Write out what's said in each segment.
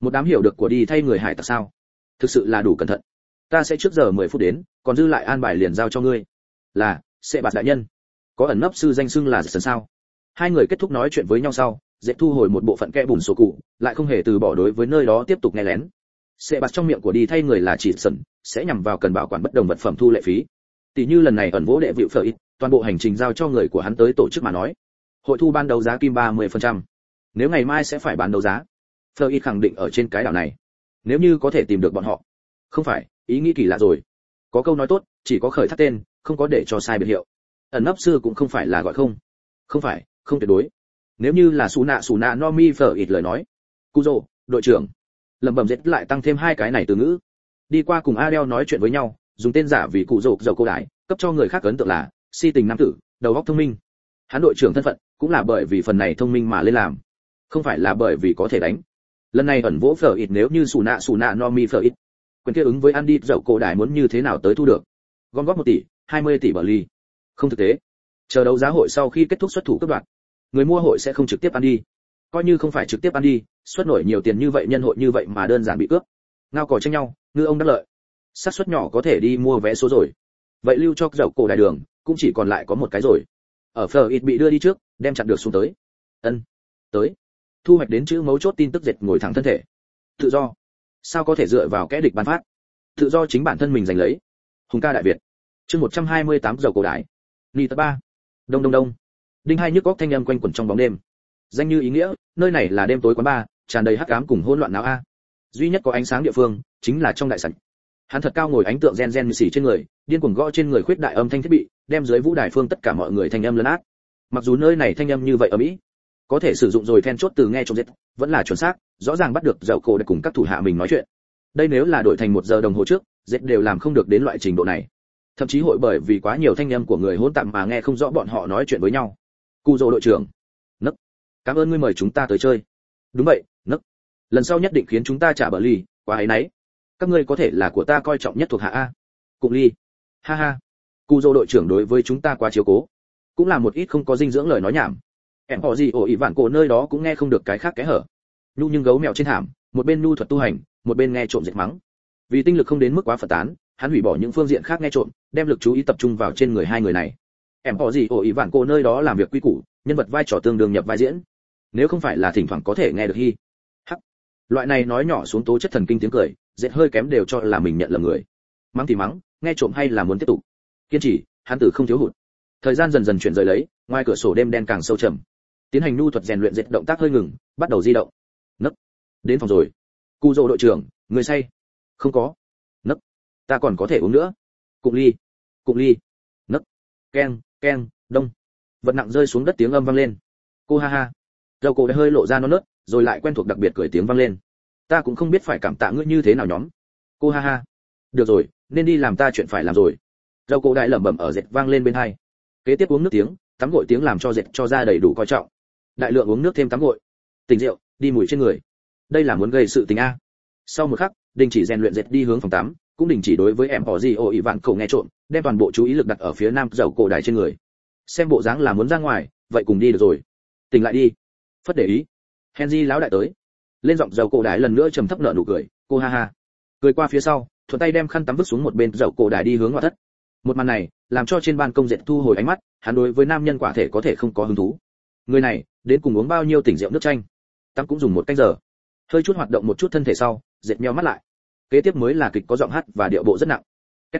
Một đám hiểu được của đi thay người hải tặc sao? Thực sự là đủ cẩn thận. Ta sẽ trước giờ 10 phút đến, còn dư lại an bài liền giao cho ngươi. Là, sẽ bạt đại nhân. Có ẩn nấp sư danh xưng là Dệt sao? Hai người kết thúc nói chuyện với nhau sau, Dệt thu hồi một bộ phận kẽ bùn sổ cụ, lại không hề từ bỏ đối với nơi đó tiếp tục nghe lén. Sẽ bạt trong miệng của đi thay người là chỉ sẩn, sẽ nhằm vào cần bảo quản bất đồng vật phẩm thu lệ phí. Tỷ như lần này ẩn vỗ đệ vịu phở ít, toàn bộ hành trình giao cho người của hắn tới tổ chức mà nói. Hội thu ban đầu giá kim 30%. Nếu ngày mai sẽ phải bán đấu giá. Phở ít khẳng định ở trên cái đảo này. Nếu như có thể tìm được bọn họ. Không phải, ý nghĩ kỳ lạ rồi. Có câu nói tốt, chỉ có khởi thác tên, không có để cho sai biệt hiệu. Ẩn nấp sư cũng không phải là gọi không. Không phải, không tuyệt đối. Nếu như là Suna Nomi phở ít lời nói. Kuzo, đội trưởng. Lẩm bẩm Dệt lại tăng thêm hai cái này từ ngữ. Đi qua cùng Adele nói chuyện với nhau, dùng tên giả vì cụ rộp dầu cô đại, cấp cho người khác ấn tượng là si tình nam tử, đầu óc thông minh. Hắn đội trưởng thân phận cũng là bởi vì phần này thông minh mà lên làm, không phải là bởi vì có thể đánh. Lần này ẩn vỗ phở ít nếu như Suna Nomi phở ít, quyền kia ứng với Andy dầu cô đại muốn như thế nào tới thu được? Gom góp 1 tỷ, 20 tỷ bờ ly. Không thực tế. Chờ đấu giá hội sau khi kết thúc xuất thủ cướp đoạt, người mua hội sẽ không trực tiếp ăn đi. Coi như không phải trực tiếp ăn đi, xuất nổi nhiều tiền như vậy nhân hội như vậy mà đơn giản bị cướp. Ngao cò tranh nhau, ngư ông đắc lợi. Xác suất nhỏ có thể đi mua vé số rồi. Vậy lưu cho dầu cổ đại đường, cũng chỉ còn lại có một cái rồi. Ở phở ít bị đưa đi trước, đem chặn được xuống tới. Ân, tới. Thu hoạch đến chữ mấu chốt tin tức Dệt ngồi thẳng thân thể. Tự do. Sao có thể dựa vào kẻ địch ban phát? Tự do chính bản thân mình giành lấy. Hùng ca đại Việt. Chương 128 dầu cổ đại. Ni tập 3. Đông đông đông. Đinh hai nhức óc thanh âm quanh quẩn trong bóng đêm. Danh như ý nghĩa, nơi này là đêm tối quán bar, tràn đầy hắc ám cùng hỗn loạn náo a. Duy nhất có ánh sáng địa phương, chính là trong đại sảnh. Hắn thật cao ngồi ánh tượng gen như xỉ trên người, điên cuồng gõ trên người khuyết đại âm thanh thiết bị, đem dưới vũ đài phương tất cả mọi người thanh âm lấn át. Mặc dù nơi này thanh âm như vậy ở Mỹ, có thể sử dụng rồi then chốt từ nghe trộm Dệt, vẫn là chuẩn xác, rõ ràng bắt được dầu cổ để cùng các thủ hạ mình nói chuyện. Đây nếu là đổi thành 1 giờ đồng hồ trước, Dệt đều làm không được đến loại trình độ này. Thậm chí hội bởi vì quá nhiều thanh âm của người hỗn tạp mà nghe không rõ bọn họ nói chuyện với nhau. Cu Dô đội trưởng, nấc, cảm ơn ngươi mời chúng ta tới chơi. Đúng vậy, nấc, lần sau nhất định khiến chúng ta trả bờ ly, quá ấy nấy. Các ngươi có thể là của ta coi trọng nhất thuộc hạ a. Cụng ly, ha ha. Cu Dô đội trưởng đối với chúng ta quá chiếu cố, cũng là một ít không có dinh dưỡng lời nói nhảm. Em họ gì ổ ỉ vạn cổ nơi đó cũng nghe không được cái khác cái hở. Nhu nhưng gấu mèo trên thảm, một bên nhu thuật tu hành, một bên nghe trộm Dệt mắng. Vì tinh lực không đến mức quá phân tán, hắn hủy bỏ những phương diện khác nghe trộm, đem lực chú ý tập trung vào trên người hai người này. Em họ gì ổ ỉ vạn cổ nơi đó làm việc quy củ, nhân vật vai trò tương đương nhập vai diễn. Nếu không phải là thỉnh thoảng có thể nghe được hi hắc, loại này nói nhỏ xuống tố chất thần kinh tiếng cười, Dệt hơi kém đều cho là mình nhận lầm người. Mắng thì mắng, nghe trộm hay là muốn tiếp tục kiên trì, hắn tử không thiếu hụt. Thời gian dần dần chuyển rời lấy, ngoài cửa sổ đêm đen càng sâu trầm. Tiến hành nhu thuật rèn luyện Dệt động tác hơi ngừng, bắt đầu di động. Nấc, đến phòng rồi. Cu Dô đội trưởng, người say? Không có. Nấc, ta còn có thể uống nữa. Cụng ly. Nấc, keng keng đông. Vật nặng rơi xuống đất tiếng âm vang lên. Cô ha ha. Dầu cổ đã hơi lộ ra non nớt, rồi lại quen thuộc đặc biệt cười tiếng vang lên. Ta cũng không biết phải cảm tạ ngươi như thế nào nhóm. Cô ha ha. Được rồi, nên đi làm ta chuyện phải làm rồi. Dầu cổ đại lẩm bẩm ở Dệt vang lên bên hai. Kế tiếp uống nước tiếng, tắm gội tiếng làm cho Dệt cho ra đầy đủ coi trọng. Đại lượng uống nước thêm tắm gội. Tỉnh rượu, đi mùi trên người. Đây là muốn gây sự tình a. Sau một khắc, đình chỉ rèn luyện Dệt đi hướng phòng tắm, cũng đình chỉ đối với em họ gì ổ ỉ vạn cổ nghe trộm, đem toàn bộ chú ý lực đặt ở phía nam dầu cổ đại trên người. Xem bộ dáng là muốn ra ngoài, vậy cùng đi được rồi. Tỉnh lại đi. Phất để ý. Henry lão đại tới. Lên giọng dầu cổ đại lần nữa trầm thấp nở nụ cười, cô ha ha. Cười qua phía sau, thuận tay đem khăn tắm vứt xuống một bên dầu cổ đại đi hướng ngoại thất. Một màn này, làm cho trên ban công Dệt thu hồi ánh mắt, hắn đối với nam nhân quả thể có thể không có hứng thú. Người này, đến cùng uống bao nhiêu tỉnh rượu nước chanh. Tắm cũng dùng 1 canh giờ. Hơi chút hoạt động một chút thân thể sau, Dệt nheo mắt lại. Kế tiếp mới là kịch có giọng hát và điệu bộ rất nặng.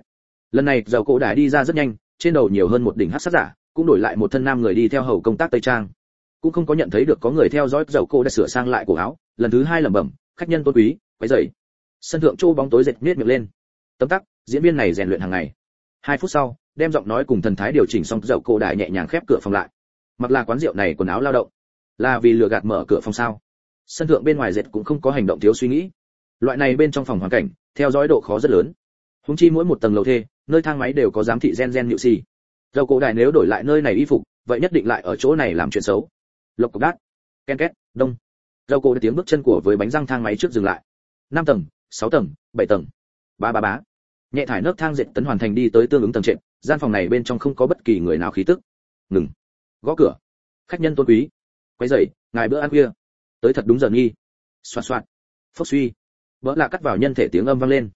Lần này dầu cổ đại đi ra rất nhanh, trên đầu nhiều hơn một đỉnh hắc sát giả, cũng đổi lại một thân nam người đi theo hầu công tác tây trang. Cũng không có nhận thấy được có người theo dõi, dầu cổ đã sửa sang lại cổ áo, lần thứ 2 lẩm bẩm, khách nhân tôn quý, quấy rầy. Sân thượng châu bóng tối Dệt nhếch miệng lên. Tấm tắc, diễn viên này rèn luyện hàng ngày. 2 phút sau, đem giọng nói cùng thần thái điều chỉnh xong, dầu cổ đại nhẹ nhàng khép cửa phòng lại. Mặc là quán rượu này quần áo lao động, là vì lừa gạt mở cửa phòng sao? Sân thượng bên ngoài Dệt cũng không có hành động thiếu suy nghĩ. Loại này bên trong phòng hoàn cảnh, theo dõi độ khó rất lớn. Huống chi mỗi một tầng lầu thê, nơi thang máy đều có giám thị gen nhự xì. Dầu cổ đại nếu đổi lại nơi này y phục, vậy nhất định lại ở chỗ này làm chuyện xấu. Lộc cộc đát, ken két, đông. Dầu cổ tiếng bước chân của với bánh răng thang máy trước dừng lại. 5 tầng, 6 tầng, 7 tầng. Bá. Nhẹ thải nấc thang Dệt tấn hoàn thành đi tới tương ứng tầng trệt, gian phòng này bên trong không có bất kỳ người nào khí tức. Ngừng. Gõ cửa. Khách nhân tôn quý. Quấy rầy, ngài bữa ăn khuya. Tới thật đúng giờ nghi. Soạt. Phốc suy, vỡ lạ cắt vào nhân thể tiếng âm vang lên.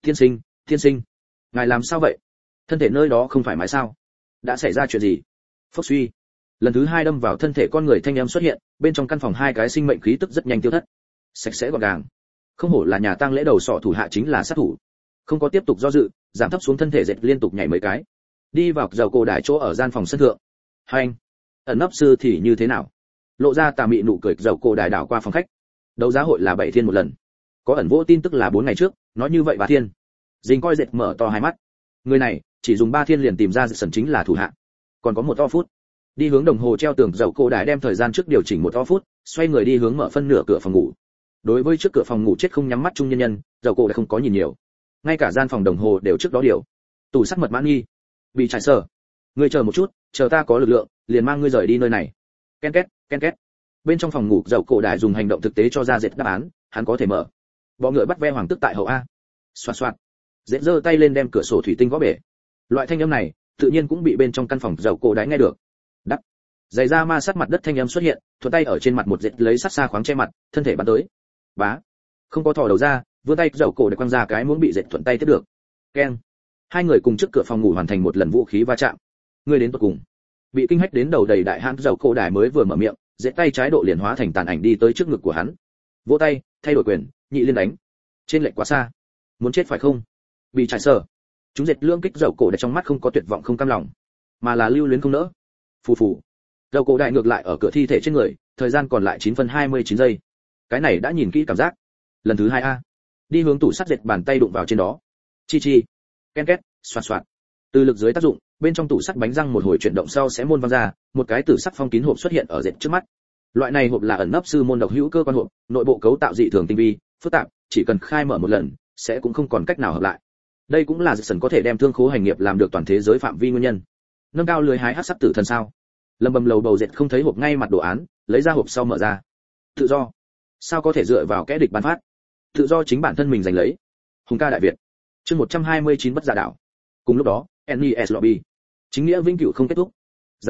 Tiên sinh, ngài làm sao vậy? Thân thể nơi đó không thoải mái sao? Đã xảy ra chuyện gì? Phốc suy, lần thứ 2 đâm vào thân thể con người thanh âm xuất hiện, bên trong căn phòng hai cái sinh mệnh khí tức rất nhanh tiêu thất. Sạch sẽ gọn gàng. Không hổ là nhà tang lễ đầu sọ thủ hạ chính là sát thủ. Không có tiếp tục do dự, giảm thấp xuống thân thể dệt liên tục nhảy mấy cái. Đi vào dầu cổ đài chỗ ở gian phòng sân thượng. Hành, ẩn nấp sư thì như thế nào? Lộ ra tà mị nụ cười dầu cổ đài đảo qua phòng khách. Đấu giá hội là 7 thiên một lần. Có ẩn vô tin tức là 4 ngày trước, nói như vậy 3 thiên. Dình coi dệt mở to hai mắt. Người này chỉ dùng 3 thiên liền tìm ra sần chính là thủ hạ. Còn có 1 to phút. Đi hướng đồng hồ treo tường dầu cổ đài đem thời gian trước điều chỉnh 1 to phút, xoay người đi hướng mở phân nửa cửa phòng ngủ. Đối với trước cửa phòng ngủ chết không nhắm mắt trung nhân nhân, dầu cổ đài không có nhìn nhiều. Ngay cả gian phòng đồng hồ đều trước đó điều. Tủ sắt mật mã nghi. Bị trải sở. Ngươi chờ một chút, chờ ta có lực lượng, liền mang ngươi rời đi nơi này. Ken két. Bên trong phòng ngủ dầu cổ đài dùng hành động thực tế cho ra dệt đáp án, hắn có thể mở. Bọ ngựa bắt ve hoàng tức tại hậu a. Xoạt. Dệt giơ tay lên đem cửa sổ thủy tinh gõ bể. Loại thanh âm này, tự nhiên cũng bị bên trong căn phòng dầu cổ đái nghe được. Đắp. Giày da ma sát mặt đất thanh âm xuất hiện, thuận tay ở trên mặt một dệt lấy sắt xa khoáng che mặt, thân thể bắn tới. Bá. Không có thò đầu ra, vươn tay dầu cổ để quăng ra cái muốn bị dệt thuận tay tiếp được. Keng. Hai người cùng trước cửa phòng ngủ hoàn thành một lần vũ khí va chạm. Ngươi đến tận cùng. Bị kinh hách đến đầu đầy đại hãn dầu cổ đài mới vừa mở miệng, dệt tay trái độ liền hóa thành tàn ảnh đi tới trước ngực của hắn. Vỗ tay, thay đổi quyền, nhị liên đánh. Trên lệch quá xa. Muốn chết phải không? Bị trải sở. Chúng dệt lưỡng kích dầu cổ để trong mắt không có tuyệt vọng không cam lòng, mà là lưu luyến không nỡ. Phù. Dầu cổ đại ngược lại ở cửa thi thể trên người, thời gian còn lại 9 phân 29 giây. Cái này đã nhìn kỹ cảm giác. Lần thứ 2 a. Đi hướng tủ sắt dệt bàn tay đụng vào trên đó. Chi. Ken két, xoạt. Từ lực dưới tác dụng, bên trong tủ sắt bánh răng một hồi chuyển động sau sẽ môn văng ra, một cái tử sắc phong kín hộp xuất hiện ở dệt trước mắt. Loại này hộp là ẩn nấp sư môn độc hữu cơ quan hộp, nội bộ cấu tạo dị thường tinh vi, phức tạp, chỉ cần khai mở một lần, sẽ cũng không còn cách nào hợp lại. Đây cũng là Jackson có thể đem thương khố hành nghiệp làm được toàn thế giới phạm vi nguyên nhân. Nâng cao lưới hái hắc sắc tử thần sao? Lâm bầm lầu bầu dệt không thấy hộp ngay mặt đồ án, lấy ra hộp sau mở ra. Tự do. Sao có thể dựa vào kẻ địch ban phát? Tự do chính bản thân mình giành lấy. Hùng ca đại Việt. Chương 129 bất giả đảo. Cùng lúc đó, NES lobby. Chính nghĩa vĩnh cửu không kết thúc.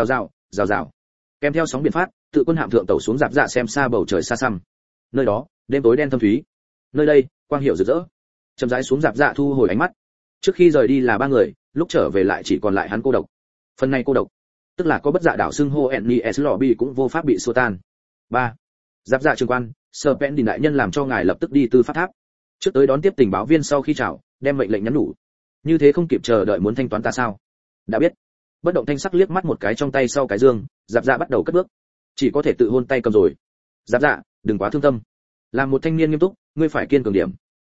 Rào. Kèm theo sóng biển phát, tự quân hạm thượng tàu xuống dạp dạ xem xa bầu trời xa xăm. Nơi đó, đêm tối đen thâm thúy. Nơi đây, quang hiệu rực rỡ. Chậm rãi xuống dạp dạ thu hồi ánh mắt. Trước khi rời đi là 3 người, lúc trở về lại chỉ còn lại hắn cô độc. Phần này cô độc, tức là có bất dạ đảo xưng hô NES lobby cũng vô pháp bị xua tan. 3. Dạp dạ trường quan, Serpentine đại nhân làm cho ngài lập tức đi tư pháp tháp. Trước tới đón tiếp tình báo viên sau khi chào, đem mệnh lệnh nhắn nhủ. Như thế không kịp chờ đợi muốn thanh toán ta sao? Đã biết. Bất động thanh sắc liếc mắt một cái trong tay sau cái dương, dạp dạ bắt đầu cất bước. Chỉ có thể tự hôn tay cầm rồi. Dạp dạ, đừng quá thương tâm. Làm một thanh niên nghiêm túc, ngươi phải kiên cường điểm.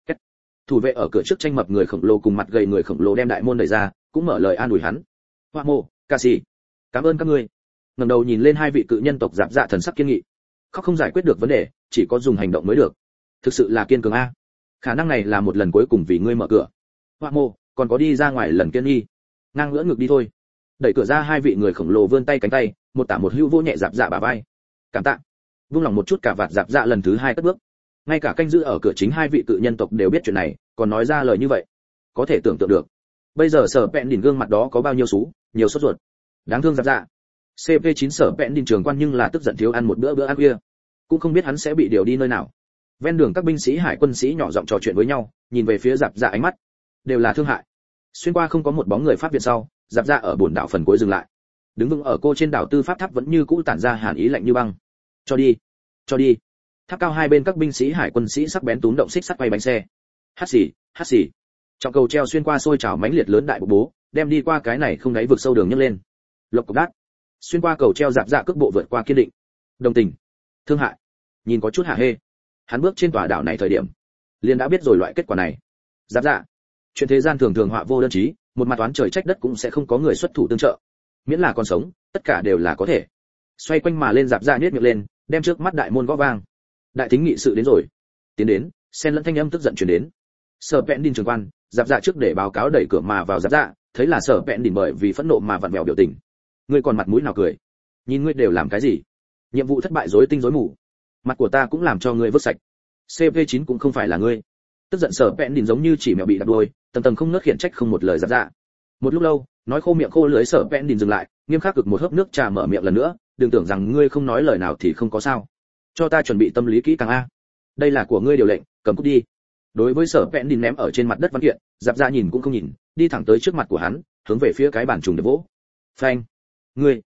Thủ vệ ở cửa trước tranh mập người khổng lồ cùng mặt gầy người khổng lồ đem đại môn đẩy ra, cũng mở lời an ủi hắn. Hoa mô, ca sĩ, cảm ơn các ngươi. Ngẩng đầu nhìn lên hai vị cự nhân tộc dạp dạ thần sắc kiên nghị. Khóc không giải quyết được vấn đề, chỉ có dùng hành động mới được. Thực sự là kiên cường a. Khả năng này là một lần cuối cùng vì ngươi mở cửa. Hoa mô, còn có đi ra ngoài lần kiên nghi. Ngang ngỡ ngược đi thôi. Đẩy cửa ra hai vị người khổng lồ vươn tay cánh tay, một tả một hữu vỗ nhẹ dạp dạ bả vai. Cảm tạ. Vung lòng một chút cả vạt dạp dạ lần thứ 2 cất bước. Ngay cả canh giữ ở cửa chính hai vị cự nhân tộc đều biết chuyện này, còn nói ra lời như vậy, có thể tưởng tượng được bây giờ Sở Vẹn đỉnh gương mặt đó có bao nhiêu sú, nhiều sốt ruột. Đáng thương dạp dạ. CP9 Sở Vẹn đỉnh trường quan nhưng là tức giận thiếu ăn một bữa ăn khuya, cũng không biết hắn sẽ bị điều đi nơi nào. Ven đường các binh sĩ hải quân sĩ nhỏ giọng trò chuyện với nhau, nhìn về phía dạp dạ ánh mắt đều là thương hại. Xuyên qua không có một bóng người pháp viện sau, dạp dạ ở bồn đảo phần cuối dừng lại, đứng vững ở cô trên đảo tư pháp tháp vẫn như cũ tản ra hàn ý lạnh như băng. Cho đi. Tháp cao hai bên các binh sĩ hải quân sĩ sắc bén túm động xích sắt quay bánh xe. Hát xì. Trọng cầu treo xuyên qua xôi trào mãnh liệt lớn đại bố, đem đi qua cái này không đáy vực sâu đường nhấc lên. Lộc cục đát. Xuyên qua cầu treo dạp dạ cước bộ vượt qua kiên định, đồng tình, thương hại, nhìn có chút hả hê. Hắn bước trên tòa đảo này thời điểm, liền đã biết rồi loại kết quả này. Dạp dạ. Chuyện thế gian thường thường họa vô đơn chí, một mặt toán trời trách đất cũng sẽ không có người xuất thủ tương trợ. Miễn là còn sống, tất cả đều là có thể. Xoay quanh mà lên dạp dạ nhếch miệng lên, đem trước mắt đại môn gõ vang. Đại thính nghị sự đến rồi. Tiến đến, xen lẫn thanh âm tức giận truyền đến. Sở Vẹn đỉnh trường quan, dạp dạ trước để báo cáo đẩy cửa mà vào dạp dạ, thấy là Sở Vẹn đỉnh bởi vì phẫn nộ mà vặn vẹo biểu tình. Ngươi còn mặt mũi nào cười? Nhìn ngươi đều làm cái gì? Nhiệm vụ thất bại rối tinh rối mù. Mặt của ta cũng làm cho ngươi vứt sạch. CP9 cũng không phải là ngươi. Tức giận Sở Vẹn đỉnh giống như chỉ mèo bị đạp đuôi, tầng tầng không ngớt khiển trách không một lời dạp dạ. Một lúc lâu, nói khô miệng khô lưỡi Sở Vẹn đỉnh dừng lại, nghiêm khắc cực một hớp nước trà mở miệng lần nữa, đừng tưởng rằng ngươi không nói lời nào thì không có sao. Cho ta chuẩn bị tâm lý kỹ càng a. Đây là của ngươi điều lệnh, cầm cút đi. Đối với Sở Vẹn Đình ném ở trên mặt đất văn kiện, Giáp Dạ nhìn cũng không nhìn, đi thẳng tới trước mặt của hắn, hướng về phía cái bàn trùng để vỗ. Phanh. Ngươi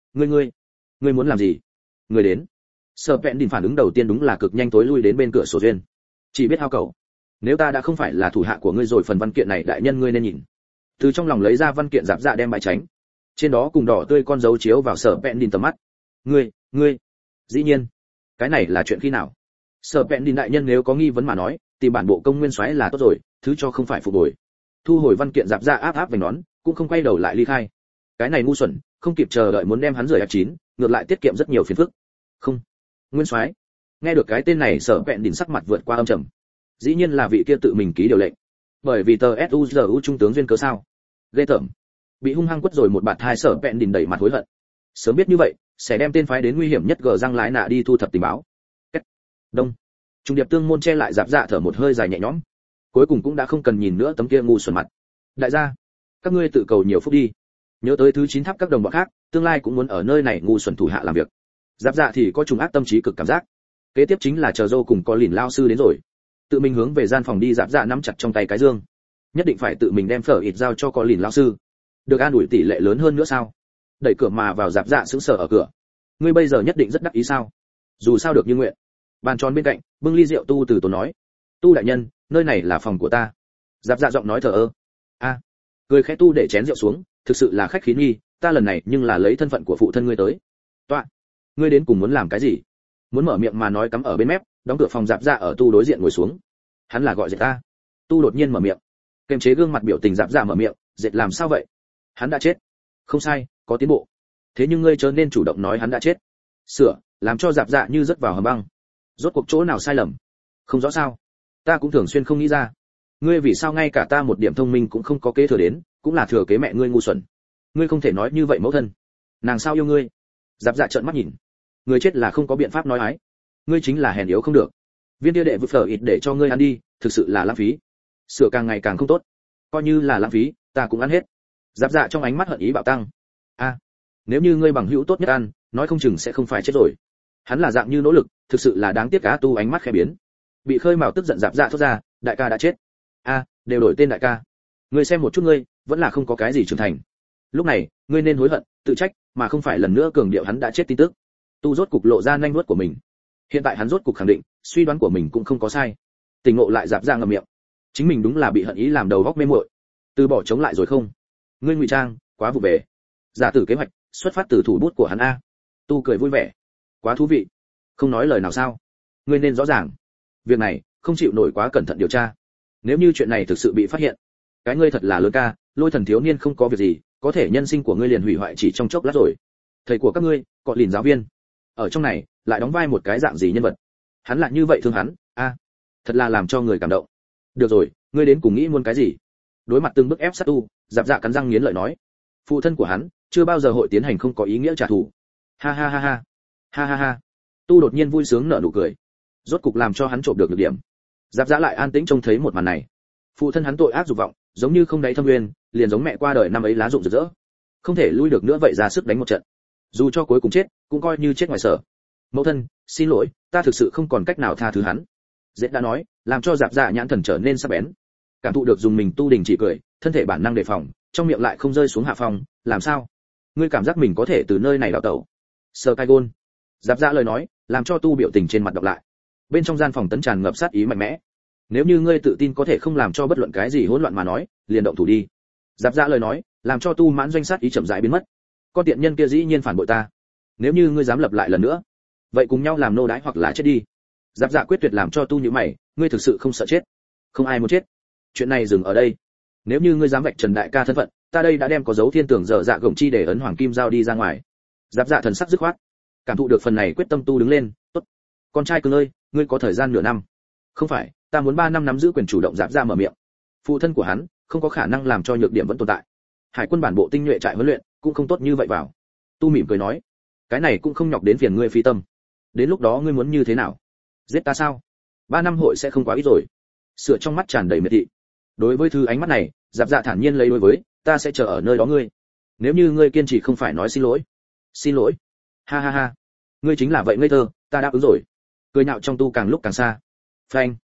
muốn làm gì? Ngươi đến. Sở Vẹn Đình phản ứng đầu tiên đúng là cực nhanh tối lui đến bên cửa sổ duyên. Chỉ biết hao cầu. Nếu ta đã không phải là thủ hạ của ngươi rồi, phần văn kiện này đại nhân ngươi nên nhìn. Từ trong lòng lấy ra văn kiện, Giáp Dạ đem bãi tránh. Trên đó cùng đỏ tươi con dấu chiếu vào Sở Vẹn Đình tầm mắt. Ngươi. Dĩ nhiên. Cái này là chuyện khi nào? Sở Vẹn Đình đại nhân nếu có nghi vấn mà nói, tìm bản bộ công nguyên soái là tốt rồi, thứ cho không phải phục hồi. Thu hồi văn kiện, Giáp Dạ áp vành nón, cũng không quay đầu lại ly khai. Cái này ngu xuẩn, không kịp chờ đợi muốn đem hắn rời F9, ngược lại tiết kiệm rất nhiều phiền phức. Không. Nguyên soái. Nghe được cái tên này, Sở Vẹn Đình sắc mặt vượt qua âm trầm. Dĩ nhiên là vị kia tự mình ký điều lệnh. Bởi vì tờ SUZU trung tướng duyên cớ sao? Ghê tởm. Bị hung hăng quất rồi một bạt hai, Sở Vẹn Đình đẩy mặt hối hận. Sớm biết như vậy, sẽ đem tên phái đến nguy hiểm nhất gờ răng lái nạ đi thu thập tình báo. Kết. Đông. Trung điệp tương môn che lại, Giáp Dạ thở một hơi dài nhẹ nhõm. Cuối cùng cũng đã không cần nhìn nữa tấm kia ngu xuẩn mặt. Đại gia, các ngươi tự cầu nhiều phúc đi. Nhớ tới thứ 9 tháp các đồng bọn khác, tương lai cũng muốn ở nơi này ngu xuẩn thủ hạ làm việc. Giáp Dạ thì có trùng ác tâm trí cực cảm giác. Kế tiếp chính là chờ Dô cùng có lìn lao sư đến rồi. Tự mình hướng về gian phòng đi, Giáp Dạ nắm chặt trong tay cái dương. Nhất định phải tự mình đem phở ít giao cho có lìn lao sư. Được an ủi tỷ lệ lớn hơn nữa sao? Đẩy cửa mà vào, Giáp Dạ sững sờ ở cửa. Ngươi bây giờ nhất định rất đắc ý sao? Dù sao được như nguyện. Bàn tròn bên cạnh, bưng ly rượu, Tu từ tốn nói. Tu đại nhân, nơi này là phòng của ta. Giáp Dạ giọng nói thờ ơ. A. Cười khẽ, Tu để chén rượu xuống, thực sự là khách khí nghi, ta lần này nhưng là lấy thân phận của phụ thân ngươi tới. Toạ. Ngươi đến cùng muốn làm cái gì? Muốn mở miệng mà nói cắm ở bên mép, đóng cửa phòng. Giáp Dạ ở Tu đối diện ngồi xuống. Hắn là gọi dệt ta. Tu đột nhiên mở miệng. Kiềm chế gương mặt biểu tình, Giáp Dạ mở miệng, dệt làm sao vậy? Hắn đã chết. Không sai, có tiến bộ. Thế nhưng ngươi chớ nên chủ động nói hắn đã chết. Sửa, làm cho Giáp Dạ như rớt vào hầm băng. Rốt cuộc chỗ nào sai lầm? Không rõ sao? Ta cũng thường xuyên không nghĩ ra. Ngươi vì sao ngay cả ta một điểm thông minh cũng không có kế thừa đến, cũng là thừa kế mẹ ngươi ngu xuẩn. Ngươi không thể nói như vậy mẫu thân. Nàng sao yêu ngươi? Giáp Dạ trợn mắt nhìn. Người chết là không có biện pháp nói ái. Ngươi chính là hèn yếu không được. Viên tia đệ vượt phở ít để cho ngươi ăn đi, thực sự là lãng phí. Sửa càng ngày càng không tốt. Coi như là lãng phí, ta cũng ăn hết. Giáp Dạ trong ánh mắt hận ý bạo tăng. A, nếu như ngươi bằng hữu tốt nhất ăn, nói không chừng sẽ không phải chết rồi. Hắn là dạng như nỗ lực, thực sự là đáng tiếc. Cá Tu ánh mắt khẽ biến. Bị khơi mào tức giận, Giáp Dạ thốt ra, đại ca đã chết. A, đều đổi tên đại ca. Ngươi xem một chút ngươi, vẫn là không có cái gì trưởng thành. Lúc này, ngươi nên hối hận, tự trách, mà không phải lần nữa cường điệu hắn đã chết tin tức. Tu rốt cục lộ ra nhanh nuốt của mình. Hiện tại hắn rốt cục khẳng định, suy đoán của mình cũng không có sai. Tỉnh ngộ lại, Giáp Dạ ngậm miệng. Chính mình đúng là bị hận ý làm đầu óc mê muội. Từ bỏ chống lại rồi không? Ngươi ngụy trang, quá vụ về. Giả tử kế hoạch, xuất phát từ thủ bút của hắn a. Tu cười vui vẻ. Quá thú vị. Không nói lời nào sao? Ngươi nên rõ ràng. Việc này, không chịu nổi quá cẩn thận điều tra. Nếu như chuyện này thực sự bị phát hiện, cái ngươi thật là lớn ca, Lôi Thần thiếu niên không có việc gì, có thể nhân sinh của ngươi liền hủy hoại chỉ trong chốc lát rồi. Thầy của các ngươi, cọ lìn giáo viên, ở trong này lại đóng vai một cái dạng gì nhân vật? Hắn lại như vậy thương hắn, a, thật là làm cho người cảm động. Được rồi, ngươi đến cùng nghĩ muốn cái gì? Đối mặt từng bước ép sát Tu, Giáp Dạ cắn răng nghiến lợi nói, phụ thân của hắn chưa bao giờ hội tiến hành không có ý nghĩa trả thù. Ha ha ha ha, ha ha ha. Tu đột nhiên vui sướng nở nụ cười, rốt cục làm cho hắn trộm được nhược điểm. Giáp Dạ lại an tĩnh trông thấy một màn này. Phụ thân hắn tội ác dục vọng, giống như không đáy thâm nguyên, liền giống mẹ qua đời năm ấy lá rụng rực rỡ, không thể lui được nữa, vậy ra sức đánh một trận. Dù cho cuối cùng chết, cũng coi như chết ngoài sở. Mẫu thân, xin lỗi, ta thực sự không còn cách nào tha thứ hắn. Dệt đã nói, làm cho Giáp Dạ nhãn thần trở nên sắc bén. Cảm thụ được dùng mình Tu đình chỉ cười, thân thể bản năng đề phòng, trong miệng lại không rơi xuống hạ phòng. Làm sao? Ngươi cảm giác mình có thể từ nơi này đào tẩu? Sơ Cai Gôn. Giáp Dạ lời nói, làm cho Tu biểu tình trên mặt đọc lại. Bên trong gian phòng tấn tràn ngập sát ý mạnh mẽ. Nếu như ngươi tự tin có thể không làm cho bất luận cái gì hỗn loạn mà nói, liền động thủ đi. Giáp Dạ lời nói, làm cho Tu mãn doanh sát ý chậm rãi biến mất. Con tiện nhân kia dĩ nhiên phản bội ta. Nếu như ngươi dám lập lại lần nữa, vậy cùng nhau làm nô đái hoặc là chết đi. Giáp Dạ quyết tuyệt, làm cho Tu như mày, ngươi thực sự không sợ chết? Không ai muốn chết. Chuyện này dừng ở đây. Nếu như ngươi dám vạch trần đại ca thân phận, ta đây đã đem có dấu thiên tưởng dở dạ gồng chi để ấn hoàng kim giao đi ra ngoài. Giáp Dạ thần sắc dứt khoát. Cảm thụ được phần này quyết tâm, Tu đứng lên, tốt. Con trai cưng ơi, ngươi có thời gian nửa năm. Không phải, ta muốn 3 năm nắm giữ quyền chủ động. Giáp Dạ mở miệng. Phụ thân của hắn không có khả năng làm cho nhược điểm vẫn tồn tại. Hải quân bản bộ tinh nhuệ trại huấn luyện cũng không tốt như vậy vào. Tu mỉm cười nói, cái này cũng không nhọc đến phiền ngươi phi tâm. Đến lúc đó ngươi muốn như thế nào? Giết ta sao? 3 năm hội sẽ không quá ít rồi. Sửa trong mắt tràn đầy miệt thị. Đối với thứ ánh mắt này, Giáp Dạ thản nhiên lấy đối với, ta sẽ chờ ở nơi đó ngươi. Nếu như ngươi kiên trì không phải nói xin lỗi. Xin lỗi? Ha ha ha. Ngươi chính là vậy ngây thơ, ta đáp ứng rồi. Cười nhạo trong Tu càng lúc càng xa. Phanh.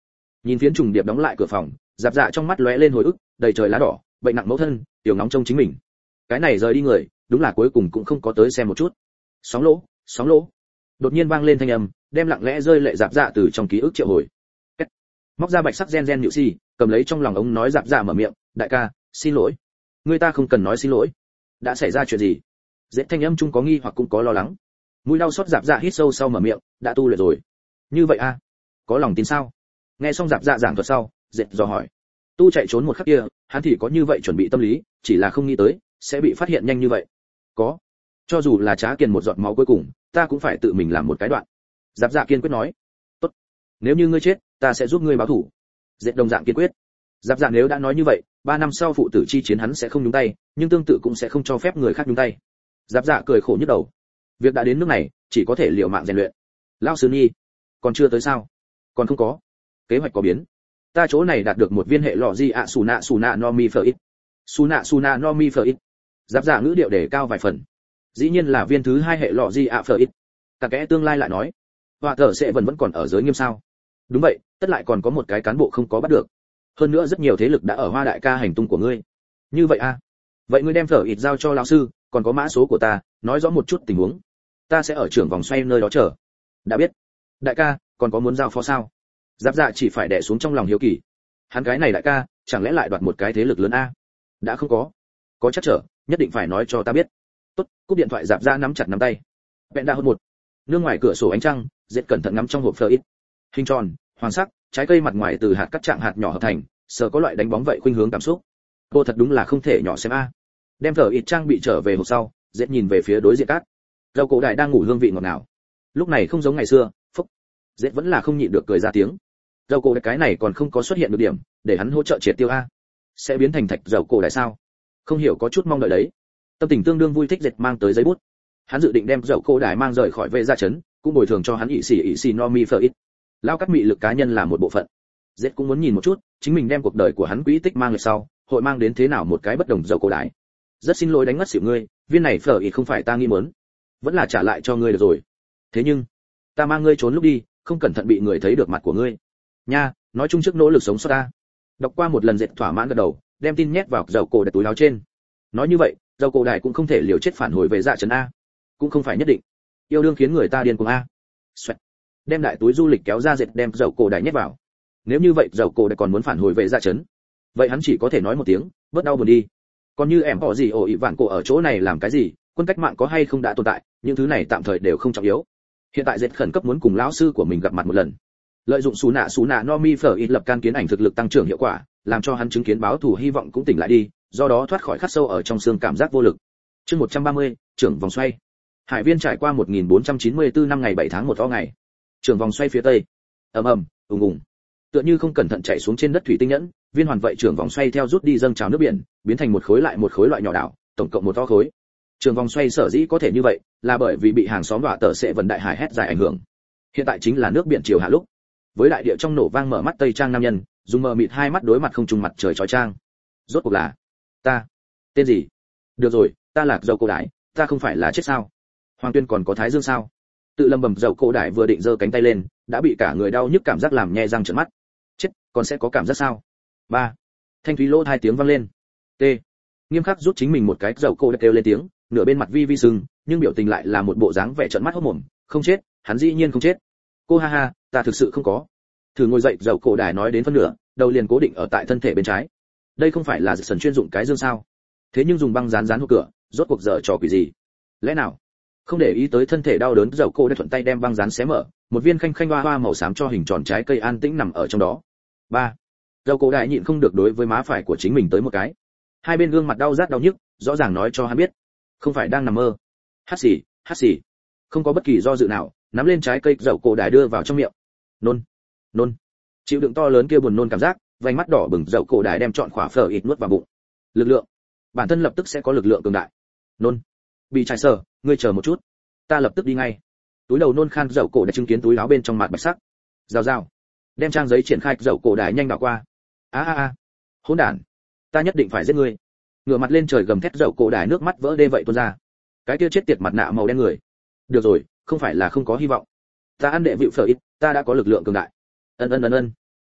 Nhìn phiến trùng điệp đóng lại cửa phòng, Giáp Dạ trong mắt lóe lên hồi ức, đầy trời lá đỏ, bệnh nặng mẫu thân, tiểu ngóng trông chính mình. Cái này rời đi người, đúng là cuối cùng cũng không có tới xem một chút. Sóng lỗ, sóng lỗ. Đột nhiên vang lên thanh âm, đem lặng lẽ rơi lệ Giáp Dạ từ trong ký ức triệu hồi. Móc ra bạch sắc gen nhự xì, cầm lấy trong lòng ống nói Giáp Dạ mở miệng, đại ca, xin lỗi. Người ta không cần nói xin lỗi. Đã xảy ra chuyện gì? Dễ thanh âm chung có nghi hoặc cũng có lo lắng. Mũi đau xót Giáp Dạ hít sâu sau mở miệng, đã tu luyện rồi. Như vậy a? Có lòng tin sao? Nghe xong Giáp Dạ giảng thuật sau, Dễ dò hỏi. Tu chạy trốn một khắc kia, hắn thì có như vậy chuẩn bị tâm lý, chỉ là không nghĩ tới sẽ bị phát hiện nhanh như vậy. Có. Cho dù là Trá Kiền một giọt máu cuối cùng, ta cũng phải tự mình làm một cái đoạn. Giáp Dạ kiên quyết nói. Tốt. Nếu như ngươi chết, ta sẽ giúp ngươi báo thù. Dễ đồng dạng kiên quyết. Giáp Dạ nếu đã nói như vậy, 3 năm sau phụ tử chi chiến hắn sẽ không nhúng tay, nhưng tương tự cũng sẽ không cho phép người khác nhúng tay. Giáp Dạ cười khổ nhức đầu. Việc đã đến nước này, chỉ có thể liều mạng rèn luyện. Lão sư Nhi, còn chưa tới sao? Còn không có. Kế hoạch có biến. Ta chỗ này đạt được một viên hệ lọ gì ạ Sù nạ no mi phở ít. Su nạ no mi phở ít. Giáp Dạ ngữ điệu để cao vài phần. Dĩ nhiên là viên thứ 2 hệ lọ gì ạ phở ít. Cả kẽ tương lai lại nói, Họa Thở sẽ vẫn còn ở giới nghiêm sao? Đúng vậy, tất lại còn có một cái cán bộ không có bắt được. Hơn nữa rất nhiều thế lực đã ở Hoa đại ca hành tung của ngươi. Như vậy a? Vậy ngươi đem phở ít giao cho lão sư, còn có mã số của ta, nói rõ một chút tình huống. Ta sẽ ở trưởng vòng xoay nơi đó chờ. Đã biết. Đại ca, còn có muốn giao phó sao? Giáp Dạ chỉ phải đè xuống trong lòng hiếu kỳ. Hắn cái này đại ca, chẳng lẽ lại đoạt một cái thế lực lớn a? Đã không có chắc trở, nhất định phải nói cho ta biết. Tốt, cúp điện thoại. Giáp Dạ nắm chặt nắm tay. Vẹn đã hơn một. Nương ngoài cửa sổ ánh trăng, Dệt cẩn thận ngắm trong hộp phở ít. Hình tròn, hoàng sắc, trái cây mặt ngoài từ hạt cắt trạng hạt nhỏ hợp thành, sờ có loại đánh bóng vậy khuynh hướng cảm xúc. Cô thật đúng là không thể nhỏ xem a. Đem phở ít trang bị trở về hộp sau, Dệt nhìn về phía đối diện cát. Rau cổ đại đang ngủ hương vị ngọt ngào. Lúc này không giống ngày xưa, phúc. Dệt vẫn là không nhịn được cười ra tiếng. Rau cổ đại cái này còn không có xuất hiện được điểm, để hắn hỗ trợ triệt tiêu a. Sẽ biến thành thạch rau cổ đại sao? Không hiểu có chút mong đợi đấy. Tâm tình tương đương vui thích. Dệt mang tới giấy bút. Hắn dự định đem rau cổ đại mang rời khỏi vệ gia trấn, cũng bồi thường cho hắn ỷ xì no mi phở ít. Lao cắt mị lực cá nhân là một bộ phận. Dệt cũng muốn nhìn một chút, chính mình đem cuộc đời của hắn quỹ tích mang lại sau, hội mang đến thế nào một cái bất đồng rau cổ đại. Rất xin lỗi đánh ngất xỉu ngươi, viên này phở ít không phải ta nghi muốn, vẫn là trả lại cho ngươi được rồi. Thế nhưng, ta mang ngươi trốn lúc đi, không cẩn thận bị người thấy được mặt của ngươi. Nha, nói chung trước nỗ lực sống sót ta. Đọc qua một lần. Dệt thỏa mãn gật đầu, đem tin nhét vào rau cổ đại túi áo trên. Nói như vậy, rau cổ đại cũng không thể liều chết phản hồi về dạ trấn a. Cũng không phải nhất định. Yêu đương khiến người ta điên cuồng a. Xoẹt. Đem đại túi du lịch kéo ra. Dệt đem rau cổ đại nhét vào. Nếu như vậy rau cổ đại còn muốn phản hồi về dạ trấn, vậy hắn chỉ có thể nói một tiếng, bớt đau buồn đi. Còn như em họ gì ổ ị vạn cổ ở chỗ này làm cái gì, quân cách mạng có hay không đã tồn tại, những thứ này tạm thời đều không trọng yếu. Hiện tại Dệt khẩn cấp muốn cùng lão sư của mình gặp mặt một lần. Lợi dụng Su nạ no mi phở ít lập can kiến ảnh thực lực tăng trưởng hiệu quả, làm cho hắn chứng kiến báo thù hy vọng cũng tỉnh lại đi, do đó thoát khỏi khắc sâu ở trong xương cảm giác vô lực. Chương 130, trưởng vòng xoay. Hải Viên trải qua 1494 năm ngày 7 tháng 1 ngày. Trưởng vòng xoay phía tây. Ầm ầm, ùng ùng. Tựa như không cẩn thận chạy xuống trên đất thủy tinh nhẫn, viên hoàn vậy trưởng vòng xoay theo rút đi dâng trào nước biển, biến thành một khối lại một khối loại nhỏ đảo, tổng cộng một to khối. Trường vòng xoay sở dĩ có thể như vậy, là bởi vì bị hàng xóm Họa Thở sẽ vần đại hải hét dài ảnh hưởng. Hiện tại chính là nước biển chiều hạ lúc. Với đại địa trong nổ vang mở mắt tây trang nam nhân, dùng mờ mịt hai mắt đối mặt không trùng mặt trời chói chang. Rốt cuộc là ta, tên gì? Được rồi, ta là Dầu Cổ Đại, ta không phải là chết sao? Hoàng Tuyên còn có Thái Dương sao? Tự lầm bầm. Dầu Cổ Đại vừa định giơ cánh tay lên, đã bị cả người đau nhức cảm giác làm nhe răng trợn mắt. Chết, còn sẽ có cảm giác sao? 3. Thanh thúy lỗ hai tiếng vang lên. T. Nghiêm khắc rút chính mình một cái. Dầu Cổ Đại kêu lên tiếng, nửa bên mặt vi vi sưng, nhưng biểu tình lại là một bộ dáng vẻ trợn mắt hốt mồm. Không chết, hắn dĩ nhiên không chết. Cô ha ha, ta thực sự không có. Thử ngồi dậy. Dầu Cổ Đại nói đến phân nửa, đầu liền cố định ở tại thân thể bên trái. Đây không phải là sần chuyên dụng cái dương sao? Thế nhưng dùng băng dán hộp cửa, rốt cuộc dở trò quỷ gì? Lẽ nào? Không để ý tới thân thể đau đớn, Dầu Cổ Đại thuận tay đem băng dán xé mở, một viên khanh khanh hoa hoa màu xám cho hình tròn trái cây an tĩnh nằm ở trong đó. 3. Dầu Cổ Đại nhịn không được đối với má phải của chính mình tới một cái. Hai bên gương mặt đau rát đau nhức, rõ ràng nói cho hắn biết, không phải đang nằm mơ. Hát xì. Không có bất kỳ do dự nào, nắm lên trái cây. Dầu Cổ Đại đưa vào trong miệng. Nôn. Chịu đựng to lớn kia buồn nôn cảm giác, vành mắt đỏ bừng. Dầu Cổ Đại đem trọn khỏa phở ít nuốt vào bụng. Lực lượng, bản thân lập tức sẽ có lực lượng cường đại. Nôn. Bị trai sở, ngươi chờ một chút, ta lập tức đi ngay. Túi đầu nôn khan. Dầu Cổ Đại chứng kiến túi áo bên trong mặt bạch sắc. Rào. Đem trang giấy triển khai. Dầu Cổ Đại nhanh đảo qua. A. Hỗn đản, ta nhất định phải giết ngươi. Ngửa mặt lên trời gầm thét. Dầu Cổ Đại nước mắt vỡ đê vậy tuôn ra. Cái kia chết tiệt mặt nạ màu đen người. Được rồi, không phải là không có hy vọng. Ta ăn đệ vịu phở ít, ta đã có lực lượng cường đại. Ân.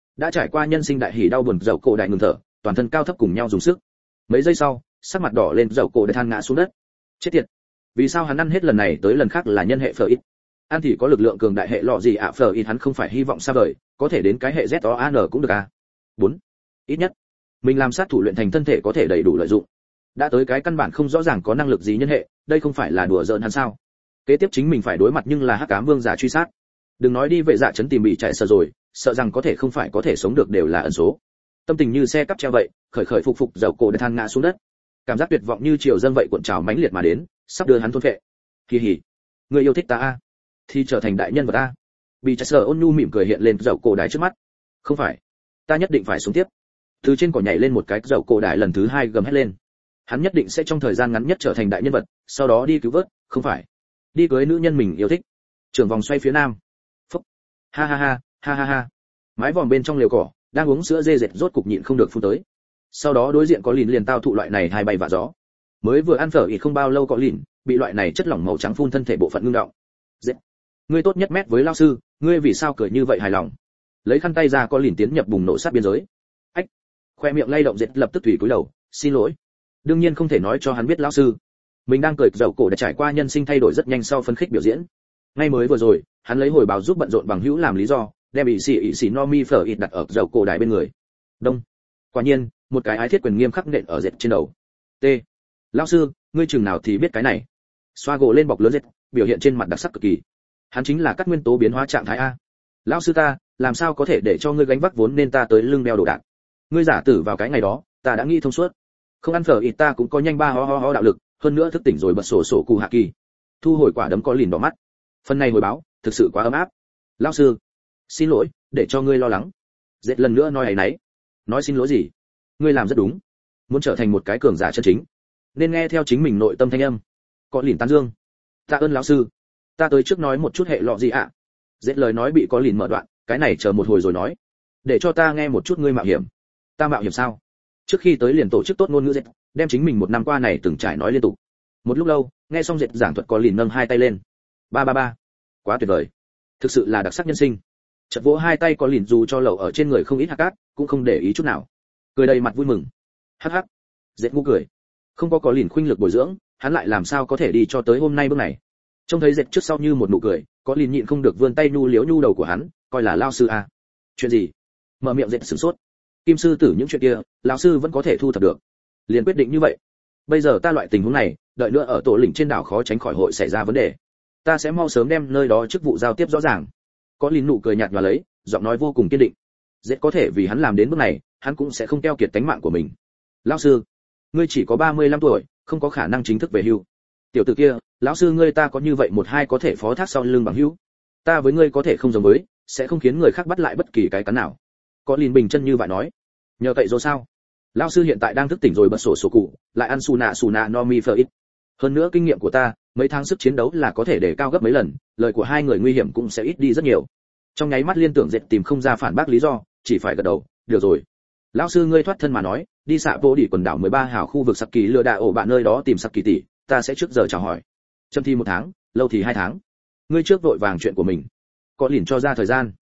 đã trải qua nhân sinh đại hỉ đau buồn, dầu cổ đại ngừng thở, toàn thân cao thấp cùng nhau dùng sức. Mấy giây sau, sắc mặt đỏ lên, dầu cổ đại than ngã xuống đất. Chết tiệt, vì sao hắn ăn hết lần này tới lần khác là nhân hệ phở ít? Ăn thì có lực lượng cường đại hệ lọ gì ạ, phở ít hắn không phải hy vọng xa vời, có thể đến cái hệ ZOAN cũng được à? 4. Ít nhất mình làm sát thủ luyện thành thân thể có thể đầy đủ lợi dụng. Đã tới cái căn bản không rõ ràng có năng lực gì nhân hệ, đây không phải là đùa giỡn hắn sao? Kế tiếp chính mình phải đối mặt nhưng là hắc ám vương giả truy sát. Đừng nói đi vệ dạ trấn tìm bị chạy sợ rồi, sợ rằng có thể không phải có thể sống được đều là ẩn số. Tâm tình như xe cắp treo vậy, khởi khởi phục phục, dầu cổ đã than ngã xuống đất. Cảm giác tuyệt vọng như triều dâng vậy cuộn trào mãnh liệt mà đến, sắp đưa hắn thôn phệ. Kỳ hỉ, người yêu thích ta a, thì trở thành đại nhân vật a. Bị chạy sợ ôn nhu mỉm cười hiện lên dầu cổ đái trước mắt. Không phải, ta nhất định phải sống tiếp. Từ trên cỏ nhảy lên một cái, dầu cổ đái lần thứ 2 gầm hét lên. Hắn nhất định sẽ trong thời gian ngắn nhất trở thành đại nhân vật, sau đó đi cứu vớt, không phải đi cưới nữ nhân mình yêu thích. Trường vòng xoay phía nam. Phúc. Ha ha ha, ha ha ha. Mái vòm bên trong liều cỏ, đang uống sữa dê dệt rốt cục nhịn không được phun tới. Sau đó đối diện có lìn liền tao thụ loại này hai bay vạ gió. Mới vừa ăn phở ít không bao lâu có lìn, bị loại này chất lỏng màu trắng phun thân thể bộ phận ngưng động. Dệt, ngươi tốt nhất mét với lao sư, ngươi vì sao cười như vậy hài lòng? Lấy khăn tay ra, có lìn tiến nhập bùng nổ sát biên giới. Ách. Khoe miệng lay động, dệt lập tức thủy cúi đầu, xin lỗi. Đương nhiên không thể nói cho hắn biết lão sư mình đang cười, dầu cổ đã trải qua nhân sinh thay đổi rất nhanh sau phân khích biểu diễn. Ngay mới vừa rồi, hắn lấy hồi báo giúp bận rộn bằng hữu làm lý do, đem ỵ sĩ Nomi phở ít đặt ở dầu cổ đài bên người. Đông. Quả nhiên, một cái ái thiết quyền nghiêm khắc nện ở dệt trên đầu. T. Lão sư, ngươi chừng nào thì biết cái này? Xoa gỗ lên bọc lớn dệt, biểu hiện trên mặt đặc sắc cực kỳ. Hắn chính là các nguyên tố biến hóa trạng thái a. Lão sư ta, làm sao có thể để cho ngươi gánh vác vốn nên ta tới lưng đeo đồ đạc? Ngươi giả tử vào cái ngày đó, ta đã nghĩ thông suốt. Không ăn phở ít ta cũng có nhanh ba ho đạo lực, hơn nữa thức tỉnh rồi bật sổ cụ hạ kỳ. Thu hồi quả đấm có lìn đỏ mắt. Phần này hồi báo thực sự quá ấm áp. Lão sư, xin lỗi để cho ngươi lo lắng. Dệt lần nữa nói ấy nấy. Nói xin lỗi gì? Ngươi làm rất đúng, muốn trở thành một cái cường giả chân chính nên nghe theo chính mình nội tâm thanh âm. Có lìn tán dương. Tạ ơn lão sư, ta tới trước nói một chút hệ lọ gì ạ? Dệt lời nói bị có lìn mở đoạn, cái này chờ một hồi rồi nói, để cho ta nghe một chút ngươi mạo hiểm. Ta mạo hiểm sao? Trước khi tới liền tổ chức tốt ngôn ngữ dệt, đem chính mình một năm qua này từng trải nói liên tục. Một lúc lâu, nghe xong dệt giảng thuật, có lìn nâng hai tay lên. Ba, quá tuyệt vời, thực sự là đặc sắc nhân sinh. Chợt vỗ hai tay có lìn, dù cho lẩu ở trên người không ít hạt cát, cũng không để ý chút nào, cười đầy mặt vui mừng. Hắc hắc, dệt ngu cười. Không có lìn khuynh lực bồi dưỡng, hắn lại làm sao có thể đi cho tới hôm nay bước này. Trông thấy dệt trước sau như một nụ cười, có lìn nhịn không được vươn tay nhu liếu nhu đầu của hắn, coi là lao sư à? Chuyện gì? Mở miệng dệt sửng sốt. Kim sư tử những chuyện kia, lão sư vẫn có thể thu thập được. Liền quyết định như vậy. Bây giờ ta loại tình huống này, đợi nữa ở tổ lĩnh trên đảo khó tránh khỏi hội xảy ra vấn đề. Ta sẽ mau sớm đem nơi đó chức vụ giao tiếp rõ ràng. Có lìn nụ cười nhạt và lấy, giọng nói vô cùng kiên định. Dễ có thể vì hắn làm đến bước này, hắn cũng sẽ không keo kiệt tánh mạng của mình. Lão sư, ngươi chỉ có 35 tuổi, không có khả năng chính thức về hưu. Tiểu tử kia, lão sư ngươi ta có như vậy một hai có thể phó thác sau lưng bằng hữu. Ta với ngươi có thể không giống với, sẽ không khiến người khác bắt lại bất kỳ cái cắn nào. Có lìn bình chân như vậy nói. Nhờ cậy rồi sao? Lão sư hiện tại đang thức tỉnh rồi bật sổ cụ, lại ăn su nạ no mi phở ít. Hơn nữa kinh nghiệm của ta, mấy tháng sức chiến đấu là có thể để cao gấp mấy lần, lời của hai người nguy hiểm cũng sẽ ít đi rất nhiều. Trong nháy mắt liên tưởng dệt tìm không ra phản bác lý do, chỉ phải gật đầu, được rồi. Lão sư ngươi thoát thân mà nói, đi xạ vô đỉ quần đảo 13 hào khu vực Saki lừa đảo ổ bạn nơi đó tìm Saki tỷ, ta sẽ trước giờ chào hỏi. Chậm thì 1 tháng, lâu thì 2 tháng. Ngươi trước vội vàng chuyện của mình. Có lìn cho ra thời gian.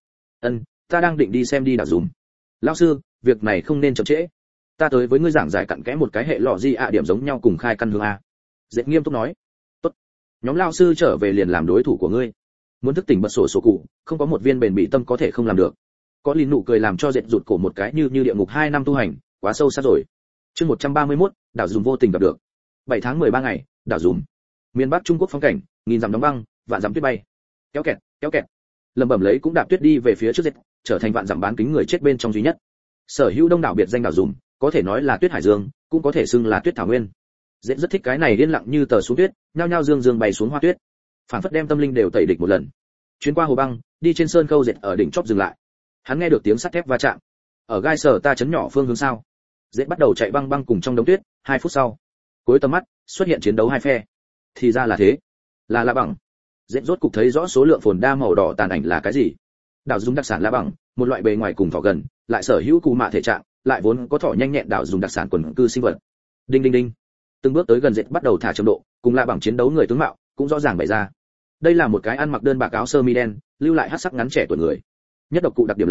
Ta đang định đi xem đi đảo dùm. Lão sư, việc này không nên chậm trễ. Ta tới với ngươi giảng giải cặn kẽ một cái hệ lọ gì ạ điểm giống nhau cùng khai căn hướng a. Dệt nghiêm túc nói. Tốt. Nhóm lão sư trở về liền làm đối thủ của ngươi. Muốn thức tỉnh bật sổ cụ, không có một viên bền bỉ tâm có thể không làm được. Có lìn nụ cười làm cho dệt rụt cổ một cái như địa ngục 2 năm tu hành, quá sâu sắc rồi. Chương 131, đảo dùm vô tình gặp được. 7 tháng 13 ngày, đảo dùm. Miền Bắc Trung Quốc phong cảnh, nghìn dặm đóng băng, vạn dặm tuyết bay. Kéo kẹt. Lầm bẩm lấy cũng đạp tuyết đi về phía trước dệt, trở thành vạn dặm bán kính người chết bên trong duy nhất. Sở hữu đông đảo biệt danh đảo dùm, có thể nói là tuyết hải dương, cũng có thể xưng là tuyết thảo nguyên. Dễ rất thích cái này yên lặng như tờ xuống tuyết, nhao nhao dương bay xuống hoa tuyết, phản phất đem tâm linh đều tẩy địch một lần. Chuyến qua hồ băng, đi trên sơn khâu dệt ở đỉnh chóp dừng lại. Hắn nghe được tiếng sắt thép va chạm. Ở gai sở ta chấn nhỏ phương hướng sao? Dễ bắt đầu chạy băng cùng trong đống tuyết. 2 phút sau, cuối tầm mắt xuất hiện chiến đấu hai phe. Thì ra là thế, là La Bằng. Dễ rốt cục thấy rõ số lượng phồn đa màu đỏ tàn ảnh là cái gì. Đảo dùng đặc sản La Bằng, một loại bề ngoài cùng thỏ gần, lại sở hữu cù mạ thể trạng, lại vốn có thỏ nhanh nhẹn đảo dùng đặc sản quần cư sinh vật. Đinh đinh đinh. Từng bước tới gần dệt bắt đầu thả chậm độ, cùng La Bằng chiến đấu người tướng mạo cũng rõ ràng bày ra. Đây là một cái ăn mặc đơn bạc áo sơ mi đen, lưu lại hắc sắc ngắn trẻ tuổi người. Nhất độc cụ đặc điểm là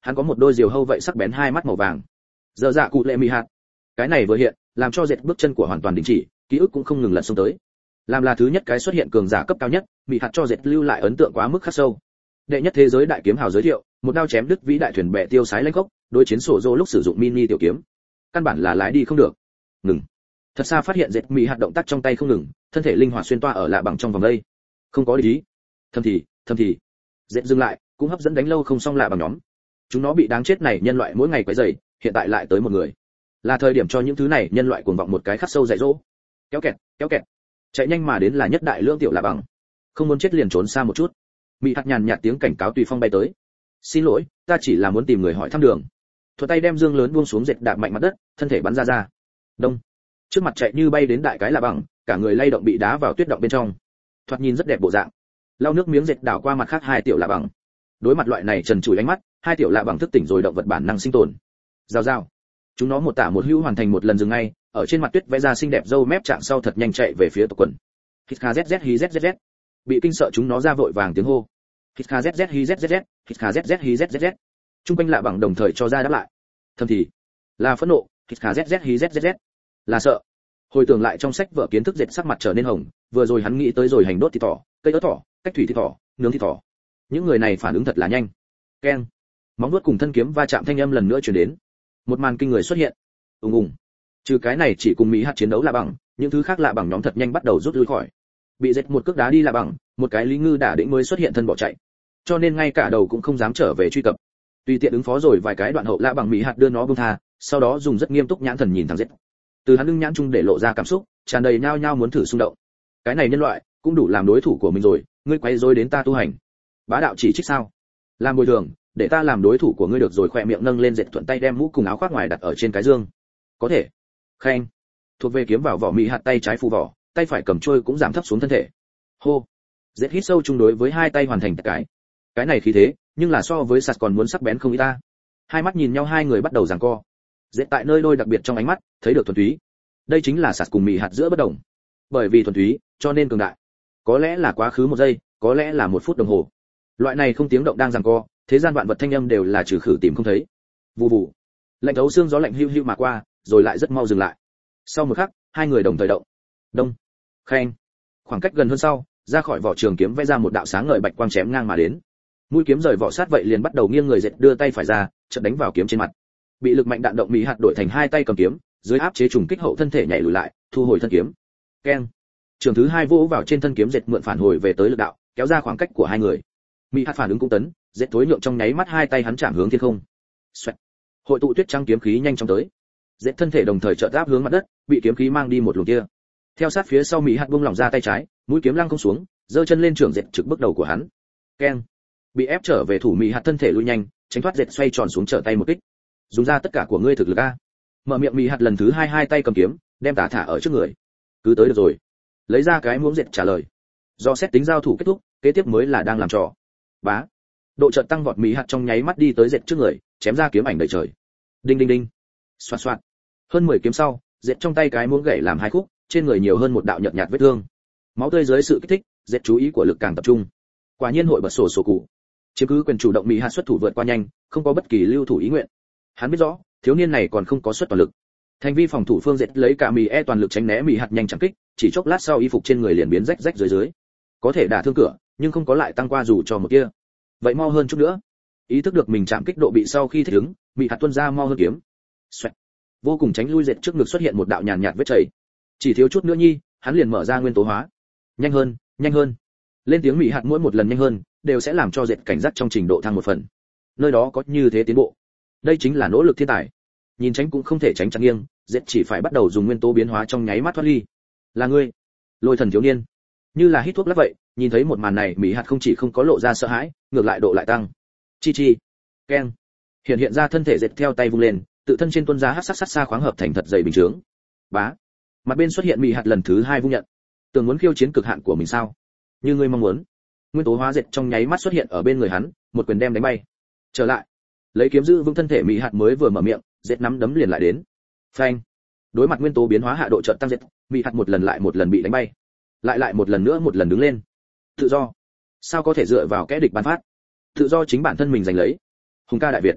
hắn có một đôi diều hâu vậy sắc bén hai mắt màu vàng. Giờ dạ cụ lệ mỹ hạt, cái này vừa hiện làm cho dệt bước chân của hoàn toàn đình chỉ, ký ức cũng không ngừng lật xông tới. Làm là thứ nhất cái xuất hiện cường giả cấp cao nhất, mỹ hạt cho dệt lưu lại ấn tượng quá mức khắc sâu. Đệ nhất thế giới đại kiếm hào giới thiệu, một đao chém đứt vĩ đại thuyền bè tiêu sái lãnh gốc, đối chiến sổ dô lúc sử dụng mini tiểu kiếm, căn bản là lái đi không được. Ngừng. Thật xa phát hiện dệt mỹ hạt động tác trong tay không ngừng, thân thể linh hoạt xuyên toa ở lạ bằng trong vòng đây. Không có ý. Thầm thì. Dệt dừng lại, cũng hấp dẫn đánh lâu không xong lạ bằng nhóm. Chúng nó bị đáng chết này nhân loại mỗi ngày quấy rầy, hiện tại lại tới một người. Là thời điểm cho những thứ này nhân loại cuồng vọng một cái khắc sâu dạy dỗ. Kéo kẹt. Chạy nhanh mà đến là nhất đại lưỡng tiểu lạ bằng. Không muốn chết liền trốn xa một chút. Mỹ hạt nhàn nhạt tiếng cảnh cáo tùy phong bay tới. Xin lỗi, ta chỉ là muốn tìm người hỏi thăm đường. Thuận tay đem dương lớn buông xuống, dệt đạp mạnh mặt đất, thân thể bắn ra. Đông. Trước mặt chạy như bay đến đại cái lạ bằng, cả người lay động bị đá vào tuyết động bên trong. Thoạt nhìn rất đẹp bộ dạng. Lau nước miếng dệt đảo qua mặt khác hai tiểu lạ bằng. Đối mặt loại này trần trụi ánh mắt, hai tiểu lạ bằng thức tỉnh rồi động vật bản năng sinh tồn. Rào. Chúng nó một tả một hữu hoàn thành một lần dừng ngay, ở trên mặt tuyết vẽ ra xinh đẹp râu mép trạng sau thật nhanh chạy về phía tộc quần. Hít kha zz hi zz. Bị kinh sợ chúng nó ra vội vàng tiếng hô. Hít kha zz hi zz, hít kha zz hi zz. Trung quanh lạ bằng đồng thời cho ra đáp lại. Thầm thì là phẫn nộ, hít kha zz hi zz. Là sợ. Hồi tưởng lại trong sách vở kiến thức, dệt sắc mặt trở nên hồng, vừa rồi hắn nghĩ tới rồi hành đốt thịt thỏ, cây ớt thỏ, cách thủy thịt thỏ, nướng thịt thỏ. Những người này phản ứng thật là nhanh. Keng. Móng vuốt cùng thân kiếm va chạm thanh âm lần nữa truyền đến. Một màn kinh người xuất hiện. Ùng. Trừ cái này chỉ cùng mỹ hạt chiến đấu lạ bằng, những thứ khác lạ bằng nhóm thật nhanh bắt đầu rút lui khỏi. Bị dệt một cước đá đi lạ bằng, một cái lý ngư đả đĩnh mới xuất hiện thân bỏ chạy. Cho nên ngay cả đầu cũng không dám trở về truy cập. Tùy tiện ứng phó rồi vài cái đoạn hậu lạ bằng mỹ hạt đưa nó buông tha, sau đó dùng rất nghiêm túc nhãn thần nhìn thằng dệt. Từ hắn lưng nhãn trung để lộ ra cảm xúc, tràn đầy nhao nhao muốn thử xung động. Cái này nhân loại cũng đủ làm đối thủ của mình rồi, ngươi quay rối đến ta tu hành. Bá đạo chỉ trích sao? Làm bồi thường, để ta làm đối thủ của ngươi được rồi. Khỏe miệng nâng lên, dệt thuận tay đem mũ cùng áo khoác ngoài đặt ở trên cái dương. Có thể. Khen. Thuộc về kiếm vào vỏ mỹ hạt tay trái phù vỏ, tay phải cầm trôi cũng giảm thấp xuống thân thể. Hô. Dệt hít sâu chung đối với hai tay hoàn thành cái này khí thế, nhưng là so với sạt còn muốn sắc bén không ít ta. Hai mắt nhìn nhau, hai người bắt đầu giằng co. Dệt tại nơi đôi đặc biệt trong ánh mắt thấy được thuần túy. Đây chính là sạt cùng mỹ hạt giữa bất đồng. Bởi vì thuần túy, cho nên cường đại. Có lẽ là quá khứ một giây, có lẽ là một phút đồng hồ. Loại này không tiếng động đang giằng co, thế gian vạn vật thanh âm đều là trừ khử tìm không thấy. Vù vù. Lạnh thấu xương gió lạnh hưu hưu mà qua, rồi lại rất mau dừng lại. Sau một khắc, hai người đồng thời động. Đông. Khen. Khoảng cách gần hơn sau, ra khỏi vỏ trường kiếm vẽ ra một đạo sáng ngời bạch quang chém ngang mà đến. Mũi kiếm rời vỏ sát vậy liền bắt đầu nghiêng người, dệt đưa tay phải ra, chợt đánh vào kiếm trên mặt. Bị lực mạnh đạn động, mỹ hạt đổi thành hai tay cầm kiếm, dưới áp chế trùng kích hậu thân thể nhảy lùi lại, thu hồi thân kiếm. Keng. Trường thứ hai vỗ vào trên thân kiếm, dệt mượn phản hồi về tới lực đạo, kéo ra khoảng cách của hai người. Mỹ hạt phản ứng cũng tấn, dệt thối nhượng trong nháy mắt, hai tay hắn chạm hướng thiên không. Xoẹt. Hội tụ tuyết trắng kiếm khí nhanh chóng tới. Dệt thân thể đồng thời chợt áp hướng mặt đất, bị kiếm khí mang đi một luồng kia. Theo sát phía sau, mỹ hạt buông lỏng ra tay trái, mũi kiếm lăng không xuống, giơ chân lên trường, dệt trực bước đầu của hắn. Keng. Bị ép trở về thủ, mỹ hạt thân thể lui nhanh, tránh thoát, dệt xoay tròn xuống trở tay một kích. Dùng ra tất cả của ngươi thực lực a. Mở miệng, mỹ hạt lần thứ hai tay cầm kiếm, đem tả thả ở trước người. Cứ tới được rồi. Lấy ra cái muỗng, dệt trả lời. Do xét tính giao thủ kết thúc, kế tiếp mới là đang làm trò. Bá. Độ chợt tăng vọt, mỹ hạt trong nháy mắt đi tới dệt trước người, chém ra kiếm ảnh đầy trời. Đinh đinh đinh. Xoạt xoạt. Hơn 10 kiếm sau, dệt trong tay cái muỗng gãy làm hai khúc, trên người nhiều hơn một đạo nhợt nhạt vết thương. Máu tươi dưới sự kích thích, dệt chú ý của lực càng tập trung. Quả nhiên hội bật sổ sổ cụ. Chiếm cứ quyền chủ động, mỹ hạt xuất thủ vượt qua nhanh, không có bất kỳ lưu thủ ý nguyện. Hắn biết rõ, thiếu niên này còn không có xuất toàn lực. Thành vi phòng thủ phương dệt lấy cả mì toàn lực tránh né mỹ hạt nhanh chạm kích, chỉ chốc lát sau y phục trên người liền biến rách dưới. Có thể đả thương cửa, nhưng không có lại tăng qua dù cho một kia. Vậy mau hơn chút nữa. Ý thức được mình chạm kích độ bị sau khi thích ứng, mỹ hạt tuôn ra mau hơn kiếm. Xoẹt. Vô cùng tránh lui, dệt trước ngực xuất hiện một đạo nhàn nhạt vết chảy. Chỉ thiếu chút nữa nhi, hắn liền mở ra nguyên tố hóa. Nhanh hơn. Lên tiếng mỹ hạt mỗi một lần nhanh hơn, đều sẽ làm cho dệt cảnh giác trong trình độ thăng một phần. Nơi đó có như thế tiến bộ. Đây chính là nỗ lực thiên tài. Nhìn tránh cũng không thể tránh chặn nghiêng, dệt chỉ phải bắt đầu dùng nguyên tố biến hóa trong nháy mắt thoát ly. Là ngươi, Lôi Thần thiếu niên. Như là hít thuốc lắc vậy, nhìn thấy một màn này, mỹ hạt không chỉ không có lộ ra sợ hãi, ngược lại độ lại tăng. Chi. Keng. Hiện ra thân thể, dệt theo tay vung lên, tự thân trên tuôn ra hắc sắc xa khoáng hợp thành thật dày bình chướng. Bá. Mặt bên xuất hiện mỹ hạt lần thứ hai vung nhận. Tưởng muốn khiêu chiến cực hạn của mình sao? Như ngươi mong muốn. Nguyên tố hóa dệt trong nháy mắt xuất hiện ở bên người hắn, một quyền đem đánh bay. Trở lại. Lấy kiếm giữ vững thân thể, mỹ hạt mới vừa mở miệng, dệt nắm đấm liền lại đến. Phanh. Đối mặt nguyên tố biến hóa hạ độ chợt tăng, dệt, mỹ hạt một lần lại một lần bị đánh bay. Lại một lần nữa một lần đứng lên. Tự do. Sao có thể dựa vào kẻ địch ban phát? Tự do chính bản thân mình giành lấy. Hùng ca đại Việt.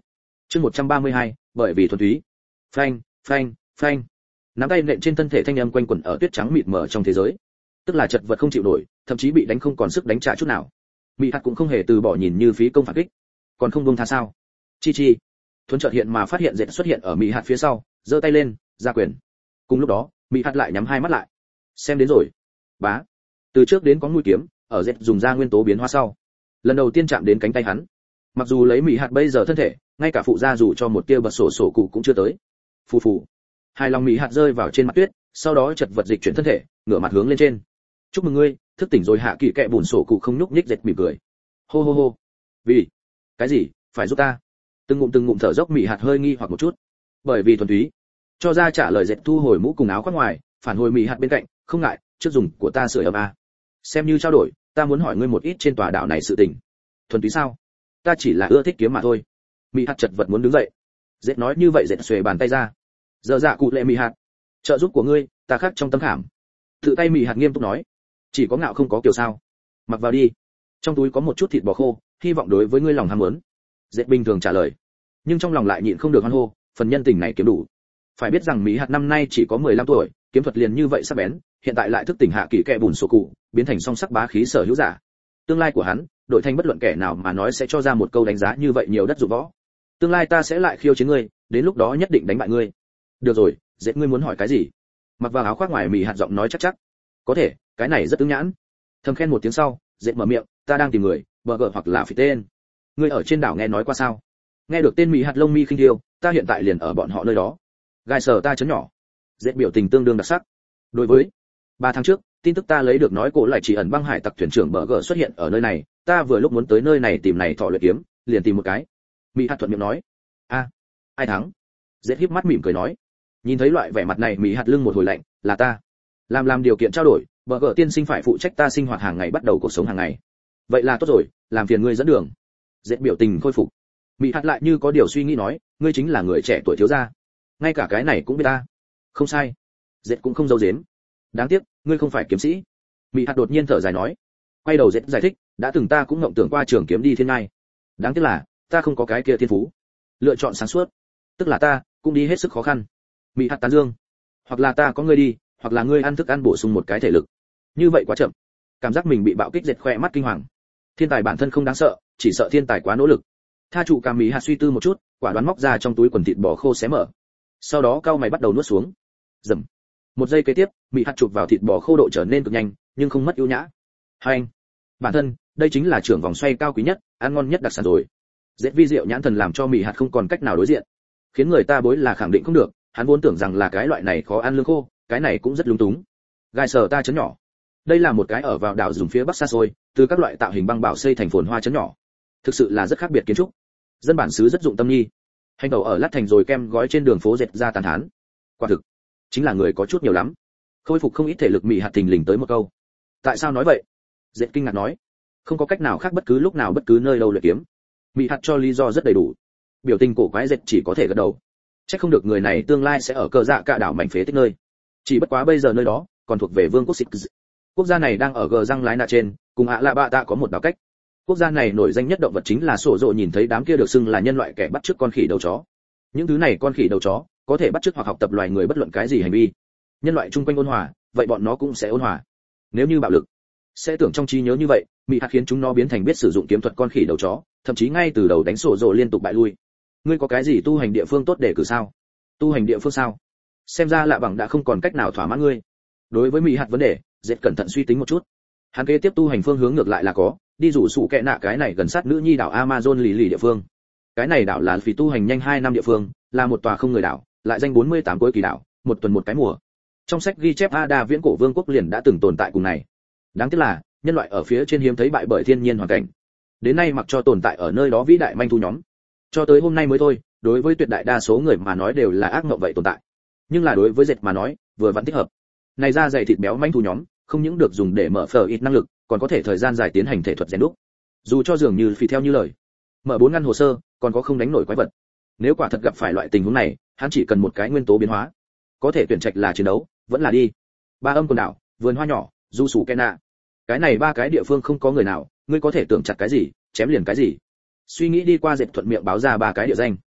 Chương 132, bởi vì thuần túy. Phanh, phanh, phanh. Nắm tay nện trên thân thể thanh âm quanh quẩn ở tuyết trắng mịt mờ trong thế giới. Tức là chật vật không chịu nổi, thậm chí bị đánh không còn sức đánh trả chút nào. Mỹ Hạt cũng không hề từ bỏ nhìn như phí công phản kích. Còn không buông tha sao? Chi chi. Thuấn chợt hiện mà phát hiện Dệt xuất hiện ở Mỹ Hạt phía sau, giơ tay lên, ra quyền. Cùng lúc đó, Mỹ Hạt lại nhắm hai mắt lại. Xem đến rồi. Bá. Từ trước đến có mũi kiếm, ở Dệt dùng ra nguyên tố biến hóa sau, lần đầu tiên chạm đến cánh tay hắn. Mặc dù lấy Mỹ Hạt bây giờ thân thể, ngay cả phụ gia dù cho một tia bật sổ cụ cũng chưa tới. Phù phù. Hai lòng Mỹ Hạt rơi vào trên mặt tuyết, sau đó chật vật dịch chuyển thân thể, ngửa mặt hướng lên trên. Chúc mừng ngươi, thức tỉnh rồi. Hạ Kỳ kẹ bùn sổ cụ không nhúc nhích Dệt mỉm cười. Hô hô hô. Vì cái gì? Phải giúp ta? Từng ngụm thở dốc Mỹ Hạt hơi nghi hoặc một chút. Bởi vì thuần túy. Cho ra trả lời Dệt thu hồi mũ cùng áo khoác ngoài, phản hồi Mỹ Hạt bên cạnh, không ngại, trước dùng của ta sưởi ấm a. Xem như trao đổi, ta muốn hỏi ngươi một ít trên tòa đảo này sự tình. Thuần túy sao? Ta chỉ là ưa thích kiếm mà thôi. Mỹ Hạt chật vật muốn đứng dậy. Dệt nói như vậy, Dệt xuề bàn tay ra. Giờ dạ cụ lệ Mỹ Hạt, trợ giúp của ngươi, ta khắc trong tâm khảm. Tự tay Mỹ Hạt nghiêm túc nói, chỉ có ngạo không có kiểu sao. Mặc vào đi. Trong túi có một chút thịt bò khô, hy vọng đối với ngươi lòng ham muốn. Dệt bình thường trả lời, nhưng trong lòng lại nhịn không được hoan hô, phần nhân tình này kiếm đủ. Phải biết rằng Mỹ Hạt năm nay chỉ có 15 tuổi, kiếm thuật liền như vậy sắc bén, hiện tại lại thức tỉnh Hạ Kỳ kẹ bùn sổ cụ, biến thành song sắc bá khí sở hữu giả. Tương lai của hắn, đổi thành bất luận kẻ nào mà nói sẽ cho ra một câu đánh giá như vậy nhiều đất dụng võ. Tương lai ta sẽ lại khiêu chiến ngươi, đến lúc đó nhất định đánh bại ngươi. Được rồi, Dệt ngươi muốn hỏi cái gì? Mặc vào áo khoác ngoài, Mỹ Hạt giọng nói chắc chắc. Có thể, cái này rất ứng nhãn. Thầm khen một tiếng sau, Dệt mở miệng, ta đang tìm người, bờ gờ hoặc là phi tên. Ngươi ở trên đảo nghe nói qua sao? Nghe được tên Mỹ Hạt lông mi khinh điêu, ta hiện tại liền ở bọn họ nơi đó. Gai sờ ta chấn nhỏ. Dệt biểu tình tương đương đặc sắc. Đối với 3 tháng trước, tin tức ta lấy được nói cổ lại chỉ ẩn băng hải tặc thuyền trưởng bờ gờ xuất hiện ở nơi này, ta vừa lúc muốn tới nơi này tìm này thọ luyện kiếm, liền tìm một cái. Mỹ Hạt thuận miệng nói. A, ai thắng? Dệt híp mắt mỉm cười nói. Nhìn thấy loại vẻ mặt này, Mỹ Hạt lưng một hồi lạnh, là ta. Làm điều kiện trao đổi, bờ gờ tiên sinh phải phụ trách ta sinh hoạt hàng ngày, bắt đầu cuộc sống hàng ngày. Vậy là tốt rồi, làm phiền ngươi dẫn đường. Dệt biểu tình khôi phục. Mỹ Hạt lại như có điều suy nghĩ nói, ngươi chính là người trẻ tuổi thiếu gia. Ngay cả cái này cũng biết ta. Không sai. Dệt cũng không giấu giếm. Đáng tiếc, ngươi không phải kiếm sĩ. Mỹ Hạt đột nhiên thở dài nói. Quay đầu Dệt giải thích, đã từng ta cũng ngậm tưởng qua trường kiếm đi thiên ngai. Đáng tiếc là, ta không có cái kia thiên phú. Lựa chọn sáng suốt, tức là ta cũng đi hết sức khó khăn. Mỹ Hạt tán dương. Hoặc là ta có ngươi đi, hoặc là ngươi ăn thức ăn bổ sung một cái thể lực. Như vậy quá chậm. Cảm giác mình bị bạo kích. Dệt khoe mắt kinh hoàng. Thiên tài bản thân không đáng sợ, chỉ sợ thiên tài quá nỗ lực. Tha trụ cả. Mỹ Hạt suy tư một chút, quả đoán móc ra trong túi quần thịt bò khô xé mở. Sau đó cau mày bắt đầu nuốt xuống. Dầm. Một giây kế tiếp, Mỹ Hạt chụp vào thịt bò khô độ trở nên cực nhanh, nhưng không mất ưu nhã. Hành. Bản thân, đây chính là trưởng vòng xoay cao quý nhất, ăn ngon nhất đặc sản rồi. Dệt vi diệu nhãn thần làm cho Mỹ Hạt không còn cách nào đối diện, khiến người ta bối là khẳng định không được, hắn vốn tưởng rằng là cái loại này khó ăn lương khô, cái này cũng rất lung túng. Gai sờ ta chấn nhỏ. Đây là một cái ở vào đảo dùng phía bắc xa xôi, từ các loại tạo hình băng bảo xây thành phồn hoa chấn nhỏ. Thực sự là rất khác biệt kiến trúc. Dân bản xứ rất dụng tâm nghi. Hành tàu ở lát thành rồi kem gói trên đường phố. Dệt ra tàn thán. Quả thực, chính là người có chút nhiều lắm. Khôi phục không ít thể lực. Mỹ Hạt thình lình tới một câu. Tại sao nói vậy? Dệt kinh ngạc nói. Không có cách nào khác, bất cứ lúc nào bất cứ nơi đâu luyện kiếm. Mỹ Hạt cho lý do rất đầy đủ. Biểu tình cổ quái. Dệt chỉ có thể gật đầu. Chắc không được người này tương lai sẽ ở cờ dạ cả đảo mảnh phế tích nơi. Chỉ bất quá bây giờ nơi đó còn thuộc về vương quốc Six. Quốc gia này đang ở gờ răng lái nạ trên, cùng ạ lạ bạ tạ có một đảo cách. Quốc gia này nổi danh nhất động vật chính là sổ rộ. Nhìn thấy đám kia được xưng là nhân loại kẻ bắt chước con khỉ đầu chó. Những thứ này con khỉ đầu chó có thể bắt chước hoặc học tập loài người bất luận cái gì hành vi. Nhân loại chung quanh ôn hòa, vậy bọn nó cũng sẽ ôn hòa. Nếu như bạo lực, sẽ tưởng trong trí nhớ như vậy. Mỹ Hạt khiến chúng nó biến thành biết sử dụng kiếm thuật con khỉ đầu chó, thậm chí ngay từ đầu đánh sổ rộ liên tục bại lui. Ngươi có cái gì tu hành địa phương tốt để cử sao? Tu hành địa phương sao? Xem ra lạ bằng đã không còn cách nào thỏa mãn ngươi. Đối với Mỹ Hạt vấn đề, Dệt cẩn thận suy tính một chút. Hắn kế tiếp tu hành phương hướng ngược lại là có, đi rủ sụ kẹ nạ cái này gần sát nữ nhi đảo Amazon lì địa phương. Cái này đảo là vì tu hành nhanh 2 năm địa phương, là một tòa không người đảo, lại danh 48 cuối kỳ đảo, một tuần một cái mùa. Trong sách ghi chép Ada viễn cổ vương quốc liền đã từng tồn tại cùng này. Đáng tiếc là, nhân loại ở phía trên hiếm thấy bại bởi thiên nhiên hoàn cảnh. Đến nay mặc cho tồn tại ở nơi đó vĩ đại manh thu nhóm, cho tới hôm nay mới thôi, đối với tuyệt đại đa số người mà nói đều là ác mộng vậy tồn tại. Nhưng là đối với Dệt mà nói, vừa vẫn thích hợp. Này da dày thịt béo manh thu nhóm, không những được dùng để mở phở ít năng lực, còn có thể thời gian dài tiến hành thể thuật rèn đúc. Dù cho dường như phi theo như lời, mở 4 ngăn hồ sơ, còn có không đánh nổi quái vật. Nếu quả thật gặp phải loại tình huống này, hắn chỉ cần một cái nguyên tố biến hóa, có thể tuyển trạch là chiến đấu, vẫn là đi. Ba âm quần đảo, vườn hoa nhỏ, du sủ Kena. Cái này 3 cái địa phương không có người nào, ngươi có thể tưởng chặt cái gì, chém liền cái gì. Suy nghĩ đi qua, Dệt thuận miệng báo ra 3 cái địa danh.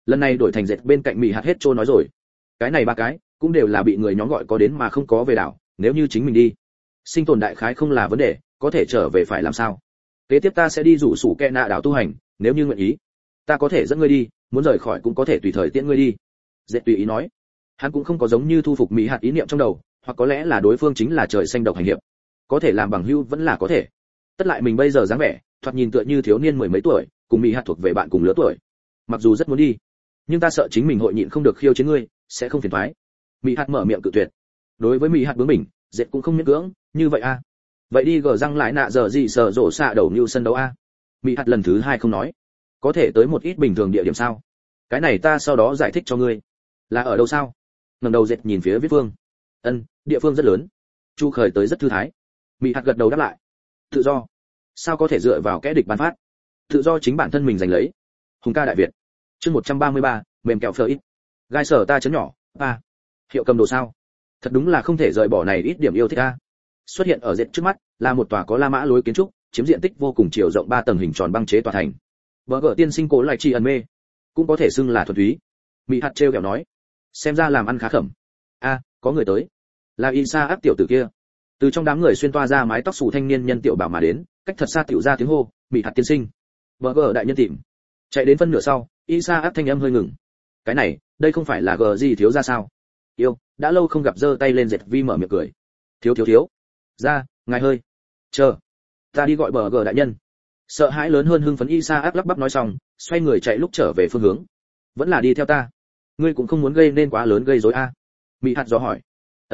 lần này đổi thành dệt bên cạnh mỹ hạt hết trôi nói rồi. Cái này ba cái cũng đều là bị người nhóm gọi có đến mà không có về đảo, nếu như chính mình đi, sinh tồn đại khái không là vấn đề, có thể trở về phải làm sao? Kế tiếp ta sẽ đi rủ sủ kẹ nạ đảo tu hành, nếu như nguyện ý, ta có thể dẫn ngươi đi, muốn rời khỏi cũng có thể tùy thời tiễn ngươi đi. Dệt tùy ý nói. Hắn cũng không có giống như thu phục mỹ hạt ý niệm trong đầu, hoặc có lẽ là đối phương chính là trời xanh độc hành hiệp, có thể làm bằng hữu vẫn là có thể. Tất lại mình bây giờ dáng vẻ, thoạt nhìn tựa như thiếu niên mười mấy tuổi, cùng mỹ hạt thuộc về bạn cùng lứa tuổi. Mặc dù rất muốn đi, nhưng ta sợ chính mình hội nhịn không được khiêu chiến ngươi, sẽ không phiền toái. Mỹ hạt mở miệng cự tuyệt. Đối với mỹ hạt bướng bỉnh, dệt cũng không miễn cưỡng, như vậy a. Vậy đi gờ răng lại nạ giờ gì sở rộ xạ đầu như sân đấu a. Mỹ hạt lần thứ hai không nói. Có thể tới một ít bình thường địa điểm sao? Cái này ta sau đó giải thích cho ngươi. Là ở đâu sao? Ngẩng đầu dệt nhìn phía viết phương. Địa phương rất lớn. Chu khởi tới rất thư thái. Mỹ hạt gật đầu đáp lại. Tự do. Sao có thể dựa vào kẻ địch ban phát? Tự do chính bản thân mình giành lấy. Hùng ca đại Việt. Chương 133, mềm kẹo phở ít. Gai sở ta chấn nhỏ, a. Hiệu cầm đồ sao? Thật đúng là không thể rời bỏ này ít điểm yêu thích a. Xuất hiện ở dệt trước mắt là một tòa có La Mã lối kiến trúc, chiếm diện tích vô cùng chiều rộng 3 tầng hình tròn băng chế tòa thành. Bờ gở tiên sinh cố lại chi ẩn mê, cũng có thể xưng là thuần túy. Mỹ hạt trêu kẹo nói, xem ra làm ăn khá khẩm. A, có người tới. Là Isa áp tiểu tử kia. Từ trong đám người xuyên toa ra mái tóc xù thanh niên nhân tiểu bảo mà đến, cách thật xa tiểu ra tiếng hô, Mỹ hạt tiên sinh. Bờ gở đại nhân tìm. Chạy đến phân nửa sau, Isa áp thanh âm hơi ngừng. Cái này, đây không phải là gờ gì thiếu ra sao? Yêu, đã lâu không gặp, giơ tay lên dệt vi mở miệng cười. Thiếu. Ra, ngài hơi. Chờ. Ta đi gọi bờ gở đại nhân. Sợ hãi lớn hơn hưng phấn Isa áp lắp bắp nói xong, xoay người chạy lúc trở về phương hướng. Vẫn là đi theo ta. Ngươi cũng không muốn gây nên quá lớn gây rối a. Mỹ hạt dò hỏi.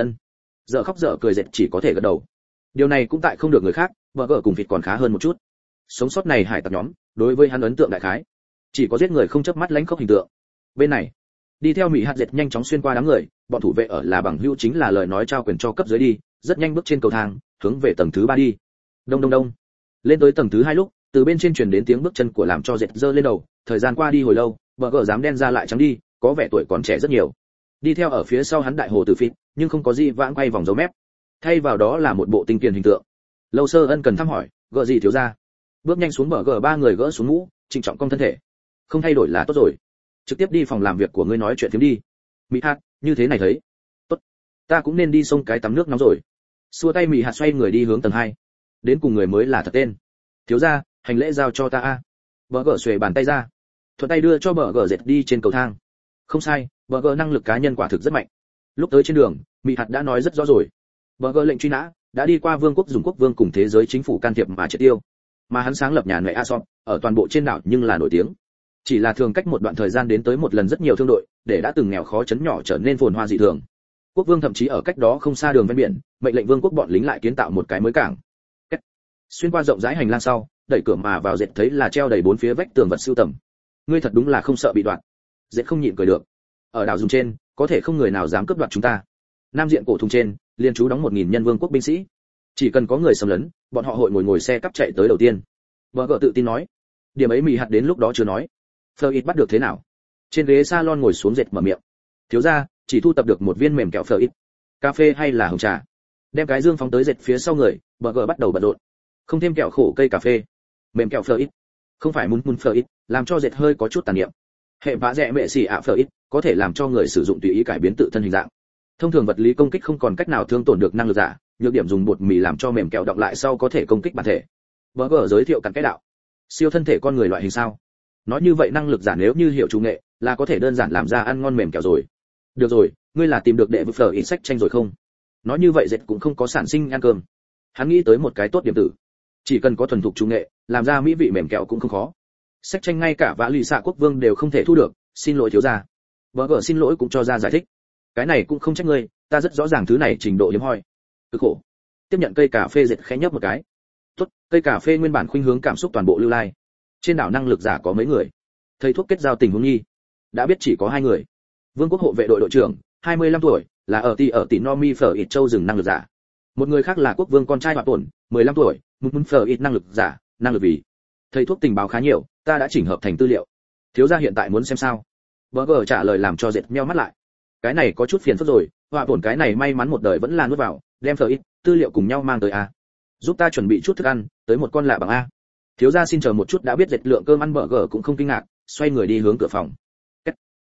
Dở khóc dở cười dệt chỉ có thể gật đầu. Điều này cũng tại không được người khác, bờ gở cùng vịt còn khá hơn một chút. Sống sót này hải tặc nhóm, đối với hắn ấn tượng đại khái, chỉ có giết người không chớp mắt lãnh khốc hình tượng. Bên này, đi theo Mỹ hạt dệt nhanh chóng xuyên qua đám người, bọn thủ vệ ở là bằng hữu chính là lời nói trao quyền cho cấp dưới đi, rất nhanh bước trên cầu thang, hướng về tầng thứ 3 đi. Đông. Lên tới tầng thứ 2 lúc, từ bên trên truyền đến tiếng bước chân của làm cho dệt giơ lên đầu, thời gian qua đi hồi lâu, bờ gở dám đen ra lại trắng đi, có vẻ tuổi còn trẻ rất nhiều. Đi theo ở phía sau hắn đại hồ tử phít, nhưng không có gì vãng quay vòng dấu mép, thay vào đó là một bộ tinh kiền hình tượng. Lâu Sơ ân cần thăm hỏi, gỡ gì thiếu gia. Bước nhanh xuống bờ gở ba người gỡ xuống mũ, trịnh trọng cong thân thể. Không thay đổi là tốt rồi. Trực tiếp đi phòng làm việc của ngươi nói chuyện phiếm đi. Mỹ hạt, như thế này thấy. Tốt. Ta cũng nên đi xông cái tắm nước nóng rồi. Xua tay Mỹ hạt xoay người đi hướng tầng 2. Đến cùng người mới là thật tên. Thiếu gia, hành lễ giao cho ta a. Bờ gở xuề bàn tay ra, thuận tay đưa cho bờ gở dệt đi trên cầu thang. Không sai, bờ gở năng lực cá nhân quả thực rất mạnh. Lúc tới trên đường, Mỹ hạt đã nói rất rõ rồi. Bờ gở lệnh truy nã đã đi qua vương quốc dùng quốc vương cùng thế giới chính phủ can thiệp mà triệt tiêu. Mà hắn sáng lập nhà ngoại Asop ở toàn bộ trên đảo nhưng là nổi tiếng. Chỉ là thường cách một đoạn thời gian đến tới một lần rất nhiều thương đội, để đã từng nghèo khó chấn nhỏ trở nên phồn hoa dị thường. Quốc vương thậm chí ở cách đó không xa đường ven biển, mệnh lệnh vương quốc bọn lính lại kiến tạo một cái mới cảng. Xuyên qua rộng rãi hành lang sau, đẩy cửa mà vào dệt thấy là treo đầy bốn phía vách tường vật sưu tầm. Ngươi thật đúng là không sợ bị đoạt. Dệt không nhịn cười được. Ở đảo dùng trên, có thể không người nào dám cướp đoạt chúng ta. Nam diện cổ thùng trên, liên trú đóng 1000 nhân vương quốc binh sĩ. Chỉ cần có người xâm lấn, bọn họ hội ngồi xe cắp chạy tới đầu tiên. Bờ gở tự tin nói. Điểm ấy Mỹ hạt đến lúc đó chưa nói. Fleur bắt được thế nào? Trên ghế salon ngồi xuống dệt mở miệng. Thiếu gia, chỉ thu tập được một viên mềm kẹo Fleur. Cà phê hay là hồng trà? Đem cái dương phóng tới dệt phía sau người, bờ gở bắt đầu bận rộn. Không thêm kẹo khổ cây cà phê, mềm kẹo Fleur. Không phải muốn Fleur, làm cho dệt hơi có chút tàn niệm. Hệ vã rẻ mẹ xì ạ Fleur, có thể làm cho người sử dụng tùy ý cải biến tự thân hình dạng. Thông thường vật lý công kích không còn cách nào thương tổn được năng lực giả, nhược điểm dùng bột mì làm cho mềm kẹo đọng lại sau có thể công kích bản thể. Bờ gở giới thiệu cặn cái đạo. Siêu thân thể con người loại hình sao? Nói như vậy năng lực giả nếu như hiểu chủ nghệ, là có thể đơn giản làm ra ăn ngon mềm kẹo rồi. Được rồi, ngươi là tìm được đệ vực phở ít sách tranh rồi không? Nói như vậy dệt cũng không có sản sinh ăn cơm. Hắn nghĩ tới một cái tốt điểm tử. Chỉ cần có thuần thục chủ nghệ, làm ra mỹ vị mềm kẹo cũng không khó. Sách tranh ngay cả vã lì xạ quốc vương đều không thể thu được, xin lỗi thiếu gia. Bờ gở xin lỗi cũng cho ra giải thích. Cái này cũng không trách ngươi, ta rất rõ ràng thứ này trình độ hiếm hoi. Cực khổ. Tiếp nhận cây cà phê dệt khẽ nhấp một cái. Tốt, cây cà phê nguyên bản khuynh hướng cảm xúc toàn bộ lưu lai. Trên đảo năng lực giả có mấy người? Thầy thuốc kết giao tình huống nghi. Đã biết chỉ có 2 người. Vương quốc hộ vệ đội đội trưởng, 25 tuổi, là ở tỷ Nomi phở ít châu rừng năng lực giả. Một người khác là quốc vương con trai Hoạt Tổn, 15 tuổi, muốn phở ít năng lực giả, năng lực vì. Thầy thuốc tình báo khá nhiều, ta đã chỉnh hợp thành tư liệu. Thiếu gia hiện tại muốn xem sao? Burger trả lời làm cho dệt meo mắt lại. Cái này có chút phiền phức rồi, Hoạt Tổn cái này may mắn một đời vẫn là nuốt vào, đem phở ít tư liệu cùng nhau mang tới a. Giúp ta chuẩn bị chút thức ăn, tới một con lạ bằng a. Thiếu gia xin chờ một chút, đã biết dệt lượng cơm ăn burger cũng không kinh ngạc, xoay người đi hướng cửa phòng.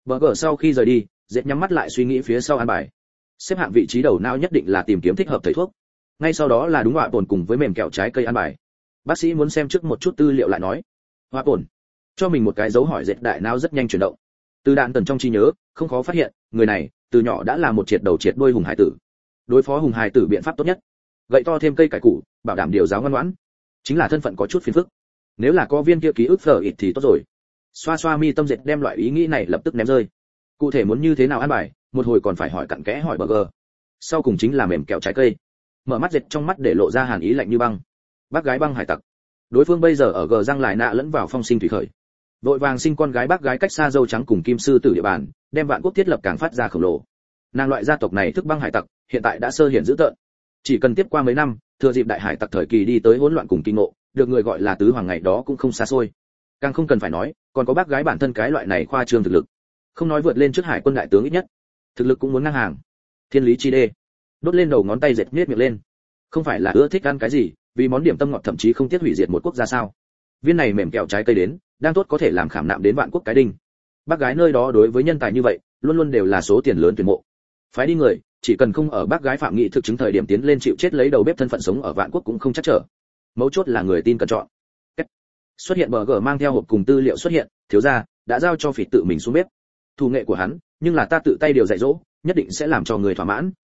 Bờ gờ sau khi rời đi, dệt nhắm mắt lại suy nghĩ phía sau an bài. Xếp hạng vị trí đầu não nhất định là tìm kiếm thích hợp thầy thuốc. Ngay sau đó là đúng họa bổn cùng với mềm kẹo trái cây an bài. Bác sĩ muốn xem trước một chút tư liệu lại nói. Họa bổn cho mình một cái dấu hỏi, dệt đại não rất nhanh chuyển động. Từ đạn tần trong trí nhớ, không khó phát hiện, người này từ nhỏ đã là một triệt đầu triệt đuôi hùng hải tử. Đối phó hùng hải tử biện pháp tốt nhất, gậy to thêm cây cải củ, bảo đảm điều giáo ngoan ngoãn. Chính là thân phận có chút phiền phức. Nếu là có viên kia ký ức phở ít thì tốt rồi. Xoa xoa mi tâm, dệt đem loại ý nghĩ này lập tức ném rơi. Cụ thể muốn như thế nào an bài, một hồi còn phải hỏi cặn kẽ hỏi burger. Sau cùng chính là mềm kẹo trái cây. Mở mắt, dệt trong mắt để lộ ra hàn ý lạnh như băng. Bác gái băng hải tặc. Đối phương bây giờ ở gờ răng lại nạ lẫn vào phong sinh thủy khởi. Vội vàng sinh con gái bác gái cách xa dâu trắng cùng kim sư tử địa bàn, đem vạn quốc thiết lập càng phát ra khổng lồ. Nàng loại gia tộc này thức băng hải tặc, hiện tại đã sơ hiển dữ tợn. Chỉ cần tiếp qua mấy năm, thừa dịp đại hải tặc thời kỳ đi tới hỗn loạn cùng kinh ngộ, được người gọi là tứ hoàng ngày đó cũng không xa xôi. Càng không cần phải nói, còn có bác gái bản thân cái loại này khoa trương thực lực. Không nói vượt lên trước hải quân đại tướng ít nhất, thực lực cũng muốn ngang hàng. Thiên lý chi đê. Đốt lên đầu ngón tay, dệt nhếch miệng lên. Không phải là ưa thích ăn cái gì, vì món điểm tâm ngọt thậm chí không tiếc hủy diệt một quốc gia sao? Viên này mềm kẹo trái cây đến, đang tốt có thể làm khảm nạm đến vạn quốc cái đinh. Bác gái nơi đó đối với nhân tài như vậy, luôn luôn đều là số tiền lớn tuyển mộ. Phái đi người, chỉ cần không ở bác gái phạm nghị thực chứng thời điểm tiến lên chịu chết lấy đầu bếp thân phận sống ở vạn quốc cũng không chắc trở. Mấu chốt là người tin cần chọn. Xuất hiện bờ gờ mang theo hộp cùng tư liệu xuất hiện, thiếu gia đã giao cho phỉ tự mình xuống bếp. Thủ nghệ của hắn, nhưng là ta tự tay điều dạy dỗ, nhất định sẽ làm cho người thỏa mãn.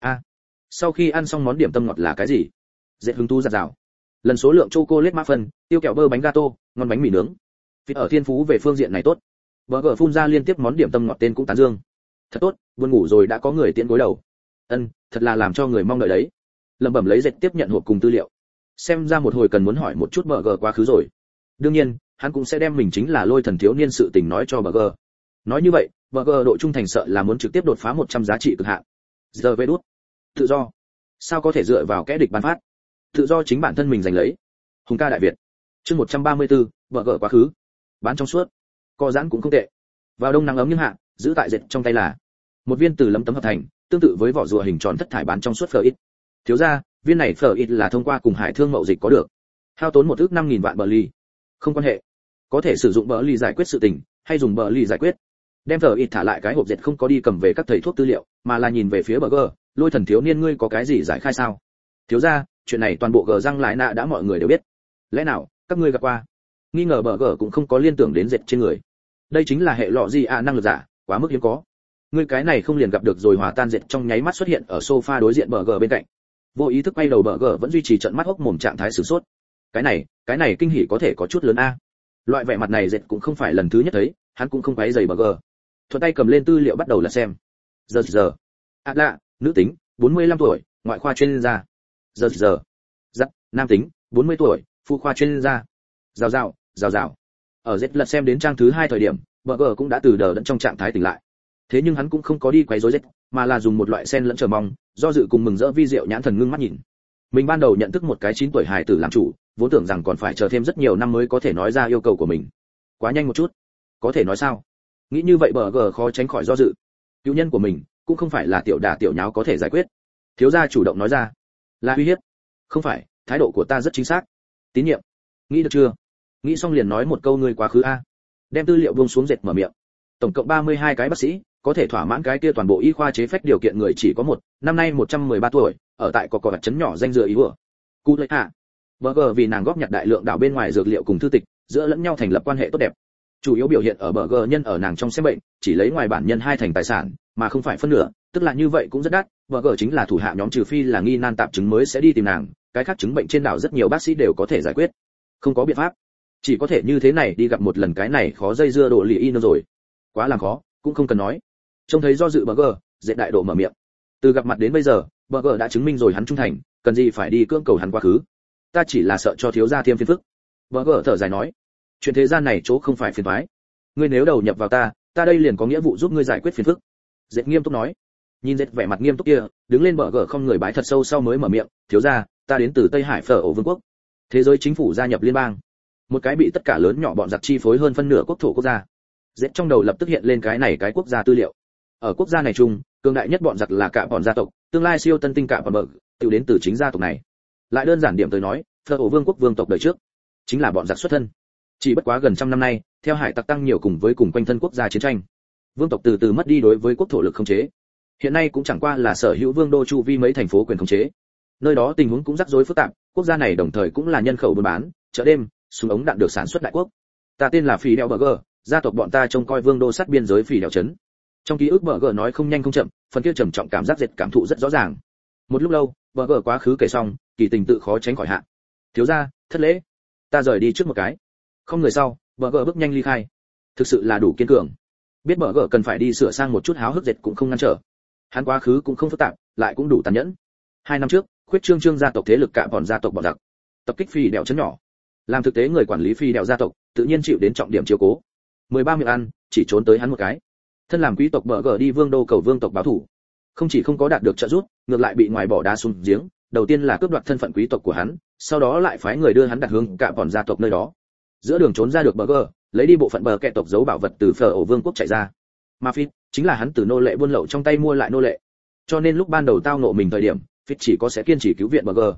Sau khi ăn xong món điểm tâm ngọt là cái gì? Dệt hứng thú giặt rào. Lần số lượng chocolate mã phân, tiêu kẹo bơ bánh gato, ngon bánh mì nướng. Phỉ ở thiên phú về phương diện này tốt. Bờ gờ phun ra liên tiếp món điểm tâm ngọt tên cũng tán dương. Thật tốt, buồn ngủ rồi đã có người tiễn gối đầu. Thật là làm cho người mong đợi đấy. Lẩm bẩm lấy, dệt tiếp nhận hộp cùng tư liệu. Xem ra một hồi cần muốn hỏi một chút bờ gờ quá khứ rồi. Đương nhiên, hắn cũng sẽ đem mình chính là lôi thần thiếu niên sự tình nói cho bờ gờ. Nói như vậy, bờ gờ độ trung thành sợ là muốn trực tiếp đột phá 100 giá trị cực hạn. Giờ về đút. Tự do. Sao có thể dựa vào kẻ địch ban phát? Tự do chính bản thân mình giành lấy. Hùng ca đại Việt. Chương 134, bờ gờ quá khứ. Bán trong suốt. Co giãn cũng không tệ. Vào đông nắng ấm nhưng hạ, giữ tại dệt trong tay là một viên từ lấm tấm hợp thành, tương tự với vỏ rùa hình tròn thất thải bán trong suốt phở ít. Thiếu gia, viên này phở ít là thông qua cùng hải thương mậu dịch có được. Hao tốn một ước 5.000 vạn bờ ly. Không quan hệ, có thể sử dụng bờ ly giải quyết sự tình, hay dùng bờ ly giải quyết. Đem phở ít thả lại cái hộp dệt, không có đi cầm về các thầy thuốc tư liệu, mà là nhìn về phía bờ gờ. Lôi thần thiếu niên, ngươi có cái gì giải khai sao? Thiếu gia, chuyện này toàn bộ gờ răng lại nạ đã mọi người đều biết. Lẽ nào các ngươi gặp qua? Nghi ngờ bờ gờ cũng không có liên tưởng đến dệt trên người. Đây chính là hệ lọ gì năng lực giả, quá mức hiếm có. Ngươi cái này không liền gặp được rồi? Hòa tan dệt trong nháy mắt xuất hiện ở sofa đối diện bờ gờ bên cạnh. Vô ý thức quay đầu, bờ gờ vẫn duy trì trợn mắt hốc mồm trạng thái sửng sốt. Cái này kinh hỉ có thể có chút lớn a. Loại vẻ mặt này dệt cũng không phải lần thứ nhất thấy, hắn cũng không quấy giày bờ gờ. Thuận tay cầm lên tư liệu bắt đầu là xem. Giờ. Lạ, nữ tính, 45 tuổi, ngoại khoa chuyên gia. Giờ. Giặc, nam tính, 40 tuổi, phụ khoa chuyên gia. Rào. Ở dệt lật xem đến trang thứ 2 thời điểm, bờ gờ cũng đã từ đờ đẫn trong trạng thái tỉnh lại. Thế nhưng hắn cũng không có đi quấy rối dệt, mà là dùng một loại sen lẫn chờ mong, do dự cùng mừng rỡ vi diệu nhãn thần ngưng mắt nhìn. Mình ban đầu nhận thức một cái 9 tuổi hài tử làm chủ, vốn tưởng rằng còn phải chờ thêm rất nhiều năm mới có thể nói ra yêu cầu của mình. Quá nhanh một chút. Có thể nói sao? Nghĩ như vậy, bờ gờ khó tránh khỏi do dự. Cựu nhân của mình cũng không phải là tiểu đả tiểu nháo có thể giải quyết. Thiếu gia chủ động nói ra. Là uy hiếp? Không phải, thái độ của ta rất chính xác. Tín nhiệm. Nghĩ được chưa? Nghĩ xong liền nói một câu, ngươi quá khứ a. Đem tư liệu buông xuống, dệt mở miệng. Tổng cộng 32 cái bác sĩ, có thể thỏa mãn cái kia toàn bộ y khoa chế phép điều kiện người chỉ có một, năm nay 113 tuổi, ở tại có vật trấn nhỏ danh dựa ý vừa. Cụ lợi hạ. Burger vì nàng góp nhặt đại lượng đảo bên ngoài dược liệu cùng thư tịch, giữa lẫn nhau thành lập quan hệ tốt đẹp. Chủ yếu biểu hiện ở Burger nhân ở nàng trong xem bệnh, chỉ lấy ngoài bản nhân 2 thành tài sản, mà không phải phân nửa, tức là như vậy cũng rất đắt. Burger chính là thủ hạ nhóm, trừ phi là nghi nan tạp chứng mới sẽ đi tìm nàng, cái khác chứng bệnh trên đảo rất nhiều bác sĩ đều có thể giải quyết. Không có biện pháp, chỉ có thể như thế này đi gặp một lần, cái này khó dây dưa độ lì y nữa rồi. Quá làm khó, cũng không cần nói. Trông thấy do dự Burger, dệt đại độ mở miệng. Từ gặp mặt đến bây giờ, Burger đã chứng minh rồi hắn trung thành, cần gì phải đi cưỡng cầu hắn quá khứ. Ta chỉ là sợ cho thiếu gia thêm phiền phức. Burger thở dài nói, chuyện thế gian này chỗ không phải phiền toái. Ngươi nếu đầu nhập vào ta đây liền có nghĩa vụ giúp ngươi giải quyết phiền phức. Dệt nghiêm túc nói. Nhìn dệt vẻ mặt nghiêm túc kia, đứng lên Burger không người bái thật sâu sau mới mở miệng, thiếu gia, ta đến từ Tây Hải Phở Ổ Vương quốc. Thế giới chính phủ gia nhập liên bang. Một cái bị tất cả lớn nhỏ bọn giặc chi phối hơn phân nửa quốc thổ quốc gia. Dệt trong đầu lập tức hiện lên cái quốc gia tư liệu. Ở quốc gia này chung, cường đại nhất bọn giặc là cả bọn gia tộc, tương lai siêu tân tinh cả bọn bậc, tự đến từ chính gia tộc này. Lại đơn giản điểm tới nói, Phở Ổ Vương quốc vương tộc đời trước chính là bọn giặc xuất thân. Chỉ bất quá gần trăm năm nay, theo hải tặc tăng nhiều cùng với cùng quanh thân quốc gia chiến tranh, Vương tộc từ từ mất đi đối với quốc thổ lực khống chế. Hiện nay cũng chẳng qua là sở hữu vương đô chu vi mấy thành phố quyền khống chế. Nơi đó tình huống cũng rắc rối phức tạp, quốc gia này đồng thời cũng là nhân khẩu buôn bán, chợ đêm, súng ống đạn được sản xuất đại quốc. Ta tên là Phỉ Đèo Burger, gia tộc bọn ta trông coi vương đô sát biên giới Phỉ Đèo trấn. Trong ký ức Burger nói không nhanh không chậm, phần kia trầm trọng cảm giác dệt cảm thụ rất rõ ràng. Một lúc lâu, Burger quá khứ kể xong, kỳ tình tự khó tránh khỏi hạ. Thiếu gia, thất lễ. Ta rời đi trước một cái. Không người sau, Burger bước nhanh ly khai. Thực sự là đủ kiên cường. Biết Burger cần phải đi sửa sang một chút háo hức dệt cũng không ngăn trở. Hắn quá khứ cũng không phức tạp, lại cũng đủ tàn nhẫn. 2 năm trước, khuyết trương gia tộc thế lực cạm bọn gia tộc bọn giặc, tập kích Phỉ Đèo trấn nhỏ. Làm thực tế người quản lý Phỉ Đèo gia tộc, tự nhiên chịu đến trọng điểm chiếu cố. 13 miệng ăn, chỉ trốn tới hắn một cái. Thân làm quý tộc Burger đi vương đô cầu vương tộc báo thủ, không chỉ không có đạt được trợ giúp, ngược lại bị ngoài bỏ đá xuống giếng. Đầu tiên là cướp đoạt thân phận quý tộc của hắn, sau đó lại phái người đưa hắn đặt hướng cạm bọn gia tộc nơi đó. Giữa đường trốn ra được Burger, lấy đi bộ phận bờ kẹ tộc giấu bảo vật từ phở ổ vương quốc chạy ra. Mà Phít chính là hắn từ nô lệ buôn lậu trong tay mua lại nô lệ. Cho nên lúc ban đầu tao nộ mình thời điểm, Phít chỉ có sẽ kiên trì cứu viện Burger.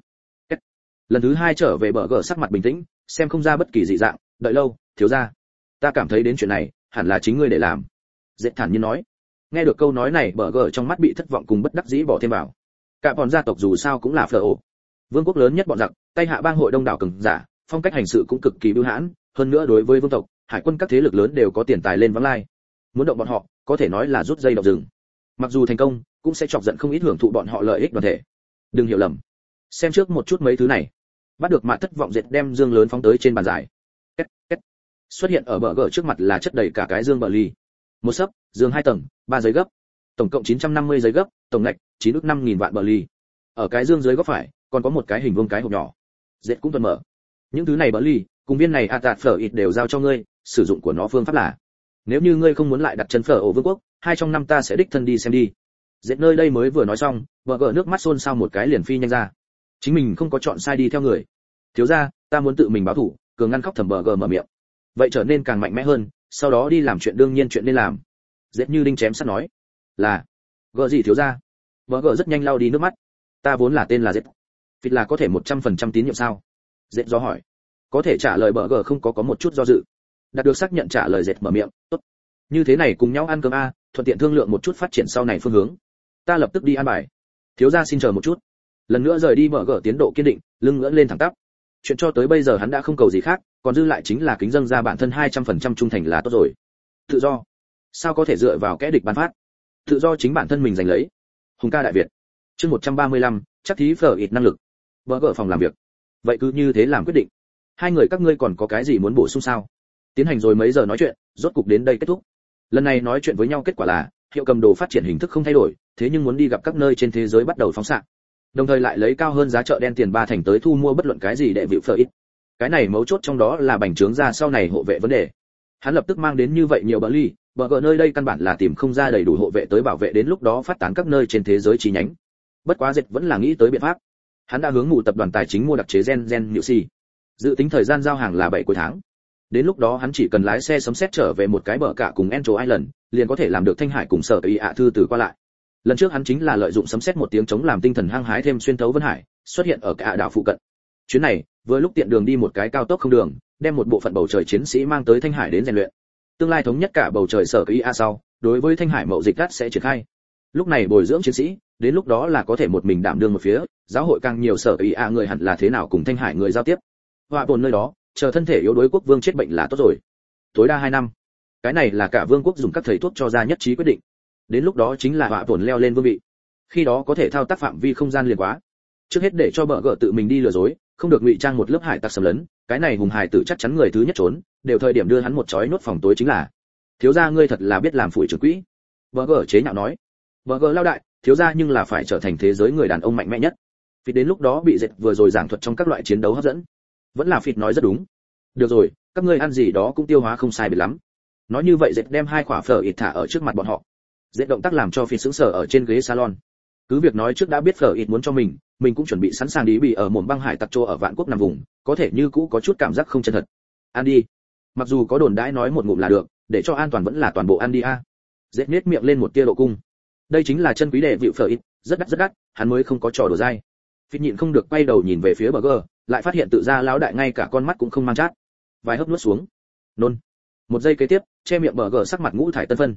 Lần thứ 2 trở về Burger sắc mặt bình tĩnh, xem không ra bất kỳ dị dạng, đợi lâu, thiếu gia. Ta cảm thấy đến chuyện này, hẳn là chính ngươi để làm. Dệt thản nhiên nói. Nghe được câu nói này, Burger trong mắt bị thất vọng cùng bất đắc dĩ bỏ thêm vào. Cả bọn gia tộc dù sao cũng là phở ổ. Vương quốc lớn nhất bọn giặc, tay hạ bang hội đông đảo cường giả, phong cách hành sự cũng cực kỳ bưu hãn, hơn nữa đối với vương tộc, hải quân các thế lực lớn đều có tiền tài lên vắng lai. Muốn động bọn họ, có thể nói là rút dây động rừng. Mặc dù thành công, cũng sẽ chọc giận không ít hưởng thụ bọn họ lợi ích đoàn thể. Đừng hiểu lầm. Xem trước một chút mấy thứ này. Bắt được Mạn thất vọng dệt đem dương lớn phóng tới trên bàn giải. Két. Xuất hiện ở bờ gở trước mặt là chất đầy cả cái dương bờ ly. Một sấp, dương 2 tầng, 3 giấy gấp. Tổng cộng 950 giấy gấp, tổng ngạch 9 ức 5000 vạn bờ ly. Ở cái dương dưới góc phải, còn có một cái hình vuông cái hộp nhỏ. Dệt cũng tuần mở. Những thứ này bờ ly, cùng viên này Atat phở ít đều giao cho ngươi, sử dụng của nó phương pháp là: nếu như ngươi không muốn lại đặt chân phở ổ vương quốc, 2 trong năm ta sẽ đích thân đi xem đi. Dệt nơi đây mới vừa nói xong, vợ gỡ nước mắt xôn xao một cái liền phi nhanh ra. Chính mình không có chọn sai đi theo người. Thiếu gia, ta muốn tự mình báo thủ, cường ngăn khóc thầm bờ gờ mở miệng. Vậy trở nên càng mạnh mẽ hơn, sau đó đi làm chuyện đương nhiên chuyện nên làm. Dệt như đinh chém sắt nói. Là. Gỡ gì thiếu gia? Vợ gỡ rất nhanh lau đi nước mắt. Ta vốn là tên là Dệt. Phịt là có thể 100% tín nhiệm sao? Dệt do hỏi. Có thể trả lời bờ gờ không có một chút do dự. Đạt được xác nhận trả lời Dệt mở miệng. Tốt. Như thế này cùng nhau ăn cơm a, thuận tiện thương lượng một chút phát triển sau này phương hướng. Ta lập tức đi an bài. Thiếu gia xin chờ một chút. Lần nữa rời đi bờ gờ tiến độ kiên định, lưng ngẩng lên thẳng tắp. Chuyện cho tới bây giờ hắn đã không cầu gì khác, còn dư lại chính là kính dâng ra bản thân 200% trung thành là tốt rồi. Tự do. Sao có thể dựa vào kẻ địch ban phát? Tự do chính bản thân mình giành lấy. Hùng ca đại Việt. Chương 135, chắc thí phở ít năng lực. Bờ gờ phòng làm việc. Vậy cứ như thế làm quyết định. Hai người các ngươi còn có cái gì muốn bổ sung sao? Tiến hành rồi mấy giờ nói chuyện, rốt cục đến đây kết thúc. Lần này nói chuyện với nhau kết quả là hiệu cầm đồ phát triển hình thức không thay đổi, thế nhưng muốn đi gặp các nơi trên thế giới bắt đầu phóng xạ. Đồng thời lại lấy cao hơn giá chợ đen tiền 3 thành tới thu mua bất luận cái gì để vịu phở ít. Cái này mấu chốt trong đó là bành trướng ra sau này hộ vệ vấn đề. Hắn lập tức mang đến như vậy nhiều bờ ly, bờ gờ nơi đây căn bản là tìm không ra đầy đủ hộ vệ tới bảo vệ đến lúc đó phát tán các nơi trên thế giới chi nhánh. Bất quá Dệt vẫn là nghĩ tới biện pháp. Hắn đã hướng ngụ tập đoàn tài chính mua đặc chế gen nhự si. Dự tính thời gian giao hàng là 7 cuối tháng. Đến lúc đó hắn chỉ cần lái xe sấm sét trở về một cái bờ cả cùng Angel Island, liền có thể làm được Thanh Hải cùng Sở Ý ạ thư từ qua lại. Lần trước hắn chính là lợi dụng sấm sét một tiếng chống làm tinh thần hăng hái thêm xuyên thấu Vân Hải, xuất hiện ở cả đảo phụ cận. Chuyến này, vừa lúc tiện đường đi một cái cao tốc không đường, đem một bộ phận bầu trời chiến sĩ mang tới Thanh Hải đến rèn luyện. Tương lai thống nhất cả bầu trời Sở Ý ạ sau, đối với Thanh Hải mậu dịch đắt sẽ triển khai. Lúc này bồi dưỡng chiến sĩ, đến lúc đó là có thể một mình đảm đương một phía, giáo hội càng nhiều Sở Ý ạ người hẳn là thế nào cùng Thanh Hải người giao tiếp. Họa bồn nơi đó, chờ thân thể yếu đuối quốc vương chết bệnh là tốt rồi. Tối đa 2 năm. Cái này là cả vương quốc dùng các thầy thuốc cho ra nhất trí quyết định. Đến lúc đó chính là họa bổn leo lên vương vị. Khi đó có thể thao tác phạm vi không gian liền quá. Trước hết để cho bờ gờ tự mình đi lừa dối, không được ngụy trang một lớp hải tặc xâm lấn, cái này hùng hải tử chắc chắn người thứ nhất trốn, đều thời điểm đưa hắn một chói nốt phòng tối chính là. Thiếu gia ngươi thật là biết làm phủi trưởng quỹ. Bờ gờ chế nhạo nói. Bờ gờ lao đại, thiếu gia nhưng là phải trở thành thế giới người đàn ông mạnh mẽ nhất. Vì đến lúc đó bị Dệt vừa rồi giảng thuật trong các loại chiến đấu hấp dẫn. Vẫn là Phịt nói rất đúng. Được rồi, các ngươi ăn gì đó cũng tiêu hóa không sai biệt lắm. Nói như vậy Dệt đem 2 quả phở ít thả ở trước mặt bọn họ. Dệt động tác làm cho Phịt sững sờ ở trên ghế salon. Cứ việc nói trước đã biết phở ít muốn cho mình cũng chuẩn bị sẵn sàng đi bị ở mồm băng hải tặc trô ở vạn quốc nằm vùng, có thể như cũ có chút cảm giác không chân thật. Ăn đi. Mặc dù có đồn đãi nói một ngụm là được, để cho an toàn vẫn là toàn bộ ăn đi a. Dệt nhếch miệng lên một tia độ cung. Đây chính là chân quý đệ vịu phở ít, rất đắt, hắn mới không có trò đùa dai. Phịt nhịn không được quay đầu nhìn về phía Burger, lại phát hiện tự ra lão đại ngay cả con mắt cũng không mang chát. Vài hớp nuốt xuống. Nôn. Một giây kế tiếp, che miệng Burger sắc mặt ngũ thải tân phân.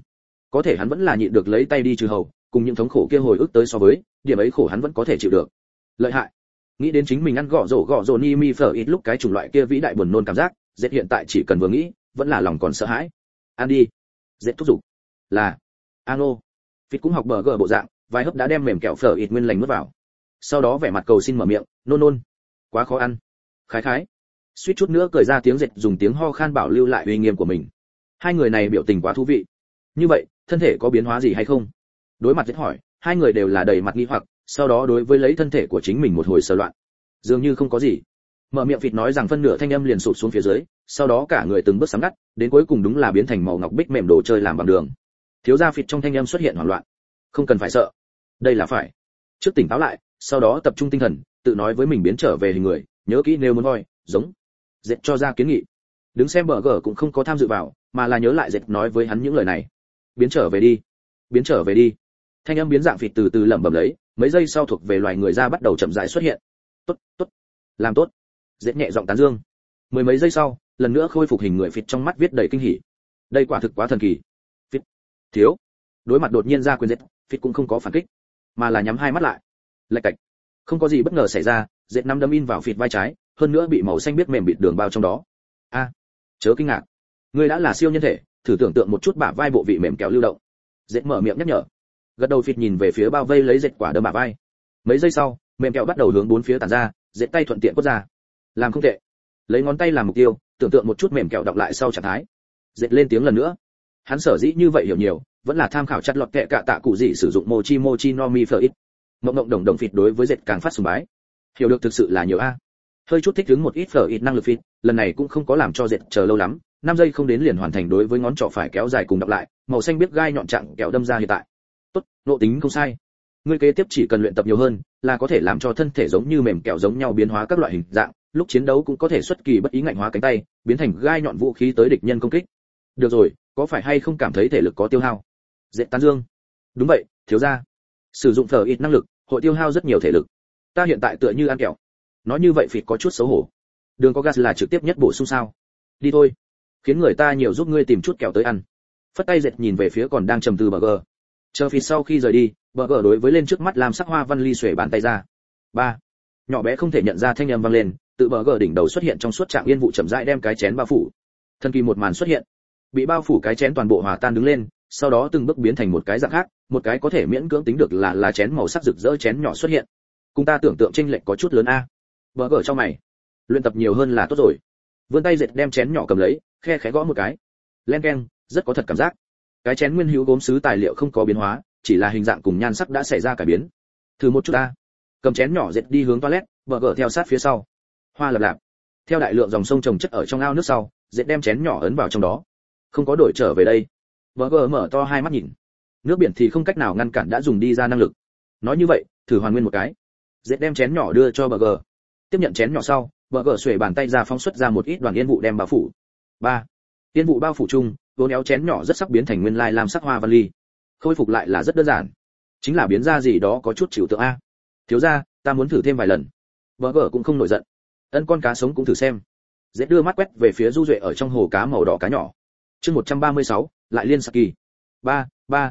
có thể hắn vẫn là nhịn được lấy tay đi trừ hầu, cùng những thống khổ kia hồi ức tới so với, điểm ấy khổ hắn vẫn có thể chịu được. Lợi hại. Nghĩ đến chính mình ăn gõ rổ ni mi phở ít lúc cái chủng loại kia vĩ đại buồn nôn cảm giác, Dệt hiện tại chỉ cần vừa nghĩ, vẫn là lòng còn sợ hãi. Ăn đi. Dệt thúc giục. Là. Ano. Phít cũng học bờ gờ bộ dạng, vài hớp đã đem mềm kẹo phở ít nguyên lành nuốt vào. Sau đó vẻ mặt cầu xin mở miệng, nôn nôn. Quá khó ăn. Khái khái. Suýt chút nữa cười ra tiếng Dệt dùng tiếng ho khan bảo lưu lại uy nghiêm của mình. Hai người này biểu tình quá thú vị. Như vậy, thân thể có biến hóa gì hay không? Đối mặt Dệt hỏi, hai người đều là đầy mặt nghi hoặc, sau đó đối với lấy thân thể của chính mình một hồi sờ loạn. Dường như không có gì. Mở miệng Phít nói rằng phân nửa thanh âm liền sụt xuống phía dưới, sau đó cả người từng bước sắm ngắt, đến cuối cùng đúng là biến thành màu ngọc bích mềm đồ chơi làm bằng đường. Thiếu gia Phít trong thanh âm xuất hiện hoảng loạn. Không cần phải sợ, đây là phải. Trước tỉnh táo lại, sau đó tập trung tinh thần, tự nói với mình biến trở về hình người, nhớ kỹ nếu muốn voi, giống. Dệt cho ra kiến nghị. Đứng xem bờ gờ cũng không có tham dự vào, mà là nhớ lại Dệt nói với hắn những lời này. Biến trở về đi, biến trở về đi. Thanh âm biến dạng Phít từ từ lẩm bẩm lấy, mấy giây sau thuộc về loài người ra bắt đầu chậm rãi xuất hiện. Tốt, tốt, làm tốt. Dệt nhẹ giọng tán dương. Mười mấy giây sau, lần nữa khôi phục hình người Phít trong mắt viết đầy kinh hỉ. Đây quả thực quá thần kỳ. Phít, thiếu. Đối mặt đột nhiên ra quyền Dệt, Phít cũng không có phản kích, mà là nhắm hai mắt lại. Lạch cạch. Không có gì bất ngờ xảy ra, Dệt năm đâm in vào Phít vai trái, hơn nữa bị màu xanh biết mềm bịt đường bao trong đó. A, chớ kinh ngạc. Ngươi đã là siêu nhân thể, thử tưởng tượng một chút bả vai bộ vị mềm kẹo lưu động. Dệt mở miệng nhắc nhở. Gật đầu Phít nhìn về phía bao vây lấy Dệt quả đấm bả vai. Mấy giây sau, mềm kẹo bắt đầu hướng bốn phía tản ra, Dệt tay thuận tiện quất ra. Làm không tệ. Lấy ngón tay làm mục tiêu, tưởng tượng một chút mềm kẹo đọc lại sau trạng thái. Dệt lên tiếng lần nữa. Hắn sở dĩ như vậy hiểu nhiều, vẫn là tham khảo chặt lọt kệ cả tạ cụ gì sử dụng mochi no mi phở ít. Mộng mộng đồng đồng Phít đối với Dệt càng phát sùng bái. Hiểu được thực sự là nhiều a. Hơi chút thích ứng một ít phở ít năng lực Phít, lần này cũng không có làm cho Dệt chờ lâu lắm, 5 giây không đến liền hoàn thành đối với ngón trỏ phải kéo dài cùng đọc lại, màu xanh biết gai nhọn chặng kẹo đâm ra hiện tại. Tốt, nộ tính không sai. Ngươi kế tiếp chỉ cần luyện tập nhiều hơn, là có thể làm cho thân thể giống như mềm kẹo giống nhau biến hóa các loại hình dạng, lúc chiến đấu cũng có thể xuất kỳ bất ý ngạnh hóa cánh tay, biến thành gai nhọn vũ khí tới địch nhân công kích. Được rồi, có phải hay không cảm thấy thể lực có tiêu hao? Dệt tán dương. Đúng vậy, thiếu gia. Sử dụng phở ít năng lực, hội tiêu hao rất nhiều thể lực. Ta hiện tại tựa như ăn kẹo. Nói như vậy Phít có chút xấu hổ. Đường có gas là trực tiếp nhất bổ sung sao? Đi thôi, khiến người ta nhiều giúp ngươi tìm chút kẹo tới ăn. Phất tay Dệt nhìn về phía còn đang trầm tư Burger. Chờ Phít sau khi rời đi, Burger đối với lên trước mắt làm sắc hoa văn ly xuề bàn tay ra. Ba. Nhỏ bé không thể nhận ra thanh âm vang lên, tự Burger đỉnh đầu xuất hiện trong suốt trạng yên vụ chậm rãi đem cái chén bao phủ. Thần kỳ một màn xuất hiện. Bị bao phủ cái chén toàn bộ hòa tan đứng lên, sau đó từng bước biến thành một cái dạng khác, một cái có thể miễn cưỡng tính được là chén màu sắc rực rỡ chén nhỏ xuất hiện. Cùng ta tưởng tượng chênh lệch có chút lớn a. Burger cho mày. Luyện tập nhiều hơn là tốt rồi. Vươn tay Dệt đem chén nhỏ cầm lấy, khe khẽ gõ một cái. Len keng, rất có thật cảm giác. Cái chén nguyên hữu gốm sứ tài liệu không có biến hóa, chỉ là hình dạng cùng nhan sắc đã xảy ra cải biến. Thử một chút ta. Cầm chén nhỏ Dệt đi hướng toilet, Burger theo sát phía sau. Hoa lập lạp. Theo đại lượng dòng sông trồng chất ở trong ao nước sau, Dệt đem chén nhỏ ấn vào trong đó. Không có đổi trở về đây. Burger mở to hai mắt nhìn. Nước biển thì không cách nào ngăn cản đã dùng đi ra năng lực. Nói như vậy, thử hoàn nguyên một cái. Dệt đem chén nhỏ đưa cho Burger. Tiếp nhận chén nhỏ sau, Burger xuề bàn tay ra phóng xuất ra một ít đoàn yên vụ đem bao phủ. 3. Yên vụ bao phủ chung, vốn éo chén nhỏ rất sắc biến thành nguyên lai làm sắc hoa văn ly. Khôi phục lại là rất đơn giản, chính là biến ra gì đó có chút chịu tượng a. Thiếu gia, ta muốn thử thêm vài lần. Burger cũng không nổi giận. Ân con cá sống cũng thử xem. Dễ đưa mắt quét về phía du duệ ở trong hồ cá màu đỏ cá nhỏ. Chương 136, lại liên saki. 3.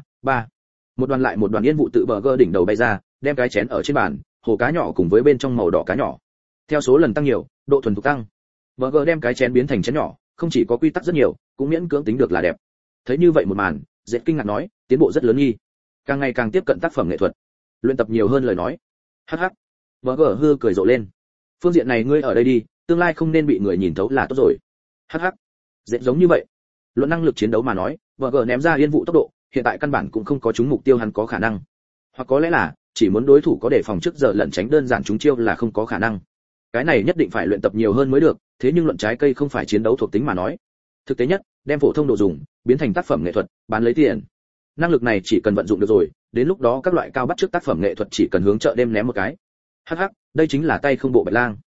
Một đoàn lại một đoàn yên vụ tự Burger đỉnh đầu bay ra, đem cái chén ở trên bàn, hồ cá nhỏ cùng với bên trong màu đỏ cá nhỏ. Theo số lần tăng nhiều, độ thuần thục tăng. Burger đem cái chén biến thành chén nhỏ, không chỉ có quy tắc rất nhiều, cũng miễn cưỡng tính được là đẹp. Thấy như vậy một màn, Dệt kinh ngạc nói, tiến bộ rất lớn nghi. Càng ngày càng tiếp cận tác phẩm nghệ thuật. Luyện tập nhiều hơn lời nói. Hắc hắc. Burger hư cười rộ lên. Phương diện này ngươi ở đây đi, tương lai không nên bị người nhìn thấu là tốt rồi. Hắc hắc. Dệt giống như vậy. Luận năng lực chiến đấu mà nói, Burger ném ra yên vụ tốc độ, hiện tại căn bản cũng không có trúng mục tiêu hắn có khả năng. Hoặc có lẽ là chỉ muốn đối thủ có đề phòng trước giờ lẩn tránh đơn giản trúng chiêu là không có khả năng. Cái này nhất định phải luyện tập nhiều hơn mới được, thế nhưng luận trái cây không phải chiến đấu thuộc tính mà nói. Thực tế nhất, đem phổ thông đồ dùng biến thành tác phẩm nghệ thuật, bán lấy tiền. Năng lực này chỉ cần vận dụng được rồi, đến lúc đó các loại cao bắt trước tác phẩm nghệ thuật chỉ cần hướng chợ đêm ném một cái. Hắc hắc, đây chính là tay không bộ bạch lang.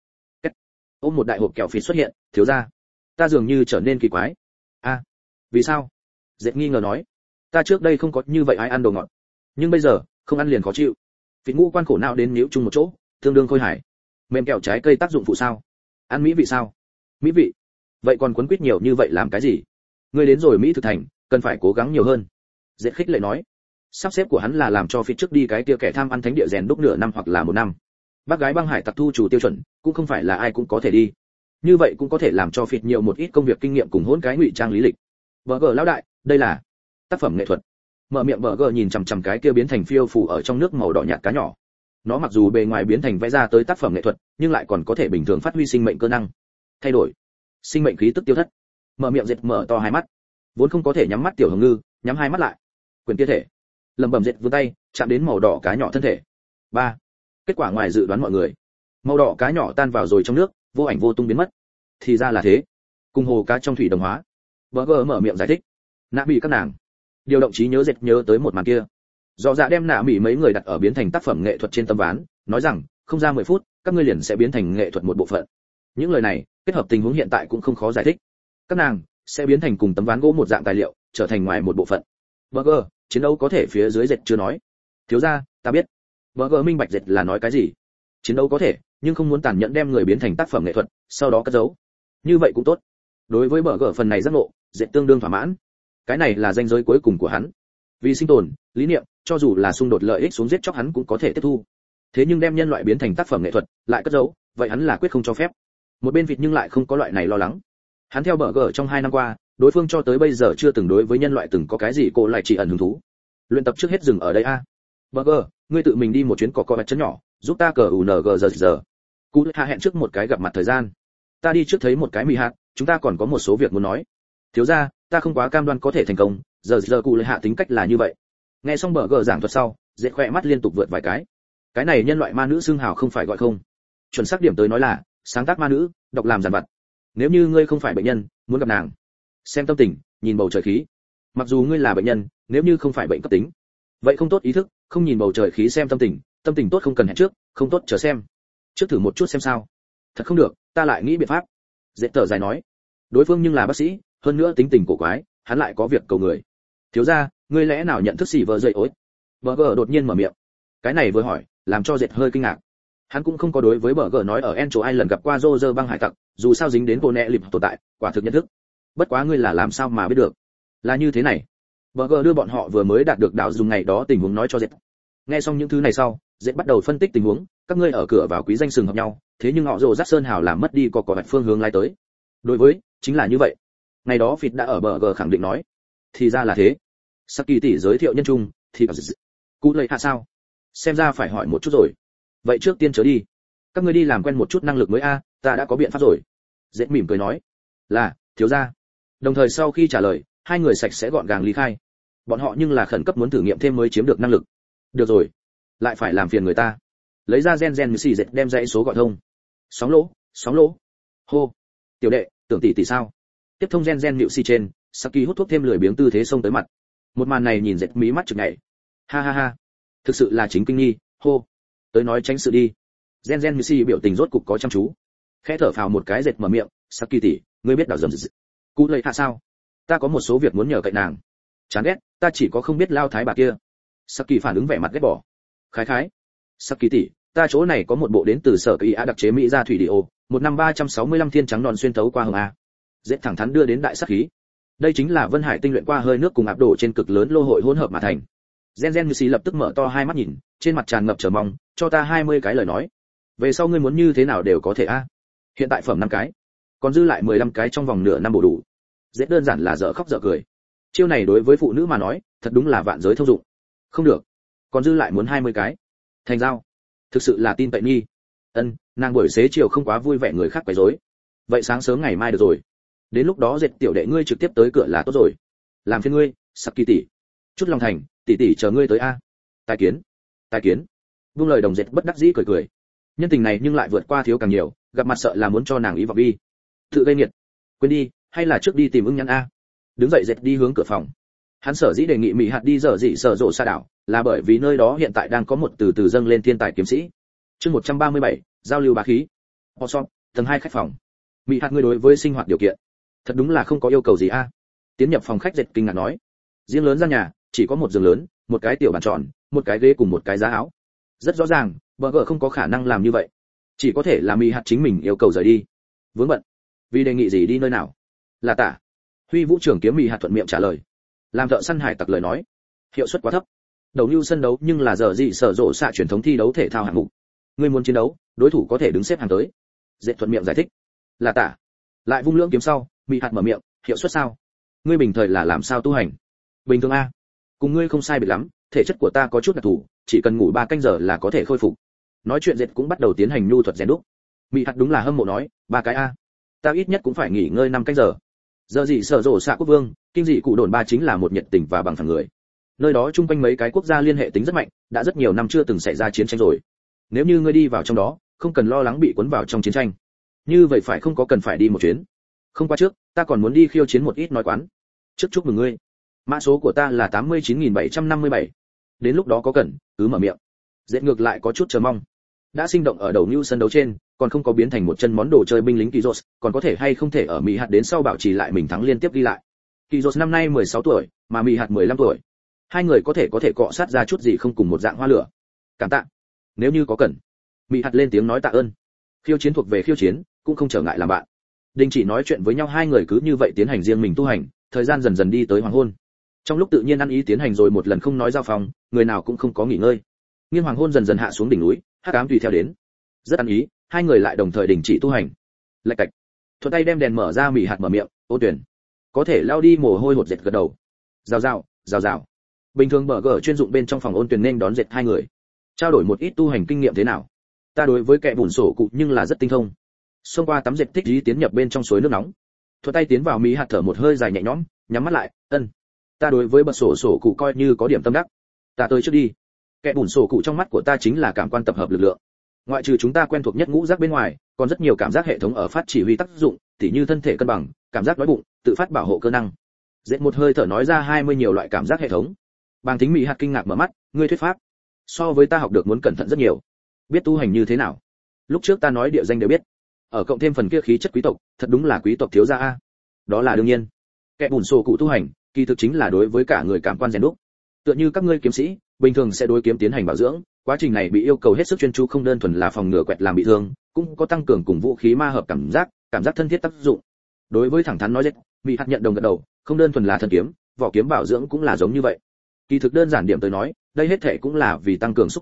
Ôm một đại hộp kẹo Phít xuất hiện, thiếu gia, ta dường như trở nên kỳ quái. A, vì sao? Dệt nghi ngờ nói, ta trước đây không có như vậy ai ăn đồ ngọt, nhưng bây giờ không ăn liền khó chịu. Phít ngũ quan khổ não đến níu chung một chỗ, tương đương khôi hài. Mềm kẹo trái cây tác dụng phụ sao? Ăn mỹ vị sao? Mỹ vị. Vậy còn quấn quýt nhiều như vậy làm cái gì? Ngươi đến rồi Mỹ thực thành, cần phải cố gắng nhiều hơn. Dệt khích lệ nói. Sắp xếp của hắn là làm cho phía trước đi cái kia kẻ tham ăn thánh địa rèn đúc nửa năm hoặc là 1 năm. Bác gái băng hải tặc thu chủ tiêu chuẩn, cũng không phải là ai cũng có thể đi. Như vậy cũng có thể làm cho phiệt nhiều một ít công việc kinh nghiệm cùng hỗn cái ngụy trang lý lịch. Burger lão đại, đây là tác phẩm nghệ thuật. Mở miệng Burger nhìn chằm chằm cái kia biến thành phiêu phù ở trong nước màu đỏ nhạt cá nhỏ. Nó mặc dù bề ngoài biến thành vẽ ra tới tác phẩm nghệ thuật, nhưng lại còn có thể bình thường phát huy sinh mệnh cơ năng. Thay đổi, sinh mệnh khí tức tiêu thất. Mở miệng Dệt mở to hai mắt. Vốn không có thể nhắm mắt tiểu hồng ngư, nhắm hai mắt lại. Quyền kia thể. Lẩm bẩm Dệt vươn tay, chạm đến màu đỏ cá nhỏ thân thể. 3. Kết quả ngoài dự đoán mọi người. Màu đỏ cá nhỏ tan vào rồi trong nước, vô ảnh vô tung biến mất. Thì ra là thế. Cùng hồ cá trong thủy đồng hóa. Burger mở miệng giải thích. Nạ bị các nàng. Điều động trí nhớ Dệt nhớ tới một màn kia. Dọ dạ đem Nạ bị mấy người đặt ở biến thành tác phẩm nghệ thuật trên tấm ván, nói rằng, không ra 10 phút, các ngươi liền sẽ biến thành nghệ thuật một bộ phận. Những lời này, kết hợp tình huống hiện tại cũng không khó giải thích. Các nàng sẽ biến thành cùng tấm ván gỗ một dạng tài liệu, trở thành ngoài một bộ phận. Burger, chiến đấu có thể phía dưới Dệt chưa nói. Thiếu gia, ta biết. Burger minh bạch Dệt là nói cái gì. Chiến đấu có thể, nhưng không muốn tàn nhẫn đem người biến thành tác phẩm nghệ thuật, sau đó cất giấu. Như vậy cũng tốt. Đối với Burger phần này giác ngộ, Dệt tương đương thỏa mãn. Cái này là ranh giới cuối cùng của hắn. Vì sinh tồn, lý niệm, cho dù là xung đột lợi ích xuống giết chóc hắn cũng có thể tiếp thu. Thế nhưng đem nhân loại biến thành tác phẩm nghệ thuật, lại cất giấu, vậy hắn là quyết không cho phép. Một bên vịt nhưng lại không có loại này lo lắng. Hắn theo Burger trong 2 năm qua, đối phương cho tới bây giờ chưa từng đối với nhân loại từng có cái gì cô lại chỉ ẩn hứng thú. Luyện tập trước hết dừng ở đây a. Burger, ngươi tự mình đi một chuyến cỏ chân nhỏ, giúp ta cờ UNG giờ. Cú hạ hẹn trước một cái gặp mặt thời gian. Ta đi trước thấy một cái mì hạt, chúng ta còn có một số việc muốn nói. Thiếu gia, ta không quá cam đoan có thể thành công, giờ cụ lại hạ tính cách là như vậy. Nghe xong Burger giảng thuật sau, Dệt khỏe mắt liên tục vượt vài cái. Cái này nhân loại ma nữ xưng hào không phải gọi không. Chuẩn xác điểm tới nói là sáng tác ma nữ, đọc làm giản vật. Nếu như ngươi không phải bệnh nhân, muốn gặp nàng, xem tâm tình, nhìn bầu trời khí. Mặc dù ngươi là bệnh nhân, nếu như không phải bệnh cấp tính, vậy không tốt ý thức, không nhìn bầu trời khí xem tâm tình tốt không cần hẹn trước, không tốt chờ xem. Trước thử một chút xem sao. Thật không được, ta lại nghĩ biện pháp. Dệt thở dài nói. Đối phương nhưng là bác sĩ, hơn nữa tính tình cổ quái, hắn lại có việc cầu người. Thiếu gia, ngươi lẽ nào nhận thức gì vợ dậy ối? Burger đột nhiên mở miệng. Cái này vừa hỏi, làm cho Dệt hơi kinh ngạc. Hắn cũng không có đối với Burger nói ở Encho Island gặp qua Roger băng hải tặc, dù sao dính đến cô nẹ lịp tồn tại, quả thực nhận thức. Bất quá ngươi là làm sao mà biết được? Là như thế này. Burger đưa bọn họ vừa mới đạt được đảo dùng ngày đó tình huống nói cho Dệt. Nghe xong những thứ này sau, Dệt bắt đầu phân tích tình huống, các ngươi ở cửa vào quý danh sừng hợp nhau, thế nhưng họ rồ dắt sơn hào làm mất đi có vạch phương hướng lai tới. Đối với, chính là như vậy. Ngày đó Phịt đã ở Burger khẳng định nói. Thì ra là thế. Saki tỷ giới thiệu nhân trung, thì cụ lợi hạ sao? Xem ra phải hỏi một chút rồi. Vậy trước tiên chớ đi. Các ngươi đi làm quen một chút năng lực mới a, ta đã có biện pháp rồi. Dệt mỉm cười nói. Là, thiếu gia. Đồng thời sau khi trả lời, hai người sạch sẽ gọn gàng ly khai. Bọn họ nhưng là khẩn cấp muốn thử nghiệm thêm mới chiếm được năng lực. Được rồi, lại phải làm phiền người ta. Lấy ra gen xì Dệt đem dãy số gọi thông. Sóng lỗ. Hô. Tiểu đệ, tưởng tỷ sao? Tiếp thông gen nhịu xì trên, Saki hút thuốc thêm lười biếng tư thế xông tới mặt. Một màn này nhìn Dệt mí mắt chực nhảy. Ha. Thực sự là chính kinh nghi, hô. Tới nói tránh sự đi. Gen nhịu xì biểu tình rốt cục có chăm chú. Khẽ thở phào một cái Dệt mở miệng, Saki tỷ, ngươi biết đảo dầm dị. Cú lợi hạ sao? Ta có một số việc muốn nhờ cậy nàng. Chán ghét, ta chỉ có không biết lao thái bà kia. Saki phản ứng vẻ mặt ghét bỏ. Khái. Saki tỷ, ta chỗ này có một bộ đến từ sở kỳ á đặc chế mỹ ra thủy điệu, 15365 thiên trắng đòn xuyên thấu qua hồng a. Dễ thẳng thắn đưa đến đại sắc khí. Đây chính là Vân Hải tinh luyện qua hơi nước cùng áp đổ trên cực lớn lô hội hỗn hợp mà thành. Gen Như Xí lập tức mở to hai mắt nhìn, trên mặt tràn ngập chờ mong, cho ta 20 cái lời nói. Về sau ngươi muốn như thế nào đều có thể a. Hiện tại phẩm 5 cái, còn dư lại 15 cái trong vòng nửa năm bổ đủ. Dễ đơn giản là dở khóc dở cười. Chiêu này đối với phụ nữ mà nói, thật đúng là vạn giới thông dụng. Không được, còn dư lại muốn 20 cái. Thành giao. Thực sự là tin cậy nghi. Nàng buổi xế chiều không quá vui vẻ người khác quấy rối. Vậy sáng sớm ngày mai được rồi. Đến lúc đó Dệt tiểu đệ ngươi trực tiếp tới cửa là tốt rồi. Làm phiền ngươi, Saki tỷ. Chút lòng thành, tỷ chờ ngươi tới a. Tài kiến. Buông lời đồng Dệt bất đắc dĩ cười. Nhân tình này nhưng lại vượt qua thiếu càng nhiều, gặp mặt sợ là muốn cho nàng ý vào bi. Tự gây nghiệt. Quên đi, hay là trước đi tìm ưng nhắn a. Đứng dậy Dệt đi hướng cửa phòng. Hắn sở dĩ đề nghị Mỹ hạt đi dở dị sở rộ xa đảo, là bởi vì nơi đó hiện tại đang có một từ dâng lên thiên tài kiếm sĩ. Chương 137, giao lưu bá khí. Osop, tầng 2 khách phòng. Mỹ hạt ngươi đối với sinh hoạt điều kiện, thật đúng là không có yêu cầu gì a. Tiến nhập phòng khách Dệt kinh ngạc nói. Riêng lớn gian nhà, chỉ có một giường lớn, một cái tiểu bàn tròn, một cái ghế cùng một cái giá áo. Rất rõ ràng, Burger không có khả năng làm như vậy. Chỉ có thể là Mỹ hạt chính mình yêu cầu rời đi. Vướng bận. Vì đề nghị gì đi nơi nào? Là tả. Huy Vũ trưởng kiếm Mỹ hạt thuận miệng trả lời. Làm thợ săn hải tặc lời nói, hiệu suất quá thấp. Đầu lưu sân đấu nhưng là giờ gì sở rộ xạ truyền thống thi đấu thể thao hạng mục. Ngươi muốn chiến đấu, đối thủ có thể đứng xếp hàng tới. Dệt thuận miệng giải thích. Là tả. Lại vung lưỡng kiếm sau, bị hạt mở miệng, hiệu suất sao? Ngươi bình thời là làm sao tu hành? Bình thường a. Cùng ngươi không sai biệt lắm, thể chất của ta có chút đặc thù, chỉ cần ngủ 3 canh giờ là có thể khôi phục. Nói chuyện Dệt cũng bắt đầu tiến hành nhu thuật rèn đúc. Bị hạt đúng là hâm mộ nói, 3 cái a. Ta ít nhất cũng phải nghỉ ngơi 5 canh giờ. Giờ gì sở rộ xạ quốc vương, kinh dị cụ đồn ba chính là một nhiệt tình và bằng phẳng người. Nơi đó chung quanh mấy cái quốc gia liên hệ tính rất mạnh, đã rất nhiều năm chưa từng xảy ra chiến tranh rồi. Nếu như ngươi đi vào trong đó, không cần lo lắng bị cuốn vào trong chiến tranh. Như vậy phải không có cần phải đi một chuyến. Không qua trước, ta còn muốn đi khiêu chiến một ít nói quán. Trước chúc mừng ngươi. Mã số của ta là 89757. Đến lúc đó có cần, cứ mở miệng. Dệt ngược lại có chút chờ mong. Đã sinh động ở đầu như sân đấu trên, còn không có biến thành một chân món đồ chơi binh lính Kizos, còn có thể hay không thể ở Mỹ hạt đến sau bảo trì lại mình thắng liên tiếp đi lại. Kizos năm nay 16 tuổi, mà Mỹ hạt 15 tuổi. Hai người có thể cọ sát ra chút gì không cùng một dạng hoa lửa. Cảm tạ. Nếu như có cần. Mỹ hạt lên tiếng nói tạ ơn. Khiêu chiến thuộc về khiêu chiến, cũng không trở ngại làm bạn. Đình chỉ nói chuyện với nhau, hai người cứ như vậy tiến hành riêng mình tu hành, thời gian dần dần đi tới hoàng hôn. Trong lúc tự nhiên ăn ý tiến hành rồi một lần không nói giao phòng, người nào cũng không có nghỉ ngơi. Nghiêng hoàng hôn dần dần hạ xuống đỉnh núi, hắc ám tùy theo đến. Rất ăn ý, hai người lại đồng thời đình chỉ tu hành. Lạch cạch. Thuận tay đem đèn mở ra, Mỹ hạt mở miệng, "Ô Tuyển, có thể lao đi mồ hôi hột Dệt gật đầu." Rào rào, rào rào. Bình thường bờ gở chuyên dụng bên trong phòng Ôn Tuyển nên đón Dệt hai người. Trao đổi một ít tu hành kinh nghiệm thế nào? Ta đối với kẻ bùn sổ cụ nhưng là rất tinh thông. Xông qua tắm Dệt thích ý tiến nhập bên trong suối nước nóng. Thuận tay tiến vào, Mỹ hạt thở một hơi dài nhẹ nhõm, nhắm mắt lại, "Ân. Ta đối với bật sổ cụ coi như có điểm tâm đắc. Ta tới trước đi." Kẻ bùn sổ cụ trong mắt của ta chính là cảm quan tập hợp lực lượng. Ngoại trừ chúng ta quen thuộc nhất ngũ giác bên ngoài, còn rất nhiều cảm giác hệ thống ở phát chỉ huy tác dụng, tỉ như thân thể cân bằng, cảm giác đói bụng, tự phát bảo hộ cơ năng. Dệt một hơi thở nói ra 20 nhiều loại cảm giác hệ thống. Bàng Thính Mỹ hạt kinh ngạc mở mắt, "Ngươi thuyết pháp so với ta học được muốn cẩn thận rất nhiều. Biết tu hành như thế nào?" Lúc trước ta nói địa danh đều biết. Ở cộng thêm phần kia khí chất quý tộc, thật đúng là quý tộc thiếu gia a. Đó là đương nhiên. Kẻ bùn sổ cụ tu hành, kỳ thực chính là đối với cả người cảm quan rèn đúc. Tựa như các ngươi kiếm sĩ, bình thường sẽ đối kiếm tiến hành bảo dưỡng, quá trình này bị yêu cầu hết sức chuyên chú, không đơn thuần là phòng ngừa quẹt làm bị thương, cũng có tăng cường cùng vũ khí ma hợp cảm giác thân thiết tác dụng. Đối với thẳng thắn nói Dệt, Mỹ hạt nhận đồng gật đầu, không đơn thuần là thân kiếm, vỏ kiếm bảo dưỡng cũng là giống như vậy. Kỳ thực đơn giản điểm tới nói, đây hết thể cũng là vì tăng cường xúc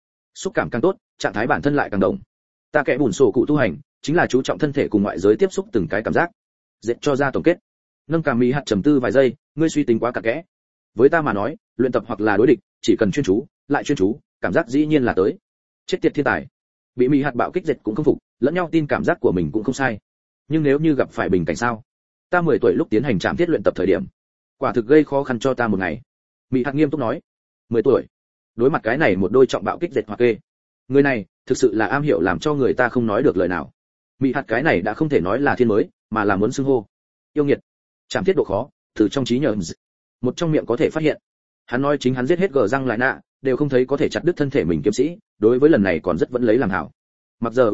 cảm càng tốt, trạng thái bản thân lại càng đồng. Ta kẻ bùn sổ cụ tu hành, chính là chú trọng thân thể cùng ngoại giới tiếp xúc từng cái cảm giác. Dệt cho ra tổng kết. Nâng cảm Mỹ hạt trầm tư vài giây, ngươi suy tính quá cặn kẽ. Với ta mà nói, luyện tập hoặc là đối địch, chỉ cần chuyên chú, lại chuyên chú, cảm giác dĩ nhiên là tới. Chết tiệt thiên tài. Bị Mỹ hạt bạo kích, Dệt cũng không phục, lẫn nhau tin cảm giác của mình cũng không sai. Nhưng nếu như gặp phải bình cảnh sao? Ta 10 tuổi lúc tiến hành trạm thiết luyện tập thời điểm, quả thực gây khó khăn cho ta một ngày. Mỹ hạt nghiêm túc nói. 10 tuổi. Đối mặt cái này một đôi trọng bạo kích Dệt hoặc kê. Người này, thực sự là am hiểu làm cho người ta không nói được lời nào. Mỹ hạt cái này đã không thể nói là thiên mới, mà là muốn xưng hô. Yêu nghiệt. Trạm thiết độ khó, từ trong trí nhớ một trong miệng có thể phát hiện. Hắn nói chính hắn giết hết gờ răng lại nạ, đều không thấy có thể chặt đứt thân thể mình kiếm sĩ, đối với lần này còn rất vẫn lấy làm hảo. Mặc giờ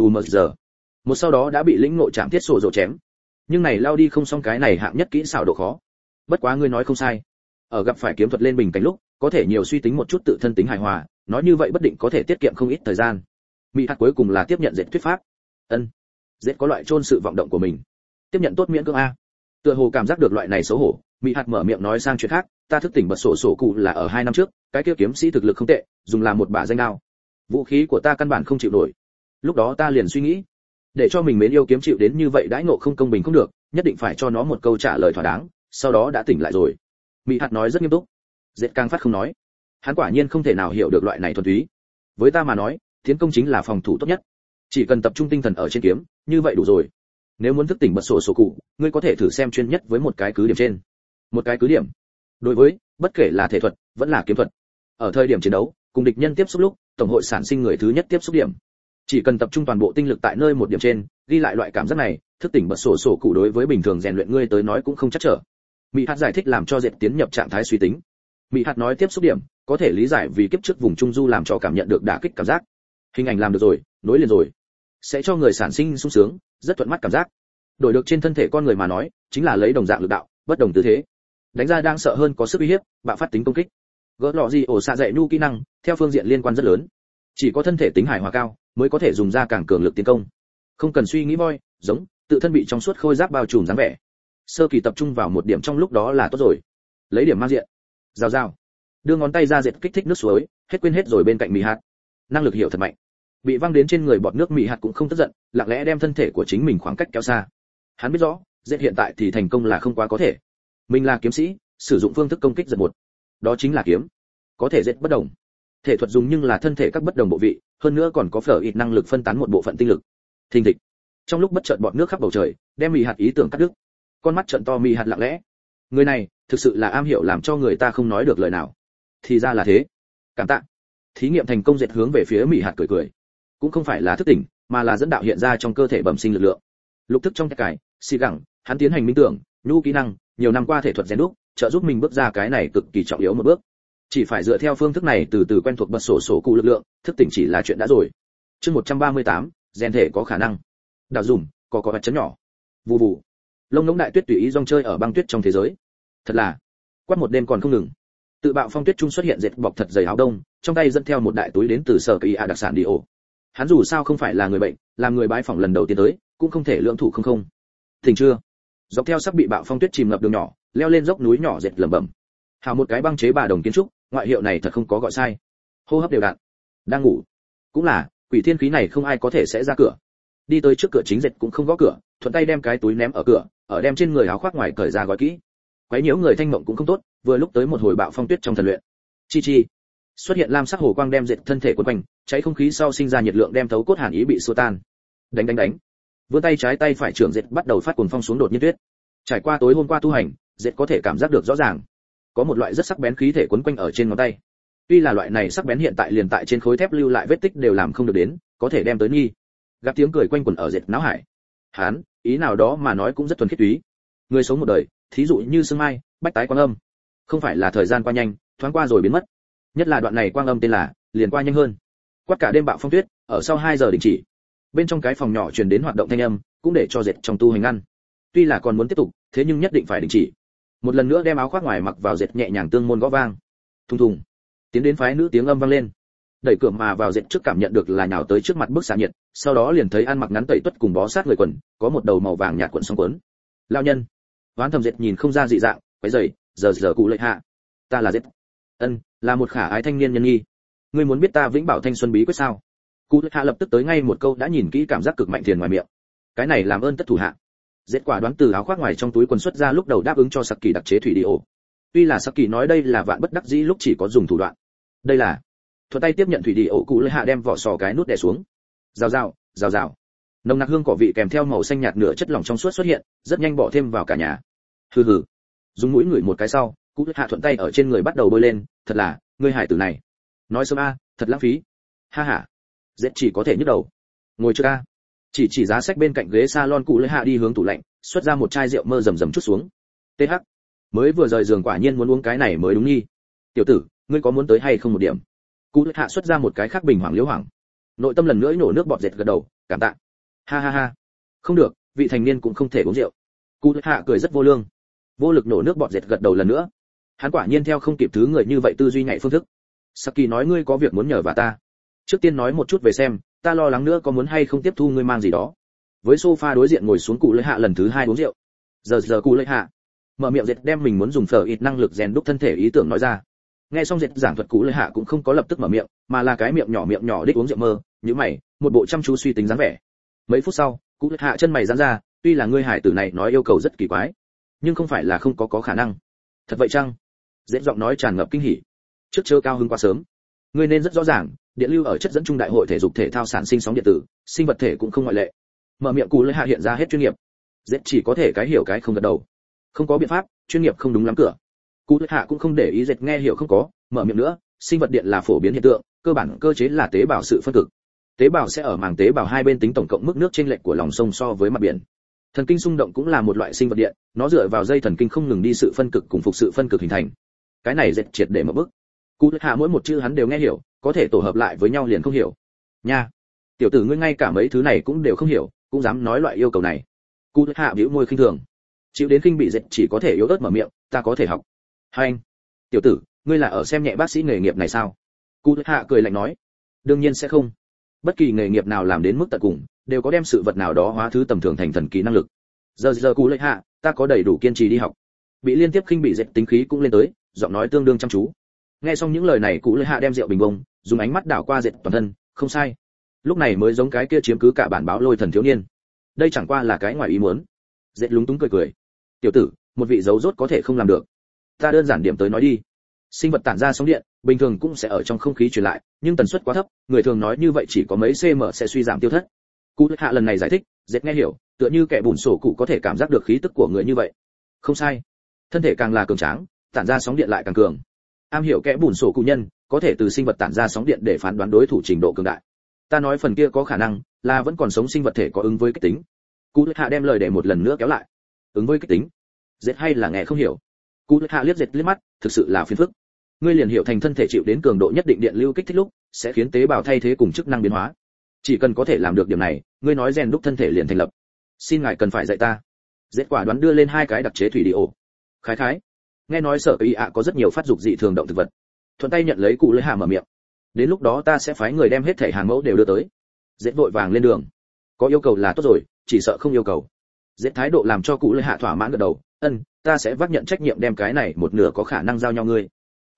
một sau đó đã bị lĩnh ngộ chạm thiết sổ rồ chém. Nhưng này lao đi không xong, cái này hạng nhất kỹ xảo độ khó. Bất quá ngươi nói không sai. Ở gặp phải kiếm thuật lên bình cảnh lúc, có thể nhiều suy tính một chút tự thân tính hài hòa, nói như vậy bất định có thể tiết kiệm không ít thời gian. Mỹ hạt cuối cùng là tiếp nhận Dệt thuyết pháp. Ân. Dệt có loại chôn sự vọng động của mình. Tiếp nhận tốt miễn cưỡng a. Tựa hồ cảm giác được loại này xấu hổ, Mỹ hạt mở miệng nói sang chuyện khác, ta thức tỉnh bật sổ cụ là ở 2 năm trước, cái kia kiếm sĩ thực lực không tệ, dùng làm một bả danh đao. Vũ khí của ta căn bản không chịu nổi. Lúc đó ta liền suy nghĩ, để cho mình mến yêu kiếm chịu đến như vậy đãi ngộ không công bình không được, nhất định phải cho nó một câu trả lời thỏa đáng, sau đó đã tỉnh lại rồi. Mỹ hạt nói rất nghiêm túc. Dệt càng phát không nói. Hắn quả nhiên không thể nào hiểu được loại này thuần túy. Với ta mà nói, tiến công chính là phòng thủ tốt nhất. Chỉ cần tập trung tinh thần ở trên kiếm, như vậy đủ rồi. Nếu muốn thức tỉnh bật sổ cụ, ngươi có thể thử xem chuyên nhất với một cái cứ điểm trên. Một cái cứ điểm. Đối với, bất kể là thể thuật, vẫn là kiếm thuật. Ở thời điểm chiến đấu, cùng địch nhân tiếp xúc lúc, tổng hội sản sinh người thứ nhất tiếp xúc điểm. Chỉ cần tập trung toàn bộ tinh lực tại nơi một điểm trên, ghi lại loại cảm giác này, thức tỉnh bật sổ cụ đối với bình thường rèn luyện ngươi tới nói cũng không chắc trở. Mỹ hạt giải thích làm cho Dệt tiến nhập trạng thái suy tính. Mỹ hạt nói tiếp xúc điểm, có thể lý giải vì kiếp trước vùng trung du làm cho cảm nhận được đả kích cảm giác. Hình ảnh làm được rồi, nối liền rồi, sẽ cho người sản sinh sung sướng, rất thuận mắt cảm giác. Đổi được trên thân thể con người mà nói, chính là lấy đồng dạng lực đạo, bất đồng tư thế. Đánh ra đang sợ hơn có sức uy hiếp, bạo phát tính công kích. Gỡ lọ gì ổ xạ dạy nhu kỹ năng, theo phương diện liên quan rất lớn. Chỉ có thân thể tính hài hòa cao, mới có thể dùng ra càng cường lực tiến công. Không cần suy nghĩ voi, giống, tự thân bị trong suốt khôi giáp bao trùm dáng vẻ. Sơ kỳ tập trung vào một điểm trong lúc đó là tốt rồi. Lấy điểm mang diện. Rào rào. đưa ngón tay ra dệt kích thích nước suối, hết quên hết rồi bên cạnh mì hạt. Năng lực hiểu thật mạnh. Bị văng đến trên người bọt nước mì hạt cũng không tức giận, lặng lẽ đem thân thể của chính mình khoảng cách kéo xa. Hắn biết rõ, dệt hiện tại thì thành công là không quá có thể. Mình là kiếm sĩ, sử dụng phương thức công kích giật một, đó chính là kiếm. Có thể dệt bất đồng. Thể thuật dùng nhưng là thân thể các bất đồng bộ vị, hơn nữa còn có phở ít năng lực phân tán một bộ phận tinh lực. Thình thịch. Trong lúc bất chợt bọt nước khắp bầu trời, đem mì hạt ý tưởng cắt đứt. Con mắt trợn to mì hạt lặng lẽ. Người này, thực sự là am hiểu làm cho người ta không nói được lời nào. Thì ra là thế. Cảm tạ. Thí nghiệm thành công, dệt hướng về phía mì hạt cười cười. Cũng không phải là thức tỉnh, mà là dẫn đạo hiện ra trong cơ thể bẩm sinh lực lượng. Lục thức trong cải, xì gẳng, hắn tiến hành minh tưởng, nhu kỹ năng, nhiều năm qua thể thuật rèn đúc, trợ giúp mình bước ra cái này cực kỳ trọng yếu một bước. Chỉ phải dựa theo phương thức này từ từ quen thuộc bật sổ cụ lực lượng, thức tỉnh chỉ là chuyện đã rồi. Chương 138, rèn thể có khả năng. Đào dùm, có vật chấn nhỏ. Vù vù. Lông ngỗng đại tuyết tùy ý rong chơi ở băng tuyết trong thế giới. Thật là, quát một đêm còn không ngừng. Tự bạo phong tuyết trung xuất hiện dệt bọc thật dày áo đông, trong tay dẫn theo một đại túi đến từ sở kỳ đặc sản đi ổ. Hắn dù sao không phải là người bệnh, làm người bái phỏng lần đầu tiên tới, cũng không thể lượng thủ không. Thỉnh chưa? Dọc theo sắp bị bạo phong tuyết chìm ngập đường nhỏ, leo lên dốc núi nhỏ dệt lẩm bẩm. Hào một cái băng chế bà đồng kiến trúc, ngoại hiệu này thật không có gọi sai. Hô hấp đều đặn. Đang ngủ. Cũng là, quỷ thiên khí này không ai có thể sẽ ra cửa. Đi tới trước cửa chính dệt cũng không gõ cửa, thuận tay đem cái túi ném ở cửa, ở đem trên người áo khoác ngoài cởi ra gói kỹ. Quấy nhiễu người thanh mộng cũng không tốt, vừa lúc tới một hồi bạo phong tuyết trong thần luyện. Chi chi. Xuất hiện lam sắc hồ quang đem dệt thân thể quấn quanh, cháy không khí sau sinh ra nhiệt lượng đem thấu cốt hàn ý bị xua tan. Đánh. Vươn tay trái tay phải trưởng dệt bắt đầu phát cuồng phong xuống đột nhiên tuyết. Trải qua tối hôm qua tu hành, dệt có thể cảm giác được rõ ràng. Có một loại rất sắc bén khí thể quấn quanh ở trên ngón tay. Tuy là loại này sắc bén hiện tại liền tại trên khối thép lưu lại vết tích đều làm không được đến, có thể đem tới nghi. Gặp tiếng cười quanh quẩn ở dệt não hải. Hán, ý nào đó mà nói cũng rất thuần khiết túy. Người sống một đời, thí dụ như sương mai, bách tái quang âm. Không phải là thời gian qua nhanh, thoáng qua rồi biến mất. Nhất là đoạn này quang âm tên là, liền qua nhanh hơn. Quát cả đêm bạo phong tuyết, ở sau 2 giờ đình chỉ. Bên trong cái phòng nhỏ truyền đến hoạt động thanh âm, cũng để cho dệt trong tu hành ngăn. Tuy là còn muốn tiếp tục, thế nhưng nhất định phải đình chỉ. Một lần nữa đem áo khoác ngoài mặc vào dệt nhẹ nhàng tương môn gõ vang. Thùng thùng. Tiến đến phái nữ tiếng âm vang lên. Đẩy cửa mà vào dệt trước cảm nhận được là nhào tới trước mặt bức xạ nhiệt, sau đó liền thấy ăn mặc ngắn tẩy tuất cùng bó sát người quần, có một đầu màu vàng nhạt cuộn song quấn. Lão nhân. Hoán thầm dệt nhìn không ra dị dạng, quấy rầy, giờ cụ lợi hạ. Ta là dệt. Ân, là một khả ái thanh niên nhân nghi. Ngươi muốn biết ta vĩnh bảo thanh xuân bí quyết sao? Cụ lợi hạ lập tức tới ngay một câu đã nhìn kỹ cảm giác cực mạnh thiền ngoài miệng. Cái này làm ơn tất thủ hạ. Dệt quả đoán từ áo khoác ngoài trong túi quần xuất ra lúc đầu đáp ứng cho Saki đặc chế thủy đi ổ. Tuy là Saki nói đây là vạn bất đắc dĩ lúc chỉ có dùng thủ đoạn. Đây là thuận tay tiếp nhận thủy đi ổ, cụ lợi hạ đem vỏ sò cái nút đè xuống. Rào. Nồng nặc hương cỏ vị kèm theo màu xanh nhạt nửa chất lỏng trong suốt xuất hiện, rất nhanh bỏ thêm vào cả nhà. Hừ. Dùng mũi ngửi một cái sau, cụ lợi hạ thuận tay ở trên người bắt đầu bôi lên, thật là, ngươi hải tử này. Nói sớm a, thật lãng phí. Ha ha. Dệt chỉ có thể nhức đầu. Ngồi chưa a? Chỉ giá sách bên cạnh ghế salon, cụ lợi hạ đi hướng tủ lạnh, xuất ra một chai rượu mơ rầm chút xuống. TH. Mới vừa rời giường quả nhiên muốn uống cái này mới đúng nghi. Tiểu tử, ngươi có muốn tới hay không một điểm? Cụ lợi hạ xuất ra một cái khác bình hoàng liễu hoàng. Nội tâm lần nữa nổ nước bọt dệt gật đầu, cảm tạ. Ha. Không được, vị thành niên cũng không thể uống rượu. Cụ lợi hạ cười rất vô lương. Vô lực nổ nước bọt dệt gật đầu lần nữa. Hắn quả nhiên theo không kịp thứ người như vậy tư duy nhạy phương thức. Saki nói ngươi có việc muốn nhờ và ta. Trước tiên nói một chút về xem, ta lo lắng nữa có muốn hay không tiếp thu ngươi mang gì đó. Với sofa đối diện ngồi xuống cụ lợi hạ lần thứ 2 uống rượu. Giờ cụ lợi hạ mở miệng dệt đem mình muốn dùng phở ít năng lực rèn đúc thân thể ý tưởng nói ra. Nghe xong dệt giảng thuật, cụ lợi hạ cũng không có lập tức mở miệng, mà là cái miệng nhỏ đích uống rượu mơ, như mày, một bộ chăm chú suy tính dáng vẻ. Mấy phút sau, cụ lợi hạ chân mày giãn ra, tuy là ngươi hải tử này nói yêu cầu rất kỳ quái, nhưng không phải là không có khả năng. Thật vậy chăng? Dễ giọng nói tràn ngập kinh hỉ. Trước chớ cao hứng quá sớm. Ngươi nên rất rõ ràng, điện lưu ở chất dẫn trung đại hội thể dục thể thao sản sinh sóng điện tử, sinh vật thể cũng không ngoại lệ. Mở miệng cụ lợi hạ hiện ra hết chuyên nghiệp. Dễ chỉ có thể cái hiểu cái không gật đầu. Không có biện pháp, chuyên nghiệp không đúng lắm cửa. Cụ lợi hạ cũng không để ý dệt nghe hiểu không có, mở miệng nữa, sinh vật điện là phổ biến hiện tượng, cơ bản cơ chế là tế bào sự phân cực. Tế bào sẽ ở màng tế bào hai bên tính tổng cộng mức nước chênh lệch của lòng sông so với mặt biển. Thần kinh xung động cũng là một loại sinh vật điện, nó dựa vào dây thần kinh không ngừng đi sự phân cực cùng phục sự phân cực hình thành. Cái này dệt triệt để một bước. Cụ lợi hạ mỗi một chữ hắn đều nghe hiểu, có thể tổ hợp lại với nhau liền không hiểu. Nha, tiểu tử ngươi ngay cả mấy thứ này cũng đều không hiểu, cũng dám nói loại yêu cầu này. Cụ lợi hạ bĩu môi khinh thường. Chịu đến khinh bị dệt chỉ có thể yếu ớt mở miệng, ta có thể học. Hai anh, tiểu tử, ngươi là ở xem nhẹ bác sĩ nghề nghiệp này sao? Cụ lợi hạ cười lạnh nói. Đương nhiên sẽ không. Bất kỳ nghề nghiệp nào làm đến mức tận cùng, đều có đem sự vật nào đó hóa thứ tầm thường thành thần kỳ năng lực. Giờ cụ lợi hạ, ta có đầy đủ kiên trì đi học. Bị liên tiếp khinh bị dệt tính khí cũng lên tới, giọng nói tương đương chăm chú. Nghe xong những lời này, cụ lệ hạ đem rượu bình bông, dùng ánh mắt đảo qua dệt toàn thân, không sai. Lúc này mới giống cái kia chiếm cứ cả bản báo lôi thần thiếu niên. Đây chẳng qua là cái ngoài ý muốn. Dệt lúng túng cười cười. Tiểu tử, một vị dấu rốt có thể không làm được. Ta đơn giản điểm tới nói đi. Sinh vật tản ra sóng điện, bình thường cũng sẽ ở trong không khí truyền lại, nhưng tần suất quá thấp, người thường nói như vậy chỉ có mấy cm sẽ suy giảm tiêu thất. Cụ hạ lần này giải thích, dệt nghe hiểu, tựa như kẻ bùn sổ cụ có thể cảm giác được khí tức của người như vậy. Không sai, thân thể càng là cường tráng, tản ra sóng điện lại càng cường. Am hiểu kẻ bùn sổ cụ nhân, có thể từ sinh vật tản ra sóng điện để phán đoán đối thủ trình độ cường đại. Ta nói phần kia có khả năng là vẫn còn sống sinh vật thể có ứng với kích tính. Cụ hạ đem lời để một lần nữa kéo lại. Ứng với kích tính? Dệt hay là nghe không hiểu? Cụ hạ liếc dệt liếc mắt, thực sự là phiền phức. Ngươi liền hiểu thành thân thể chịu đến cường độ nhất định điện lưu kích thích lúc, sẽ khiến tế bào thay thế cùng chức năng biến hóa. Chỉ cần có thể làm được điểm này, ngươi nói rèn đúc thân thể liền thành lập. Xin ngài cần phải dạy ta. Dệt quả đoán đưa lên hai cái đặc chế thủy đi ổ. Khái khái. Nghe nói sở y ạ có rất nhiều phát dục dị thường động thực vật. Thuận tay nhận lấy cụ lưỡi hạ mở miệng. Đến lúc đó ta sẽ phái người đem hết thể hàng mẫu đều đưa tới. Dệt vội vàng lên đường. Có yêu cầu là tốt rồi, chỉ sợ không yêu cầu. Dệt thái độ làm cho cụ lưỡi hạ thỏa mãn gật đầu. Ta sẽ vác nhận trách nhiệm đem cái này một nửa có khả năng giao nhau ngươi.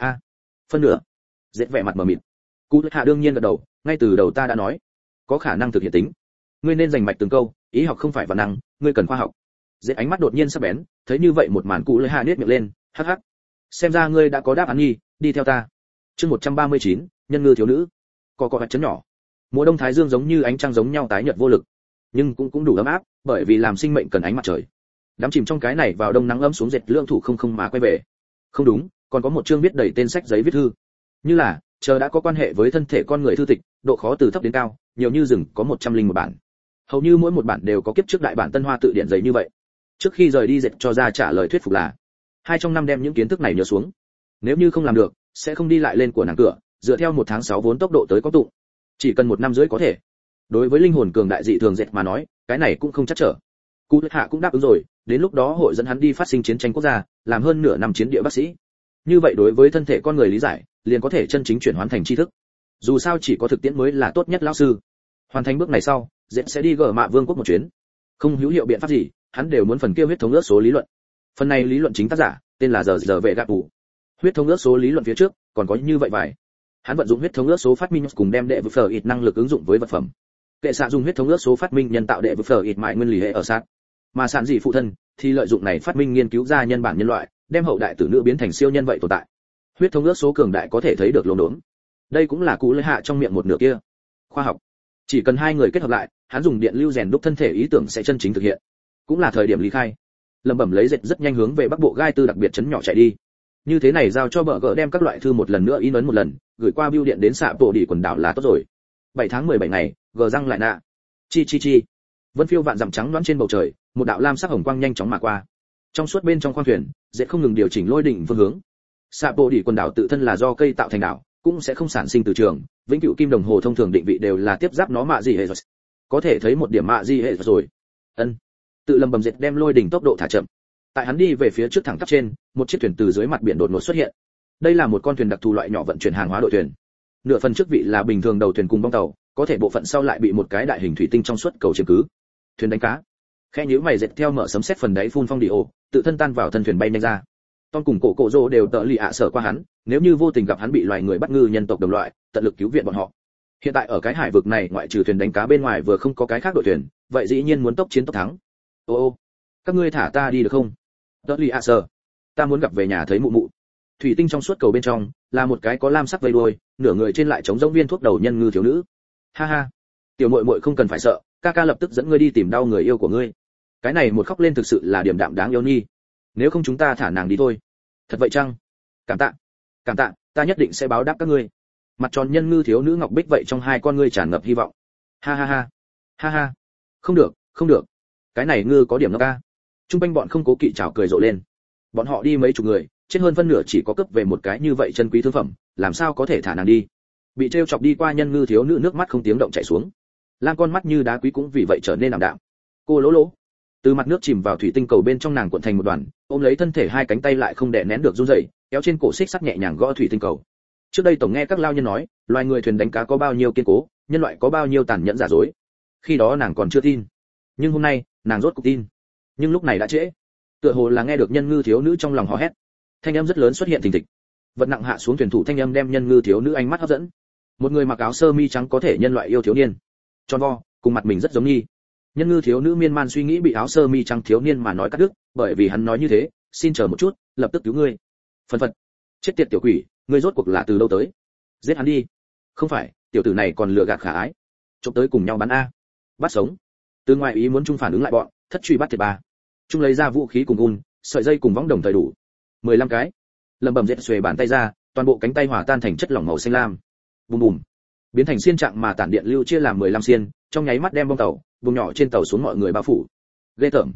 Phân nửa. Dệt vẻ mặt mờ mịt. Cụ lưỡi hạ đương nhiên gật đầu, ngay từ đầu ta đã nói, có khả năng thực hiện tính. Ngươi nên dành mạch từng câu, ý học không phải văn năng, ngươi cần khoa học. Dệt ánh mắt đột nhiên sắc bén, thấy như vậy một màn cụ lưỡi hạ nhếch miệng lên, hắc hắc. Xem ra ngươi đã có đáp án nghi, đi theo ta. Chương 139, nhân ngư thiếu nữ. Có hạt chấn nhỏ. Mùa đông thái dương giống như ánh trăng giống nhau tái nhợt vô lực, nhưng cũng đủ ấm áp, bởi vì làm sinh mệnh cần ánh mặt trời. Đám chìm trong cái này vào đông nắng ấm xuống dệt lượng thủ không mà quay về. Không đúng, còn có một chương viết đầy tên sách giấy viết thư. Như là, chờ đã có quan hệ với thân thể con người thư tịch, độ khó từ thấp đến cao, nhiều như rừng có 101 bản. Hầu như mỗi một bản đều có kiếp trước đại bản Tân Hoa tự điển giấy như vậy. Trước khi rời đi dệt cho ra trả lời thuyết phục là, 2 trong 5 đem những kiến thức này nhớ xuống. Nếu như không làm được, sẽ không đi lại lên của nàng cửa, dựa theo 1 tháng 6 vốn tốc độ tới có tụng. Chỉ cần 1 năm rưỡi có thể. Đối với linh hồn cường đại dị thường dệt mà nói, cái này cũng không chắc trở. Cụ hạ cũng đáp ứng rồi, đến lúc đó hội dẫn hắn đi phát sinh chiến tranh quốc gia, làm hơn nửa năm chiến địa bác sĩ. Như vậy đối với thân thể con người lý giải, liền có thể chân chính chuyển hóa thành tri thức. Dù sao chỉ có thực tiễn mới là tốt nhất lão sư. Hoàn thành bước này sau, dệt sẽ đi gờ mạ vương quốc một chuyến. Không hữu hiệu biện pháp gì, hắn đều muốn phần kia huyết thống ước số lý luận. Phần này lý luận chính tác giả tên là giờ vệ gạp tủ. Huyết thống ước số lý luận phía trước còn có như vậy vài. Hắn vận dụng huyết thống ước số phát minh cùng đem đệ vực phở ít năng lực ứng dụng với vật phẩm. Kệ xạ dùng huyết thống ước số phát minh nhân tạo đệ vực phở ít mại nguyên lý hệ ở sát. Mà sản dị phụ thân thì lợi dụng này phát minh nghiên cứu ra nhân bản nhân loại, đem hậu đại tử nữ biến thành siêu nhân vậy tồn tại. Huyết thống ước số cường đại có thể thấy được lồn đốn. Đây cũng là cụ lưỡi hạ trong miệng một nửa kia. Khoa học. Chỉ cần hai người kết hợp lại, hắn dùng điện lưu rèn đúc thân thể ý tưởng sẽ chân chính thực hiện. Cũng là thời điểm lý khai. Lẩm bẩm lấy dệt rất nhanh hướng về bắc bộ gai tư đặc biệt chấn nhỏ chạy đi. Như thế này giao cho bờ gỡ đem các loại thư một lần nữa in ấn một lần, gửi qua bưu điện đến xạ bộ đỉ quần đảo là tốt rồi. 7 tháng 17 ngày, gờ răng lại nạ. Chi. Vân phiêu vạn dặm trắng đoán trên bầu trời, một đạo lam sắc hồng quang nhanh chóng mà qua. Trong suốt bên trong khoang thuyền, dệt không ngừng điều chỉnh lôi đỉnh phương hướng. Xạ bộ đỉ quần đảo tự thân là do cây tạo thành đảo, cũng sẽ không sản sinh từ trường, vĩnh cửu kim đồng hồ thông thường định vị đều là tiếp giáp nó mạ gì hệ rồi. Có thể thấy một điểm mạ gì hệ rồi. Tự lầm bầm dệt đem lôi đỉnh tốc độ thả chậm. Tại hắn đi về phía trước thẳng tắp trên, một chiếc thuyền từ dưới mặt biển đột ngột xuất hiện. Đây là một con thuyền đặc thù loại nhỏ vận chuyển hàng hóa đội thuyền. Nửa phần trước vị là bình thường đầu thuyền cùng bong tàu, có thể bộ phận sau lại bị một cái đại hình thủy tinh trong suốt cầu chiếm cứ. Thuyền đánh cá. Khe nhíu mày dệt theo mở sấm sét phần đáy phun phong đi ổ, tự thân tan vào thân thuyền bay nhanh ra. Tom cùng cổ rô đều tợ lì ạ sở qua hắn, nếu như vô tình gặp hắn bị loài người bắt ngư nhân tộc đồng loại, tận lực cứu viện bọn họ. Hiện tại ở cái hải vực này ngoại trừ thuyền đánh cá bên ngoài vừa không có cái khác đội thuyền, vậy dĩ nhiên muốn tốc chiến tốc thắng. Ô, các ngươi thả ta đi được không? Tợ lì ạ sở, ta muốn gặp về nhà thấy mụ mụ. Thủy tinh trong suốt cầu bên trong là một cái có lam sắc vây đuôi, nửa người trên lại chống giống viên thuốc đầu nhân ngư thiếu nữ. Ha ha, tiểu muội muội không cần phải sợ, ca lập tức dẫn ngươi đi tìm đau người yêu của ngươi. Cái này một khóc lên thực sự là điểm đạm đáng yêu nhi. Nếu không chúng ta thả nàng đi thôi. Thật vậy chăng? Cảm tạ, ta nhất định sẽ báo đáp các ngươi. Mặt tròn nhân ngư thiếu nữ ngọc bích vậy trong hai con ngươi tràn ngập hy vọng. Ha ha. Không được. Cái này ngư có điểm nó ca. Trung quanh bọn không cố kỵ chào cười rộ lên. Bọn họ đi mấy chục người, chết hơn phân nửa chỉ có cấp về một cái như vậy chân quý thương phẩm, làm sao có thể thả nàng đi? Bị trêu chọc đi qua nhân ngư thiếu nữ nước mắt không tiếng động chảy xuống. Lam con mắt như đá quý cũng vì vậy trở nên ảm đạm. Cô lỗ. Từ mặt nước chìm vào thủy tinh cầu bên trong nàng cuộn thành một đoàn, ôm lấy thân thể hai cánh tay lại không đè nén được run rẩy, kéo trên cổ xích sắt nhẹ nhàng gõ thủy tinh cầu. Trước đây tổng nghe các lao nhân nói, loài người thuyền đánh cá có bao nhiêu kiên cố, nhân loại có bao nhiêu tàn nhẫn giả dối. Khi đó nàng còn chưa tin, nhưng hôm nay nàng rốt cuộc tin. Nhưng lúc này đã trễ. Tựa hồ là nghe được nhân ngư thiếu nữ trong lòng hò hét, thanh âm rất lớn xuất hiện thình thịch. vật nặng hạ xuống thuyền thủ thanh âm đem nhân ngư thiếu nữ ánh mắt hấp dẫn. Một người mặc áo sơ mi trắng có thể nhân loại yêu thiếu niên, tròn vo, cùng mặt mình rất giống nhi. Nhân ngư thiếu nữ miên man suy nghĩ bị áo sơ mi trắng thiếu niên mà nói cắt đứt, bởi vì hắn nói như thế, xin chờ một chút, lập tức cứu ngươi. Phần phật, chết tiệt tiểu quỷ, ngươi rốt cuộc là từ đâu tới? Giết hắn đi. Không phải, tiểu tử này còn lừa gạt khả ái. Trộm tới cùng nhau bắn a. Bắt sống. Từ ngoài ý muốn trung phản ứng lại bọn, thất truy bắt thiệt ba. Trung lấy ra vũ khí cùng gun, sợi dây cùng võng đồng thời đủ. 15 cái. Lầm bầm giết xuề bàn tay ra, toàn bộ cánh tay hòa tan thành chất lỏng màu xanh lam. Bùm bùm. Biến thành xiên trạng mà tản điện lưu chia làm 15 xiên, trong nháy mắt đem bong tàu, vùng nhỏ trên tàu xuống mọi người bao phủ. Ghê tởm.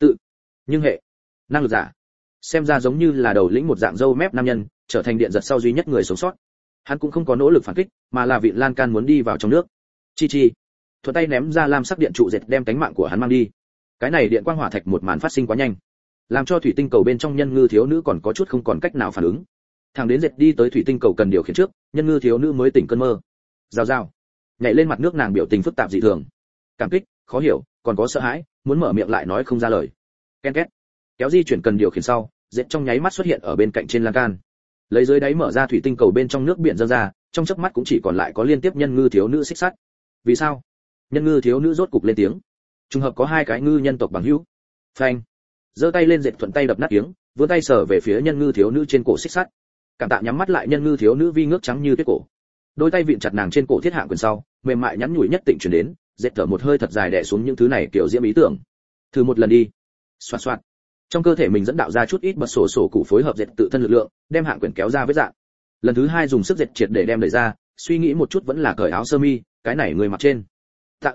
Nhưng hệ năng lực giả, xem ra giống như là đầu lĩnh một dạng râu mép nam nhân, trở thành điện giật sau duy nhất người sống sót. Hắn cũng không có nỗ lực phản kích, mà là vịn lan can muốn đi vào trong nước. Chi thuận tay ném ra lam sắc điện trụ dệt đem cánh mạng của hắn mang đi. Cái này điện quang hỏa thạch một màn phát sinh quá nhanh, làm cho thủy tinh cầu bên trong nhân ngư thiếu nữ còn có chút không còn cách nào phản ứng. Thằng đến dệt đi tới thủy tinh cầu cần điều khiển trước, nhân ngư thiếu nữ mới tỉnh cơn mơ. Rào nhảy lên mặt nước, nàng biểu tình phức tạp dị thường, cảm kích, khó hiểu, còn có sợ hãi, muốn mở miệng lại nói không ra lời. Ken két, kéo di chuyển cần điều khiển sau, dệt trong nháy mắt xuất hiện ở bên cạnh trên lan can, lấy dưới đáy mở ra thủy tinh cầu bên trong nước biển dâng ra, trong chớp mắt cũng chỉ còn lại có liên tiếp nhân ngư thiếu nữ xích sắt. Vì sao? Nhân ngư thiếu nữ rốt cục lên tiếng. Trùng hợp có hai cái ngư nhân tộc bằng hữu. Phanh, giơ tay lên, dệt thuận tay đập nát tiếng, vươn tay sờ về phía nhân ngư thiếu nữ trên cổ xích sắt. Cảm tạ nhắm mắt lại, nhân ngư thiếu nữ vi ngước trắng như tuyết cổ, đôi tay vịn chặt nàng trên cổ thiết hạng quyền sau, mềm mại nhắn nhủi nhất định truyền đến, dệt thở một hơi thật dài đè xuống những thứ này kiểu diễm ý tưởng. Thử một lần đi. Xoạt xoạt. Trong cơ thể mình dẫn đạo ra chút ít bật sổ cụ phối hợp dệt tự thân lực lượng, đem hạng quyền kéo ra với dạng. Lần thứ hai dùng sức dệt triệt để đem đẩy ra, suy nghĩ một chút vẫn là cởi áo sơ mi, cái này người mặc trên. Tạ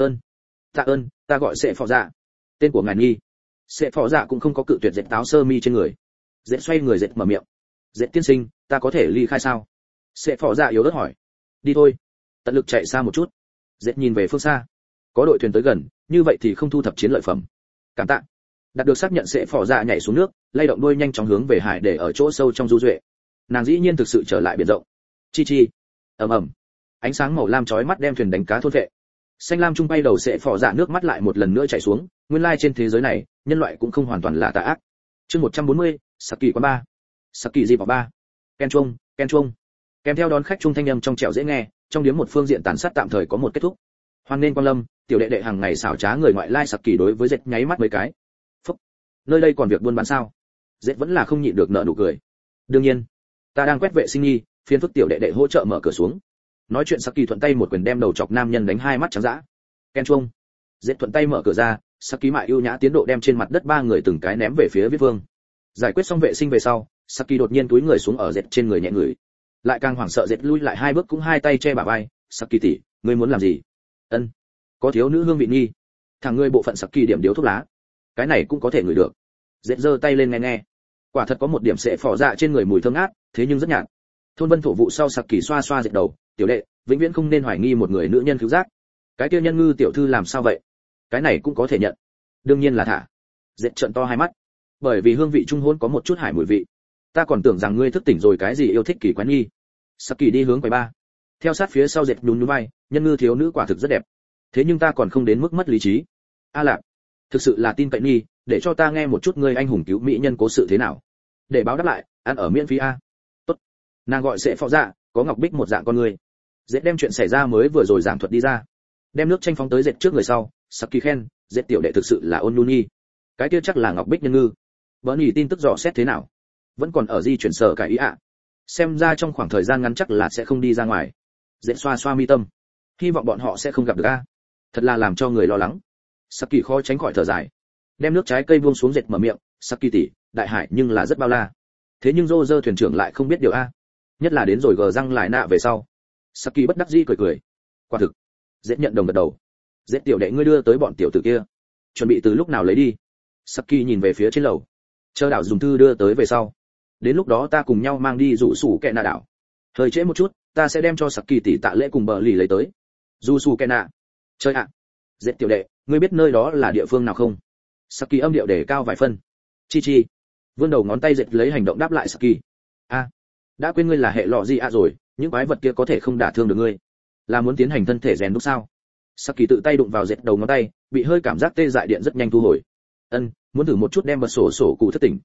ơn, ta gọi Sệ Phò Dạ. Tên của ngài nghi. Sệ Phò Dạ cũng không có cự tuyệt dệt áo sơ mi trên người. Dệt xoay người dệt mở miệng. Dệt tiên sinh, ta có thể ly khai sao? Sệ Phò Dạ yếu ớt hỏi. Đi thôi. Tận lực chạy xa một chút. Dệt nhìn về phương xa. Có đội thuyền tới gần, như vậy thì không thu thập chiến lợi phẩm. Cảm tạ. Đạt được xác nhận, Sệ Phò Dạ nhảy xuống nước, lay động đuôi nhanh chóng hướng về hải để ở chỗ sâu trong du duệ. Nàng dĩ nhiên thực sự trở lại biển rộng. Chi. Ầm. Ánh sáng màu lam chói mắt đem thuyền đánh cá thôn vệ. Xanh lam trung bay đầu Sệ Phò Dạ nước mắt lại một lần nữa chảy xuống, nguyên lai trên thế giới này, nhân loại cũng không hoàn toàn là tà ác. Chương 140, Saki quán ba. Saki gì vào ba. Ken chuông. Kèm theo đón khách trung thanh âm trong trẻo dễ nghe, trong điếm một phương diện tàn sát tạm thời có một kết thúc. Hoan nên quan lâm, tiểu đệ đệ hàng ngày xảo trá người ngoại lai Saki đối với dệt nháy mắt mấy cái. Phúc. Nơi đây còn việc buôn bán sao? Dệt vẫn là không nhịn được nở nụ cười. Đương nhiên, ta đang quét vệ sinh nghi, phiền phức tiểu đệ đệ hỗ trợ mở cửa xuống. Nói chuyện Saki thuận tay một quyền đem đầu chọc nam nhân đánh hai mắt trắng dã. Ken chuông. Dệt thuận tay mở cửa ra, Saki mại ưu nhã tiến độ đem trên mặt đất ba người từng cái ném về phía Viết Vương. Giải quyết xong vệ sinh về sau, Saki đột nhiên túi người xuống ở dệt trên người nhẹ người. Lại càng hoảng sợ, dệt lui lại hai bước cũng hai tay che bả vai. Saki tỷ, ngươi muốn làm gì? Ân, có thiếu nữ hương vị nghi. Thằng ngươi bộ phận Saki điểm điếu thuốc lá, cái này cũng có thể ngửi được. Dệt giơ tay lên nghe. Quả thật có một điểm Sệ Phò Dạ trên người mùi thơm ngát, thế nhưng rất nhạt. Thôn Vân thổ vụ sau, Saki xoa xoa dệt đầu, tiểu đệ, vĩnh viễn không nên hoài nghi một người nữ nhân cứu giác. Cái kia nhân ngư tiểu thư làm sao vậy? Cái này cũng có thể nhận. Đương nhiên là thả. Dệt trợn to hai mắt, bởi vì hương vị trung hôn có một chút hải mùi vị. Ta còn tưởng rằng ngươi thức tỉnh rồi cái gì yêu thích kỳ quái nghi. Saki đi hướng quầy ba, theo sát phía sau dệt nhún vai, nhân ngư thiếu nữ quả thực rất đẹp, thế nhưng ta còn không đến mức mất lý trí. A Lạc, thực sự là tin cậy nghi, để cho ta nghe một chút ngươi anh hùng cứu mỹ nhân cố sự thế nào, để báo đáp lại, ăn ở miễn phí a. Tốt. Nàng gọi Sệ Phò Dạ, có ngọc bích một dạng con người. Dệt đem chuyện xảy ra mới vừa rồi giảng thuật đi ra, đem nước chanh phóng tới dệt trước người sau. Saki khen, dệt tiểu đệ thực sự là ôn nhu nhi. Cái kia chắc là ngọc bích nhân ngư. Bỡ nhỉ tin tức dò xét thế nào? Vẫn còn ở di chuyển sở cải ý ạ. Xem ra trong khoảng thời gian ngắn chắc là sẽ không đi ra ngoài. Dệt xoa xoa mi tâm, hy vọng bọn họ sẽ không gặp được a. Thật là làm cho người lo lắng. Saki khó tránh khỏi thở dài, đem nước trái cây buông xuống, dệt mở miệng. Saki tỷ, đại hải nhưng là rất bao la, thế nhưng Roger thuyền trưởng lại không biết điều a. Nhất là đến rồi gờ răng lại nạ về sau. Saki bất đắc dĩ cười. Quả thực. Dệt nhận đồng gật đầu. Dệt tiểu đệ ngươi đưa tới bọn tiểu tử kia, chuẩn bị từ lúc nào lấy đi? Saki nhìn về phía trên lầu, chờ đảo dùng thư đưa tới về sau, đến lúc đó ta cùng nhau mang đi rủ sủ kẹ nạ đảo. Hơi trễ một chút, ta sẽ đem cho Saki tỷ tạ lễ cùng bờ lì lấy tới. Rủ sủ kẹ nạ. Chơi ạ. Dệt tiểu đệ, ngươi biết nơi đó là địa phương nào không? Saki âm điệu để cao vài phân. Chi. Vươn đầu ngón tay, dệt lấy hành động đáp lại Saki. A, đã quên ngươi là hệ lọ gì ạ rồi, những quái vật kia có thể không đả thương được ngươi. Là muốn tiến hành thân thể rèn đúc sao? Saki tự tay đụng vào dệt đầu ngón tay, bị hơi cảm giác tê dại điện rất nhanh thu hồi. Muốn thử một chút đem bật sổ cụ thất tỉnh.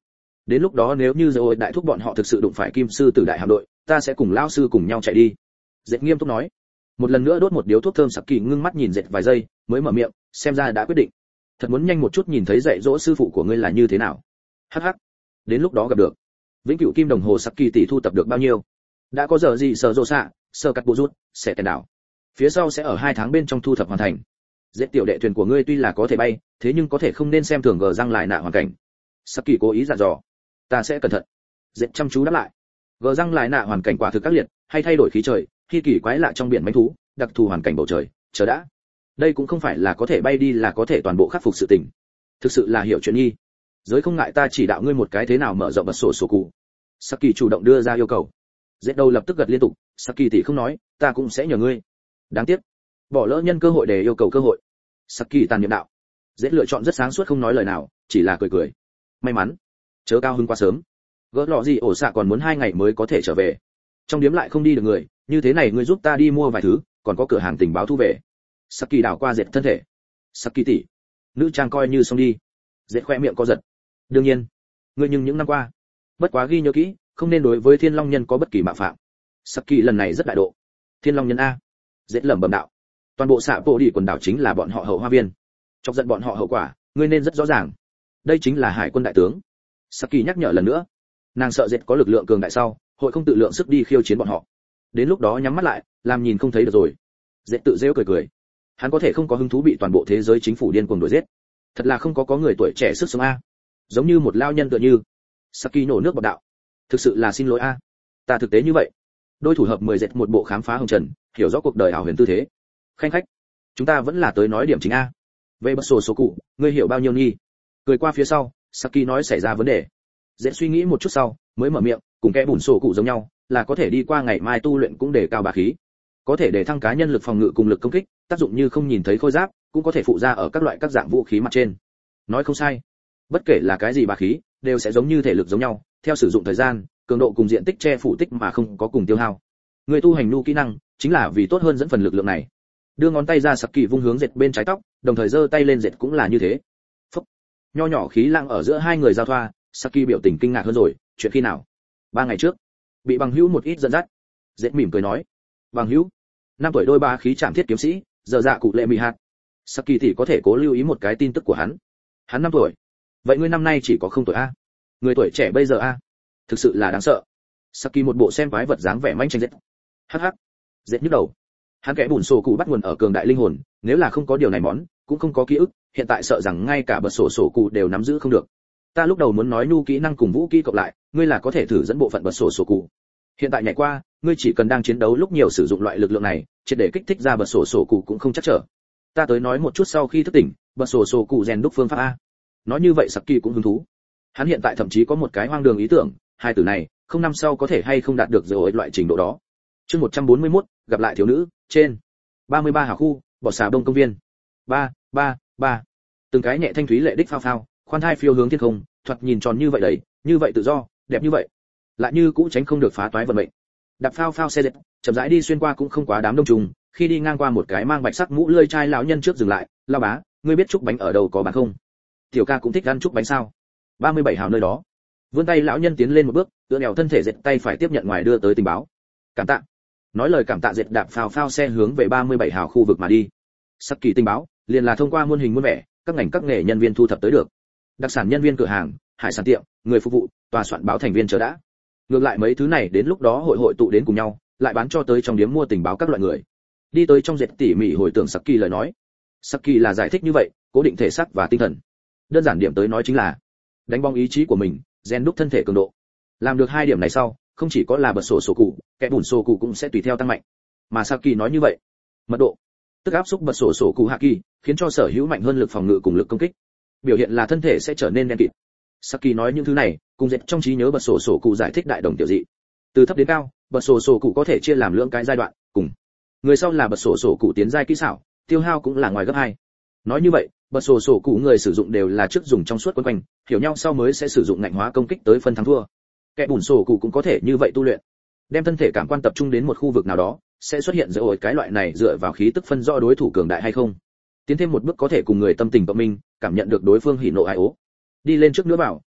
Đến lúc đó nếu như rồi đại thúc bọn họ thực sự đụng phải kim sư tử đại hạm đội, ta sẽ cùng lão sư cùng nhau chạy đi. Dệt nghiêm túc nói. Một lần nữa đốt một điếu thuốc thơm, Saki ngưng mắt nhìn Dệt vài giây, mới mở miệng, xem ra đã quyết định. Thật muốn nhanh một chút nhìn thấy dạy dỗ sư phụ của ngươi là như thế nào. Hắc hắc. Đến lúc đó gặp được. Vĩnh cửu kim đồng hồ Saki tỷ thu tập được bao nhiêu? Đã có giờ gì sở rồ xạ, sơ cắt bộ rút, sẽ tèn đảo. Phía sau sẽ ở 2 tháng bên trong thu thập hoàn thành. Dệt tiểu đệ thuyền của ngươi tuy là có thể bay, thế nhưng có thể không nên xem thường gờ răng lại nạ hoàn cảnh. Saki cố ý dặn dò. Ta sẽ cẩn thận. Dệt chăm chú đáp lại. Gờ răng lại nạ hoàn cảnh quả thực các liệt, hay thay đổi khí trời, khi kỳ quái lạ trong biển manh thú, đặc thù hoàn cảnh bầu trời, chờ đã. Đây cũng không phải là có thể bay đi là có thể toàn bộ khắc phục sự tình. Thực sự là hiểu chuyện nhi. Giới không ngại ta chỉ đạo ngươi một cái thế nào mở rộng bật sổ sổ cụ. Saki chủ động đưa ra yêu cầu. Dệt đầu lập tức gật liên tục, Saki tỷ không nói, ta cũng sẽ nhờ ngươi. Đáng tiếc, bỏ lỡ nhân cơ hội để yêu cầu cơ hội. Saki tàn nhẫn đạo. Dệt lựa chọn rất sáng suốt không nói lời nào, chỉ là cười cười. May mắn, chớ cao hứng quá sớm. Gỡ lọ gì ổ xạ còn muốn 2 ngày mới có thể trở về. Trong điếm lại không đi được người, như thế này ngươi giúp ta đi mua vài thứ, còn có cửa hàng tình báo thu về. Saki đảo qua Dệt thân thể. Saki tỷ, nữ trang coi như xong đi. Dệt khoe miệng co giật. Đương nhiên, ngươi nhưng những năm qua, bất quá ghi nhớ kỹ, không nên đối với Thiên Long Nhân có bất kỳ mạo phạm. Saki lần này rất đại độ. Thiên Long Nhân a. Dệt lẩm bẩm đạo. Toàn bộ xạ bộ đi quần đảo chính là bọn họ hậu hoa viên. Chọc giận bọn họ hậu quả, ngươi nên rất rõ ràng. Đây chính là hải quân đại tướng. Saki nhắc nhở lần nữa. Nàng sợ Dệt có lực lượng cường đại sau, hội không tự lượng sức đi khiêu chiến bọn họ. Đến lúc đó nhắm mắt lại, làm nhìn không thấy được rồi. Dệt tự giễu cười cười. Hắn có thể không có hứng thú bị toàn bộ thế giới chính phủ điên cuồng đuổi giết. Thật là không có người tuổi trẻ sức sống a. Giống như một lao nhân tựa như. Saki nổ nước bọt đạo. Thực sự là xin lỗi a. Ta thực tế như vậy. Đôi thủ hợp 10 Dệt một bộ khám phá hồng trần, hiểu rõ cuộc đời ảo huyền tư thế. Khanh khách, chúng ta vẫn là tới nói điểm chính a. Về bật sổ số cụ, ngươi hiểu bao nhiêu nghi? Cười qua phía sau, Saki nói xảy ra vấn đề. Dễ suy nghĩ một chút sau, mới mở miệng, cùng kẻ bùn sổ cụ giống nhau, là có thể đi qua ngày mai tu luyện cũng để cao bá khí. Có thể để thăng cá nhân lực phòng ngự cùng lực công kích, tác dụng như không nhìn thấy khôi giáp, cũng có thể phụ ra ở các loại các dạng vũ khí mặt trên. Nói không sai. Bất kể là cái gì bá khí, đều sẽ giống như thể lực giống nhau, theo sử dụng thời gian, cường độ cùng diện tích che phủ tích mà không có cùng tiêu hao. Người tu hành nu kỹ năng, chính là vì tốt hơn dẫn phần lực lượng này. Đưa ngón tay ra Saki vung hướng Dệt bên trái tóc, đồng thời giơ tay lên Dệt cũng là như thế. Phốc. Nho nhỏ khí lãng ở giữa hai người giao thoa, Saki biểu tình kinh ngạc hơn rồi, chuyện khi nào? 3 ngày trước. Bị bằng hữu một ít dẫn dắt. Dệt mỉm cười nói. Bằng hữu? 5 tuổi đôi ba khí trảm thiết kiếm sĩ, giờ dạ cụ lệ mì hạt. Saki thì có thể cố lưu ý một cái tin tức của hắn. Hắn 5 tuổi. Vậy ngươi năm nay chỉ có 0 tuổi a? Người tuổi trẻ bây giờ a? Thực sự là đáng sợ. Saki một bộ xem quái vật dáng vẻ manh tranh Dệt. Hắc hắc. Dệt nhức đầu. Hắn kẻ bùn sổ cụ bắt nguồn ở cường đại linh hồn, nếu là không có điều này món, cũng không có ký ức, hiện tại sợ rằng ngay cả bật sổ cụ đều nắm giữ không được. Ta lúc đầu muốn nói nu kỹ năng cùng vũ kỹ cộng lại, ngươi là có thể thử dẫn bộ phận bật sổ cụ. Hiện tại nhảy qua, ngươi chỉ cần đang chiến đấu lúc nhiều sử dụng loại lực lượng này, triệt để kích thích ra bật sổ cụ cũng không chắc trở. Ta tới nói một chút sau khi thức tỉnh, bật sổ cụ rèn đúc phương pháp a. Nói như vậy Saki cũng hứng thú. Hắn hiện tại thậm chí có một cái hoang đường ý tưởng, hai từ này, không năm sau có thể hay không đạt được rồi loại trình độ đó. Chương 141, gặp lại thiếu nữ, trên 33 hào khu, bỏ xà đông công viên. 3. Từng cái nhẹ thanh thúy lệ đích phao phao, khoan thai phiêu hướng thiên không, thoạt nhìn tròn như vậy đấy, như vậy tự do, đẹp như vậy. Lại như cũ tránh không được phá toái vận mệnh. Đạp phao phao xe Dệt, chậm rãi đi xuyên qua cũng không quá đám đông trùng, khi đi ngang qua một cái mang bạch sắc mũ lưỡi trai lão nhân trước dừng lại, "Lão bá, ngươi biết trúc bánh ở đâu có bán không?" "Tiểu ca cũng thích ăn trúc bánh sao?" 37 hào nơi đó. Vươn tay lão nhân tiến lên một bước, tựa nẻo thân thể Dệt tay phải tiếp nhận ngoài đưa tới tình báo. "Cảm tạ." Nói lời cảm tạ Dệt đạp phao phao xe hướng về 37 hào khu vực mà đi. Saki tình báo, liền là thông qua muôn hình muôn vẻ, các ngành các nghề nhân viên thu thập tới được. Đặc sản nhân viên cửa hàng, hải sản tiệm, người phục vụ, tòa soạn báo thành viên chờ đã. Ngược lại mấy thứ này đến lúc đó hội tụ đến cùng nhau, lại bán cho tới trong điếm mua tình báo các loại người. Đi tới trong Dệt tỉ mỉ hồi tưởng Saki lời nói. Saki là giải thích như vậy, cố định thể xác và tinh thần. Đơn giản điểm tới nói chính là đánh bóng ý chí của mình, rèn đúc thân thể cường độ. Làm được 2 điểm này sau, không chỉ có là bật sổ cụ, kẻ bùn sổ cụ cũng sẽ tùy theo tăng mạnh. Mà Saki nói như vậy, mật độ, tức áp xúc bật sổ cụ hạ kỳ, khiến cho sở hữu mạnh hơn lực phòng ngự cùng lực công kích. Biểu hiện là thân thể sẽ trở nên đen kịt. Saki nói những thứ này, cùng Dệt trong trí nhớ bật sổ cụ giải thích đại đồng tiểu dị. Từ thấp đến cao, bật sổ cụ có thể chia làm lưỡng cái giai đoạn, cùng người sau là bật sổ cụ tiến giai kỹ xảo, tiêu hao cũng là ngoài gấp 2. Nói như vậy, bật sổ cụ người sử dụng đều là trước dùng trong suốt quấn quanh, hiểu nhau sau mới sẽ sử dụng ngạnh hóa công kích tới phân thắng thua. Kẻ bùn sổ cụ cũng có thể như vậy tu luyện. Đem thân thể cảm quan tập trung đến một khu vực nào đó, sẽ xuất hiện giữa cái loại này dựa vào khí tức phân rõ đối thủ cường đại hay không. Tiến thêm một bước có thể cùng người tâm tình cộng minh, cảm nhận được đối phương hỉ nộ ai ố. Đi lên trước nữa bảo,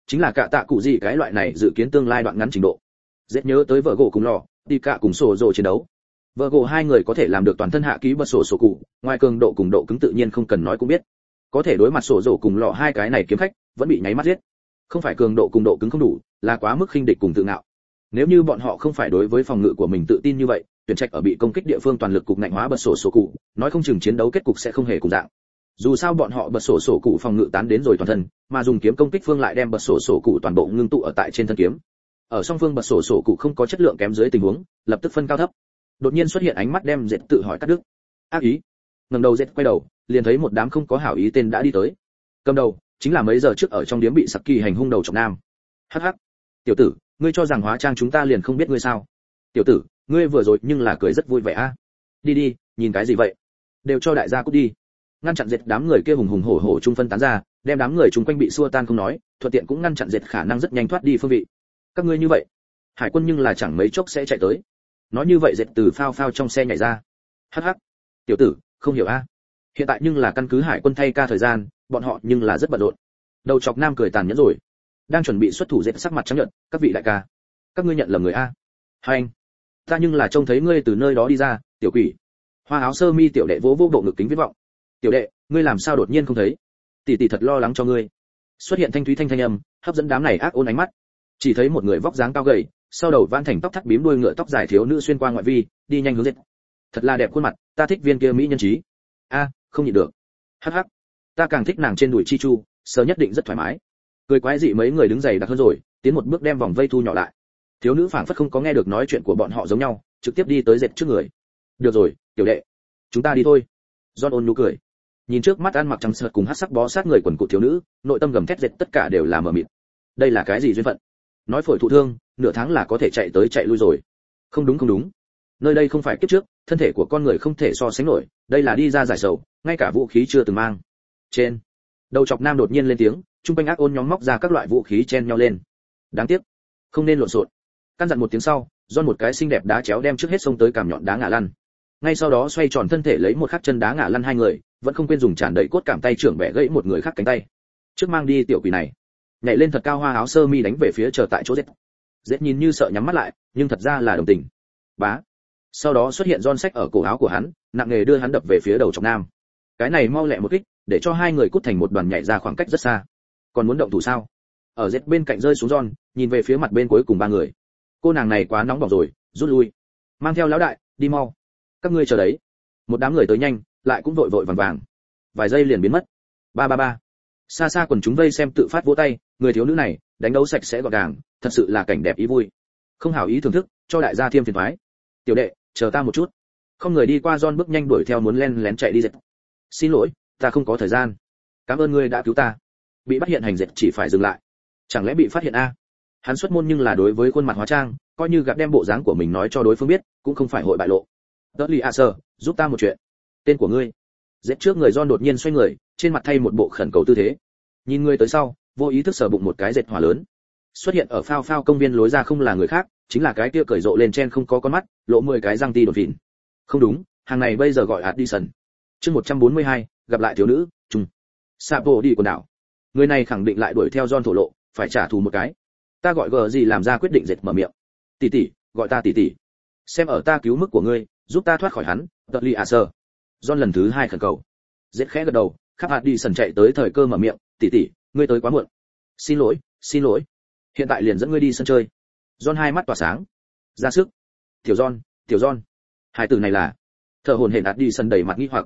chính là cả tạ cụ gì cái loại này dự kiến tương lai đoạn ngắn trình độ. Rất nhớ tới vợ gỗ cùng lò, đi cả cùng sổ rồ chiến đấu. Vợ gỗ hai người có thể làm được toàn thân hạ ký bật sổ cụ, ngoài cường độ cùng độ cứng tự nhiên không cần nói cũng biết. Có thể đối mặt sổ rồ cùng lò hai cái này kiếm khách, vẫn bị nháy mắt giết. Không phải cường độ cùng độ cứng không đủ, là quá mức khinh địch cùng tự ngạo. Nếu như bọn họ không phải đối với phòng ngự của mình tự tin như vậy, tuyển trạch ở bị công kích địa phương toàn lực cục ngạnh hóa bật sổ cụ, nói không chừng chiến đấu kết cục sẽ không hề cùng dạng. Dù sao bọn họ bật sổ cụ phòng ngự tán đến rồi toàn thân, mà dùng kiếm công kích phương lại đem bật sổ cụ toàn bộ ngưng tụ ở tại trên thân kiếm. Ở song phương bật sổ cụ không có chất lượng kém dưới tình huống, lập tức phân cao thấp. Đột nhiên xuất hiện ánh mắt đem Dệt tự hỏi cắt đứt. Ác ý. Ngẩng đầu Dệt quay đầu, liền thấy một đám không có hảo ý tên đã đi tới. Cầm đầu chính là mấy giờ trước ở trong điếm bị Saki hành hung đầu chọc nam. Hắc hắc. Tiểu tử, ngươi cho rằng hóa trang chúng ta liền không biết ngươi sao? Tiểu tử, ngươi vừa rồi nhưng là cười rất vui vẻ a. Đi đi, nhìn cái gì vậy? Đều cho đại gia cút đi. Ngăn chặn Dệt đám người kia hùng hùng hổ hổ trung phân tán ra, đem đám người chúng quanh bị xua tan không nói, thuận tiện cũng ngăn chặn Dệt khả năng rất nhanh thoát đi phương vị. Các ngươi như vậy, hải quân nhưng là chẳng mấy chốc sẽ chạy tới. Nói như vậy Dệt từ phao phao trong xe nhảy ra. Hắc hắc. Tiểu tử, không hiểu a. Hiện tại nhưng là căn cứ hải quân thay ca thời gian, bọn họ nhưng là rất bận rộn. Đầu chọc nam cười tàn nhẫn rồi. Đang chuẩn bị xuất thủ Dệt sắc mặt trắng nhợt, các vị đại ca, các ngươi nhận lầm người a. Hai anh, ta nhưng là trông thấy ngươi từ nơi đó đi ra, tiểu quỷ. Hoa áo sơ mi tiểu đệ vỗ vỗ bộ ngực kính viết vọng. Tiểu đệ, ngươi làm sao đột nhiên không thấy? Tỷ tỷ thật lo lắng cho ngươi. Xuất hiện thanh thúy thanh âm, hấp dẫn đám này ác ôn ánh mắt. Chỉ thấy một người vóc dáng cao gầy, sau đầu vãn thành tóc thắt bím đuôi ngựa tóc dài thiếu nữ xuyên qua ngoại vi, đi nhanh hướng Dệt. Thật là đẹp khuôn mặt, ta thích viên kia mỹ nhân trí. A, không nhịn được. Hắc hắc. Ta càng thích nàng trên đùi chi chu, sờ nhất định rất thoải mái. Cười quái dị mấy người đứng dày đặc hơn rồi, tiến một bước đem vòng vây thu nhỏ lại. Thiếu nữ phảng phất không có nghe được nói chuyện của bọn họ giống nhau, trực tiếp đi tới Dệt trước người. Được rồi, tiểu đệ, chúng ta đi thôi. John ôn nhu cười. Nhìn trước mắt ăn mặc trắng sợt cùng hắc sắc bó sát người quần cụt thiếu nữ, nội tâm gầm thét Dệt tất cả đều là mờ mịt. Đây là cái gì duyên phận? Nói phổi thụ thương, nửa tháng là có thể chạy tới chạy lui rồi. Không đúng không đúng. Nơi đây không phải kiếp trước, thân thể của con người không thể so sánh nổi, đây là đi ra giải sầu, ngay cả vũ khí chưa từng mang. Trên, đầu chọc nam đột nhiên lên tiếng, trung quanh ác ôn nhóm móc ra các loại vũ khí chen nhau lên. Đáng tiếc, không nên lộn xộn. Căn dặn một tiếng sau, do một cái xinh đẹp đá chéo đem trước hết xông tới cảm nhọn đá ngã lăn. Ngay sau đó xoay tròn thân thể lấy một khắc chân đá ngã lăn hai người, vẫn không quên dùng tràn đầy cốt cảm tay trưởng bẻ gãy một người khác cánh tay. Trước mang đi tiểu quỷ này. Nhảy lên thật cao hoa áo sơ mi đánh về phía chờ tại chỗ Dệt. Dệt nhìn như sợ nhắm mắt lại, nhưng thật ra là đồng tình. Bá. Sau đó xuất hiện John sách ở cổ áo của hắn, nặng nghề đưa hắn đập về phía đầu chọc nam. Cái này mau lẹ một kích, để cho hai người cút thành một đoàn nhảy ra khoảng cách rất xa. Còn muốn động thủ sao? Ở Dệt bên cạnh rơi xuống John, nhìn về phía mặt bên cuối cùng ba người. Cô nàng này quá nóng bỏng rồi, rút lui. Mang theo lão đại, đi mau. Các ngươi chờ đấy. Một đám người tới nhanh, lại cũng vội vội vàng vàng. Vài giây liền biến mất. Ba ba ba. Xa xa quần chúng vây xem tự phát vỗ tay, người thiếu nữ này, đánh đấu sạch sẽ gọn gàng, thật sự là cảnh đẹp ý vui. Không hảo ý thưởng thức, cho đại gia thêm phiền toái. Tiểu đệ, chờ ta một chút. Không người đi qua John bước nhanh đuổi theo muốn len lén chạy đi Dệt. Xin lỗi, ta không có thời gian. Cảm ơn ngươi đã cứu ta. Bị bắt hiện hành Dệt chỉ phải dừng lại. Chẳng lẽ bị phát hiện a? Hắn xuất môn nhưng là đối với khuôn mặt hóa trang, coi như gặp đem bộ dáng của mình nói cho đối phương biết, cũng không phải hội bại lộ. Dudley Acer, giúp ta một chuyện. Tên của ngươi? Dệt trước người John đột nhiên xoay người, trên mặt thay một bộ khẩn cầu tư thế. Nhìn người tới sau, vô ý thức sờ bụng một cái Dệt hỏa lớn. Xuất hiện ở phao phao công viên lối ra không là người khác, chính là cái kia cởi rộ lên trên không có con mắt, lộ 10 cái răng ti đột phìn. Không đúng, hàng này bây giờ gọi Addison. Chương 142, gặp lại thiếu nữ, trùng. Sapo đi quần đảo. Người này khẳng định lại đuổi theo John thổ lộ, phải trả thù một cái. Ta gọi gờ gì làm ra quyết định Dệt mở miệng. Tỷ tỷ, gọi ta tỷ tỷ. Xem ở ta cứu mức của ngươi, giúp ta thoát khỏi hắn, Dudley Acer. John lần thứ 2 khẩn cầu. Dệt khẽ gật đầu, khắp Addison chạy tới thời cơ mở miệng, tỷ tỷ, ngươi tới quá muộn. Xin lỗi, xin lỗi. Hiện tại liền dẫn ngươi đi sân chơi. John hai mắt tỏa sáng. Ra sức. Tiểu John. Hai từ này là. Thở hổn hển Addison đầy mặt nghi hoặc.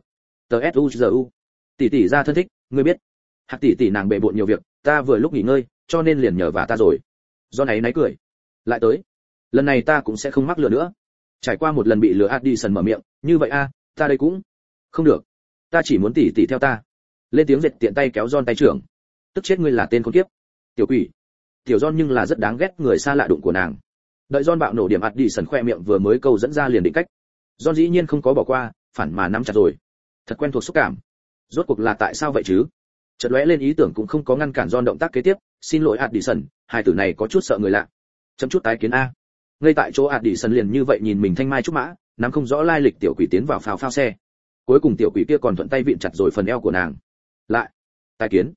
TSUZU. Tỷ tỷ ra thân thích, ngươi biết. Hạt tỷ tỷ nàng bệ bội nhiều việc, ta vừa lúc nghỉ ngơi, cho nên liền nhờ vả ta rồi. John ấy náy cười. Lại tới. Lần này ta cũng sẽ không mắc lừa nữa. Trải qua một lần bị lừa Addison mở miệng, như vậy a, ta đây cũng. Không được. Ta chỉ muốn tỷ tỷ theo ta. Lên tiếng Dệt tiện tay kéo John tay trưởng. Tức chết ngươi là tên con kiếp. Tiểu quỷ. Tiểu John nhưng là rất đáng ghét người xa lạ đụng của nàng. Đợi John bạo nổ điểm Addison khoe miệng vừa mới câu dẫn ra liền định cách. John dĩ nhiên không có bỏ qua, phản mà nắm chặt rồi. Thật quen thuộc xúc cảm. Rốt cuộc là tại sao vậy chứ? Chợt lóe lên ý tưởng cũng không có ngăn cản John động tác kế tiếp, xin lỗi Addison, hai tử này có chút sợ người lạ. Chấm chút tái kiến a. Ngay tại chỗ Addison liền như vậy nhìn mình thanh mai trúc mã, nắm không rõ lai lịch tiểu quỷ tiến vào phao phao xe. Cuối cùng tiểu quỷ kia còn thuận tay vịn chặt rồi phần eo của nàng. Lại, tái kiến.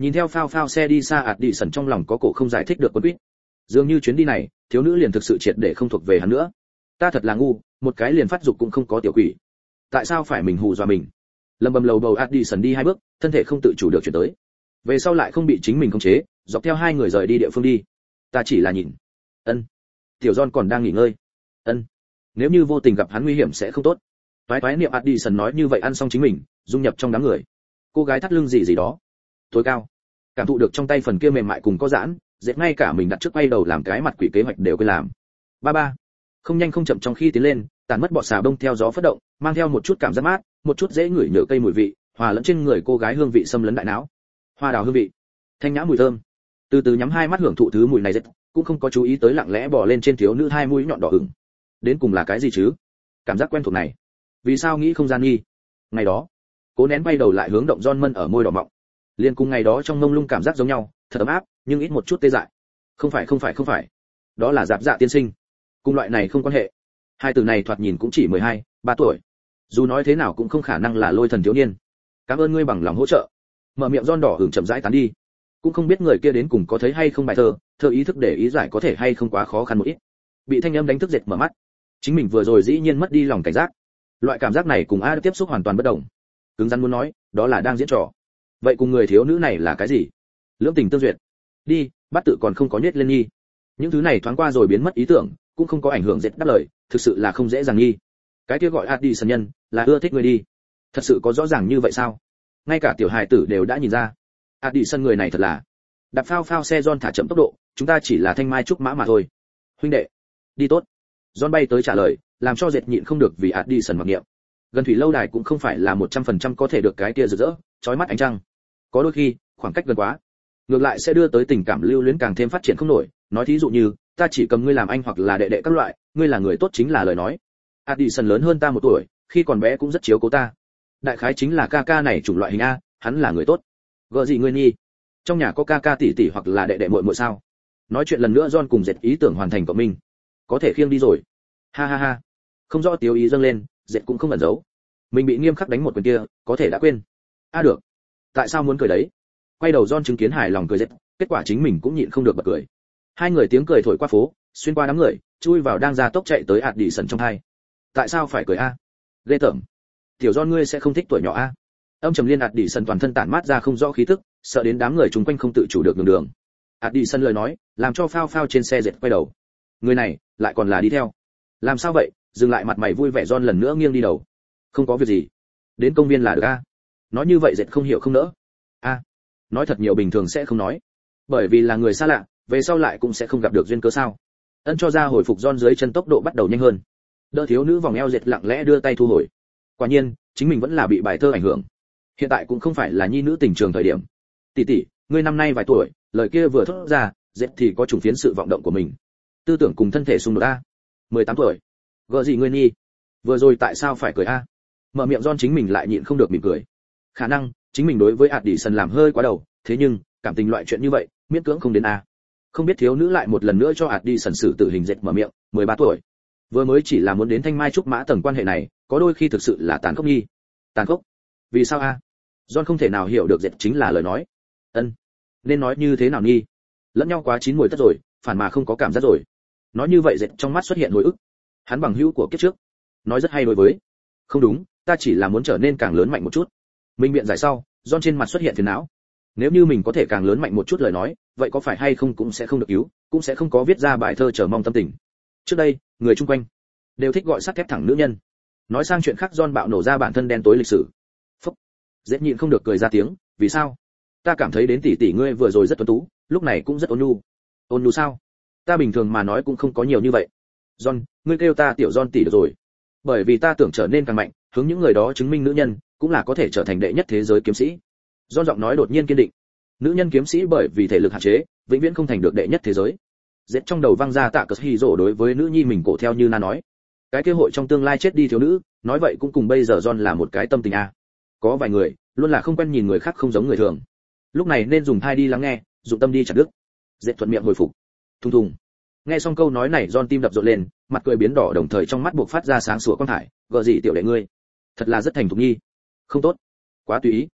Nhìn theo phao phao xe đi xa Addison trong lòng có cổ không giải thích được quấn quýt. Dường như chuyến đi này, thiếu nữ liền thực sự triệt để không thuộc về hắn nữa. Ta thật là ngu, một cái liền phát dục cũng không có tiểu quỷ. Tại sao phải mình hù dọa mình? Lầm bầm lầu bầu Addison đi 2 bước, thân thể không tự chủ được chuyển tới. Về sau lại không bị chính mình khống chế, dọc theo 2 người rời đi địa phương đi. Ta chỉ là nhìn. Ân. Tiểu John còn đang nghỉ ngơi. Ân. Nếu như vô tình gặp hắn nguy hiểm sẽ không tốt. Toái niệm Addison nói như vậy ăn xong chính mình, dung nhập trong đám người. Cô gái thắt lưng gì đó. Tối cao. Cảm thụ được trong tay phần kia mềm mại cùng có giãn, dệt ngay cả mình đặt trước quay đầu làm cái mặt quỷ kế hoạch đều quên làm. Ba. Không nhanh không chậm trong khi tiến lên, tàn mất bọt xà bông theo gió phất động, mang theo một chút cảm giác mát, một chút dễ ngửi nhựa cây mùi vị, hòa lẫn trên người cô gái hương vị xâm lấn đại não. Hoa đào hương vị, thanh nhã mùi thơm. Từ từ nhắm 2 mắt hưởng thụ thứ mùi này, cũng không có chú ý tới lặng lẽ bò lên trên thiếu nữ 2 mũi nhọn đỏ ửng. Đến cùng là cái gì chứ? Cảm giác quen thuộc này, vì sao nghĩ không gian nghi? Ngày đó, cố nén bay đầu lại hướng động John mân ở môi đỏ mọng. Liên cùng ngày đó trong mông lung cảm giác giống nhau, thật ấm áp, nhưng ít một chút tê dại. Không phải. Đó là Giáp Dạ tiên sinh. Cùng loại này không quan hệ. Hai từ này thoạt nhìn cũng chỉ 12, 3 tuổi. Dù nói thế nào cũng không khả năng là Lôi Thần thiếu niên. Cảm ơn ngươi bằng lòng hỗ trợ. Mở miệng John đỏ hưởng chậm rãi tán đi. Cũng không biết người kia đến cùng có thấy hay không bài thơ ý thức để ý giải có thể hay không quá khó khăn một ít. Bị thanh âm đánh thức dệt mở mắt. Chính mình vừa rồi dĩ nhiên mất đi lòng cảnh giác. Loại cảm giác này cùng A tiếp xúc hoàn toàn bất đồng. Cứng rắn muốn nói, đó là đang diễn trò. Vậy cùng người thiếu nữ này là cái gì? Lưỡng tình tương duyệt. Đi, bắt tự còn không có nhét lên nghi. Những thứ này thoáng qua rồi biến mất ý tưởng, cũng không có ảnh hưởng dệt đáp lời, thực sự là không dễ dàng nghi. Cái kia gọi Addison nhân, là ưa thích người đi. Thật sự có rõ ràng như vậy sao? Ngay cả tiểu hài tử đều đã nhìn ra. Addison người này thật là. Đạp phao xe John thả chậm tốc độ, chúng ta chỉ là thanh mai trúc mã mà thôi. Huynh đệ, đi tốt. John bay tới trả lời, làm cho dệt nhịn không được vì Addison mặc niệm. Gần thủy lâu đài cũng không phải là 100% có thể được cái tia rực rỡ, chói mắt ánh trăng. Có đôi khi, khoảng cách gần quá, ngược lại sẽ đưa tới tình cảm lưu luyến càng thêm phát triển không nổi. Nói thí dụ như, ta chỉ cầm ngươi làm anh hoặc là đệ đệ các loại, ngươi là người tốt chính là lời nói. Addison lớn hơn ta 1 tuổi, khi còn bé cũng rất chiếu cố ta. Đại khái chính là ca này chủng loại hình a, hắn là người tốt. Gợ gì ngươi nhi? Trong nhà có ca tỷ tỷ hoặc là đệ đệ muội muội sao? Nói chuyện lần nữa John cùng dệt ý tưởng hoàn thành của mình. Có thể khiêng đi rồi. Ha. Không rõ tiêu ý dâng lên, dệt cũng không ẩn giấu. Mình bị nghiêm khắc đánh một quyền kia, có thể đã quên. Được. Tại sao muốn cười đấy? Quay đầu John chứng kiến hài lòng cười dệt, kết quả chính mình cũng nhịn không được bật cười. 2 người tiếng cười thổi qua phố, xuyên qua đám người, chui vào đang ra tốc chạy tới Addison trong hai. Tại sao phải cười a? Ghê tởm. Tiểu John ngươi sẽ không thích tuổi nhỏ a? Âm trầm liên Addison toàn thân tản mát ra không rõ khí tức, sợ đến đám người chung quanh không tự chủ được đường. Addison lời nói, làm cho phao trên xe dệt quay đầu. Người này, lại còn là đi theo. Làm sao vậy? Dừng lại mặt mày vui vẻ John lần nữa nghiêng đi đầu. Không có việc gì. Đến công viên là được a. Nói như vậy dệt không hiểu không nỡ. Nói thật nhiều bình thường sẽ không nói. Bởi vì là người xa lạ, về sau lại cũng sẽ không gặp được duyên cớ sao. Ân cho ra hồi phục John dưới chân tốc độ bắt đầu nhanh hơn. Đỡ thiếu nữ vòng eo dệt lặng lẽ đưa tay thu hồi. Quả nhiên, chính mình vẫn là bị bài thơ ảnh hưởng. Hiện tại cũng không phải là nhi nữ tình trường thời điểm. Tỷ, ngươi năm nay vài tuổi, lời kia vừa thốt ra, dệt thì có trùng phiến sự vọng động của mình. Tư tưởng cùng thân thể xung đột a. 18 tuổi. Gợ gì ngươi nhi? Vừa rồi tại sao phải cười a? Mở miệng John chính mình lại nhịn không được mỉm cười. Khả năng chính mình đối với Addison làm hơi quá đầu, thế nhưng cảm tình loại chuyện như vậy, miễn cưỡng không đến a. Không biết thiếu nữ lại một lần nữa cho Addison xử tử hình dệt mở miệng, 13 tuổi. Vừa mới chỉ là muốn đến thanh mai trúc mã tầng quan hệ này, có đôi khi thực sự là tàn khốc nghi. Tàn khốc? Vì sao a? John không thể nào hiểu được dệt chính là lời nói. Nên nói như thế nào nghi? Lẫn nhau quá chín mùi tất rồi, phản mà không có cảm giác rồi. Nói như vậy dệt trong mắt xuất hiện hồi ức. Hắn bằng hữu của kiếp trước. Nói rất hay đối với. Không đúng, ta chỉ là muốn trở nên càng lớn mạnh một chút. Mình biện giải sau, John trên mặt xuất hiện phiền não. Nếu như mình có thể càng lớn mạnh một chút lời nói, vậy có phải hay không cũng sẽ không được cứu, cũng sẽ không có viết ra bài thơ chờ mong tâm tình. Trước đây, người chung quanh đều thích gọi sắt thép thẳng nữ nhân. Nói sang chuyện khác John bạo nổ ra bản thân đen tối lịch sử. Phúc. Dễ nhịn không được cười ra tiếng, vì sao? Ta cảm thấy đến tỷ ngươi vừa rồi rất tuấn tú, lúc này cũng rất ôn nhu. Ôn nhu sao? Ta bình thường mà nói cũng không có nhiều như vậy. John, ngươi kêu ta tiểu John tỷ được rồi. Bởi vì ta tưởng trở nên càng mạnh, hướng những người đó chứng minh nữ nhân cũng là có thể trở thành đệ nhất thế giới kiếm sĩ. John giọng nói đột nhiên kiên định. Nữ nhân kiếm sĩ bởi vì thể lực hạn chế, vĩnh viễn không thành được đệ nhất thế giới. Dệt trong đầu vang ra tạ cờ hỉ rổ đối với nữ nhi mình cổ theo như na nói. Cái kế hội trong tương lai chết đi thiếu nữ, nói vậy cũng cùng bây giờ John là một cái tâm tình a. Có vài người, luôn là không quen nhìn người khác không giống người thường. Lúc này nên dùng thai đi lắng nghe, dụng tâm đi chặt đứt. Dệt thuận miệng hồi phục. Thùng thùng. Nghe xong câu nói này John tim đập rộn lên, mặt cười biến đỏ đồng thời trong mắt buộc phát ra sáng sủa quang thải, gợ gì tiểu đệ ngươi, thật là rất thành thục nghi. Không tốt, quá tùy ý.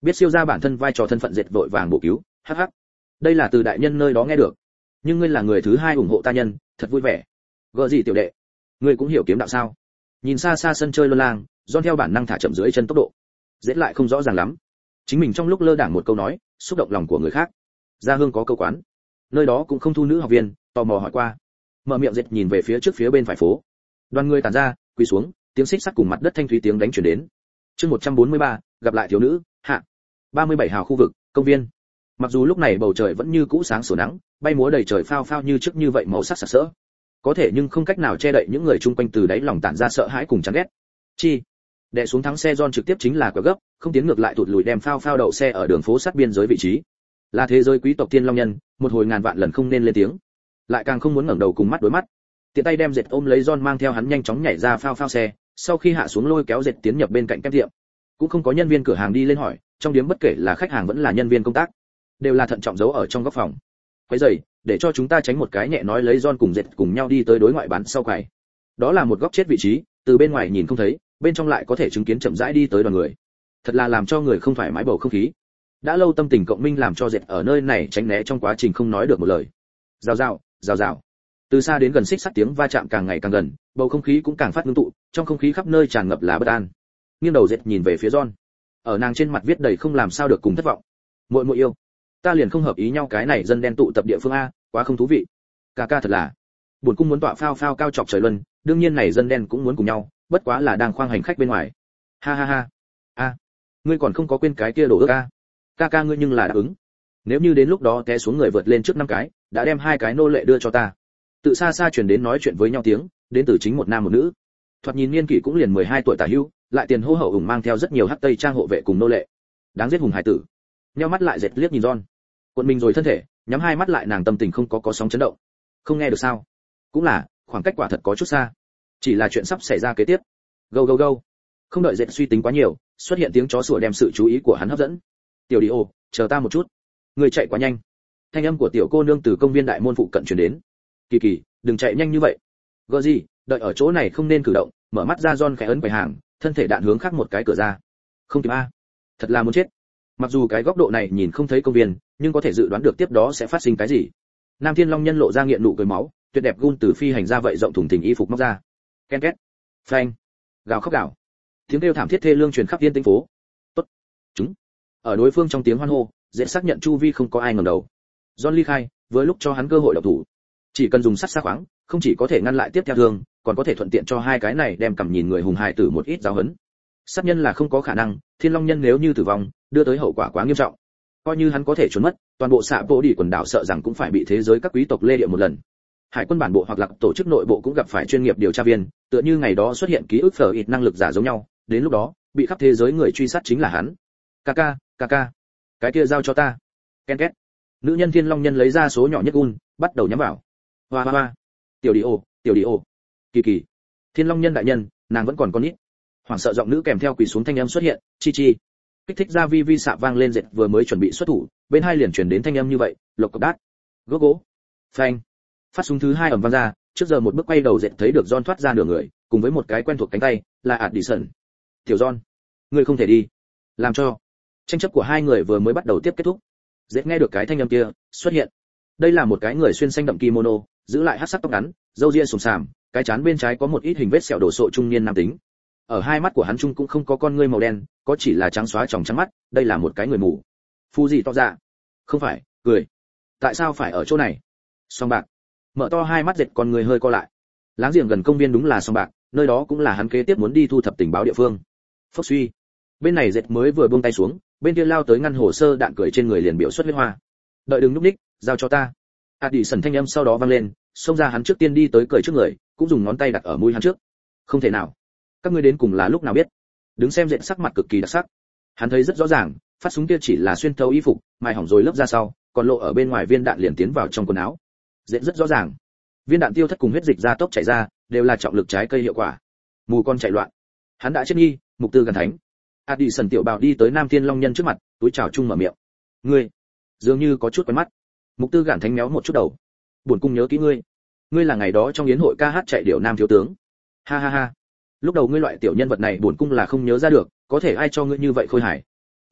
biết siêu ra bản thân vai trò thân phận dệt vội vàng bổ cứu, hắc hắc. Đây là từ đại nhân nơi đó nghe được. Nhưng ngươi là người thứ hai ủng hộ ta nhân, thật vui vẻ. Gợ gì tiểu đệ, ngươi cũng hiểu kiếm đạo sao? Nhìn xa xa sân chơi luân lang, John theo bản năng thả chậm dưới chân tốc độ. Dễ lại không rõ ràng lắm. Chính mình trong lúc lơ đãng một câu nói, xúc động lòng của người khác. Gia Hương có câu quán, nơi đó cũng không thu nữ học viên, tò mò hỏi qua. Mở miệng dệt nhìn về phía trước phía bên phải phố. Đoàn người tản ra, quỳ xuống, tiếng xích sắt cùng mặt đất thanh thúy tiếng đánh truyền đến. Chương 143, gặp lại thiếu nữ, hạ. 37 hào khu vực, công viên. Mặc dù lúc này bầu trời vẫn như cũ sáng sủa nắng, bay múa đầy trời phao phao như trước như vậy màu sắc sặc sỡ. Có thể nhưng không cách nào che đậy những người chung quanh từ đáy lòng tản ra sợ hãi cùng chán ghét. Chi, đè xuống thắng xe John trực tiếp chính là quả gấp, không tiến ngược lại tụt lùi đem phao phao đậu xe ở đường phố sát biên giới vị trí. Là thế giới quý tộc Thiên Long nhân, một hồi ngàn vạn lần không nên lên tiếng, lại càng không muốn ngẩng đầu cùng mắt đối mắt. Tiện tay đem dệt ôm lấy John mang theo hắn nhanh chóng nhảy ra phao phao xe, sau khi hạ xuống lôi kéo dệt tiến nhập bên cạnh kem tiệm. Cũng không có nhân viên cửa hàng đi lên hỏi, trong điếm bất kể là khách hàng vẫn là nhân viên công tác, đều là thận trọng giấu ở trong góc phòng. Quấy rầy, để cho chúng ta tránh một cái nhẹ nói lấy John cùng dệt cùng nhau đi tới đối ngoại bán sau quầy. Đó là một góc chết vị trí, từ bên ngoài nhìn không thấy, bên trong lại có thể chứng kiến chậm rãi đi tới đoàn người. Thật là làm cho người không thoải mái bầu không khí. Đã lâu tâm tình cộng minh làm cho dệt ở nơi này tránh né trong quá trình không nói được một lời. Rào rào, rào rào. Từ xa đến gần xích sắt tiếng va chạm càng ngày càng gần, bầu không khí cũng càng phát ngưng tụ, trong không khí khắp nơi tràn ngập là bất an. Nghiêng đầu dệt nhìn về phía John. Ở nàng trên mặt viết đầy không làm sao được cùng thất vọng. Muội muội yêu, ta liền không hợp ý nhau cái này dân đen tụ tập địa phương a, quá không thú vị. Ca ca thật là, buồn cung muốn tọa phao phao cao chọc trời luân, đương nhiên này dân đen cũng muốn cùng nhau, bất quá là đang khoang hành khách bên ngoài. Ha ha ha. A, ngươi còn không có quên cái kia đồ ước a. Ca ca ngươi nhưng là đáp ứng. Nếu như đến lúc đó té xuống người vượt lên trước 5 cái, đã đem 2 cái nô lệ đưa cho ta. Tự xa xa truyền đến nói chuyện với nhau tiếng, đến từ chính một nam một nữ. Thoạt nhìn niên kỷ cũng liền 12 tuổi tả hữu, lại tiền hô hậu ủng mang theo rất nhiều hắc tây trang hộ vệ cùng nô lệ. Đáng giết hùng hải tử. Nheo mắt lại dệt liếc nhìn John. Cuộn mình rồi thân thể, nhắm hai mắt lại nàng tâm tình không có sóng chấn động. Không nghe được sao? Cũng là, khoảng cách quả thật có chút xa. Chỉ là chuyện sắp xảy ra kế tiếp. Go go go. Không đợi dệt suy tính quá nhiều, xuất hiện tiếng chó sủa đem sự chú ý của hắn hấp dẫn. Tiểu Đi ô, chờ ta một chút. Người chạy quá nhanh. Thanh âm của tiểu cô nương từ công viên đại môn phụ cận truyền đến. Kỳ kỳ, đừng chạy nhanh như vậy. Gơ gì, đợi ở chỗ này không nên cử động. Mở mắt ra John khẽ ấn quầy hàng, thân thể đạn hướng khác một cái cửa ra. Không kịp a. Thật là muốn chết. Mặc dù cái góc độ này nhìn không thấy công viên, nhưng có thể dự đoán được tiếp đó sẽ phát sinh cái gì. Nam Thiên Long nhân lộ ra nghiện nụ cười máu, tuyệt đẹp gun từ phi hành ra vậy rộng thùng thình y phục móc ra. Ken két. Phanh. Gào khóc gào. Tiếng kêu thảm thiết thê lương truyền khắp yên tĩnh phố. Tốt. Chúng. Ở đối phương trong tiếng hoan hô, dễ xác nhận chu vi không có ai ngẩng đầu. John ly khai, với lúc cho hắn cơ hội động thủ. Chỉ cần dùng sắt sắc khoáng, không chỉ có thể ngăn lại tiếp theo thương, còn có thể thuận tiện cho hai cái này đem cầm nhìn người hùng hài tử một ít giáo huấn. Sát nhân là không có khả năng, Thiên Long nhân nếu như tử vong, đưa tới hậu quả quá nghiêm trọng. Coi như hắn có thể trốn mất, toàn bộ xạ bộ đi quần đảo sợ rằng cũng phải bị thế giới các quý tộc lê địa một lần. Hải quân bản bộ hoặc là tổ chức nội bộ cũng gặp phải chuyên nghiệp điều tra viên, tựa như ngày đó xuất hiện ký ức phở ít năng lực giả giống nhau, đến lúc đó, bị khắp thế giới người truy sát chính là hắn. Kaka, Kaka, cái kia giao cho ta. Ken két. Nữ nhân Thiên Long nhân lấy ra số nhỏ nhất gun, bắt đầu nhắm vào. Hoa hoa hoa. Tiểu Đi ô. Kỳ kỳ. Thiên Long nhân đại nhân, nàng vẫn còn con nít. Hoảng sợ giọng nữ kèm theo quỳ xuống thanh âm xuất hiện, chi chi. Kích thích ra vi vi xạ vang lên dệt vừa mới chuẩn bị xuất thủ, bên hai liền truyền đến thanh âm như vậy, lộc cộc đát. Gỗ gỗ. Phanh. Phát súng thứ 2 ầm vang ra, trước giờ một bước quay đầu dệt thấy được John thoát ra nửa người, cùng với một cái quen thuộc cánh tay, là Addison. Tiểu John, ngươi không thể đi. Làm cho. Tranh chấp của hai người vừa mới bắt đầu tiếp kết thúc. Dệt nghe được cái thanh âm kia xuất hiện. Đây là một cái người xuyên xanh đậm kimono, giữ lại hắc sắc tóc ngắn, râu ria sồm sàm, cái trán bên trái có một ít hình vết sẹo đổ sộ trung niên nam tính. Ở hai mắt của hắn trung cũng không có con ngươi màu đen, có chỉ là trắng xóa tròng trắng mắt, đây là một cái người mù. Phu gì to dạ? Không phải, cười. Tại sao phải ở chỗ này? Song bạc. Mở to hai mắt dệt con người hơi co lại. Láng giềng gần công viên đúng là song bạc, nơi đó cũng là hắn kế tiếp muốn đi thu thập tình báo địa phương. Phốc suy. Bên này dệt mới vừa buông tay xuống, bên kia lao tới ngăn hồ sơ đạn cười trên người liền biểu xuất huyết hoa. Đợi đừng núp ních, giao cho ta. Addison thanh âm sau đó vang lên, xông ra hắn trước tiên đi tới cười trước người, cũng dùng ngón tay đặt ở mũi hắn trước. Không thể nào. Các ngươi đến cùng là lúc nào biết? Đứng xem dệt sắc mặt cực kỳ đặc sắc. Hắn thấy rất rõ ràng, phát súng kia chỉ là xuyên thấu y phục, mài hỏng rồi lớp ra sau, còn lộ ở bên ngoài viên đạn liền tiến vào trong quần áo. Dệt rất rõ ràng. Viên đạn tiêu thất cùng huyết dịch ra tốc chảy ra, đều là trọng lực trái cây hiệu quả. Mù con chạy loạn. Hắn đã chết nghi, mục tư gần thánh. Addison tiểu bào đi tới Nam Thiên Long nhân trước mặt, túi chào chung mở miệng. Ngươi, dường như có chút quen mắt. Mục tư gạn thánh méo một chút đầu. Buồn cung nhớ kỹ ngươi. Ngươi là ngày đó trong yến hội ca hát chạy điệu nam thiếu tướng. Ha ha ha. Lúc đầu ngươi loại tiểu nhân vật này buồn cung là không nhớ ra được, có thể ai cho ngươi như vậy khôi hài.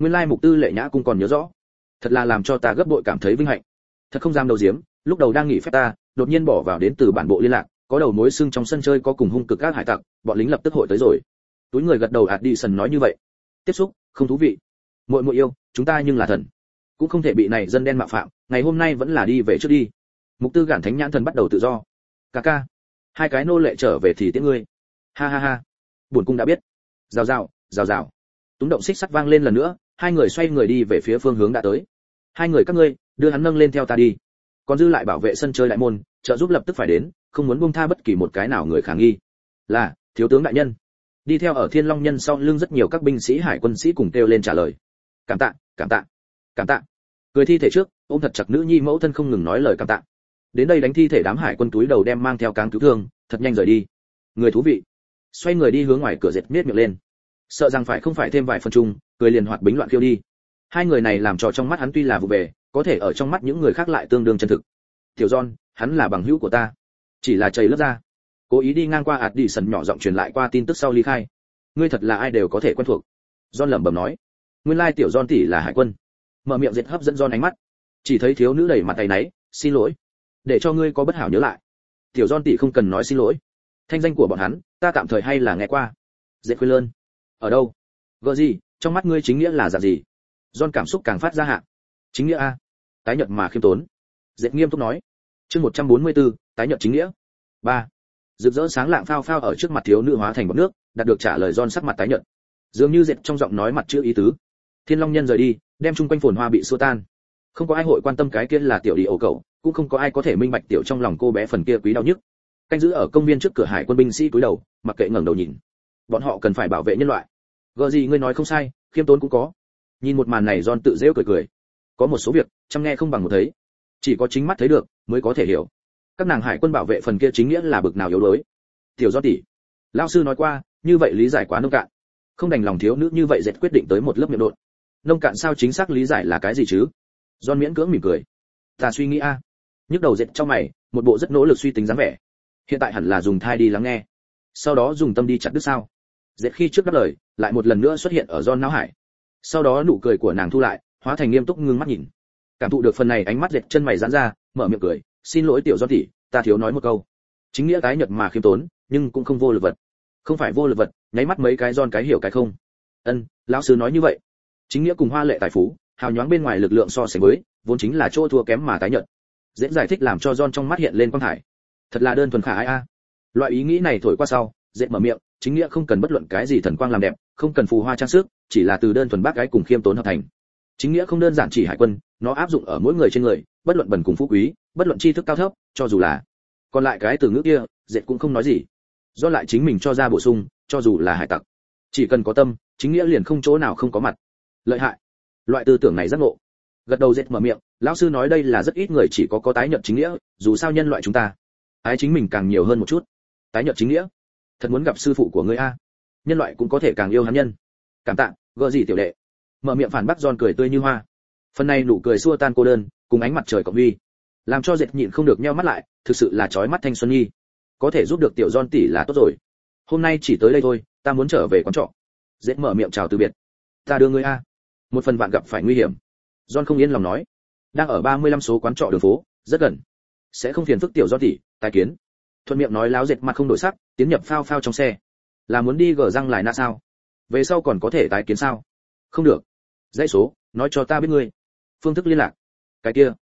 Nguyên lai mục tư lệ nhã cung còn nhớ rõ, thật là làm cho ta gấp bội cảm thấy vinh hạnh. Thật không dám đầu diếm, lúc đầu đang nghỉ phép ta, đột nhiên bỏ vào đến từ bản bộ liên lạc, có đầu mối xưng trong sân chơi có cùng hung cực các hải tặc, bọn lính lập tức hội tới rồi. Túi người gật đầu Addison nói như vậy. Tiếp xúc, không thú vị. Muội muội yêu, chúng ta nhưng là thần, cũng không thể bị này dân đen mạo phạm, ngày hôm nay vẫn là đi về trước đi. Mục tư gản thánh nhãn thần bắt đầu tự do. Ca ca, hai cái nô lệ trở về thì tiễn ngươi. Ha ha ha. Buồn cung đã biết. Rào rào, rào rào. Túng động xích sắt vang lên lần nữa, hai người xoay người đi về phía phương hướng đã tới. Hai người các ngươi, đưa hắn nâng lên theo ta đi. Còn dư lại bảo vệ sân chơi đại môn, trợ giúp lập tức phải đến, không muốn buông tha bất kỳ một cái nào người khả nghi. Là, thiếu tướng đại nhân. Đi theo ở Thiên Long Nhân sau lưng rất nhiều các binh sĩ hải quân sĩ cùng kêu lên trả lời. Cảm tạ, cảm tạ, cảm tạ. Cười thi thể trước, ôm thật chặt nữ nhi mẫu thân không ngừng nói lời cảm tạ. Đến đây đánh thi thể đám hải quân túi đầu đem mang theo cáng cứu thương, thật nhanh rời đi. Người thú vị. Xoay người đi hướng ngoài cửa dệt miết miệng lên. Sợ rằng phải không phải thêm vài phần chung, cười liền hoạt bính loạn khiêu đi. Hai người này làm trò trong mắt hắn tuy là vụ về, có thể ở trong mắt những người khác lại tương đương chân thực. Tiểu John, hắn là bằng hữu của ta, chỉ là chầy lớp ra. Cố ý đi ngang qua Addison nhỏ giọng truyền lại qua tin tức sau ly khai. Ngươi thật là ai đều có thể quen thuộc. John lẩm bẩm nói. Nguyên lai tiểu John tỷ là hải quân. Mở miệng dệt hấp dẫn John ánh mắt. Chỉ thấy thiếu nữ đẩy mặt tay náy, xin lỗi, để cho ngươi có bất hảo nhớ lại. Tiểu John tỷ không cần nói xin lỗi. Thanh danh của bọn hắn, ta tạm thời hay là nghe qua. Dệt khuyên lơn. Ở đâu? Gợ gì? Trong mắt ngươi chính nghĩa là dạng gì? John cảm xúc càng phát ra hạ. Chính nghĩa a? Tái nhợt mà khiêm tốn. Dệt nghiêm túc nói. Chương 144, tái nhợt chính nghĩa. 3. Rực rỡ sáng lạng phao phao ở trước mặt thiếu nữ hóa thành bọt nước, đạt được trả lời John sắc mặt tái nhợt. Dường như dệt trong giọng nói mặt chứa ý tứ. Thiên Long Nhân rời đi, đem chung quanh phồn hoa bị xua tan. Không có ai hội quan tâm cái kia là tiểu đi ổ cậu, cũng không có ai có thể minh bạch tiểu trong lòng cô bé phần kia quý đau nhức. Canh giữ ở công viên trước cửa hải quân binh sĩ cúi đầu, mặc kệ ngẩng đầu nhìn. Bọn họ cần phải bảo vệ nhân loại. Gờ gì ngươi nói không sai, khiêm tốn cũng có. Nhìn một màn này John tự giễu cười cười. Có một số việc, chăm nghe không bằng một thấy. Chỉ có chính mắt thấy được, mới có thể hiểu. Các nàng hải quân bảo vệ phần kia chính nghĩa là bực nào yếu đuối. Tiểu John tỷ, lão sư nói qua, như vậy lý giải quá nông cạn. Không đành lòng thiếu nữ như vậy dệt quyết định tới một lớp miệng đột. Nông cạn sao chính xác lý giải là cái gì chứ? John miễn cưỡng mỉm cười. Ta suy nghĩ a. Nhức đầu dệt trong mày, một bộ rất nỗ lực suy tính dáng vẻ. Hiện tại hẳn là dùng thai đi lắng nghe, sau đó dùng tâm đi chặt đứt sao? Dệt khi trước đáp lời, lại một lần nữa xuất hiện ở John não hải. Sau đó nụ cười của nàng thu lại, hóa thành nghiêm túc ngưng mắt nhìn. Cảm thụ được phần này ánh mắt dệt chân mày giãn ra, mở miệng cười, xin lỗi tiểu John tỷ, ta thiếu nói một câu. Chính nghĩa tái nhợt mà khiêm tốn, nhưng cũng không vô lực vật. Không phải vô lực vật, nháy mắt mấy cái John cái hiểu cái không. Ân, lão sư nói như vậy. Chính nghĩa cùng hoa lệ tài phú, hào nhoáng bên ngoài lực lượng so sánh với, vốn chính là chỗ thua kém mà tái nhợt. Dễ giải thích làm cho John trong mắt hiện lên quang thải. Thật là đơn thuần khả ai a. Loại ý nghĩ này thổi qua sau, dễ mở miệng, chính nghĩa không cần bất luận cái gì thần quang làm đẹp, không cần phù hoa trang sức, chỉ là từ đơn thuần bác gái cùng khiêm tốn hợp thành. Chính nghĩa không đơn giản chỉ hải quân, nó áp dụng ở mỗi người trên người, bất luận bần cùng phú quý, bất luận tri thức cao thấp, cho dù là. Còn lại cái từ ngữ kia, dễ cũng không nói gì. Do lại chính mình cho ra bổ sung, cho dù là hải tặc, chỉ cần có tâm, chính nghĩa liền không chỗ nào không có mặt. Lợi hại. Loại tư tưởng này rất ngộ. Gật đầu dệt mở miệng, lão sư nói đây là rất ít người chỉ có tái nhợt chính nghĩa, dù sao nhân loại chúng ta, ái chính mình càng nhiều hơn một chút. Tái nhợt chính nghĩa, thật muốn gặp sư phụ của ngươi a. Nhân loại cũng có thể càng yêu hắn nhân. Cảm tạ, gợ gì tiểu đệ. Mở miệng phản bác John cười tươi như hoa. Phần này nụ cười xua tan cô đơn, cùng ánh mặt trời cộng huy, làm cho dệt nhịn không được nheo mắt lại, thực sự là chói mắt thanh xuân nhi. Có thể giúp được tiểu John tỷ là tốt rồi. Hôm nay chỉ tới đây thôi, ta muốn trở về quán trọ. Dệt mở miệng chào từ biệt. Ta đưa ngươi a. Một phần vạn gặp phải nguy hiểm. John không yên lòng nói. Đang ở 35 số quán trọ đường phố, rất gần. Sẽ không phiền phức tiểu John tỷ, tài kiến. Thuận miệng nói láo dệt mặt không đổi sắc, tiến nhập phao phao trong xe. Là muốn đi gờ răng lại na sao? Về sau còn có thể tái kiến sao? Không được. Dãy số, nói cho ta biết ngươi. Phương thức liên lạc. Cái kia.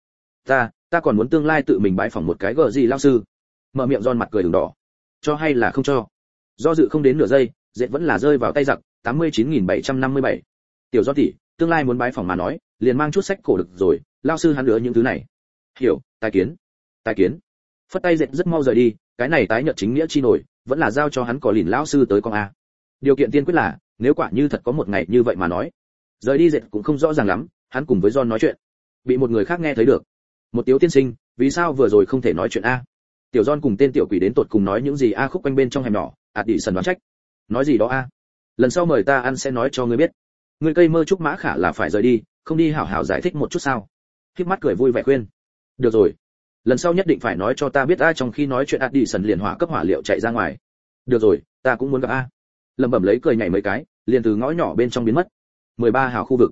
Ta còn muốn tương lai tự mình bãi phỏng một cái gờ gì lao sư. Mở miệng John mặt cười ửng đỏ. Cho hay là không cho? Do dự không đến nửa giây, dệt vẫn là rơi vào tay giặc, 89.757. Tiểu John tỷ, tương lai muốn bái phỏng mà nói, liền mang chút sách cổ được rồi, lao sư hắn lứa những thứ này. Hiểu, tài kiến. Tài kiến. Phất tay dệt rất mau rời đi, cái này tái nhợt chính nghĩa chi nổi, vẫn là giao cho hắn có lìn lão sư tới con a. Điều kiện tiên quyết là, nếu quả như thật có một ngày như vậy mà nói, rời đi dệt cũng không rõ ràng lắm, hắn cùng với John nói chuyện, bị một người khác nghe thấy được. Một Tiếu tiên sinh, vì sao vừa rồi không thể nói chuyện a? Tiểu John cùng tên tiểu quỷ đến tột cùng nói những gì a khúc quanh bên trong hẻm nhỏ, Addison đoán trách. Nói gì đó a? Lần sau mời ta ăn sẽ nói cho ngươi biết. Ngươi cây mơ trúc mã khả là phải rời đi, không đi hảo hảo giải thích một chút sao? Khép mắt cười vui vẻ khuyên. Được rồi, lần sau nhất định phải nói cho ta biết a. Trong khi nói chuyện Addison liền hỏa cấp hỏa liệu chạy ra ngoài. Được rồi, ta cũng muốn gặp a. Lẩm bẩm lấy cười nhảy mấy cái, liền từ ngõ nhỏ bên trong biến mất. 13 hào khu vực.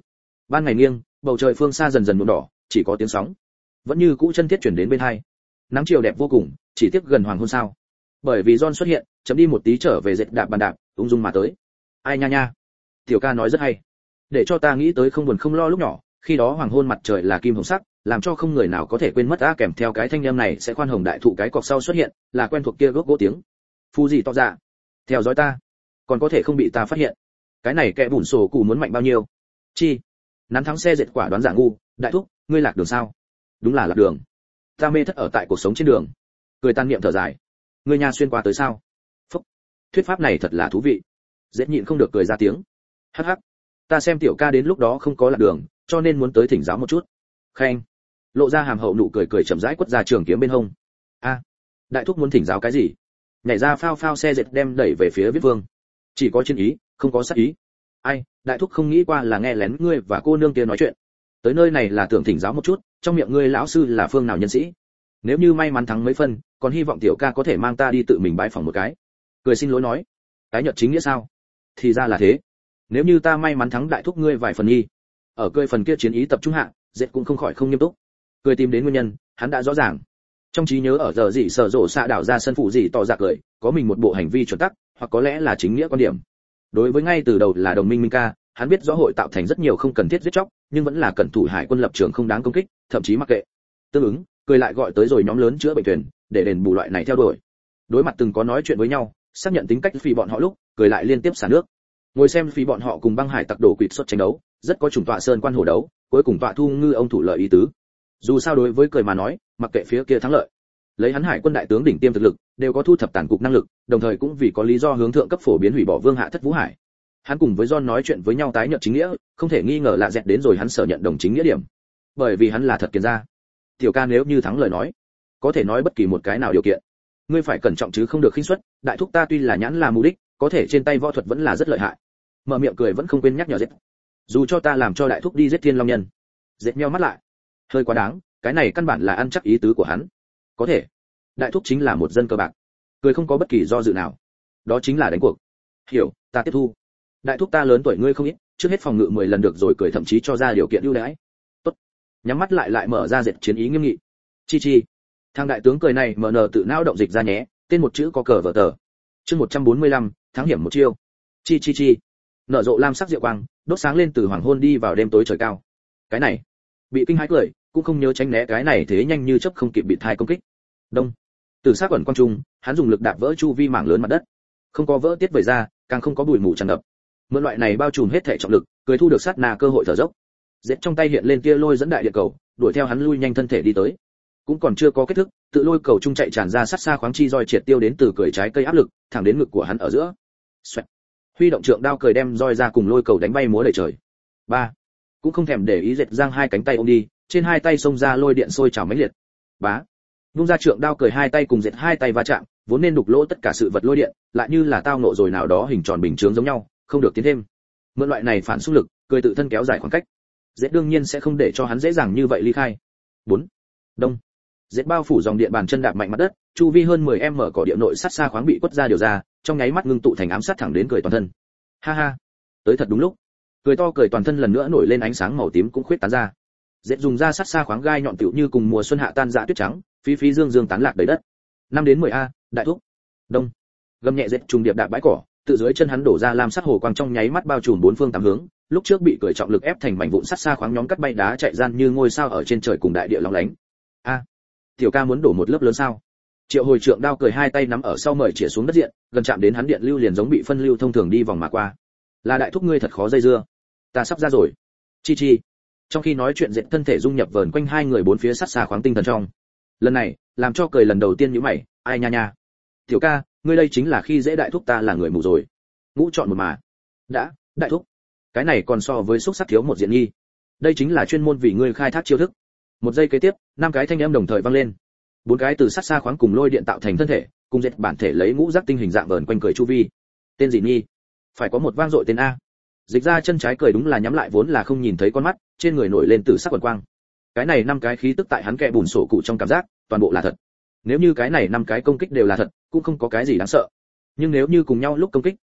Ban ngày nghiêng, bầu trời phương xa dần dần nhuộm đỏ, chỉ có tiếng sóng vẫn như cũ chân thiết chuyển đến bên hai. Nắng chiều đẹp vô cùng, chỉ tiếc gần hoàng hôn sao. Bởi vì John xuất hiện, chấm đi một tí trở về dệt đạp bàn đạp, ung dung mà tới. Ai nha nha, tiểu ca nói rất hay, để cho ta nghĩ tới không buồn không lo lúc nhỏ, khi đó hoàng hôn mặt trời là kim hồng sắc, làm cho không người nào có thể quên mất. Kèm theo cái thanh âm này sẽ khoan hồng đại thụ cái cọc sau xuất hiện, là quen thuộc kia gốc gỗ tiếng. Phu gì to dạ, theo dõi ta, còn có thể không bị ta phát hiện. Cái này kẻ bùn sổ cụ muốn mạnh bao nhiêu? Chi? Nắn thắng xe dệt quả đoán giả ngu, đại thúc, ngươi lạc đường sao? Đúng là lạc đường. Ta mê thất ở tại cuộc sống trên đường. Cười tan niệm thở dài. Ngươi nhà xuyên qua tới sao? Phúc. Thuyết pháp này thật là thú vị. Dễ nhịn không được cười ra tiếng. Hắc hắc. Ta xem tiểu ca đến lúc đó không có lạc đường, cho nên muốn tới thỉnh giáo một chút. Khen. Lộ ra hàm hậu nụ cười cười chậm rãi quất ra trường kiếm bên hông. A, đại thúc muốn thỉnh giáo cái gì? Nhảy ra phao phao xe dệt đem đẩy về phía Viết Vương. Chỉ có chiến ý, không có sát ý. Ai, đại thúc không nghĩ qua là nghe lén ngươi và cô nương kia nói chuyện. Tới nơi này là tưởng thỉnh giáo một chút, trong miệng ngươi lão sư là phương nào nhân sĩ? Nếu như may mắn thắng mấy phân, còn hy vọng tiểu ca có thể mang ta đi tự mình bái phỏng một cái. Cười xin lỗi nói, cái nhật chính nghĩa sao? Thì ra là thế. Nếu như ta may mắn thắng đại thúc ngươi vài phần nghi. Ở cười phần kia chiến ý tập trung hạ, dệt cũng không khỏi không nghiêm túc. Cười tìm đến nguyên nhân, hắn đã rõ ràng. Trong trí nhớ ở giờ gì sở rộ xạ đảo ra sân phụ gì tỏ ra cười, có mình một bộ hành vi chuẩn tắc, hoặc có lẽ là chính nghĩa quan điểm. Đối với ngay từ đầu là đồng minh Minh ca, hắn biết rõ hội tạo thành rất nhiều không cần thiết giết chóc, nhưng vẫn là cẩn thủ hải quân lập trường không đáng công kích, thậm chí mặc kệ. Tương ứng, cười lại gọi tới rồi nhóm lớn chữa bệnh thuyền, để đền bù loại này theo đuổi. Đối mặt từng có nói chuyện với nhau, xác nhận tính cách phi bọn họ lúc, cười lại liên tiếp xả nước. Ngồi xem phi bọn họ cùng băng hải tặc đổ quỵt xuất tranh đấu, rất có chủng tọa sơn quan hổ đấu, cuối cùng tọa thu ngư ông thủ lợi ý tứ. Dù sao đối với cười mà nói, mặc kệ phía kia thắng lợi, lấy hắn hải quân đại tướng đỉnh tiêm thực lực, đều có thu thập tàn cục năng lực, đồng thời cũng vì có lý do hướng thượng cấp phổ biến hủy bỏ vương hạ thất vũ hải. Hắn cùng với John nói chuyện với nhau tái nhận chính nghĩa, không thể nghi ngờ là dẹt đến rồi hắn sở nhận đồng chính nghĩa điểm. Bởi vì hắn là thật kiên gia. Tiểu ca nếu như thắng lời nói, có thể nói bất kỳ một cái nào điều kiện. Ngươi phải cẩn trọng chứ không được khinh suất, đại thúc ta tuy là nhãn là mù đích, có thể trên tay võ thuật vẫn là rất lợi hại. Mở miệng cười vẫn không quên nhắc nhở dệt. Dù cho ta làm cho đại thúc đi giết thiên long nhân. Dệt nheo mắt lại. Hơi quá đáng, cái này căn bản là ăn chắc ý tứ của hắn. Có thể. Đại thúc chính là một dân cơ bạc. Cười không có bất kỳ do dự nào. Đó chính là đánh cuộc. Hiểu, ta tiếp thu. Đại thúc ta lớn tuổi ngươi không ít, trước hết phòng ngự 10 lần được rồi, cười thậm chí cho ra điều kiện ưu đãi. Tốt. Nhắm mắt lại mở ra dệt chiến ý nghiêm nghị. Chi chi. Thằng đại tướng cười này mở nở tự não động dịch ra nhé, tên một chữ có cờ vở tờ. Chương 145, thắng hiểm một chiêu. Chi chi chi. Nở rộ lam sắc diệu quang, đốt sáng lên từ hoàng hôn đi vào đêm tối trời cao. Cái này, bị kinh hãi cười, cũng không nhớ tránh né cái này thế nhanh như chớp không kịp bị thai công kích. Đông. Từ sát quẩn quang trung, hắn dùng lực đạp vỡ chu vi mảng lớn mặt đất. Không có vỡ tiết vẩy ra, càng không có bụi mù tràn ngập. Mượn loại này bao trùm hết thể trọng lực, cười thu được sát na cơ hội thở dốc. Dệt trong tay hiện lên tia lôi dẫn đại địa cầu, đuổi theo hắn lui nhanh thân thể đi tới. Cũng còn chưa có kết thúc, tự lôi cầu trung chạy tràn ra sát xa khoáng chi roi triệt tiêu đến từ cười trái cây áp lực, thẳng đến ngực của hắn ở giữa. Xoẹt. Huy động trượng đao cười đem roi ra cùng lôi cầu đánh bay múa đầy trời. Ba. Cũng không thèm để ý dệt giang hai cánh tay ôm đi, trên hai tay xông ra lôi điện sôi trào mãnh liệt. Bá. Vung ra trượng đao cười hai tay cùng dệt hai tay va chạm, vốn nên đục lỗ tất cả sự vật lôi điện, lại như là tao nộ rồi nào đó hình tròn bình chướng giống nhau, không được tiến thêm. Mượn loại này phản xung lực, cười tự thân kéo dài khoảng cách. Dệt đương nhiên sẽ không để cho hắn dễ dàng như vậy ly khai. 4. Đông. Dệt bao phủ dòng điện bàn chân đạp mạnh mặt đất, chu vi hơn 10m cỏ địa nội sát xa khoáng bị quất ra điều ra, trong nháy mắt ngưng tụ thành ám sát thẳng đến cười toàn thân. Ha ha, tới thật đúng lúc. Cười to cười toàn thân lần nữa nổi lên ánh sáng màu tím cũng khuyết tán ra. Dệt dùng ra sát xa khoáng gai nhọn tựu như cùng mùa xuân hạ tan rã tuyết trắng, phí phí dương dương tán lạc đầy đất. 5 đến 10 a, đại thúc. Đông. Gầm nhẹ dệt trùng điệp đạp bãi cỏ, tự dưới chân hắn đổ ra lam sắc hồ quang trong nháy mắt bao trùm bốn phương tám hướng, lúc trước bị cười trọng lực ép thành mảnh vụn sắt xa khoáng nhóm cắt bay đá chạy gian như ngôi sao ở trên trời cùng đại địa lóng lánh. A, tiểu ca muốn đổ một lớp lớn sao? Triệu Hồi Trượng đao cười hai tay nắm ở sau mời chĩa xuống đất diện, gần chạm đến hắn điện lưu liền giống bị phân lưu thông thường đi vòng mà qua. Là đại thúc ngươi thật khó dây dưa. Ta sắp ra rồi. Chi chi. Trong khi nói chuyện dệt thân thể dung nhập vờn quanh hai người bốn phía sát xa khoáng tinh thần trong. Lần này, làm cho cười lần đầu tiên như mày, ai nha nha. Tiểu ca, ngươi đây chính là khi dễ đại thúc ta là người mù rồi. Ngũ chọn một mà. Đã, đại thúc. Cái này còn so với xúc sắc thiếu một diện nghi. Đây chính là chuyên môn vì ngươi khai thác chiêu thức. Một giây kế tiếp, năm cái thanh âm đồng thời vang lên. Bốn cái từ sát xa khoáng cùng lôi điện tạo thành thân thể, cùng dệt bản thể lấy ngũ giác tinh hình dạng vờn quanh cười chu vi. Tên gì nghi? Phải có một vang dội tên a. Dịch ra chân trái cười đúng là nhắm lại vốn là không nhìn thấy con mắt, trên người nổi lên tử sắc quần quang. Cái này năm cái khí tức tại hắn kẹ bùn sổ cụ trong cảm giác, toàn bộ là thật. Nếu như cái này năm cái công kích đều là thật, cũng không có cái gì đáng sợ. Nhưng nếu như cùng nhau lúc công kích,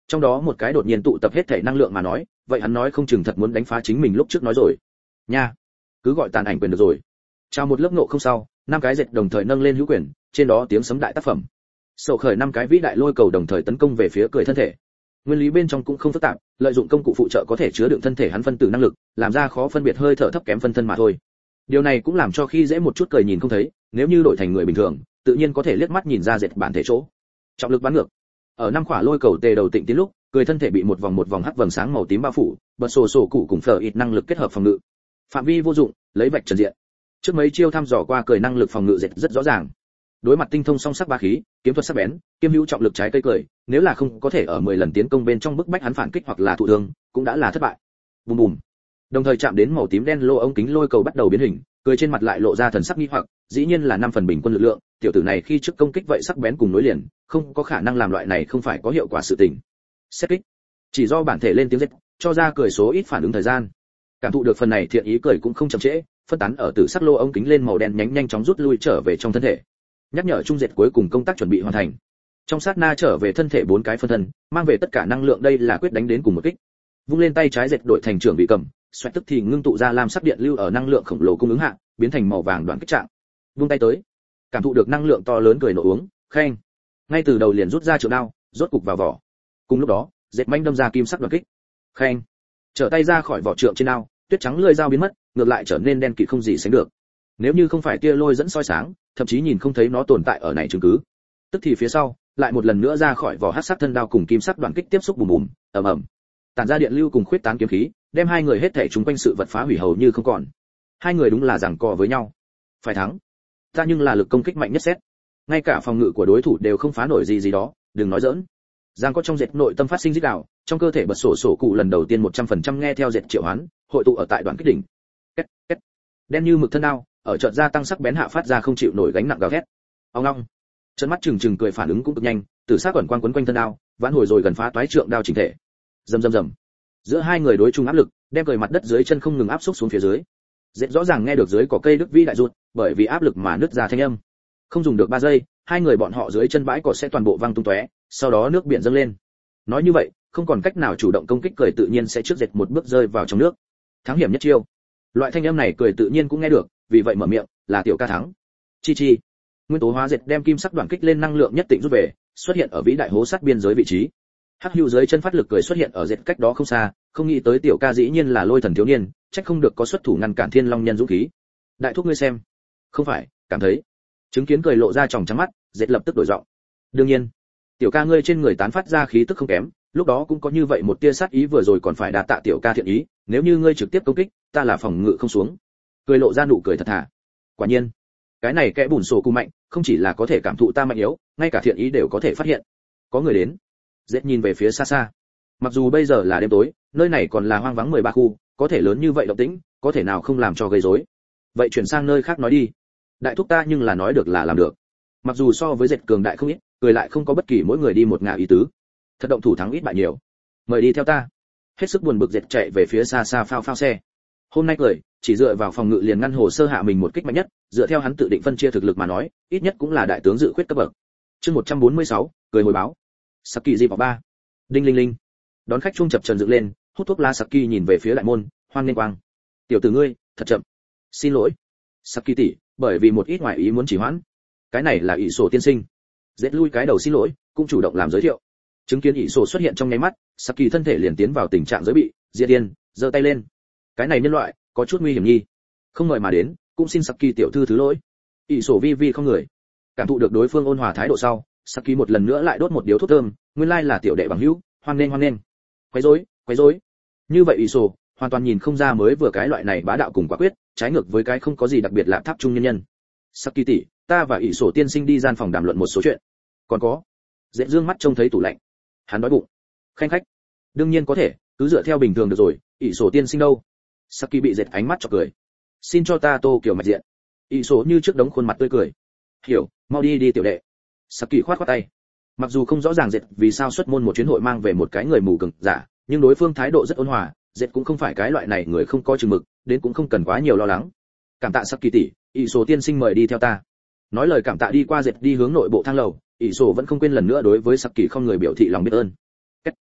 trong đó một cái đột nhiên tụ tập hết thể năng lượng mà nói, vậy hắn nói không chừng thật muốn đánh phá chính mình lúc trước nói rồi. Nha, cứ gọi tàn ảnh quyền được rồi. Chào một lớp nộ không sau, 5 cái dệt đồng thời nâng lên hữu quyền, trên đó tiếng sấm đại tác phẩm. Sổ khởi 5 cái vĩ đại lôi cầu đồng thời tấn công về phía cười thân thể. Nguyên lý bên trong cũng không phức tạp, lợi dụng công cụ phụ trợ có thể chứa đựng thân thể hắn phân tử năng lực, làm ra khó phân biệt hơi thở thấp kém phân thân mà thôi. Điều này cũng làm cho khi dễ một chút cười nhìn không thấy, nếu như đổi thành người bình thường, tự nhiên có thể liếc mắt nhìn ra dệt bản thể chỗ. Trọng lực bắn ngược. Ở 5 quả lôi cầu tề đầu tịnh tiến lúc, cười thân thể bị một vòng hắc vầng sáng màu tím bao phủ, bật sổ cụ cùng phở ít năng lực kết hợp phòng ngự. Phạm vi vô dụng, lấy vạch trần diện. Trước mấy chiêu thăm dò qua cười năng lực phòng ngự dệt rất rõ ràng. Đối mặt tinh thông song sắc ba khí, kiếm thuật sắc bén, kiêm hữu trọng lực trái cây cười, nếu là không có thể ở 10 lần tiến công bên trong bức bách hắn phản kích hoặc là thụ thương, cũng đã là thất bại. Bùm bùm. Đồng thời chạm đến màu tím đen lô ống kính lôi cầu bắt đầu biến hình, cười trên mặt lại lộ ra thần sắc nghi hoặc, dĩ nhiên là 5 phần bình quân lực lượng, tiểu tử này khi trước công kích vậy sắc bén cùng nối liền, không có khả năng làm loại này không phải có hiệu quả sự tình. Xét kích. Chỉ do bản thể lên tiếng rít, cho ra cười số ít phản ứng thời gian. Cảm thụ được phần này thiện ý cười cũng không chậm trễ, phân tán ở tử sắc lô ống kính lên màu đen nhanh chóng rút lui trở về trong thân thể. Nhắc nhở trung dệt cuối cùng công tác chuẩn bị hoàn thành. Trong sát na trở về thân thể 4 cái phân thân, mang về tất cả năng lượng, đây là quyết đánh đến cùng một kích. Vung lên tay trái dệt đổi thành trưởng bị cầm, xoẹt tức thì ngưng tụ ra lam sắc điện lưu ở năng lượng khổng lồ cung ứng hạ, biến thành màu vàng đoạn kích trạng. Vung tay tới, cảm thụ được năng lượng to lớn cười nổ uống, khen. Ngay từ đầu liền rút ra trường đao, rốt cục vào vỏ. Cùng lúc đó, dệt manh đâm ra kim sắc đoạn kích. Khen. Trở tay ra khỏi vỏ trượng trên đao, tuyết trắng lưỡi dao biến mất, ngược lại trở nên đen kịt không gì sánh được. Nếu như không phải tia lôi dẫn soi sáng, thậm chí nhìn không thấy nó tồn tại ở này chứng cứ. Tức thì phía sau, lại một lần nữa ra khỏi vỏ hắc sắc thân đao cùng kim sắc đoạn kích tiếp xúc bùm bùm, ầm ầm. Tản ra điện lưu cùng khuyết tán kiếm khí, đem hai người hết thảy chúng quanh sự vật phá hủy hầu như không còn. Hai người đúng là giằng co với nhau. Phải thắng. Ta nhưng là lực công kích mạnh nhất xét. Ngay cả phòng ngự của đối thủ đều không phá nổi gì đó, đừng nói giỡn. Giang có trong dệt nội tâm phát sinh rít gào, trong cơ thể bật sổ cụ lần đầu tiên 100% nghe theo dệt triệu hoán, hội tụ ở tại đoạn kích đỉnh. Két, két. Đen như mực thân đao, ở chợt gia tăng sắc bén hạ phát ra không chịu nổi gánh nặng gào thét. Ông long. Trận mắt trừng cười phản ứng cũng cực nhanh, tử sắc quẩn quanh thân đao, vãn hồi rồi gần phá toái trượng đao chỉnh thể. Rầm. Giữa hai người đối chung áp lực, đem cười mặt đất dưới chân không ngừng áp xúc xuống phía dưới. Dệt rõ ràng nghe được dưới cỏ cây đứt vĩ đại ruột, bởi vì áp lực mà nứt ra thanh âm. Không dùng được 3 giây, hai người bọn họ dưới chân bãi cỏ sẽ toàn bộ văng tung tóe, sau đó nước biển dâng lên. Nói như vậy, không còn cách nào chủ động công kích, cười tự nhiên sẽ trước dệt một bước rơi vào trong nước. Thắng hiểm nhất chiêu. Loại thanh âm này cười tự nhiên cũng nghe được, vì vậy mở miệng, là tiểu ca thắng. Chi. Nguyên tố hóa dệt đem kim sắc đoạn kích lên năng lượng nhất định rút về, xuất hiện ở vĩ đại hố sắt biên giới vị trí. Hắc hữu dưới chân phát lực cười xuất hiện ở dệt cách đó không xa, không nghĩ tới tiểu ca dĩ nhiên là lôi thần thiếu niên, trách không được có xuất thủ ngăn cản thiên long nhân dũng khí. Đại thúc ngươi xem. Không phải, cảm thấy. Chứng kiến cười lộ ra tròng trắng mắt, dệt lập tức đổi giọng. Đương nhiên, tiểu ca ngươi trên người tán phát ra khí tức không kém, lúc đó cũng có như vậy một tia sát ý, vừa rồi còn phải đa tạ tiểu ca thiện ý, nếu như ngươi trực tiếp công kích, ta là phòng ngự không xuống. Cười lộ ra nụ cười thật thà. Quả nhiên, cái này kẽ bùn sổ cụ mạnh, không chỉ là có thể cảm thụ ta mạnh yếu, ngay cả thiện ý đều có thể phát hiện. Có người đến. Dệt nhìn về phía xa xa. Mặc dù bây giờ là đêm tối, nơi này còn là hoang vắng 13 khu, có thể lớn như vậy động tĩnh, có thể nào không làm cho gây rối. Vậy chuyển sang nơi khác nói đi. Đại thúc ta nhưng là nói được là làm được. Mặc dù so với dệt cường đại không ít, cười lại không có bất kỳ mỗi người đi một ngả ý tứ. Thật động thủ thắng ít bại nhiều. Mời đi theo ta. Hết sức buồn bực dệt chạy về phía xa xa phao xe. Hôm nay cười, chỉ dựa vào phòng ngự liền ngăn hồ sơ hạ mình một kích mạnh nhất, dựa theo hắn tự định phân chia thực lực mà nói, ít nhất cũng là đại tướng dự khuyết cấp bậc. Chương 146, cười hồi báo. Saki di vào 3. Đinh linh linh. Đón khách chuông chập chờn dựng lên, hút thuốc lá Saki nhìn về phía đại môn, hoan nghênh quang. Tiểu tử ngươi, thật chậm. Xin lỗi. Saki tỷ, bởi vì một ít ngoại ý muốn chỉ hoãn. Cái này là ỷ sổ tiên sinh. Dệt lui cái đầu xin lỗi, cũng chủ động làm giới thiệu. Chứng kiến ỷ sổ xuất hiện trong nháy mắt, Saki thân thể liền tiến vào tình trạng giới bị, diệt điên, giơ tay lên. Cái này nhân loại, có chút nguy hiểm nhi. Không mời mà đến, cũng xin Saki tiểu thư thứ lỗi. ỷ sổ vi không người. Cảm thụ được đối phương ôn hòa thái độ sau, Saki một lần nữa lại đốt một điếu thuốc thơm, nguyên lai là tiểu đệ bằng hữu, hoan nghênh. Quấy rối. Như vậy ỷ sổ, hoàn toàn nhìn không ra mới vừa cái loại này bá đạo cùng quả quyết, trái ngược với cái không có gì đặc biệt lạ tháp trung nhân. Saki tỷ, ta và ỷ sổ tiên sinh đi gian phòng đàm luận một số chuyện. Còn có. Dễ dương mắt trông thấy tủ lạnh. Hắn đói bụng. Khanh khách. Đương nhiên có thể, cứ dựa theo bình thường được rồi, ỷ sổ tiên sinh đâu? Saki bị dệt ánh mắt chọc cười. Xin cho ta tô kiểu mạch diện. ỷ sổ như trước đống khuôn mặt tươi cười. Hiểu, mau đi tiểu đệ. Saki khoát tay. Mặc dù không rõ ràng dệt vì sao xuất môn một chuyến hội mang về một cái người mù cường giả, nhưng đối phương thái độ rất ôn hòa, dệt cũng không phải cái loại này người không có chừng mực, đến cũng không cần quá nhiều lo lắng. Cảm tạ Saki tỷ, ỷ sổ tiên sinh mời đi theo ta. Nói lời cảm tạ đi qua dệt đi hướng nội bộ thang lầu, ỷ sổ vẫn không quên lần nữa đối với Saki không người biểu thị lòng biết ơn.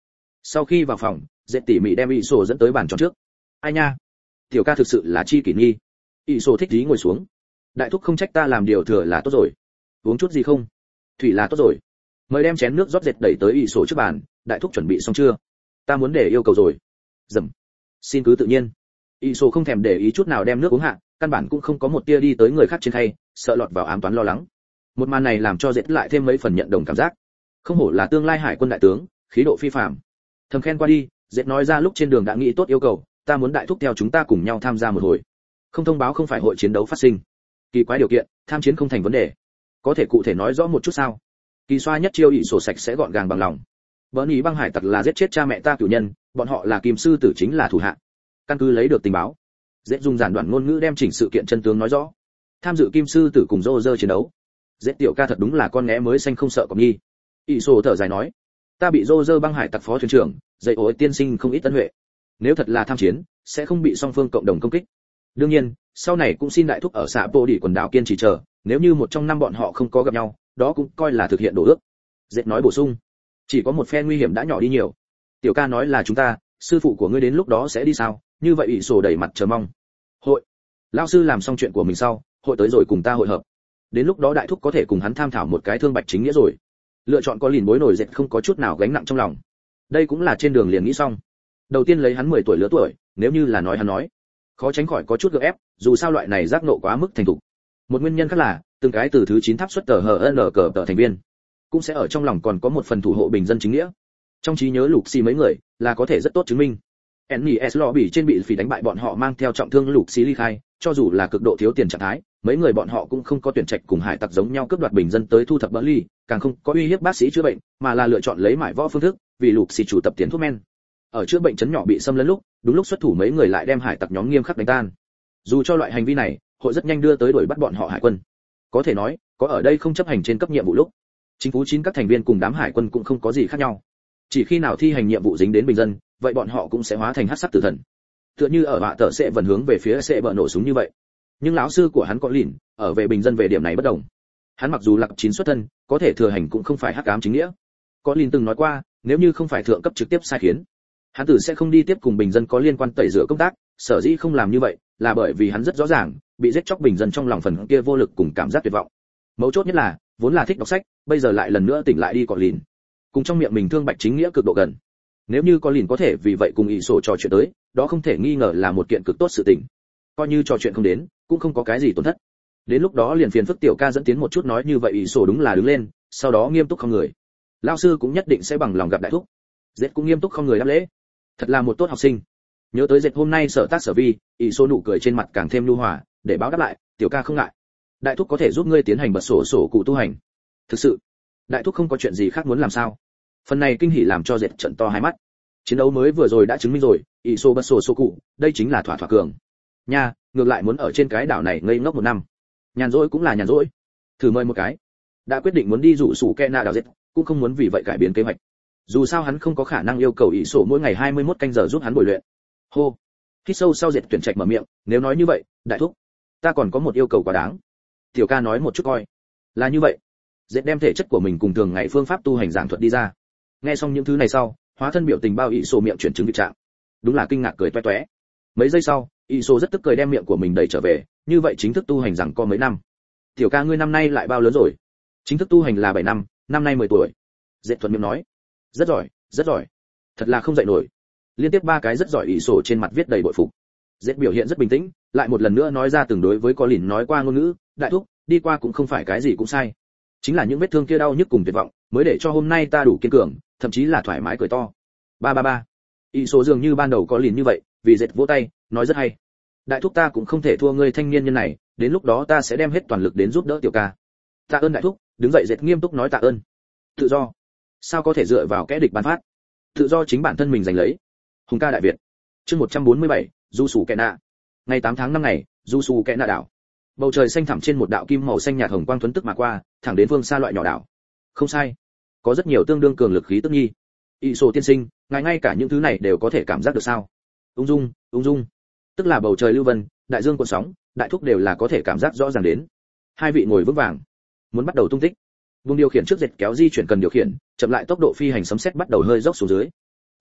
Sau khi vào phòng, dệt tỉ mỉ đem ỷ sổ dẫn tới bàn tròn trước. Ai nha, tiểu ca thực sự là chi kỷ nghi. ỷ sổ thích ý ngồi xuống. Đại thúc không trách ta làm điều thừa là tốt rồi. Uống chút gì không? Thủy là tốt rồi. Mời đem chén nước rót dệt đẩy tới ỷ sổ trước bàn. Đại thúc chuẩn bị xong chưa? Ta muốn để yêu cầu rồi. Dầm. Xin cứ tự nhiên. ỷ sổ không thèm để ý chút nào đem nước uống hạ, căn bản cũng không có một tia đi tới người khác trên khay, sợ lọt vào ám toán lo lắng. Một màn này làm cho dệt lại thêm mấy phần nhận đồng cảm giác. Không hổ là tương lai hải quân đại tướng, khí độ phi phàm. Thầm khen qua đi, dệt nói ra lúc trên đường đã nghĩ tốt yêu cầu, ta muốn đại thúc theo chúng ta cùng nhau tham gia một hồi. Không thông báo không phải hội chiến đấu phát sinh. Kỳ quái điều kiện, tham chiến không thành vấn đề. Có thể cụ thể nói rõ một chút sao? Kỳ xoa nhất chiêu ỷ sổ sạch sẽ gọn gàng bằng lòng. Bỡn ý băng hải tặc là giết chết cha mẹ ta cửu nhân, bọn họ là kim sư tử chính là thủ hạ. Căn cứ lấy được tình báo, dễ dùng giản đoạn ngôn ngữ đem chỉnh sự kiện chân tướng nói rõ. Tham dự kim sư tử cùng Roger chiến đấu. Dễ tiểu ca thật đúng là con ngẽ mới xanh không sợ cọp nhi. ỷ sổ thở dài nói, ta bị Roger băng hải tặc phó thuyền trưởng, dạy ối tiên sinh không ít tân huệ. Nếu thật là tham chiến, sẽ không bị song phương cộng đồng công kích. Đương nhiên, sau này cũng xin đại thúc ở xã Pô Đỉ quần đảo kiên trì chờ, nếu như một trong năm bọn họ không có gặp nhau, đó cũng coi là thực hiện đồ ước. Dệt nói bổ sung, chỉ có một phe nguy hiểm đã nhỏ đi nhiều. Tiểu ca nói là chúng ta, sư phụ của ngươi đến lúc đó sẽ đi sao? Như vậy ỷ sổ đầy mặt chờ mong. Hội, lão sư làm xong chuyện của mình sau, hội tới rồi cùng ta hội hợp. Đến lúc đó đại thúc có thể cùng hắn tham thảo một cái thương bạch chính nghĩa rồi. Lựa chọn có lìn bối nổi dệt không có chút nào gánh nặng trong lòng. Đây cũng là trên đường liền nghĩ xong. Đầu tiên lấy hắn 10 tuổi lứa tuổi, nếu như là nói hắn nói, khó tránh khỏi có chút gượng ép, dù sao loại này giác nộ quá mức thành thục. Một nguyên nhân khác là, từng cái từ thứ 9 tháp xuất tờ HN cờ tờ thành viên, cũng sẽ ở trong lòng còn có một phần thủ hộ bình dân chính nghĩa. Trong trí nhớ lục xì mấy người, là có thể rất tốt chứng minh. NES lobby trên bị phỉ đánh bại bọn họ mang theo trọng thương lục xì ly khai, cho dù là cực độ thiếu tiền trạng thái, mấy người bọn họ cũng không có tuyển trạch cùng hải tặc giống nhau cướp đoạt bình dân tới thu thập bỡ ly, càng không có uy hiếp bác sĩ chữa bệnh, mà là lựa chọn lấy mải võ phương thức, vì lục xì chủ tập tiền thuốc men. Ở chữa bệnh chấn nhỏ bị xâm lấn lúc, đúng lúc xuất thủ mấy người lại đem hải tặc nhóm nghiêm khắc đánh tan. Dù cho loại hành vi này, hội rất nhanh đưa tới đuổi bắt bọn họ hải quân. Có thể nói, có ở đây không chấp hành trên cấp nhiệm vụ lúc, chính phủ 9 các thành viên cùng đám hải quân cũng không có gì khác nhau. Chỉ khi nào thi hành nhiệm vụ dính đến bình dân, vậy bọn họ cũng sẽ hóa thành hắc sắc tử thần. Tựa như ở họa tở sẽ vận hướng về phía sẽ bờ nổ súng như vậy. Nhưng lão sư của hắn có lìn, ở về bình dân về điểm này bất đồng. Hắn mặc dù là cấp 9 xuất thân, có thể thừa hành cũng không phải hắc ám chính nghĩa. Có lìn từng nói qua, nếu như không phải thượng cấp trực tiếp sai khiến, hắn tử sẽ không đi tiếp cùng bình dân có liên quan tẩy rửa công tác, sở dĩ không làm như vậy, là bởi vì hắn rất rõ ràng, bị giết chóc bình dân trong lòng phần kia vô lực cùng cảm giác tuyệt vọng. Mấu chốt nhất là, vốn là thích đọc sách, bây giờ lại lần nữa tỉnh lại đi có lìn. Cùng trong miệng mình thương bạch chính nghĩa cực độ gần. Nếu như có lìn có thể vì vậy cùng ỷ sổ trò chuyện tới, đó không thể nghi ngờ là một kiện cực tốt sự tình. Coi như trò chuyện không đến, cũng không có cái gì tổn thất. Đến lúc đó liền phiền phức tiểu ca dẫn tiến một chút nói như vậy ỷ sổ đúng là đứng lên, sau đó nghiêm túc không người. Lão sư cũng nhất định sẽ bằng lòng gặp đại thúc. Dệt cũng nghiêm túc không người đáp lễ. Thật là một tốt học sinh. Nhớ tới dệt hôm nay sở tác sở vi, ỷ sổ nụ cười trên mặt càng thêm nhu hòa, để báo đáp lại, tiểu ca không ngại. Đại thúc có thể giúp ngươi tiến hành bật sổ cụ tu hành. Thực sự, đại thúc không có chuyện gì khác muốn làm sao? Phần này kinh hỉ làm cho dệt trận to hai mắt. Chiến đấu mới vừa rồi đã chứng minh rồi, ỷ sổ bật sổ cụ, đây chính là thỏa cường. Nha, ngược lại muốn ở trên cái đảo này ngây ngốc 1 năm. Nhàn rỗi cũng là nhàn rỗi. Thử mời một cái. Đã quyết định muốn đi rủ sủ kẹ nạ đảo dệt, cũng không muốn vì vậy cải biến kế hoạch. Dù sao hắn không có khả năng yêu cầu ỷ sổ mỗi ngày 21 canh giờ giúp hắn bồi luyện. Hô. Hít sâu sau dệt tuyển trạch mở miệng, nếu nói như vậy, đại thúc, ta còn có một yêu cầu quá đáng. Tiểu ca nói một chút coi. Là như vậy. Dệt đem thể chất của mình cùng thường ngày phương pháp tu hành giảng thuật đi ra. Nghe xong những thứ này sau, hóa thân biểu tình bao ỷ sổ miệng chuyển chứng việc trạng. Đúng là kinh ngạc cười toe toé. Mấy giây sau, ỷ sổ rất tức cười đem miệng của mình đẩy trở về, như vậy chính thức tu hành rằng có mấy năm. Tiểu ca ngươi năm nay lại bao lớn rồi? Chính thức tu hành là 7 năm, năm nay 10 tuổi. Dệt thuận miệng nói. Rất giỏi, rất giỏi. Thật là không dậy nổi. Liên tiếp 3 cái rất giỏi ỷ sổ trên mặt viết đầy bội phục. Dệt biểu hiện rất bình tĩnh, lại một lần nữa nói ra từng đối với có lìn nói qua ngôn ngữ, đại thúc, đi qua cũng không phải cái gì cũng sai. Chính là những vết thương kia đau nhức cùng tuyệt vọng, mới để cho hôm nay ta đủ kiên cường, thậm chí là thoải mái cười to. Ba. Ỷ sổ dường như ban đầu có lìn như vậy, vì dệt vỗ tay, nói rất hay. Đại thúc ta cũng không thể thua ngươi thanh niên nhân này, đến lúc đó ta sẽ đem hết toàn lực đến giúp đỡ tiểu ca. Tạ ơn đại thúc, đứng dậy dệt nghiêm túc nói tạ ơn. Tự do, sao có thể dựa vào kẻ địch ban phát? Tự do chính bản thân mình giành lấy. Hùng ca đại Việt. Chương 147, Du Sủ Kẹ Nạ. Ngày 8 tháng 5 ngày, Du Sủ Kẹ Nạ đảo. Bầu trời xanh thẳm trên một đạo kim màu xanh nhạt hồng quang thuấn tức mà qua, thẳng đến phương xa loại nhỏ đảo. Không sai, có rất nhiều tương đương cường lực khí tức nhi. Ỷ sổ tiên sinh, ngài ngay cả những thứ này đều có thể cảm giác được sao? Ung dung. Tức là bầu trời lưu vân, đại dương cuộn sóng, đại thúc đều là có thể cảm giác rõ ràng đến. Hai vị ngồi vững vàng, muốn bắt đầu tung tích. Vùng điều khiển trước dệt kéo di chuyển cần điều khiển, chậm lại tốc độ phi hành sấm sét bắt đầu hơi dốc xuống dưới.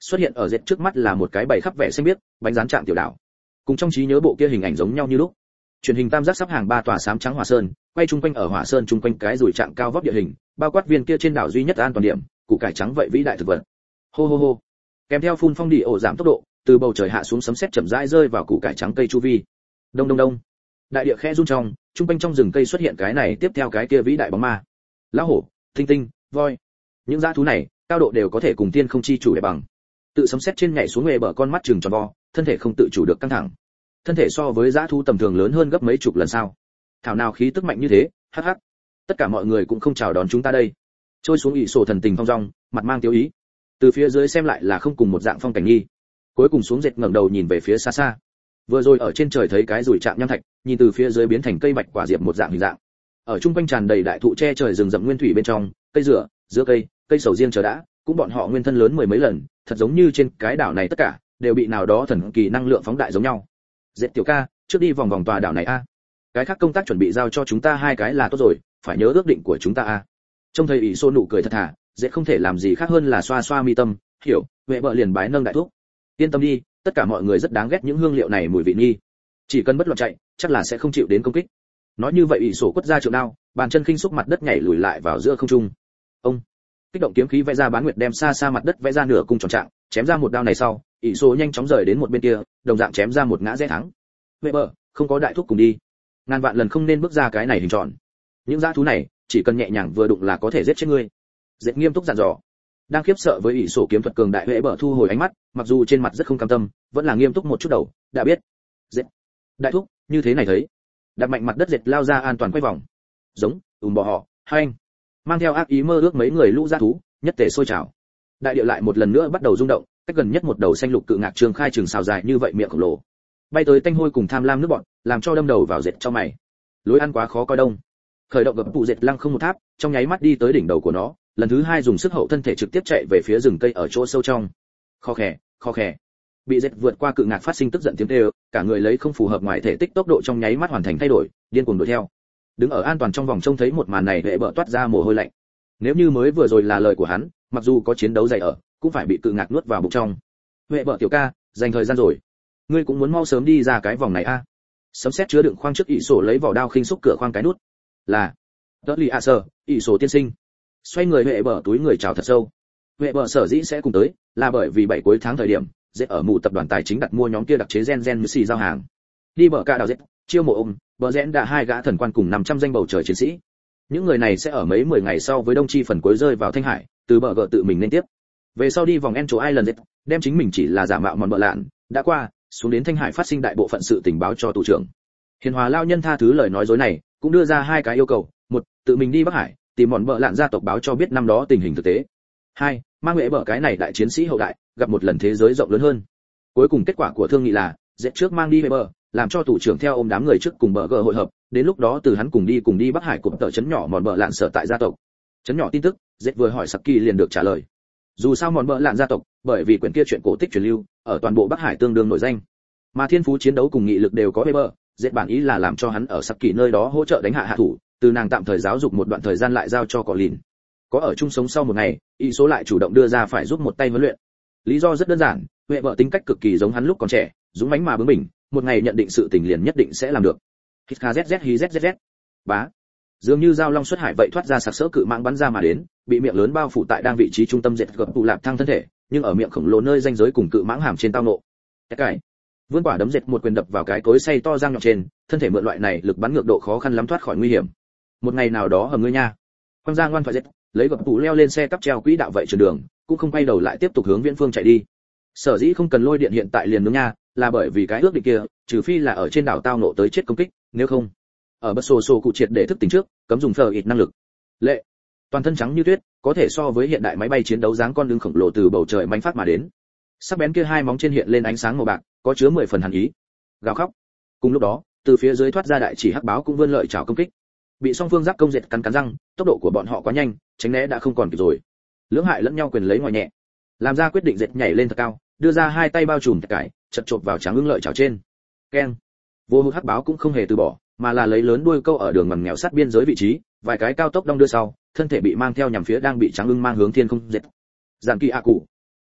Xuất hiện ở dệt trước mắt là một cái bầy khắp vẻ xanh biếc bánh rán trạng tiểu đảo, cùng trong trí nhớ bộ kia hình ảnh giống nhau như lúc. Truyền hình tam giác sắp hàng 3 tòa xám trắng hỏa sơn, quay chung quanh ở hỏa sơn chung quanh cái rùi trạng cao vóc địa hình, bao quát viên kia trên đảo duy nhất an toàn điểm, củ cải trắng vậy vĩ đại thực vật. Hô hô hô. Kèm theo phun phong đi ổ giảm tốc độ, từ bầu trời hạ xuống sấm sét chậm rãi rơi vào củ cải trắng cây chu vi. Đông đông đông. Đại địa khẽ rung trong, chung quanh trong rừng cây xuất hiện cái này tiếp theo cái kia vĩ đại bóng ma. Lão hổ, tinh tinh, voi. Những dã thú này, cao độ đều có thể cùng tiên không chi chủ để bằng. Tự sấm sét trên nhảy xuống nghề bờ con mắt trừng tròn vo, thân thể không tự chủ được căng thẳng. Thân thể so với dã thú tầm thường lớn hơn gấp mấy chục lần sao? Thảo nào khí tức mạnh như thế, hắc hắc. Tất cả mọi người cũng không chào đón chúng ta đây. Trôi xuống ỷ sổ thần tình phong dong, mặt mang tiêu ý. Từ phía dưới xem lại là không cùng một dạng phong cảnh nghi. Cuối cùng xuống dệt ngẩng đầu nhìn về phía xa xa. Vừa rồi ở trên trời thấy cái rủi chạm nham thạch, nhìn từ phía dưới biến thành cây bạch quả diệp một dạng hình dạng. Ở trung quanh tràn đầy đại thụ che trời rừng rậm nguyên thủy bên trong, cây dừa, giữa cây, cây sầu riêng chờ đã, cũng bọn họ nguyên thân lớn mười mấy lần, thật giống như trên cái đảo này tất cả đều bị nào đó thần kỳ năng lượng phóng đại giống nhau. Dệt tiểu ca, trước đi vòng vòng tòa đảo này a. Cái khác công tác chuẩn bị giao cho chúng ta hai cái là tốt rồi, phải nhớ ước định của chúng ta a. Trông thấy ỷ xô nụ cười thật thà, dệt không thể làm gì khác hơn là xoa xoa mi tâm, hiểu, huệ vợ liền bái nâng đại thúc. Yên tâm đi, tất cả mọi người rất đáng ghét những hương liệu này mùi vị nghi. Chỉ cần bất loạn chạy, chắc là sẽ không chịu đến công kích. Nói như vậy ỷ sổ quất ra trượng đao, bàn chân khinh xúc mặt đất nhảy lùi lại vào giữa không trung. Ông kích động kiếm khí vẽ ra bán nguyệt đem xa xa mặt đất vẽ ra nửa cung tròn trạng, chém ra một đao này sau, ỷ sổ nhanh chóng rời đến một bên kia, đồng dạng chém ra một ngã rẽ thắng. Huệ bờ, không có đại thúc cùng đi, ngàn vạn lần không nên bước ra cái này hình tròn. Những dã thú này, chỉ cần nhẹ nhàng vừa đụng là có thể giết chết ngươi. Dệt nghiêm túc dặn dò. Đang khiếp sợ với ỷ sổ kiếm thuật cường đại, Huệ bờ thu hồi ánh mắt, mặc dù trên mặt rất không cam tâm, vẫn là nghiêm túc một chút đầu, đã biết. Dệt, đại thúc, như thế này thấy. Đặt mạnh mặt đất dệt lao ra an toàn quay vòng. Giống, bò họ, hai anh. Mang theo ác ý mơ ước mấy người lũ dã thú, nhất tề sôi trào. Đại địa lại một lần nữa bắt đầu rung động, cách gần nhất một đầu xanh lục cự ngạc trường khai trường xào dài như vậy miệng khổng lồ. Bay tới tanh hôi cùng tham lam nước bọn, làm cho đâm đầu vào dệt cho mày. Lối ăn quá khó coi đông. Khởi động gập phụ dệt lăng không một tháp, trong nháy mắt đi tới đỉnh đầu của nó, lần thứ hai dùng sức hậu thân thể trực tiếp chạy về phía rừng cây ở chỗ sâu trong. Kho khè. Bị dệt vượt qua cự ngạc phát sinh tức giận tiếng kêu, cả người lấy không phù hợp ngoài thể tích tốc độ trong nháy mắt hoàn thành thay đổi, điên cuồng đuổi theo. Đứng ở an toàn trong vòng trông thấy một màn này, Huệ bờ toát ra mồ hôi lạnh. Nếu như mới vừa rồi là lời của hắn, mặc dù có chiến đấu dày ở, cũng phải bị cự ngạc nuốt vào bụng trong. Huệ bờ tiểu ca, dành thời gian rồi, ngươi cũng muốn mau sớm đi ra cái vòng này a. Sấm sét chứa đựng khoang trước ỷ sổ lấy vỏ đao khinh xúc cửa khoang cái nút. Là đỡ lì a sơ, ỷ sổ tiên sinh. Xoay người Huệ bờ túi người chào thật sâu. Huệ bờ sở dĩ sẽ cùng tới, là bởi vì 7 cuối tháng thời điểm, dễ ở mù tập đoàn tài chính đặt mua nhóm kia đặc chế gen như xì giao hàng. Đi bờ cả đào dễ, chiêu mộ ôm, bờ rẽn đã 2 gã thần quan cùng 500 danh bầu trời chiến sĩ. Những người này sẽ ở mấy 10 ngày sau với đông chi phần cuối rơi vào Thanh Hải, từ bờ gờ tự mình lên tiếp. Về sau đi vòng Encho Island, đem chính mình chỉ là giả mạo mòn bờ lạn, đã qua, xuống đến Thanh Hải phát sinh đại bộ phận sự tình báo cho tù trưởng. Hiền Hòa lao nhân tha thứ lời nói dối này, cũng đưa ra 2 cái yêu cầu: 1, tự mình đi Bắc Hải, tìm mòn bờ lạn gia tộc báo cho biết năm đó tình hình thực tế. 2, mang Huệ bờ cái này đại chiến sĩ hậu đại, gặp một lần thế giới rộng lớn hơn. Cuối cùng kết quả của thương nghị là, dễ trước mang đi Huệ bờ, làm cho tù trưởng theo ôm đám người trước cùng bờ gờ hội hợp, đến lúc đó từ hắn cùng đi Bắc Hải cùng tờ trấn nhỏ mòn bờ lạn sở tại gia tộc. Trấn nhỏ tin tức, dễ vừa hỏi Saki liền được trả lời. Dù sao mòn bờ lạn gia tộc, bởi vì quyển kia chuyện cổ tích truyền lưu, ở toàn bộ Bắc Hải tương đương nổi danh. Mà thiên phú chiến đấu cùng nghị lực đều có Huệ bờ, dễ bản ý là làm cho hắn ở Saki nơi đó hỗ trợ đánh hạ thủ, từ nàng tạm thời giáo dục một đoạn thời gian lại giao cho Cỏ Lìn. Có ở chung sống sau một ngày, y số lại chủ động đưa ra phải giúp một tay huấn luyện. Lý do rất đơn giản, Huệ bờ tính cách cực kỳ giống hắn lúc còn trẻ, dũng mãnh mà bướng bỉnh, một ngày nhận định sự tình liền nhất định sẽ làm được. Hít kzzz hí zzz. Bá. Dường như dao long xuất hải vậy thoát ra sặc sỡ cự mãng bắn ra mà đến, bị miệng lớn bao phủ tại đang vị trí trung tâm dệt gập tụ lạp thăng thân thể, nhưng ở miệng khổng lồ nơi ranh giới cùng cự mãng hàm trên tao nộ. Cái vươn quả đấm dệt một quyền đập vào cái cối xay to răng nhọn trên, thân thể mượn loại này lực bắn ngược độ khó khăn lắm thoát khỏi nguy hiểm. Một ngày nào đó hầm ngươi nha. Quang Giang ngoan phải dệt, lấy gập tụ leo lên xe cắp treo quỹ đạo vậy trường đường, cũng không quay đầu lại tiếp tục hướng viễn phương chạy đi. Sở dĩ không cần lôi điện hiện tại liền nướng nha, là bởi vì cái ước định kia, trừ phi là ở trên đảo tao nộ tới chết công kích, nếu không, ở bất sổ cụ triệt để thức tỉnh trước, cấm dùng phở ít năng lực. Lệ, toàn thân trắng như tuyết, có thể so với hiện đại máy bay chiến đấu dáng con đường khổng lồ từ bầu trời manh phát mà đến. Sắc bén kia 2 móng trên hiện lên ánh sáng màu bạc, có chứa 10 phần hàn ý. Gào khóc. Cùng lúc đó, từ phía dưới thoát ra đại chỉ hắc báo cũng vươn lợi chảo công kích. Bị song phương giáp công dệt cắn răng, tốc độ của bọn họ quá nhanh, tránh né đã không còn kịp rồi. Lưỡng hại lẫn nhau quyền lấy ngoài nhẹ, làm ra quyết định dệt nhảy lên thật cao, đưa ra 2 tay bao trùm cải, chật chộp vào tráng ưng lợi chảo trên. Keng. Vô hụt hắc báo cũng không hề từ bỏ, mà là lấy lớn đuôi câu ở đường ngoằn nghèo sát biên giới vị trí, vài cái cao tốc đong đưa sau, thân thể bị mang theo nhằm phía đang bị tráng ưng mang hướng thiên không dệt. Giản kỳ a cụ.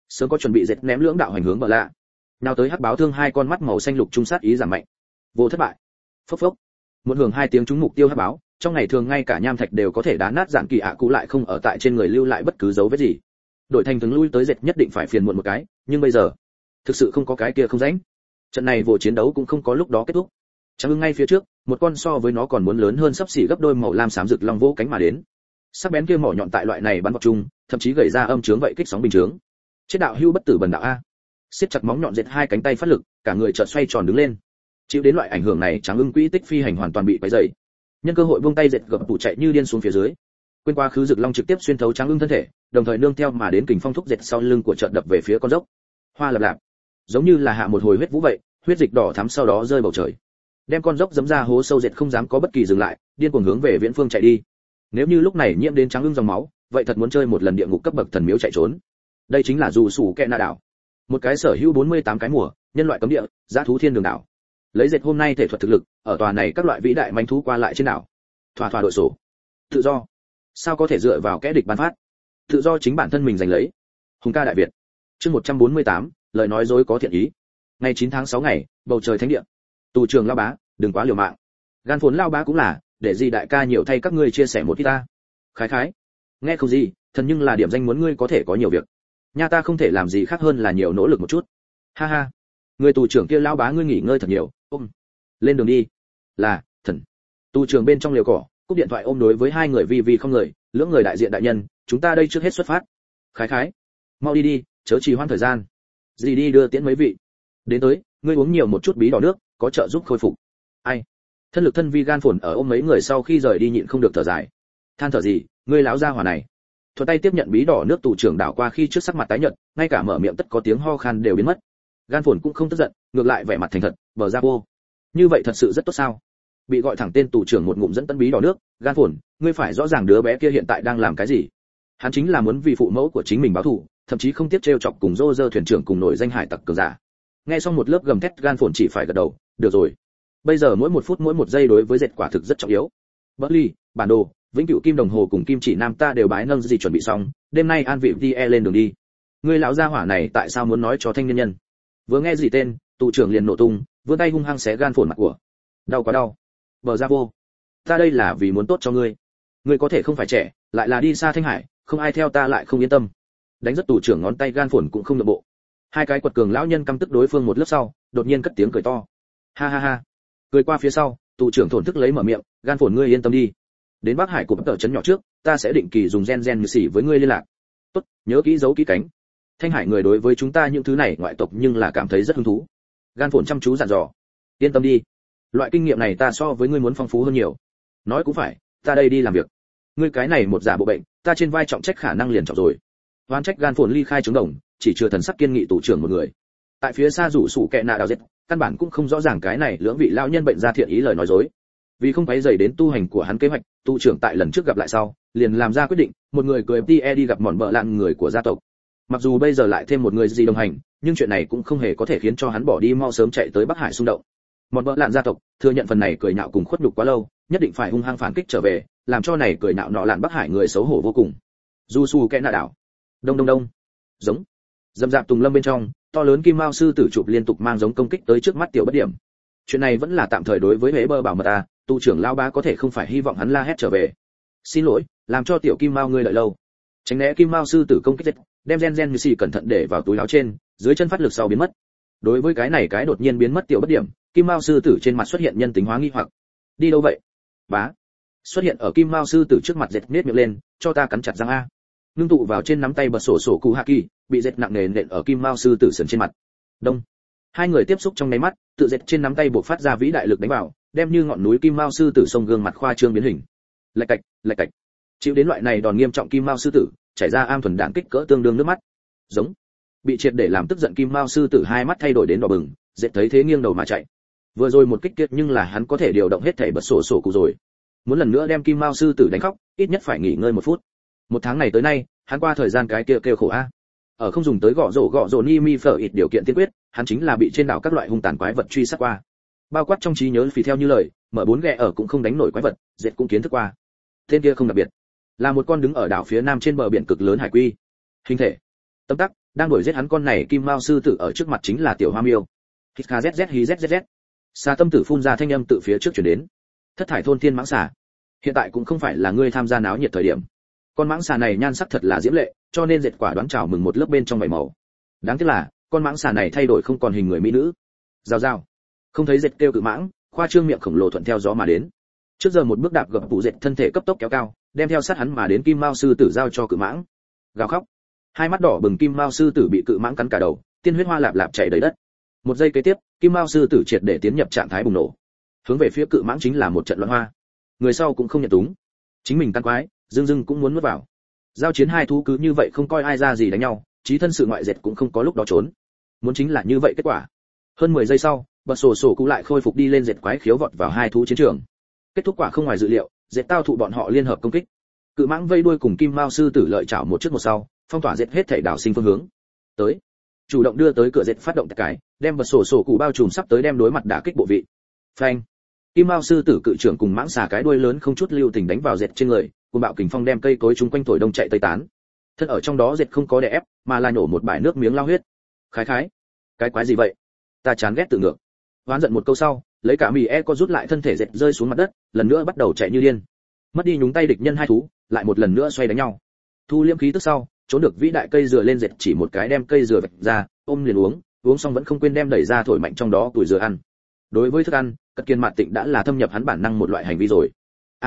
Sớm có chuẩn bị dệt ném lưỡng đạo hành hướng bờ lạ. Nào tới hắc báo thương hai con mắt màu xanh lục trung sát ý giảm mạnh. Vô thất bại. Phốc phốc. Một hưởng hai tiếng trúng mục tiêu hắc báo, trong ngày thường ngay cả nham thạch đều có thể đá nát dạn kỳ ạ cũ lại không ở tại trên người lưu lại bất cứ dấu vết gì. Đội thành tướng lui tới dệt nhất định phải phiền muộn một cái, nhưng bây giờ thực sự không có cái kia không rảnh. Trận này vụ chiến đấu cũng không có lúc đó kết thúc. Trắng ưng ngay phía trước, một con so với nó còn muốn lớn hơn sắp xỉ gấp đôi màu lam xám rực long vỗ cánh mà đến. Sắc bén kia mỏ nhọn tại loại này bắn vào chung, thậm chí gầy ra âm chướng vậy kích sóng bình chướng. Chết đạo hưu bất tử bần đạo a. Siết chặt móng nhọn dệt hai cánh tay phát lực, cả người chợt xoay tròn đứng lên. Chịu đến loại ảnh hưởng này, Trắng ưng quỹ tích phi hành hoàn toàn bị quấy rầy. Nhân cơ hội buông tay dệt gập tụ chạy như điên xuống phía dưới. Quên qua khứ rực long trực tiếp xuyên thấu Trắng ưng thân thể, đồng thời nương theo mà đến kình phong thúc dệt sau lưng của chợt đập về phía con dốc. Hoa lập lạp, giống như là hạ một hồi huyết vũ vậy, huyết dịch đỏ thắm sau đó rơi bầu trời. Đem con dốc giẫm ra hố sâu dệt không dám có bất kỳ dừng lại, điên cuồng hướng về viễn phương chạy đi. Nếu như lúc này nhiễm đến Trắng ưng dòng máu, vậy thật muốn chơi một lần địa ngục cấp bậc thần miếu chạy trốn. Đây chính là dù sủ kẹ nạ đảo, một cái sở hữu 48 cái mùa, nhân loại cấm địa, dã thú thiên đường đảo. Lấy dệt hôm nay thể thuật thực lực, ở tòa này các loại vĩ đại manh thú qua lại trên đảo. Thỏa thỏa đội sổ. Tự do. Sao có thể dựa vào kẻ địch ban phát? Tự do chính bản thân mình giành lấy. Hùng ca đại Việt. Chương 148, lời nói dối có thiện ý. Ngày 9 tháng 6 ngày, bầu trời thánh địa. Tù trưởng lao bá, đừng quá liều mạng. Gan phồn lao bá cũng là, để gì đại ca nhiều thay các ngươi chia sẻ một ít ta. Khái khái. Nghe không gì, thần nhưng là điểm danh muốn ngươi có thể có nhiều việc. Nha ta không thể làm gì khác hơn là nhiều nỗ lực một chút. Ha ha. Người tù trưởng kia lao bá ngươi nghỉ ngơi thật nhiều, ôm. Lên đường đi. Là, thần. Tù trưởng bên trong liều cỏ, cúp điện thoại ôm đối với hai người vi không người, lưỡng người đại diện đại nhân, chúng ta đây trước hết xuất phát. Khái khái. Mau đi đi, chớ trì hoãn thời gian. Gì đi đưa tiễn mấy vị. Đến tới, ngươi uống nhiều một chút bí đỏ nước, có trợ giúp khôi phục. Ai? Thân lực thân vi gan phồn ở ôm mấy người sau khi rời đi nhịn không được thở dài. Than thở gì, ngươi lão gia hỏa này. Thuận tay tiếp nhận bí đỏ nước tù trưởng đảo qua khi trước sắc mặt tái nhợt, ngay cả mở miệng tất có tiếng ho khan đều biến mất. Gan phồn cũng không tức giận, ngược lại vẻ mặt thành thật, bờ ra vô. Như vậy thật sự rất tốt sao? Bị gọi thẳng tên tù trưởng một ngụm dẫn tân bí đỏ nước, Gan phồn, ngươi phải rõ ràng đứa bé kia hiện tại đang làm cái gì. Hắn chính là muốn vì phụ mẫu của chính mình báo thù, thậm chí không tiếc trêu chọc cùng rô rơ thuyền trưởng cùng nổi danh hải tặc cường giả. Nghe xong một lớp gầm thét, Gan phồn chỉ phải gật đầu, được rồi. Bây giờ mỗi một phút mỗi một giây đối với dệt quả thực rất trọng yếu. Berly, bản đồ, vĩnh cửu kim đồng hồ cùng kim chỉ nam ta đều bái nâng gì chuẩn bị xong, đêm nay an vị tie lên đường đi. Ngươi lão gia hỏa này tại sao muốn nói cho thanh niên nhân? Vừa nghe gì tên, tù trưởng liền nổ tung, vươn tay hung hăng xé Gan phồn mặt của. Đau quá đau. Bờ ra vô. Ta đây là vì muốn tốt cho ngươi. Ngươi có thể không phải trẻ, lại là đi xa Thanh Hải, không ai theo ta lại không yên tâm. Đánh rất tù trưởng ngón tay Gan phồn cũng không nhượng bộ. Hai cái quật cường lão nhân căm tức đối phương một lớp sau, đột nhiên cất tiếng cười to. Ha ha ha. Cười qua phía sau, tù trưởng thổn thức lấy mở miệng, Gan phồn ngươi yên tâm đi. Đến Bắc Hải của tờ trấn nhỏ trước, ta sẽ định kỳ dùng gen như xỉ với ngươi liên lạc. Tốt, nhớ kỹ giấu kỹ cánh. Thanh Hải người đối với chúng ta những thứ này ngoại tộc nhưng là cảm thấy rất hứng thú. Gan phồn chăm chú dặn dò. Yên tâm đi. Loại kinh nghiệm này ta so với ngươi muốn phong phú hơn nhiều. Nói cũng phải, ta đây đi làm việc. Ngươi cái này một giả bộ bệnh, ta trên vai trọng trách khả năng liền trọng rồi. Oan trách Gan phồn ly khai trứng đồng, chỉ chừa thần sắc kiên nghị tù trưởng một người. Tại phía xa rủ sủ kẹ nạ đào giết, căn bản cũng không rõ ràng cái này lưỡng vị lão nhân bệnh ra thiện ý lời nói dối. Vì không quấy rầy đến tu hành của hắn kế hoạch, tu trưởng tại lần trước gặp lại sau, liền làm ra quyết định, một người cười FTE đi gặp mọn bợ lạn người của gia tộc. Mặc dù bây giờ lại thêm một người gì đồng hành, nhưng chuyện này cũng không hề có thể khiến cho hắn bỏ đi mau sớm chạy tới Bắc Hải xung động. Mọn bợ lạn gia tộc thừa nhận phần này cười nhạo cùng khuất nhục quá lâu, nhất định phải hung hăng phản kích trở về, làm cho này cười nhạo nọ lạn Bắc Hải người xấu hổ vô cùng. Du su kẽ nạ đảo. Đông đông đông. Giống. Dầm dạp tùng lâm bên trong, to lớn kim mao sư tử chụp liên tục mang giống công kích tới trước mắt tiểu bất điểm. Chuyện này vẫn là tạm thời đối với hễ bơ bảo mật ta, tu trưởng lao bá có thể không phải hy vọng hắn la hét trở về. Xin lỗi, làm cho tiểu kim mao ngươi đợi lâu. Tránh né kim mao sư tử công kích, đem gen như xì cẩn thận để vào túi áo trên, dưới chân phát lực sau biến mất. Đối với cái này cái đột nhiên biến mất tiểu bất điểm, kim mao sư tử trên mặt xuất hiện nhân tính hóa nghi hoặc. Đi đâu vậy? Bá. Xuất hiện ở kim mao sư tử trước mặt dệt nết miệng lên, cho ta cắn chặt răng a. Ngưng tụ vào trên nắm tay bật sổ sổ cụ hạ kỳ, bị dệt nặng nề nện ở kim mao sư tử sườn trên mặt. Đông. Hai người tiếp xúc trong nháy mắt, tự dệt trên nắm tay bộc phát ra vĩ đại lực đánh vào, đem như ngọn núi kim mao sư tử sông gương mặt khoa trương biến hình. Lạch cạch, lạch cạch. Chịu đến loại này đòn nghiêm trọng kim mao sư tử, chảy ra am thuần đạn kích cỡ tương đương nước mắt. Giống. Bị triệt để làm tức giận kim mao sư tử hai mắt thay đổi đến đỏ bừng, dệt thấy thế nghiêng đầu mà chạy. Vừa rồi một kích kiệt nhưng là hắn có thể điều động hết thảy bật sổ sổ cụ rồi. Muốn lần nữa đem kim mao sư tử đánh khóc, ít nhất phải nghỉ ngơi một phút. Một tháng này tới nay, hắn qua thời gian cái kia kêu khổ a. Ở không dùng tới gõ rổ ni mi phở ít điều kiện tiên quyết, hắn chính là bị trên đảo các loại hung tàn quái vật truy sát qua. Bao quát trong trí nhớ phì theo như lời, mở 4 ghẹ ở cũng không đánh nổi quái vật, dệt cũng kiến thức qua. Tên kia không đặc biệt, là một con đứng ở đảo phía nam trên bờ biển cực lớn hải quy. Hình thể, tấm tắc, đang đuổi giết hắn con này kim mao sư tử ở trước mặt chính là tiểu hoa miêu. Hizzzz. Xà tâm tử phun ra thanh âm từ phía trước truyền đến. Thất thải thôn thiên mãng xà. Hiện tại cũng không phải là ngươi tham gia náo nhiệt thời điểm. Con mãng xà này nhan sắc thật là diễm lệ, cho nên dệt quả đoán chào mừng một lớp bên trong bảy màu. Đáng tiếc là, con mãng xà này thay đổi không còn hình người mỹ nữ. Rào rào. Không thấy dệt kêu cự mãng, khoa trương miệng khổng lồ thuận theo gió mà đến. Trước giờ một bước đạp gập tủ dệt thân thể cấp tốc kéo cao, đem theo sát hắn mà đến kim mao sư tử giao cho cự mãng. Gào khóc. Hai mắt đỏ bừng kim mao sư tử bị cự mãng cắn cả đầu, tiên huyết hoa lạp lạp chảy đầy đất. Một giây kế tiếp, kim mao sư tử triệt để tiến nhập trạng thái bùng nổ. Hướng về phía cự mãng chính là một trận loạn hoa. Người sau cũng không nhận túng, chính mình căn quái, dưng cũng muốn nuốt vào. Giao chiến hai thú cứ như vậy không coi ai ra gì đánh nhau, chí thân sự ngoại dệt cũng không có lúc đó trốn. Muốn chính là như vậy kết quả. Hơn 10 giây sau, bật sổ cũ lại khôi phục đi lên dệt quái khiếu vọt vào hai thú chiến trường. Kết thúc quả không ngoài dự liệu, dệt tao thụ bọn họ liên hợp công kích. Cự mãng vây đuôi cùng kim mao sư tử lợi chảo một trước một sau, phong tỏa dệt hết thảy đảo sinh phương hướng. Tới, chủ động đưa tới cửa dệt phát động cái, đem bật sổ cũ bao trùm sắp tới đem đối mặt đả kích bộ vị. Phanh. Kim mao sư tử cự trưởng cùng mãng xà cái đuôi lớn không chút lưu tình đánh vào dệt trên người, cùng bạo kình phong đem cây cối chúng quanh thổi đông chạy tây tán. Thân ở trong đó dệt không có đè ép, mà là nhổ một bãi nước miếng lao huyết. Khái, cái quái gì vậy? Ta chán ghét tự ngược. Hoán giận một câu sau, lấy cả mì co rút lại thân thể dệt rơi xuống mặt đất, lần nữa bắt đầu chạy như điên. Mất đi nhúng tay địch nhân hai thú, lại một lần nữa xoay đánh nhau. Thu liêm khí tức sau, trốn được vĩ đại cây dừa lên dệt chỉ một cái đem cây dừa vạch ra, ôm liền uống xong vẫn không quên đem đẩy ra thổi mạnh trong đó tuổi dừa ăn. Đối với thức ăn, cật kiên mạt tịnh đã là thâm nhập hắn bản năng một loại hành vi rồi.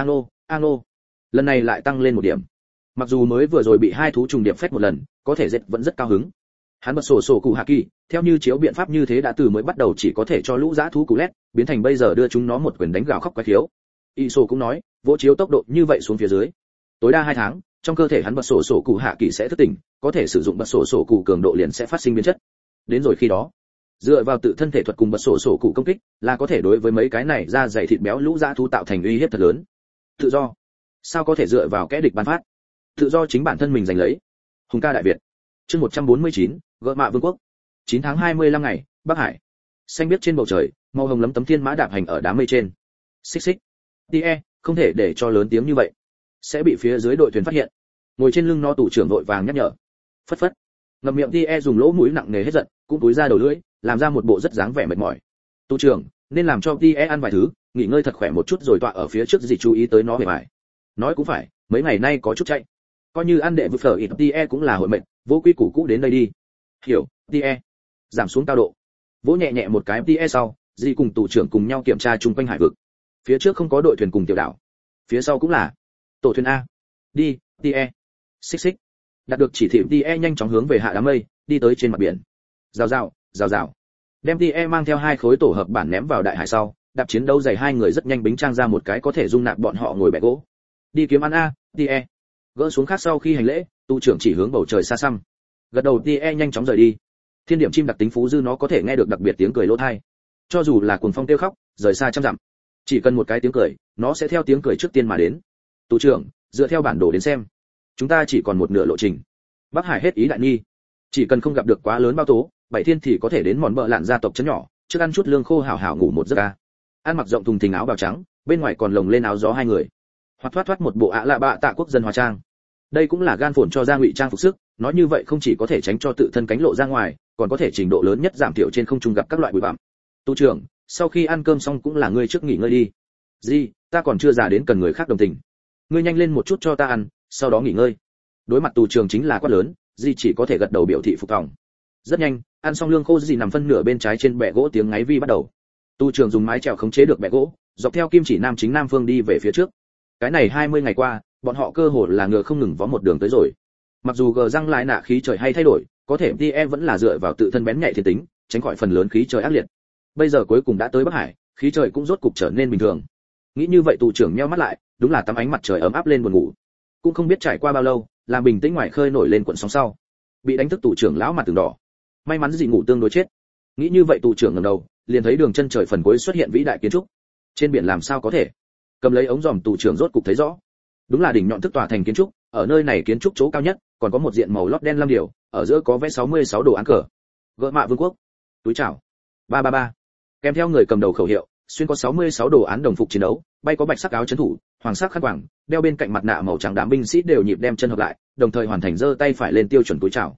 Ano. Lần này lại tăng lên một điểm. Mặc dù mới vừa rồi bị hai thú trùng điệp phét một lần, có thể dệt vẫn rất cao hứng. Hắn bật sổ cụ hạ kỳ, theo như chiếu biện pháp như thế đã từ mới bắt đầu chỉ có thể cho lũ dã thú cú lét, biến thành bây giờ đưa chúng nó một quyền đánh gào khóc quái khiếu. Iso cũng nói, vỗ chiếu tốc độ như vậy xuống phía dưới, tối đa 2 tháng, trong cơ thể hắn bật sổ cụ hạ kỳ sẽ thức tỉnh, có thể sử dụng bật sổ cụ cường độ liền sẽ phát sinh biến chất. Đến rồi khi đó, dựa vào tự thân thể thuật cùng bật sổ cụ công kích, là có thể đối với mấy cái này da dày thịt béo lũ dã thú tạo thành uy hiếp thật lớn. Tự do, sao có thể dựa vào kẻ địch ban phát? Tự do chính bản thân mình giành lấy. Hùng ca đại Việt. Chương 149, gỡ mạ vương quốc. 9 tháng 25 ngày, Bắc Hải. Xanh biếc trên bầu trời, màu hồng lấm tấm thiên mã đạp hành ở đám mây trên. Xích. Tie, không thể để cho lớn tiếng như vậy, sẽ bị phía dưới đội thuyền phát hiện. Ngồi trên lưng nó tủ trưởng vội vàng nhắc nhở. Phất. Ngậm miệng Tie dùng lỗ mũi nặng nề hết giận, cũng túi ra đầu lưỡi, làm ra một bộ rất dáng vẻ mệt mỏi. Tủ trưởng, nên làm cho Tie ăn vài thứ, nghỉ ngơi thật khỏe một chút rồi tọa ở phía trước gì chú ý tới nó bề ngoài. Nói cũng phải, mấy ngày nay có chút chạy. Coi như ăn đệ vừa phở ít Tie cũng là hội mệnh, vô quy củ cũ đến đây đi. Hiểu, Tie. Giảm xuống cao độ. Vỗ nhẹ một cái Tie sau, Di cùng tù trưởng cùng nhau kiểm tra chung quanh hải vực. Phía trước không có đội thuyền cùng tiểu đảo. Phía sau cũng là tổ thuyền A. Đi, Tie. Xích. Đạt được chỉ thị Tie nhanh chóng hướng về hạ đám mây, đi tới trên mặt biển. Rào. Đem Tie mang theo 2 khối tổ hợp bản ném vào đại hải sau, đạp chiến đấu dày 2 người rất nhanh bính trang ra một cái có thể dung nạp bọn họ ngồi bè gỗ. Đi kiếm ăn A, Tie. Gỡ xuống khác sau khi hành lễ, tu trưởng chỉ hướng bầu trời xa xăm. Gật đầu Tie nhanh chóng rời đi. Thiên điểm chim đặc tính phú dư nó có thể nghe được đặc biệt tiếng cười lỗ tai. Cho dù là cuồng phong kêu khóc, rời xa trăm dặm, chỉ cần một cái tiếng cười, nó sẽ theo tiếng cười trước tiên mà đến. Tu trưởng, dựa theo bản đồ đến xem, chúng ta chỉ còn một nửa lộ trình. Bắc Hải hết ý đại nghi, chỉ cần không gặp được quá lớn bao tố, 7 thiên thì có thể đến mòn bờ lạn gia tộc trấn nhỏ, trước ăn chút lương khô hảo hảo ngủ một giấc a. Ăn mặc rộng thùng thình áo bào trắng, bên ngoài còn lồng lên áo gió 2 người. Hoặc thoát một bộ ạ lạ bạ tạ quốc dân hóa trang. Đây cũng là gan phồn cho ra ngụy trang phục sức, nói như vậy không chỉ có thể tránh cho tự thân cánh lộ ra ngoài, còn có thể trình độ lớn nhất giảm thiểu trên không trung gặp các loại bụi bặm. Tu trưởng, sau khi ăn cơm xong cũng là ngươi trước nghỉ ngơi đi. Gì, ta còn chưa già đến cần người khác đồng tình. Ngươi nhanh lên một chút cho ta ăn, sau đó nghỉ ngơi. Đối mặt tù trưởng chính là quát lớn, Di chỉ có thể gật đầu biểu thị phục tòng. Rất nhanh, ăn xong lương khô Di nằm phân nửa bên trái trên bệ gỗ tiếng ngáy vi bắt đầu. Tu trưởng dùng mái chèo khống chế được bệ gỗ, dọc theo kim chỉ nam chính nam phương đi về phía trước. Cái này 20 ngày qua, bọn họ cơ hồ là ngựa không ngừng vó một đường tới rồi. Mặc dù gờ răng lại nạ khí trời hay thay đổi, có thể Tie vẫn là dựa vào tự thân bén nhạy thiên tính, tránh khỏi phần lớn khí trời ác liệt. Bây giờ cuối cùng đã tới Bắc Hải, khí trời cũng rốt cục trở nên bình thường. Nghĩ như vậy tù trưởng nheo mắt lại, đúng là tắm ánh mặt trời ấm áp lên buồn ngủ. Cũng không biết trải qua bao lâu, làm bình tĩnh ngoài khơi nổi lên cuộn sóng sau, bị đánh thức tù trưởng lão mặt từng đỏ. May mắn gì ngủ tương đối chết. Nghĩ như vậy tù trưởng ngẩng đầu, liền thấy đường chân trời phần cuối xuất hiện vĩ đại kiến trúc. Trên biển làm sao có thể? Cầm lấy ống dòm tù trưởng rốt cục thấy rõ. Đúng là đỉnh nhọn thức tòa thành kiến trúc, ở nơi này kiến trúc chỗ cao nhất, còn có một diện màu lót đen lam điều, ở giữa có vẽ 66 đồ án cờ. Gỡ mạ vương quốc. Túi chào. 333. Kèm theo người cầm đầu khẩu hiệu, xuyên có 66 đồ án đồng phục chiến đấu, bay có bạch sắc áo trấn thủ, hoàng sắc khăn quàng, đeo bên cạnh mặt nạ màu trắng đám binh sĩ đều nhịp đem chân hợp lại, đồng thời hoàn thành giơ tay phải lên tiêu chuẩn túi chào.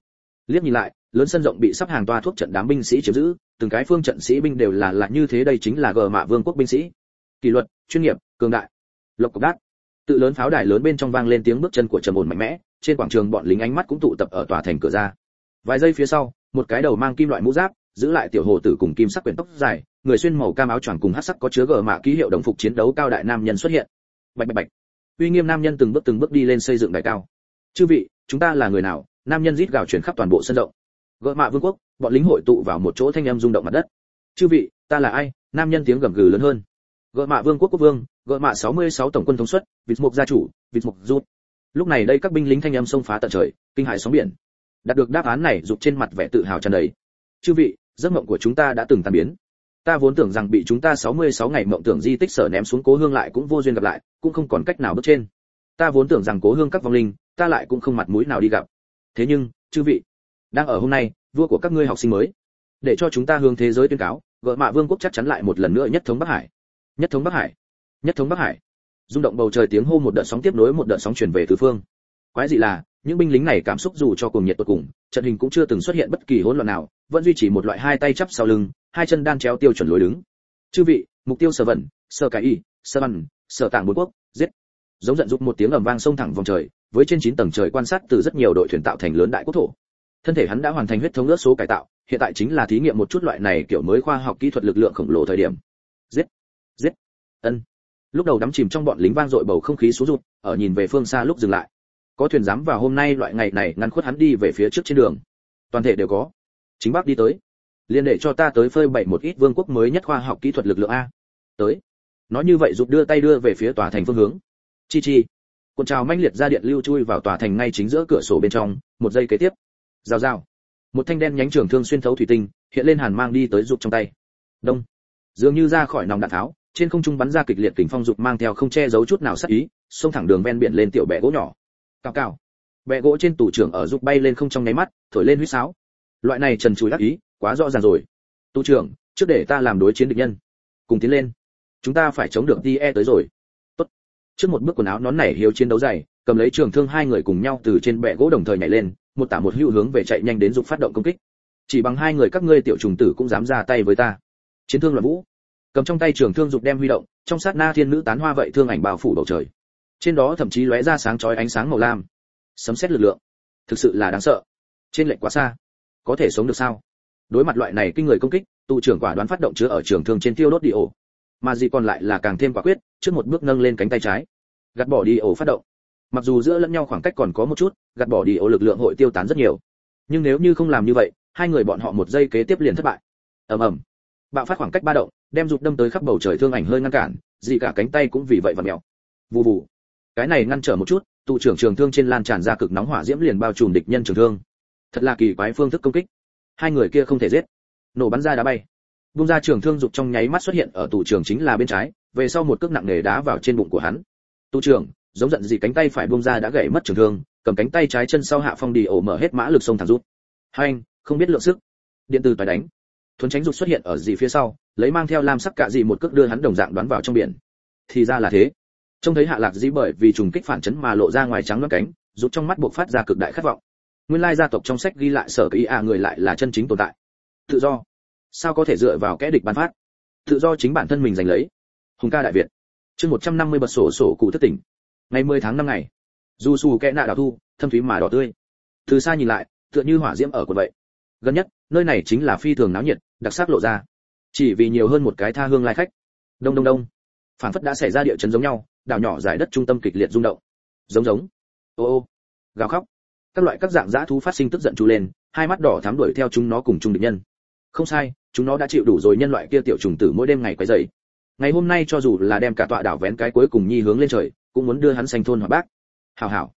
Liếc nhìn lại, lớn sân rộng bị sắp hàng toa thuốc trận đám binh sĩ chiếm giữ, từng cái phương trận sĩ binh đều là như thế, đây chính là Gờ Mạ Vương quốc binh sĩ. Kỷ luật, chuyên nghiệp, cường đại. Lộc cộc đát. Tự lớn pháo đài lớn bên trong vang lên tiếng bước chân của trầm ổn mạnh mẽ, trên quảng trường bọn lính ánh mắt cũng tụ tập ở tòa thành cửa ra. Vài giây phía sau, một cái đầu mang kim loại mũ giáp, giữ lại tiểu hồ tử cùng kim sắc quyển tóc dài, người xuyên màu cam áo choàng cùng hắc sắc có chứa Gờ Mạ ký hiệu đồng phục chiến đấu cao đại nam nhân xuất hiện. Bạch bạch bạch. Uy nghiêm nam nhân từng bước đi lên xây dựng đài cao. Chư vị, chúng ta là người nào? Nam nhân rít gào truyền khắp toàn bộ sân rộng. Gợ Mạ Vương quốc, bọn lính hội tụ vào một chỗ, thanh âm rung động mặt đất. Chư vị, ta là ai? Nam nhân tiếng gầm gừ lớn hơn. Gợ Mạ Vương quốc quốc vương, Gợ Mạ 66 tổng quân thống suất, Vịt Mục gia chủ, Vịt Mục rút. Lúc này đây các binh lính thanh âm xông phá tận trời, kinh hãi sóng biển. Đạt được đáp án này, dục trên mặt vẻ tự hào tràn đầy. Chư vị, giấc mộng của chúng ta đã từng tan biến. Ta vốn tưởng rằng bị chúng ta 66 ngày mộng tưởng di tích sở ném xuống cố hương lại cũng vô duyên gặp lại, cũng không còn cách nào bước trên. Ta vốn tưởng rằng cố hương các vong linh, ta lại cũng không mặt mũi nào đi gặp. Thế nhưng, chư vị, đang ở hôm nay, vua của các ngươi học sinh mới, để cho chúng ta hướng thế giới tuyên cáo, Gợ Mạ Vương quốc chắc chắn lại một lần nữa nhất thống Bắc Hải. Nhất thống Bắc Hải. Nhất thống Bắc Hải. Rung động bầu trời, tiếng hô một đợt sóng tiếp nối một đợt sóng truyền về tứ phương. Quái dị là, những binh lính này cảm xúc dù cho cuồng nhiệt tột cùng, trận hình cũng chưa từng xuất hiện bất kỳ hỗn loạn nào, vẫn duy trì một loại hai tay chắp sau lưng, hai chân đan chéo tiêu chuẩn lối đứng. Chư vị, mục tiêu sở vận, sở cái y, sở văn, sở tạng bốn quốc, giết. Giống giận dục một tiếng ầm vang xông thẳng vòng trời, với trên 9 tầng trời quan sát từ rất nhiều đội thuyền tạo thành lớn đại quốc thổ. Thân thể hắn đã hoàn thành huyết thống ước số cải tạo, hiện tại chính là thí nghiệm một chút loại này kiểu mới khoa học kỹ thuật lực lượng khổng lồ thời điểm. Giết, giết, ân. Lúc đầu đắm chìm trong bọn lính vang dội bầu không khí số rụt, ở nhìn về phương xa lúc dừng lại. Có thuyền dám vào hôm nay loại ngày này ngăn khuất hắn đi về phía trước trên đường. Toàn thể đều có. Chính bác đi tới. Liên để cho ta tới phơi bày một ít vương quốc mới nhất khoa học kỹ thuật lực lượng a. Tới. Nói như vậy rụt đưa tay đưa về phía tòa thành phương hướng. Chi chi. Cuộn trào mãnh liệt ra điện lưu chui vào tòa thành ngay chính giữa cửa sổ bên trong, một giây kế tiếp. Rào rào. Một thanh đen nhánh trường thương xuyên thấu thủy tinh, hiện lên hàn mang đi tới rụt trong tay. Đông. Dường như ra khỏi nòng đạn tháo, trên không trung bắn ra kịch liệt kình phong, rụt mang theo không che giấu chút nào sát ý, xông thẳng đường ven biển lên tiểu bè gỗ nhỏ. Cao cao. Bè gỗ trên tủ trưởng ở rụt bay lên không trong nháy mắt, thổi lên huýt sáo. Loại này trần trụi ác ý, quá rõ ràng rồi. Tu trưởng, trước để ta làm đối chiến địch nhân. Cùng tiến lên. Chúng ta phải chống được TE tới rồi. Tốt. Trước một bước quần áo nón nảy hiếu chiến đấu dày, cầm lấy trường thương, hai người cùng nhau từ trên bè gỗ đồng thời nhảy lên, một tả một hữu hướng về chạy nhanh đến dục phát động công kích. Chỉ bằng hai người các ngươi tiểu trùng tử cũng dám ra tay với ta. Chiến thương loạn vũ. Cầm trong tay trường thương dục đem huy động, trong sát na thiên nữ tán hoa vậy thương ảnh bao phủ bầu trời. Trên đó thậm chí lóe ra sáng chói ánh sáng màu lam. Sấm sét lực lượng. Thực sự là đáng sợ. Trên lệch quá xa. Có thể sống được sao? Đối mặt loại này kinh người công kích, tụ trưởng quả đoán phát động chứa ở trường thương trên tiêu đốt đi ổ. Mà gì còn lại là càng thêm quả quyết, trước một bước nâng lên cánh tay trái. Gạt bỏ đi ổ phát động. Mặc dù giữa lẫn nhau khoảng cách còn có một chút, gạt bỏ đi ổ lực lượng hội tiêu tán rất nhiều. Nhưng nếu như không làm như vậy, hai người bọn họ một giây kế tiếp liền thất bại. Ầm ầm. Bạo phát khoảng cách ba động, đem rụt đâm tới khắp bầu trời, thương ảnh hơi ngăn cản, gì cả cánh tay cũng vì vậy vặn mèo. Vù vù. Cái này ngăn trở một chút, tụ trưởng trường thương trên lan tràn ra cực nóng hỏa diễm liền bao trùm địch nhân trường thương. Thật là kỳ quái phương thức công kích. Hai người kia không thể giết. Nổ bắn ra đá bay. Bung ra trường thương, rụt trong nháy mắt xuất hiện ở tụ trưởng chính là bên trái, về sau một cước nặng nề đá vào trên bụng của hắn. Tụ trưởng giống giận gì cánh tay phải bung ra đã gãy mất trường thương, cầm cánh tay trái chân sau hạ phong đi ổ mở hết mã lực xông thẳng rút. Hai anh, không biết lượng sức. Điện từ phải đánh. Thuấn tránh rụt xuất hiện ở gì phía sau, lấy mang theo lam sắc cạ gì một cước đưa hắn đồng dạng đoán vào trong biển. Thì ra là thế. Trông thấy hạ lạc dĩ bởi vì trùng kích phản chấn mà lộ ra ngoài trắng loáng cánh, rút trong mắt buộc phát ra cực đại khát vọng. Nguyên lai gia tộc trong sách ghi lại sở cái người lại là chân chính tồn tại. Tự do. Sao có thể dựa vào kẻ địch ban phát? Tự do chính bản thân mình giành lấy. Hùng ca đại Việt. Chương 150 bật sổ sổ cụ thức tỉnh. Ngày 10 tháng 5 ngày. Du sù kẽ nạ đào thu, thâm thúy mà đỏ tươi. Từ xa nhìn lại, tựa như hỏa diễm ở quần vậy. Gần nhất, nơi này chính là phi thường náo nhiệt, đặc sắc lộ ra. Chỉ vì nhiều hơn một cái tha hương lai khách. Đông đông đông. Phảng phất đã xảy ra địa chấn giống nhau, đảo nhỏ giải đất trung tâm kịch liệt rung động. Giống giống. Ô ô. Gào khóc. Các loại các dạng dã thú phát sinh tức giận chú lên, hai mắt đỏ thắm đuổi theo chúng nó cùng chung địch nhân. Không sai, chúng nó đã chịu đủ rồi nhân loại kia tiểu trùng tử mỗi đêm ngày quấy rầy. Ngày hôm nay cho dù là đem cả tọa đảo vén cái cuối cùng nhi hướng lên trời, cũng muốn đưa hắn xanh thôn hỏa bác. Hảo hảo.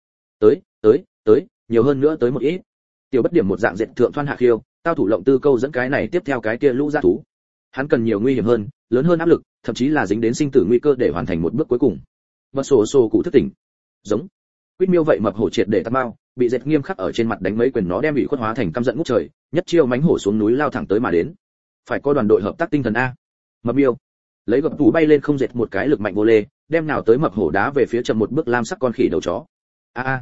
Tới, nhiều hơn nữa tới một ít. Tiểu bất điểm một dạng dệt thượng thoan hạ khiêu, tao thủ lộng tư câu dẫn cái này tiếp theo cái kia lũ dã thú. Hắn cần nhiều nguy hiểm hơn, lớn hơn áp lực, thậm chí là dính đến sinh tử nguy cơ để hoàn thành một bước cuối cùng. Bật sổ sổ cụ thức tỉnh. Giống. Quýt miêu vậy mập hổ triệt để tăm bao, bị dệt nghiêm khắc ở trên mặt đánh mấy quyền nó đem bị khuất hóa thành căm giận ngút trời, nhất chiêu mánh hổ xuống núi lao thẳng tới mà đến. Phải có đoàn đội hợp tác tinh thần a. Mập miêu lấy gập tủ bay lên không dệt một cái lực mạnh vô lê, đem nào tới mập hổ đá về phía chậm một bước lam sắc con khỉ đầu chó. A a.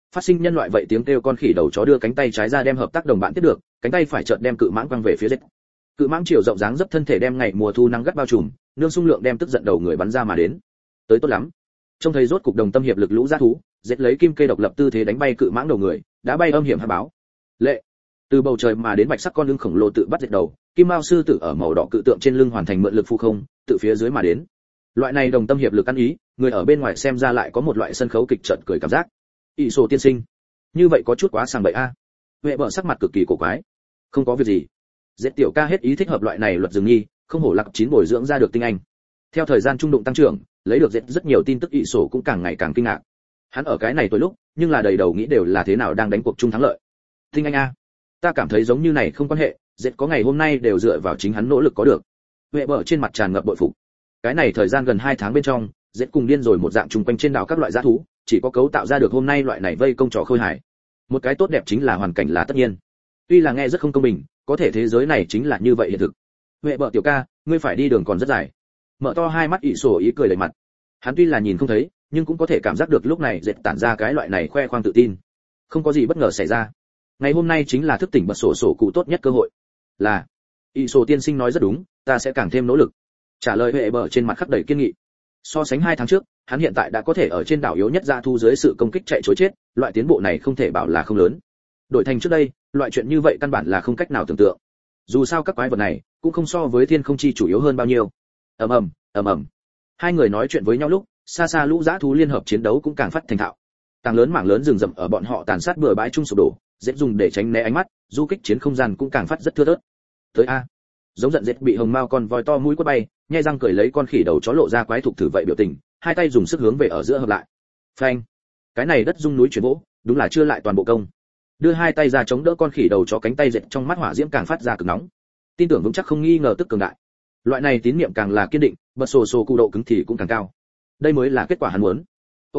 Phát sinh nhân loại vậy tiếng kêu, con khỉ đầu chó đưa cánh tay trái ra đem hợp tác đồng bạn tiếp được, cánh tay phải chợt đem cự mãng quăng về phía Z. Cự mãng chiều rộng dáng dấp thân thể đem ngày mùa thu nắng gắt bao trùm, nương xung lượng đem tức giận đầu người bắn ra mà đến. Tới tốt lắm. Trông thấy rốt cục đồng tâm hiệp lực lũ dã thú, Z lấy kim kê độc lập tư thế đánh bay cự mãng đầu người, đã bay âm hiểm hạ báo. Lệ. Từ bầu trời mà đến bạch sắc con lưng khổng lồ tự bắt Z đầu, kim mao sư tử ở màu đỏ cự tượng trên lưng hoàn thành mượn lực phu không, tự phía dưới mà đến. Loại này đồng tâm hiệp lực ăn ý, người ở bên ngoài xem ra lại có một loại sân khấu kịch chợt cười cảm giác. Ỷ Sổ tiên sinh, như vậy có chút quá sàng bậy a. Huệ bợ sắc mặt cực kỳ cổ quái. Không có việc gì. Dệt tiểu ca hết ý thích hợp loại này luật rừng nhi, không hổ lạc chín bồi dưỡng ra được tinh anh. Theo thời gian trung đụng tăng trưởng, lấy được dệt rất nhiều tin tức, Ỷ Sổ cũng càng ngày càng kinh ngạc. Hắn ở cái này tối lúc, nhưng là đầy đầu nghĩ đều là thế nào đang đánh cuộc chung thắng lợi. Tinh anh a, ta cảm thấy giống như này không quan hệ, dệt có ngày hôm nay đều dựa vào chính hắn nỗ lực có được. Huệ bợ trên mặt tràn ngập bội phục. Cái này thời gian gần 2 tháng bên trong, dệt cùng điên rồi một dạng trùng quanh trên đảo các loại dã thú, chỉ có cấu tạo ra được hôm nay loại này vây công trò khôi hài. Một cái tốt đẹp chính là hoàn cảnh là tất nhiên. Tuy là nghe rất không công bình, có thể thế giới này chính là như vậy hiện thực. Huệ bợ tiểu ca, ngươi phải đi đường còn rất dài. Mở to hai mắt Ỷ Sổ ý cười đầy mặt. Hắn tuy là nhìn không thấy, nhưng cũng có thể cảm giác được lúc này dệt tản ra cái loại này khoe khoang tự tin. Không có gì bất ngờ xảy ra. Ngày hôm nay chính là thức tỉnh bật sổ cụ tốt nhất cơ hội. Là, Ỷ Sổ tiên sinh nói rất đúng, ta sẽ càng thêm nỗ lực. Trả lời Huệ bợ trên mặt khắc đầy kiên nghị. So sánh 2 tháng trước, hắn hiện tại đã có thể ở trên đảo yếu nhất dã thu dưới sự công kích chạy trối chết, loại tiến bộ này không thể bảo là không lớn. Đổi thành trước đây, loại chuyện như vậy căn bản là không cách nào tưởng tượng. Dù sao các quái vật này cũng không so với thiên không chi chủ yếu hơn bao nhiêu. Ầm ầm. Hai người nói chuyện với nhau lúc, xa xa lũ dã thú liên hợp chiến đấu cũng càng phát thành thạo. Tảng lớn mảng lớn rừng rậm ở bọn họ tàn sát bừa bãi chung sụp đổ, dễ dùng để tránh né ánh mắt, du kích chiến không gian cũng càng phát rất thưa thớt. Tới a. Giống giận dệt bị hồng mao con voi to mũi quất bay, nhai răng cười lấy con khỉ đầu chó lộ ra quái thục thử vậy biểu tình, hai tay dùng sức hướng về ở giữa hợp lại. Phanh. Cái này đất rung núi chuyển vỗ, đúng là chưa lại toàn bộ công. Đưa hai tay ra chống đỡ con khỉ đầu chó, cánh tay dệt trong mắt hỏa diễm càng phát ra cực nóng. Tin tưởng vững chắc không nghi ngờ tức cường đại. Loại này tín niệm càng là kiên định, bật sổ cụ độ cứng thì cũng càng cao. Đây mới là kết quả hắn muốn.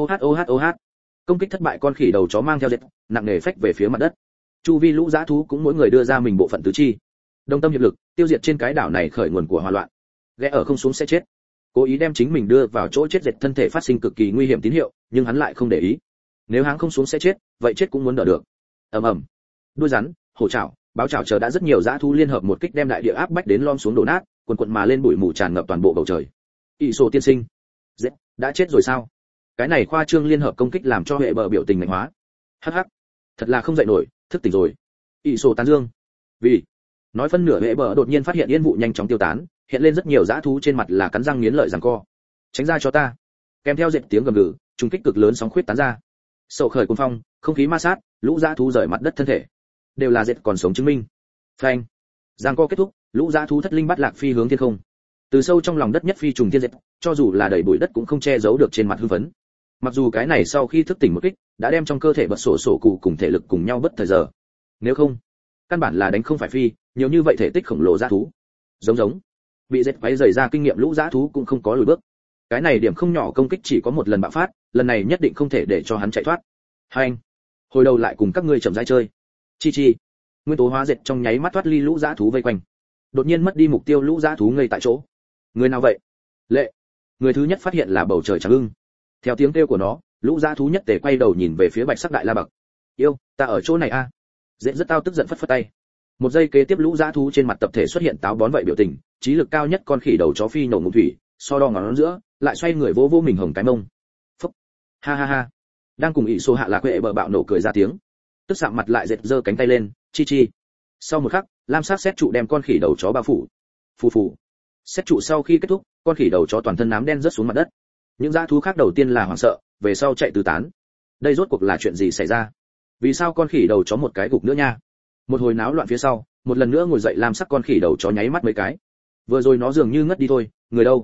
OH. Công kích thất bại, con khỉ đầu chó mang theo dệt, nặng nề phách về phía mặt đất. Chu vi lũ dã thú cũng mỗi người đưa ra mình bộ phận tứ chi. Đồng tâm hiệp lực, tiêu diệt trên cái đảo này khởi nguồn của hỏa loạn. Ghé ở không xuống sẽ chết. Cố ý đem chính mình đưa vào chỗ chết, dệt thân thể phát sinh cực kỳ nguy hiểm tín hiệu, nhưng hắn lại không để ý. Nếu hắn không xuống sẽ chết, vậy chết cũng muốn đỡ được. Ầm. Đuôi rắn, hổ trảo, báo trảo chờ đã rất nhiều dã thú liên hợp một kích đem đại địa áp bách đến lom xuống đổ nát, quần mà lên bụi mù tràn ngập toàn bộ bầu trời. Ỷ Sổ tiên sinh, dệt đã chết rồi sao? Cái này khoa trương liên hợp công kích làm cho Huệ bờ biểu tình mạnh hóa. Hắc, thật là không dậy nổi, thức tỉnh rồi. Ỷ Sổ tán dương. Vì nói phân nửa, Huệ bờ đột nhiên phát hiện yên vụ nhanh chóng tiêu tán, hiện lên rất nhiều dã thú trên mặt là cắn răng nghiến lợi giằng co. Tránh ra cho ta. Kèm theo dệt tiếng gầm gừ, trùng kích cực lớn sóng khuyết tán ra. Sầu khởi cuồng phong, không khí ma sát, lũ dã thú rời mặt đất thân thể. Đều là dệt còn sống chứng minh. Phanh. Giằng co kết thúc, lũ dã thú thất linh bát lạc phi hướng thiên không. Từ sâu trong lòng đất nhất phi trùng thiên dệt, cho dù là đầy bụi đất cũng không che giấu được trên mặt hưng phấn. Mặc dù cái này sau khi thức tỉnh một kích, đã đem trong cơ thể bật sổ cụ cùng thể lực cùng nhau bất thời giờ. Nếu không, căn bản là đánh không phải phi, nhiều như vậy thể tích khổng lồ dã thú. Giống bị dệt quấy rầy ra kinh nghiệm, lũ dã thú cũng không có lùi bước. Cái này điểm không nhỏ công kích chỉ có một lần bạo phát, lần này nhất định không thể để cho hắn chạy thoát. Hành, hồi đầu lại cùng các ngươi chậm rãi chơi. Chi. Nguyên tố hóa dệt trong nháy mắt thoát ly lũ dã thú vây quanh. Đột nhiên mất đi mục tiêu, lũ dã thú ngây tại chỗ. Người nào vậy? Lệ. Người thứ nhất phát hiện là bầu trời trắng ưng. Theo tiếng kêu của nó, lũ dã thú nhất tề quay đầu nhìn về phía bạch sắc đại la bậc. Yêu, ta ở chỗ này a. Dệt rất tao tức giận phất phất tay. Một giây kế tiếp, lũ dã thú trên mặt tập thể xuất hiện táo bón vậy biểu tình, trí lực cao nhất con khỉ đầu chó phi nổ ngụm thủy, so đo ngón giữa, lại xoay người vỗ mình hồng cái mông. Phúc. Ha. Đang cùng Ỷ Sổ hạ lạc Huệ bờ bạo nổ cười ra tiếng. Tức sạm mặt lại, dệt giơ cánh tay lên, chi. Sau một khắc, lam sắc xét trụ đem con khỉ đầu chó bao phủ. Phù. Xét trụ sau khi kết thúc, con khỉ đầu chó toàn thân nám đen rớt xuống mặt đất. Những dã thú khác đầu tiên là hoảng sợ, về sau chạy tứ tán. Đây rốt cuộc là chuyện gì xảy ra? Vì sao con khỉ đầu chó một cái gục nữa nha? Một hồi náo loạn phía sau, một lần nữa ngồi dậy, lam sắc con khỉ đầu chó nháy mắt mấy cái. Vừa rồi nó dường như ngất đi thôi, người đâu?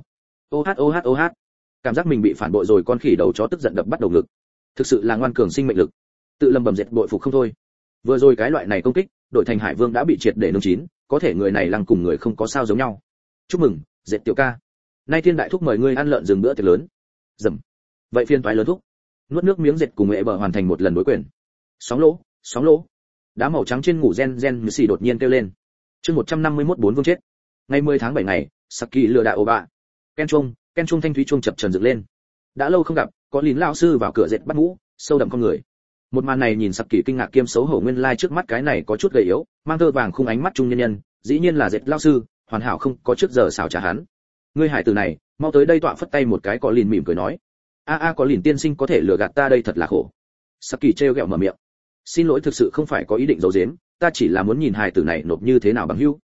OH. Cảm giác mình bị phản bội rồi, con khỉ đầu chó tức giận đập bắt đầu ngực. Thực sự là ngoan cường sinh mệnh lực. Tự lầm bầm dệt bội phục không thôi. Vừa rồi cái loại này công kích, đội thành Hải Vương đã bị triệt để nung chín, có thể người này lăng cùng người không có sao giống nhau. Chúc mừng, dệt tiểu ca. Nay thiên đại thúc mời ngươi ăn lợn rừng bữa tiệc lớn. Dầm. Vậy phiên toái lớn thúc. Nuốt nước miếng, dệt cùng Huệ bờ hoàn thành một lần đối quyền. Sóng lỗ. Đá màu trắng trên ngủ gen như xì đột nhiên kêu lên. Chương 151 4 vương chết. Ngày 10 tháng 7 ngày, Saki lừa đảo bạ. Ken chuông thanh thúy chuông chập chờn dựng lên. Đã lâu không gặp, có Lín lão sư vào cửa dệt bắt mũ, sâu đậm con người. Một màn này nhìn Saki kinh ngạc kiêm xấu hổ, nguyên lai trước mắt cái này có chút gầy yếu, mang tơ vàng khung ánh mắt trung nhân nhân, dĩ nhiên là dệt lão sư, hoàn hảo không có trước giờ xảo trả hắn. Ngươi hải tử này, mau tới đây, tọa phất tay một cái, có lìn mỉm cười nói. Có lìn tiên sinh có thể lừa gạt ta đây thật là khổ. Saki trêu ghẹo mở miệng. Xin lỗi, thực sự không phải có ý định giấu giếm, ta chỉ là muốn nhìn hải tử này nộp như thế nào bằng hữu.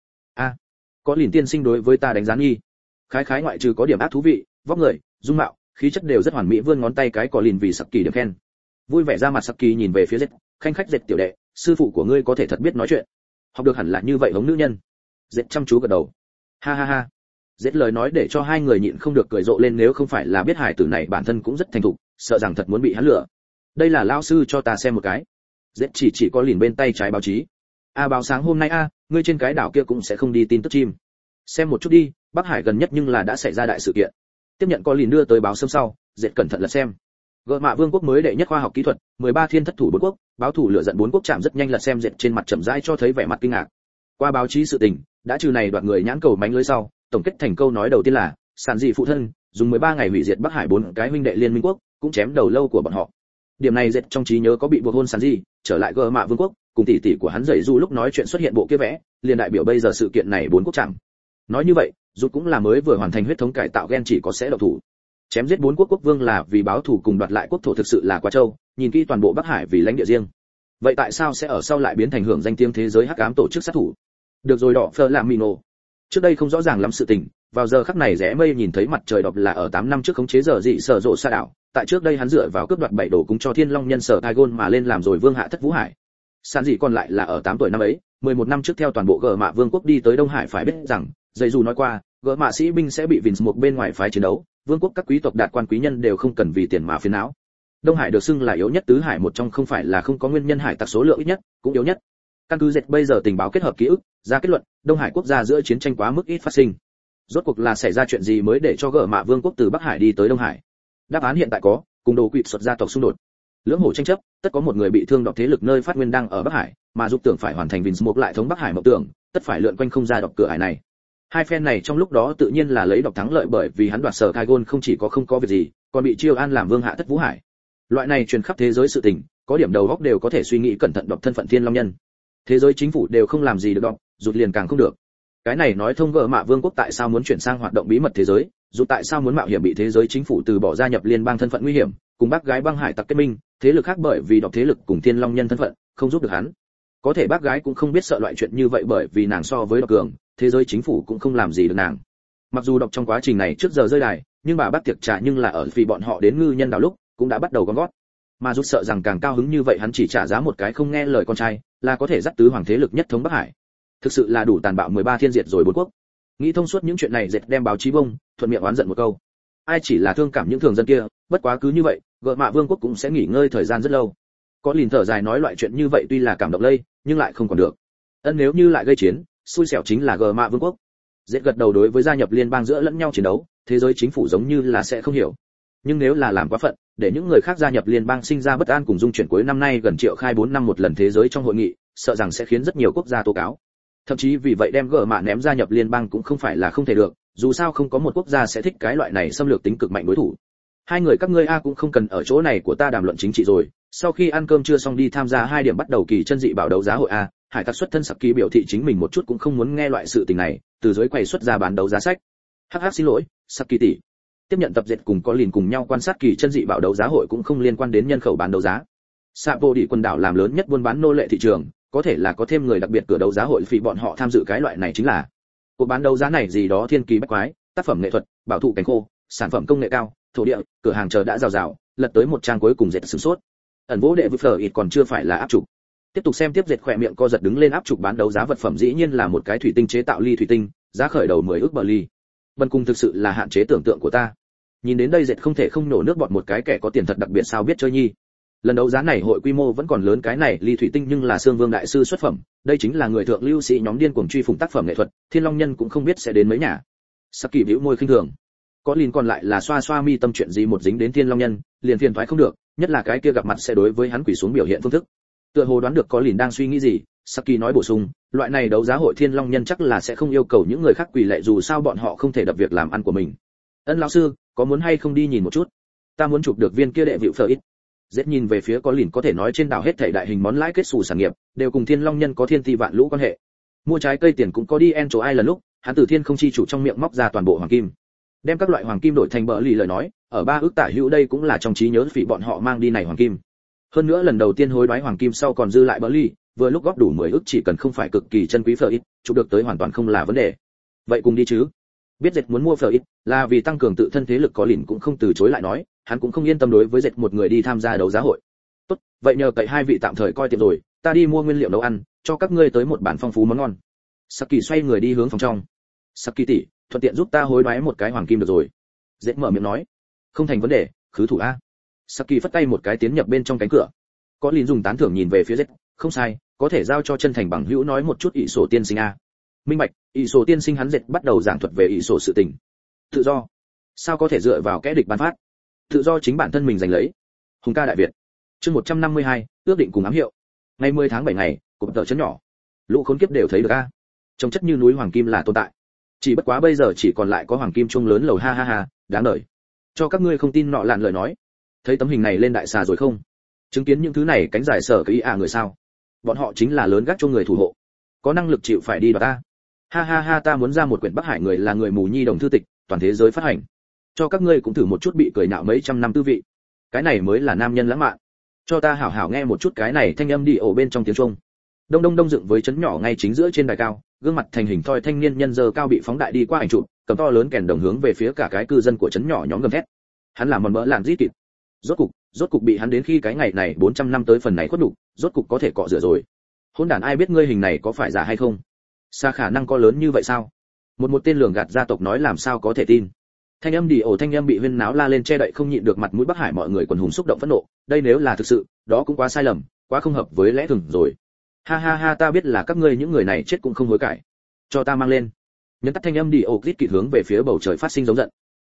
Có lìn tiên sinh đối với ta đánh giá nghi. Khái ngoại trừ có điểm ác thú vị, vóc người, dung mạo, khí chất đều rất hoàn mỹ, vươn ngón tay cái có lìn vì Saki điểm khen. Vui vẻ ra mặt Saki nhìn về phía Dệt, khanh khách Dệt tiểu đệ, sư phụ của ngươi có thể thật biết nói chuyện. Học được hẳn là như vậy hống nữ nhân. Dệt chăm chú gật đầu. Ha ha ha. Dệt lời nói để cho hai người nhịn không được cười rộ lên, nếu không phải là biết hải tử này bản thân cũng rất thành thục, sợ rằng thật muốn bị hắn lừa. Đây là lão sư cho ta xem một cái. Dệt chỉ có lìn bên tay trái báo chí. Báo sáng hôm nay ngươi trên cái đảo kia cũng sẽ không đi tin tức chim. Xem một chút đi, Bắc Hải gần nhất nhưng là đã xảy ra đại sự kiện. Tiếp nhận có lìn đưa tới báo sớm sau, Dệt cẩn thận lật xem. Gợ Mạ Vương quốc mới đệ nhất khoa học kỹ thuật, 13 thiên thất thủ bốn quốc, báo thủ lửa giận bốn quốc chạm rất nhanh, lật xem Dệt trên mặt chậm rãi cho thấy vẻ mặt kinh ngạc. Qua báo chí sự tình, đã trừ này đoạt người nhãn cầu mánh lưới sau, tổng kết thành câu nói đầu tiên là, sản dị phụ thân, dùng 13 ngày hủy diệt Bắc Hải 4 cái huynh đệ liên minh quốc, cũng chém đầu lâu của bọn họ. Điểm này Dệt trong trí nhớ có bị buộc hôn sản dị, trở lại Gợ Mạ Vương quốc, cùng tỷ tỷ của hắn dậy du lúc nói chuyện xuất hiện bộ kia vẽ, liền đại biểu bây giờ sự kiện này bốn quốc chạm. Nói như vậy, dù cũng là mới vừa hoàn thành huyết thống cải tạo gen, chỉ có sẽ độc thủ. Chém giết 4 quốc vương là vì báo thù cùng đoạt lại quốc thổ, thực sự là quá trâu, nhìn kỹ toàn bộ Bắc Hải vì lãnh địa riêng. Vậy tại sao sẽ ở sau lại biến thành hưởng danh tiếng thế giới hắc ám tổ chức sát thủ? Được rồi, đỏ phơ làm mino. Trước đây không rõ ràng lắm sự tình, vào giờ khắc này rẽ mây nhìn thấy mặt trời đọc là ở 8 năm trước khống chế giờ dị sở rộ sa đảo, tại trước đây hắn dựa vào cướp đoạt 7 đồ cúng cho Thiên Long nhân sở Taigon mà lên làm rồi vương hạ thất Vũ Hải. Sản dị còn lại là ở 8 tuổi năm ấy, 11 năm trước theo toàn bộ Gợ Mạ Vương quốc đi tới Đông Hải, phải biết rằng, dây dù nói qua, Gợ Mạ sĩ binh sẽ bị Vince một bên ngoài phái chiến đấu, vương quốc các quý tộc đạt quan quý nhân đều không cần vì tiền mà phiền não. Đông Hải được xưng là yếu nhất tứ hải một trong, không phải là không có nguyên nhân, hải tặc số lượng ít nhất, cũng yếu nhất. Căn cứ Dệt bây giờ tình báo kết hợp ký ức, ra kết luận, Đông Hải quốc gia giữa chiến tranh quá mức ít phát sinh. Rốt cuộc là xảy ra chuyện gì mới để cho Gợ Mạ Vương quốc từ Bắc Hải đi tới Đông Hải? Đáp án hiện tại có, cùng đồ quỵ xuất gia tộc xung đột. Lưỡng hổ tranh chấp, tất có một người bị thương, đọc thế lực nơi phát nguyên đang ở Bắc Hải, mà dục tưởng phải hoàn thành Vince một lại thống Bắc Hải mộng tưởng, tất phải lượn quanh không ra đọc cửa hải này. Hai phen này trong lúc đó tự nhiên là lấy độc thắng lợi, bởi vì hắn đoạt sở Taigon không chỉ có không có việc gì, còn bị chiêu an làm vương hạ thất Vũ Hải. Loại này truyền khắp thế giới sự tình, có điểm đầu óc đều có thể suy nghĩ cẩn thận đọc thân phận Thiên Long nhân. Thế giới chính phủ đều không làm gì được đọc, rụt liền càng không được. Cái này nói thông Gợ Mạ Vương quốc tại sao muốn chuyển sang hoạt động bí mật thế giới, rụt tại sao muốn mạo hiểm bị thế giới chính phủ từ bỏ gia nhập liên bang thân phận nguy hiểm, cùng bác gái băng hải tặc kết minh, thế lực khác bởi vì đọc thế lực cùng Thiên Long nhân thân phận, không giúp được hắn. Có thể bác gái cũng không biết sợ loại chuyện như vậy, bởi vì nàng so với độc cường, thế giới chính phủ cũng không làm gì được nàng. Mặc dù đọc trong quá trình này trước giờ rơi đài, nhưng bà bác tiệc trà nhưng là ở vì bọn họ đến ngư nhân đảo lúc cũng đã bắt đầu gom gót. Mà rút sợ rằng càng cao hứng như vậy, hắn chỉ trả giá một cái không nghe lời con trai, là có thể dắt tứ hoàng thế lực nhất thống Bắc Hải. Thực sự là đủ tàn bạo, 13 thiên diệt rồi 4 quốc. Nghĩ thông suốt những chuyện này, Dệt đem báo chí bông, thuận miệng oán giận một câu. Ai chỉ là thương cảm những thường dân kia, bất quá cứ như vậy, Gợ Mạ Vương quốc cũng sẽ nghỉ ngơi thời gian rất lâu. Có lìn thở dài nói, loại chuyện như vậy tuy là cảm động lây, nhưng lại không còn được. Nếu như lại gây chiến, xui xẻo chính là Gợ Mạ Vương quốc. Dệt gật đầu, đối với gia nhập liên bang giữa lẫn nhau chiến đấu, thế giới chính phủ giống như là sẽ không hiểu. Nhưng nếu là làm quá phận, để những người khác gia nhập liên bang sinh ra bất an cùng dung chuyển, cuối năm nay gần triệu khai 4 năm một lần thế giới trong hội nghị, sợ rằng sẽ khiến rất nhiều quốc gia tố cáo. Thậm chí vì vậy đem Gợ Mạ ném gia nhập liên bang cũng không phải là không thể được, dù sao không có một quốc gia sẽ thích cái loại này xâm lược tính cực mạnh đối thủ. Hai người các ngươi cũng không cần ở chỗ này của ta đàm luận chính trị rồi. Sau khi ăn cơm trưa xong đi tham gia 2 điểm bắt đầu kỳ chân dị bảo đấu giá hội Hải tặc xuất thân Saki biểu thị chính mình một chút cũng không muốn nghe loại sự tình này, từ dưới quầy xuất ra bán đấu giá sách. Hắc xin lỗi, Saki tỷ. Tiếp nhận tập dệt cùng có lìn cùng nhau quan sát kỳ chân dị bảo đấu giá hội cũng không liên quan đến nhân khẩu bán đấu giá. Sapo đi quần đảo làm lớn nhất buôn bán nô lệ thị trường, có thể là có thêm người đặc biệt cửa đấu giá hội vì bọn họ tham dự cái loại này chính là cuộc bán đấu giá này gì đó thiên kỳ bách quái, tác phẩm nghệ thuật, bảo thụ cảnh khô, sản phẩm công nghệ cao, thổ địa, cửa hàng chờ đã rào rào, lật tới một trang cuối cùng Dệt sửng sốt. Ẩn vỗ đệ với phở ít còn chưa phải là áp trục. Tiếp tục xem tiếp, Dệt khỏe miệng co giật, đứng lên. Áp trục bán đấu giá vật phẩm dĩ nhiên là một cái thủy tinh chế tạo ly thủy tinh, giá khởi đầu 10 ức bờ ly. Bần cùng thực sự là hạn chế tưởng tượng của ta. Nhìn đến đây Dệt không thể không nổ nước bọt, một cái kẻ có tiền thật đặc biệt sao biết chơi nhi. Lần đấu giá này hội quy mô vẫn còn lớn, cái này ly thủy tinh nhưng là Sương Vương đại sư xuất phẩm, đây chính là người thượng lưu sĩ nhóm điên cuồng truy phủng tác phẩm nghệ thuật, Thiên Long nhân cũng không biết sẽ đến mấy nhà. Saki bĩu môi khinh thường. Có lìn còn lại là xoa xoa mi tâm, chuyện gì một dính đến Thiên Long nhân, liền phiền toái không được, nhất là cái kia gặp mặt sẽ đối với hắn quỳ xuống biểu hiện phương thức. Tựa hồ đoán được có lìn đang suy nghĩ gì, Saki nói bổ sung, loại này đấu giá hội Thiên Long nhân chắc là sẽ không yêu cầu những người khác quỳ lạy, dù sao bọn họ không thể đập việc làm ăn của mình. Ân lão sư, có muốn hay không đi nhìn một chút? Ta muốn chụp được viên kia đệ vịu phở ít. Dết nhìn về phía có lìn, có thể nói trên đảo hết thảy đại hình món lãi kết xù sản nghiệp đều cùng Thiên Long nhân có thiên ti vạn lũ quan hệ. Mua trái cây tiền cũng có đi en chỗ ai lần lúc, hắn từ Thiên Không chi chủ trong miệng móc ra toàn bộ hoàng kim, đem các loại hoàng kim đổi thành bờ lì lời nói, ở 3 ước tả hữu đây cũng là trong trí nhớ phỉ bọn họ mang đi này hoàng kim. Hơn nữa lần đầu tiên hối đoái hoàng kim sau còn dư lại bờ lì, vừa lúc góp đủ 10 ước, chỉ cần không phải cực kỳ chân quý phở ít, chụp được tới hoàn toàn không là vấn đề. Vậy cùng đi chứ? Biết Dệt muốn mua phở ít là vì tăng cường tự thân thế lực, có lìn cũng không từ chối lại nói, hắn cũng không yên tâm đối với Dệt một người đi tham gia đấu giá hội. Tốt, vậy nhờ cậy hai vị tạm thời coi tiệm rồi, ta đi mua nguyên liệu nấu ăn, cho các ngươi tới một bản phong phú món ngon. Saki xoay người đi hướng phòng trong. Saki tỷ, thuận tiện giúp ta hối đoái một cái hoàng kim được rồi. Dệt mở miệng nói. Không thành vấn đề, khứ thủ a. Saki phất tay một cái tiến nhập bên trong cánh cửa. Có lìn dùng tán thưởng nhìn về phía Dệt, không sai, có thể giao cho chân thành bằng hữu nói một chút ỷ sổ tiên sinh a. Minh bạch, ỷ sổ tiên sinh. Hắn Dệt bắt đầu giảng thuật về ỷ sổ sự tình. Tự do, sao có thể dựa vào kẻ địch ban phát? Tự do chính bản thân mình giành lấy. Hùng ca đại Việt. Chương 152, ước định cùng ám hiệu. Ngày 10 tháng 7 ngày, cụm tờ chấn nhỏ. Lũ khốn kiếp đều thấy được a. Trông chất như núi hoàng kim là tồn tại. Chỉ bất quá bây giờ chỉ còn lại có hoàng kim chuông lớn lầu, ha ha ha, đáng đời. Cho các ngươi không tin nọ lạn lời nói. Thấy tấm hình này lên đại xà rồi không? Chứng kiến những thứ này cánh dài sở cái người sao? Bọn họ chính là lớn gác cho người thủ hộ. Có năng lực chịu phải đi đoạt ta. Ha ha ha, ta muốn ra một quyển Bắc Hải người là người mù nhi đồng thư tịch, toàn thế giới phát hành. Cho các ngươi cũng thử một chút bị cười nhạo mấy trăm năm tư vị. Cái này mới là nam nhân lãng mạn. Cho ta hảo hảo nghe một chút cái này thanh âm đi ổ bên trong tiếng Trung. Đông đông đông dựng với chấn nhỏ ngay chính giữa trên đài cao, gương mặt thành hình thoi thanh niên nhân giờ cao bị phóng đại đi qua ảnh chụp, cầm to lớn kèn đồng hướng về phía cả cái cư dân của chấn nhỏ nhóm gầm thét. Hắn làm mòn mỡ lạn rít kịt. Rốt cục bị hắn đến khi cái ngày này 400 năm tới phần này khuất đủ, rốt cục có thể cọ rửa rồi. Hỗn đản, ai biết ngươi hình này có phải giả hay không? Xa khả năng có lớn như vậy sao? Một tên lường gạt gia tộc nói làm sao có thể tin. Thanh âm đi ổ thanh âm bị huyên náo la lên che đậy không nhịn được mặt mũi Bắc Hải mọi người quần hùng xúc động phẫn nộ, đây nếu là thực sự, đó cũng quá sai lầm, quá không hợp với lẽ thường rồi. Ha ha ha, ta biết là các ngươi những người này chết cũng không hối cải. Cho ta mang lên. Nhấn tắt thanh âm đi ổ kít kịt hướng về phía bầu trời phát sinh giống giận.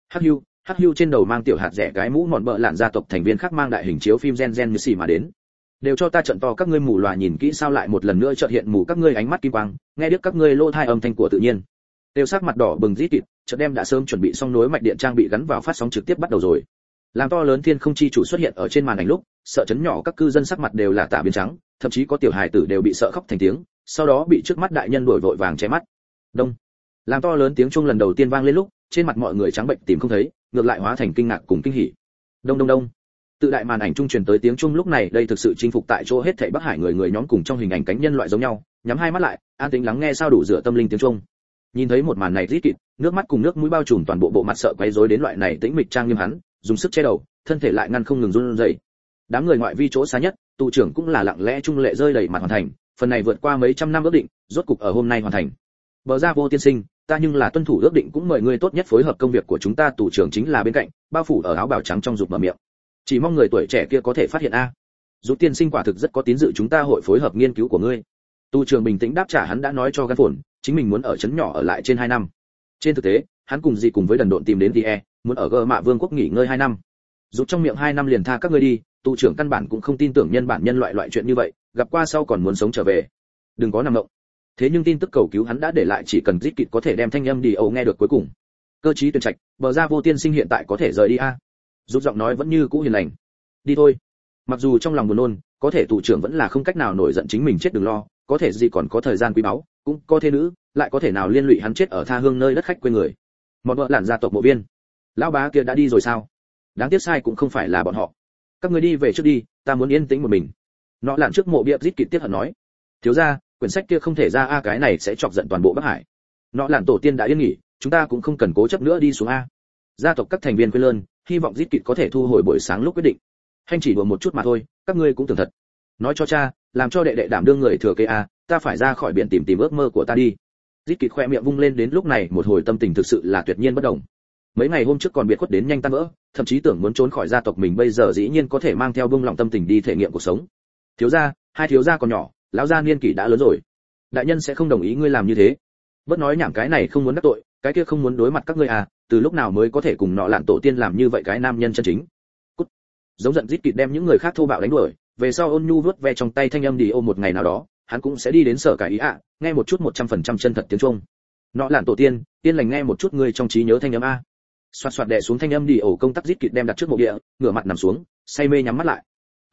Hắc Hưu trên đầu mang tiểu hạt rẻ cái mũ mòn bợ lạn gia tộc thành viên khác mang đại hình chiếu phim gen như xì mà đến. Đều cho ta trận to các ngươi mù lòa nhìn kỹ sao lại một lần nữa chợt hiện mù các ngươi ánh mắt kim quang, nghe điếc các ngươi lô thai âm thanh của tự nhiên. Đều sắc mặt đỏ bừng rít kịt, chợt đem đã sớm chuẩn bị xong nối mạch điện trang bị gắn vào phát sóng trực tiếp bắt đầu rồi. Làm to lớn Thiên Không chi chủ xuất hiện ở trên màn ảnh lúc, sợ chấn nhỏ các cư dân sắc mặt đều là tả biến trắng, thậm chí có tiểu hài tử đều bị sợ khóc thành tiếng, sau đó bị trước mắt đại nhân đuổi vội vàng che mắt. Đông. Làm to lớn tiếng chuông lần đầu tiên vang lên lúc, trên mặt mọi người trắng bệnh tìm không thấy, ngược lại hóa thành kinh ngạc cùng kinh hỉ. Đông đông đông. Tự đại màn ảnh trung truyền tới tiếng chuông lúc này, đây thực sự chinh phục tại chỗ hết thảy Bắc Hải người nhóm cùng trong hình ảnh cánh nhân loại giống nhau, nhắm hai mắt lại, an tĩnh lắng nghe sao đủ rửa tâm linh tiếng chuông. Nhìn thấy một màn này rít kịt, nước mắt cùng nước mũi bao trùm toàn bộ bộ mặt sợ quấy rối đến loại này tĩnh mịch trang nghiêm hắn, dùng sức che đầu, thân thể lại ngăn không ngừng run rẩy. Đám người ngoại vi chỗ xa nhất, tù trưởng cũng là lặng lẽ trung lệ rơi đầy mặt hoàn thành, phần này vượt qua mấy trăm năm ước định, rốt cục ở hôm nay hoàn thành. Bờ ra vô tiên sinh, ta nhưng là tuân thủ ước định cũng mời ngươi tốt nhất phối hợp công việc của chúng ta, tù trưởng chính là bên cạnh, bao phủ ở áo bào trắng trong rụt mở miệng. Chỉ mong người tuổi trẻ kia có thể phát hiện a. Giúp tiên sinh quả thực rất có tín dự chúng ta hội phối hợp nghiên cứu của ngươi. Tu trưởng bình tĩnh đáp trả, hắn đã nói cho gan phồn, chính mình muốn ở trấn nhỏ ở lại trên 2 năm. Trên thực tế, hắn cùng gì cùng với đần độn tìm đến DE, muốn ở Gơ Mạ Vương quốc nghỉ ngơi 2 năm. Giúp trong miệng 2 năm liền tha các ngươi đi, tu trưởng căn bản cũng không tin tưởng nhân loại chuyện như vậy, gặp qua sau còn muốn sống trở về. Đừng có nằm mộng. Thế nhưng tin tức cầu cứu hắn đã để lại, chỉ cần rít kịt có thể đem thanh âm đi âu nghe được cuối cùng. Cơ trí tuyển trạch, bờ ra vô tiên sinh hiện tại có thể rời đi a. Giúp giọng nói vẫn như cũ hiền lành. Đi thôi. Mặc dù trong lòng buồn nôn, có thể tù trưởng vẫn là không cách nào nổi giận chính mình chết đừng lo, có thể gì còn có thời gian quý báu, cũng có thế nữ, lại có thể nào liên lụy hắn chết ở tha hương nơi đất khách quê người. Một vợ lạn gia tộc mộ viên. Lão bá kia đã đi rồi sao? Đáng tiếc sai cũng không phải là bọn họ. Các người đi về trước đi, ta muốn yên tĩnh một mình. Nọ lạn trước mộ bia rít kịt tiếc hận nói. Thiếu gia, quyển sách kia không thể ra a, cái này sẽ chọc giận toàn bộ Bắc Hải. Nọ lạn tổ tiên đã yên nghỉ, chúng ta cũng không cần cố chấp nữa đi xuống a. Gia tộc các thành viên quên lơn, hy vọng rít kịt có thể thu hồi buổi sáng lúc quyết định. Hành chỉ đùa một chút mà thôi, các ngươi cũng tưởng thật. Nói cho cha, làm cho đệ đệ đảm đương người thừa kế a, ta phải ra khỏi biển tìm ước mơ của ta đi. Rít kịt khoe miệng vung lên, đến lúc này một hồi tâm tình thực sự là tuyệt nhiên bất động. Mấy ngày hôm trước còn biệt khuất đến nhanh tan vỡ, thậm chí tưởng muốn trốn khỏi gia tộc mình, bây giờ dĩ nhiên có thể mang theo bông lòng tâm tình đi thể nghiệm cuộc sống. Thiếu gia, hai thiếu gia còn nhỏ, lão gia niên kỷ đã lớn rồi, đại nhân sẽ không đồng ý ngươi làm như thế. Bớt nói nhảm, cái này không muốn đắc tội, cái kia không muốn đối mặt các ngươi à, từ lúc nào mới có thể cùng nọ lạn tổ tiên làm như vậy cái nam nhân chân chính. Cút. Giống giận rít kịt đem những người khác thô bạo đánh đuổi, về sau ôn nhu vuốt ve trong tay thanh âm đi ôm, một ngày nào đó, hắn cũng sẽ đi đến sở cải ý ạ, nghe một chút 100% chân thật tiếng Trung. Nọ lạn tổ tiên, tiên lành nghe một chút ngươi trong trí nhớ thanh âm a. Xoạt xoạt đè xuống thanh âm đi ổ, công tắc rít kịt đem đặt trước mộ địa, ngửa mặt nằm xuống, say mê nhắm mắt lại.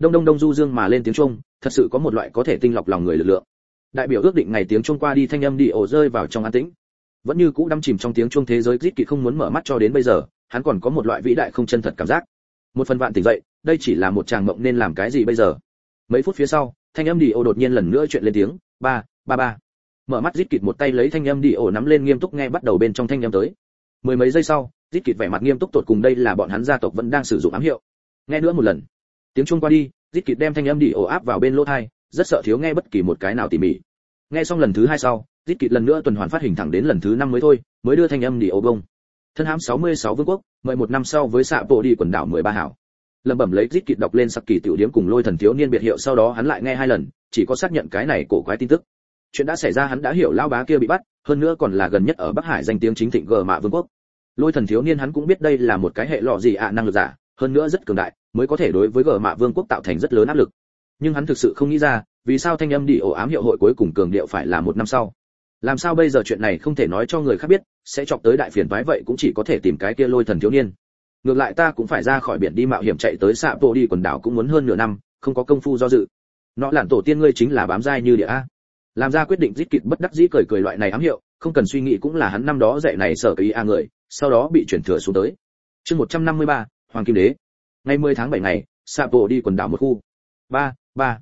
Đông đông đông du dương mà lên tiếng chuông, thật sự có một loại có thể tinh lọc lòng người lực lượng. Đại biểu ước định ngày tiếng chuông qua đi, thanh âm đi ổ rơi vào trong an tĩnh. Vẫn như cũ đắm chìm trong tiếng chuông thế giới rít kịt không muốn mở mắt cho đến bây giờ, hắn còn có một loại vĩ đại không chân thật cảm giác. Một phần vạn tỉnh dậy, đây chỉ là một tràng mộng nên làm cái gì bây giờ? Mấy phút phía sau, thanh âm đi ổ đột nhiên lần nữa chuyện lên tiếng, ba ba ba. Mở mắt rít kịt một tay lấy thanh âm đi ổ nắm lên nghiêm túc nghe bắt đầu bên trong thanh âm tới. Mười mấy giây sau, rít kịt vẻ mặt nghiêm túc tột cùng, đây là bọn hắn gia tộc vẫn đang sử dụng ám hiệu. Nghe nữa một lần. Tiếng chuông qua đi, rít kịt đem thanh âm đi ổ áp vào bên lỗ tai, rất sợ thiếu nghe bất kỳ một cái nào tỉ mỉ. Nghe xong lần thứ hai sau, rít kịt lần nữa tuần hoàn phát hình thẳng đến lần thứ 5 mới thôi, mới đưa thanh âm đi ổ bông. Thân hãm 66 vương quốc, mời một năm sau với xạ bộ đi quần đảo 13 hảo. Lẩm bẩm lấy rít kịt đọc lên sắc kỳ tiểu điếm cùng lôi thần thiếu niên biệt hiệu, sau đó hắn lại nghe 2 lần, chỉ có xác nhận cái này cổ quái tin tức. Chuyện đã xảy ra hắn đã hiểu, lao bá kia bị bắt, hơn nữa còn là gần nhất ở Bắc Hải danh tiếng chính thịnh gờ mạ vương quốc. Lôi thần thiếu niên hắn cũng biết đây là một cái hệ lọ gì năng lực giả, hơn nữa rất cường đại, mới có thể đối với gờ mạ vương quốc tạo thành rất lớn áp lực. Nhưng hắn thực sự không nghĩ ra, vì sao thanh âm đi ổ ám hiệu hội cuối cùng cường điệu phải là 1 năm sau. Làm sao bây giờ chuyện này không thể nói cho người khác biết, sẽ chọc tới đại phiền toái, vậy cũng chỉ có thể tìm cái kia lôi thần thiếu niên. Ngược lại ta cũng phải ra khỏi biển đi mạo hiểm chạy tới xạ bộ đi quần đảo cũng muốn hơn nửa năm, không có công phu do dự. Nó lạn tổ tiên ngươi chính là bám dai như địa a. Làm ra quyết định rít kịt bất đắc dĩ cười cười, loại này ám hiệu, không cần suy nghĩ cũng là hắn năm đó dạy này sở ý a người, sau đó bị chuyển thừa xuống tới. Chương 153, Hoàng Kim Đế. Ngày 10 tháng 7 ngày, xạ bộ đi quần đảo một khu. 3.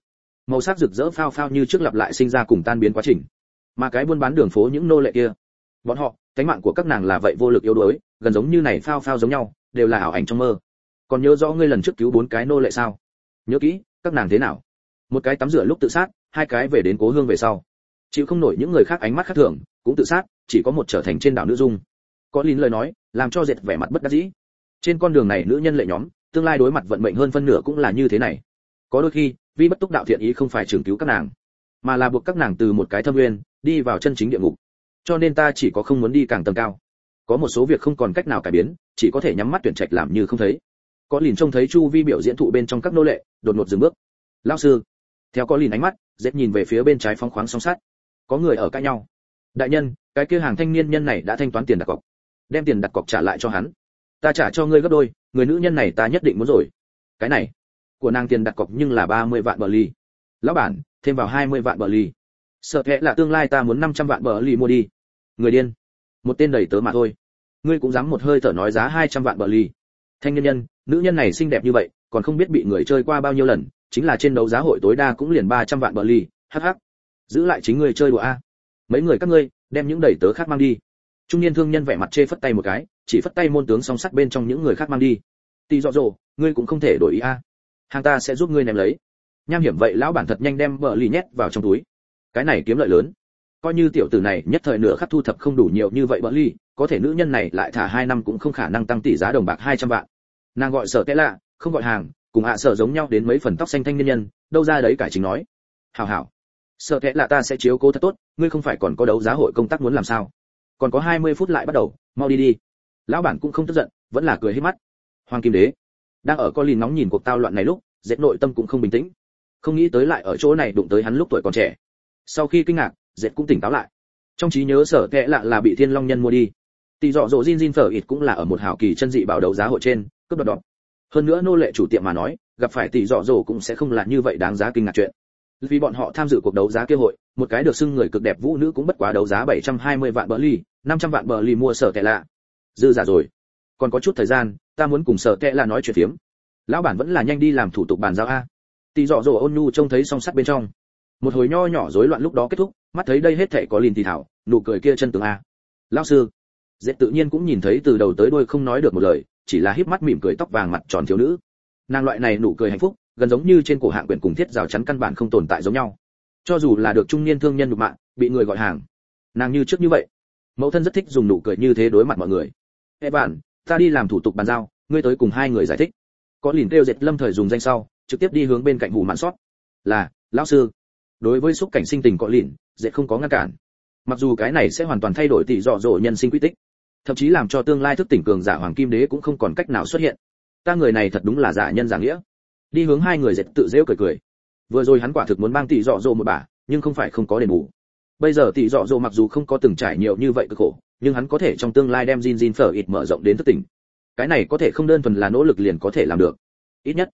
Màu sắc rực rỡ phao phao như trước lặp lại sinh ra cùng tan biến quá trình. Mà cái buôn bán đường phố những nô lệ kia, bọn họ, cánh mạng của các nàng là vậy vô lực yếu đuối, gần giống như này phao phao giống nhau, đều là ảo ảnh trong mơ. Còn nhớ rõ ngươi lần trước cứu 4 cái nô lệ sao? Nhớ kỹ, các nàng thế nào? Một cái tắm rửa lúc tự sát, 2 cái về đến cố hương về sau, chịu không nổi những người khác ánh mắt khác thường, cũng tự sát, chỉ có một trở thành trên đảo nữ dung. Có lín lời nói, làm cho Dệt vẻ mặt bất đắc dĩ. Trên con đường này nữ nhân lệ nhóm, tương lai đối mặt vận mệnh hơn phân nửa cũng là như thế này. Có đôi khi, vì bất túc đạo thiện ý không phải trường cứu các nàng, mà là buộc các nàng từ một cái thâm nguyên đi vào chân chính địa ngục. Cho nên ta chỉ có không muốn đi càng tầng cao. Có một số việc không còn cách nào cải biến, chỉ có thể nhắm mắt tuyển trạch làm như không thấy. Có lìn trông thấy chu vi biểu diễn thụ bên trong các nô lệ, đột ngột dừng bước. Lão sư. Theo có lìn ánh mắt, Dệt nhìn về phía bên trái phóng khoáng song sắt. Có người ở cãi nhau. Đại nhân, cái kia hàng thanh niên nhân này đã thanh toán tiền đặt cọc, đem tiền đặt cọc trả lại cho hắn. Ta trả cho ngươi gấp đôi, người nữ nhân này ta nhất định muốn rồi. Cái này, của nàng tiền đặt cọc nhưng là 30 vạn bờ ly. Lão bản, thêm vào 20 vạn bờ ly. Sợ kệ là tương lai ta muốn 500 vạn bờ ly mua đi. Người điên. Một tên đầy tớ mà thôi. Ngươi cũng dám một hơi thở nói giá 200 vạn bờ ly. Thanh niên nhân, nữ nhân này xinh đẹp như vậy, còn không biết bị người chơi qua bao nhiêu lần, chính là trên đấu giá hội tối đa cũng liền 300 vạn bờ ly. Hắc hắc. Giữ lại chính ngươi chơi đùa a. Mấy người các ngươi, đem những đầy tớ khác mang đi. Trung niên thương nhân vẻ mặt chê phất tay một cái, chỉ phất tay môn tướng song sắt bên trong những người khác mang đi. Tỷ dọ dồ, ngươi cũng không thể đổi ý a. Hàng ta sẽ giúp ngươi ném lấy. Nham hiểm vậy lão bản thật nhanh đem bờ ly nhét vào trong túi. Cái này kiếm lợi lớn. Coi như tiểu tử này nhất thời nửa khắc thu thập không đủ nhiều như vậy bờ ly, có thể nữ nhân này lại thả 2 năm cũng không khả năng tăng tỷ giá đồng bạc 200 vạn. Nàng gọi Sở Tệ Lạ, không gọi hàng, cùng hạ Sở giống nhau đến mấy phần tóc xanh thanh niên nhân, đâu ra đấy cải chính nói. Hảo hảo. Sở Tệ Lạ ta sẽ chiếu cố thật tốt, ngươi không phải còn có đấu giá hội công tác muốn làm sao? Còn có 20 phút lại bắt đầu, mau đi đi. Lão bản cũng không tức giận, vẫn là cười hết mắt. Hoàng Kim Đế đang ở Colin nóng nhìn cuộc tao loạn này lúc, Dệt nội tâm cũng không bình tĩnh. Không nghĩ tới lại ở chỗ này đụng tới hắn lúc tuổi còn trẻ. Sau khi kinh ngạc, Dệt cũng tỉnh táo lại. Trong trí nhớ Sở Tệ Lạ là bị Thiên Long Nhân mua đi. Tỷ dọ dỗ Jin Phở ít cũng là ở một hào kỳ chân dị bảo đấu giá hội trên, cướp đoạt. Hơn nữa nô lệ chủ tiệm mà nói, gặp phải tỷ dọ dỗ cũng sẽ không là như vậy đáng giá kinh ngạc chuyện. Vì bọn họ tham dự cuộc đấu giá kia hội, một cái được xưng người cực đẹp vũ nữ cũng bất quá đấu giá 720 vạn bờ ly, 500 vạn bờ ly mua Sở Tệ Lạ. Dư giả rồi. Còn có chút thời gian, ta muốn cùng Sở Tệ Lạ nói chuyện phiếm. Lão bản vẫn là nhanh đi làm thủ tục bàn giao a. Tỷ dọ dỗ ôn nhu trông thấy song sắt bên trong. Một hồi nho nhỏ rối loạn lúc đó kết thúc, mắt thấy đây hết thảy có liền thì thảo, nụ cười kia chân tường a. Lão sư. Dệt tự nhiên cũng nhìn thấy từ đầu tới đuôi không nói được một lời, chỉ là híp mắt mỉm cười, tóc vàng mặt tròn thiếu nữ. Nàng loại này nụ cười hạnh phúc, gần giống như trên cổ hạng quyển cùng thiết rào chắn căn bản không tồn tại giống nhau. Cho dù là được trung niên thương nhân nhục mạ, bị người gọi hàng, nàng như trước như vậy. Mẫu thân rất thích dùng nụ cười như thế đối mặt mọi người. Ê bạn, ta đi làm thủ tục bàn giao, ngươi tới cùng 2 người giải thích. Có liền kêu Dệt lâm thời dùng danh sau, trực tiếp đi hướng bên cạnh Hủ Mạn Sót. Là, lão sư. Đối với xúc cảnh sinh tình Có liền, Dệt không có ngăn cản. Mặc dù cái này sẽ hoàn toàn thay đổi tỷ dọ dỗ nhân sinh quy tích, thậm chí làm cho tương lai thức tỉnh cường giả Hoàng Kim Đế cũng không còn cách nào xuất hiện. Ta người này thật đúng là giả nhân giả nghĩa. Đi hướng 2 người Dệt tự giễu cười cười. Vừa rồi hắn quả thực muốn mang tỷ dọ dỗ một bả, nhưng không phải không có đền bù. Bây giờ tỷ dọ dỗ mặc dù không có từng trải nhiều như vậy cực khổ, nhưng hắn có thể trong tương lai đem Jin Phở ít mở rộng đến thức tỉnh. Cái này có thể không đơn thuần là nỗ lực liền có thể làm được. Ít nhất,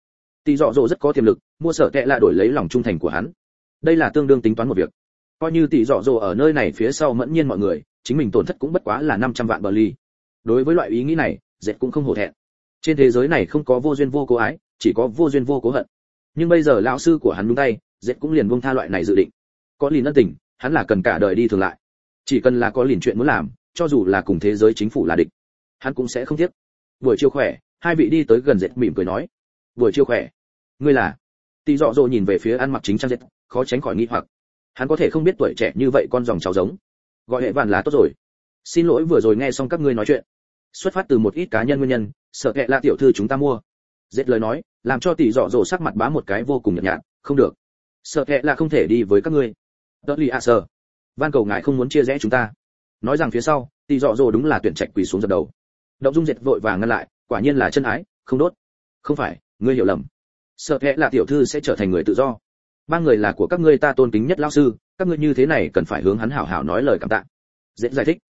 Tỷ Dọ Dỗ rất có tiềm lực, mua sở kệ là đổi lấy lòng trung thành của hắn. Đây là tương đương tính toán một việc. Coi như Tỷ Dọ Dỗ ở nơi này phía sau mẫn nhiên mọi người, chính mình tổn thất cũng bất quá là 500 vạn bờ ly. Đối với loại ý nghĩ này, Dệt cũng không hổ thẹn. Trên thế giới này không có vô duyên vô cố ái, chỉ có vô duyên vô cố hận. Nhưng bây giờ lão sư của hắn đúng tay, Dệt cũng liền buông tha loại này dự định. Có Lìn ân tình, hắn là cần cả đời đi thường lại. Chỉ cần là có Lìn chuyện muốn làm, cho dù là cùng thế giới chính phủ là địch, hắn cũng sẽ không tiếc. Buổi chiều khỏe, hai vị đi tới gần Dệt mỉm cười nói. Buổi chiều khỏe. Ngươi là? Tỷ Dọ Dỗ nhìn về phía ăn mặc chính trang Dệt, khó tránh khỏi nghi hoặc. Hắn có thể không biết tuổi trẻ như vậy con dòng cháu giống. Gọi hệ vạn là tốt rồi. Xin lỗi vừa rồi nghe xong các ngươi nói chuyện. Xuất phát từ một ít cá nhân nguyên nhân, sợ kệ là tiểu thư chúng ta mua. Dệt lời nói, làm cho Tỷ Dọ Dỗ sắc mặt bá một cái vô cùng nhợt nhạt, không được. Sợ kệ là không thể đi với các ngươi. Đỡ lì ạ sờ. Van cầu ngài không muốn chia rẽ chúng ta. Nói rằng phía sau, Tỷ Dọ Dỗ đúng là tuyển trạch quỳ xuống dập đầu. Động Dung Dệt vội vàng ngăn lại, quả nhiên là chân ái, không đốt. Không phải, ngươi hiểu lầm. Sợ kệ là tiểu thư sẽ trở thành người tự do. Ba người là của các ngươi ta tôn kính nhất lão sư, các ngươi như thế này cần phải hướng hắn hảo hảo nói lời cảm tạ. Dễ giải thích.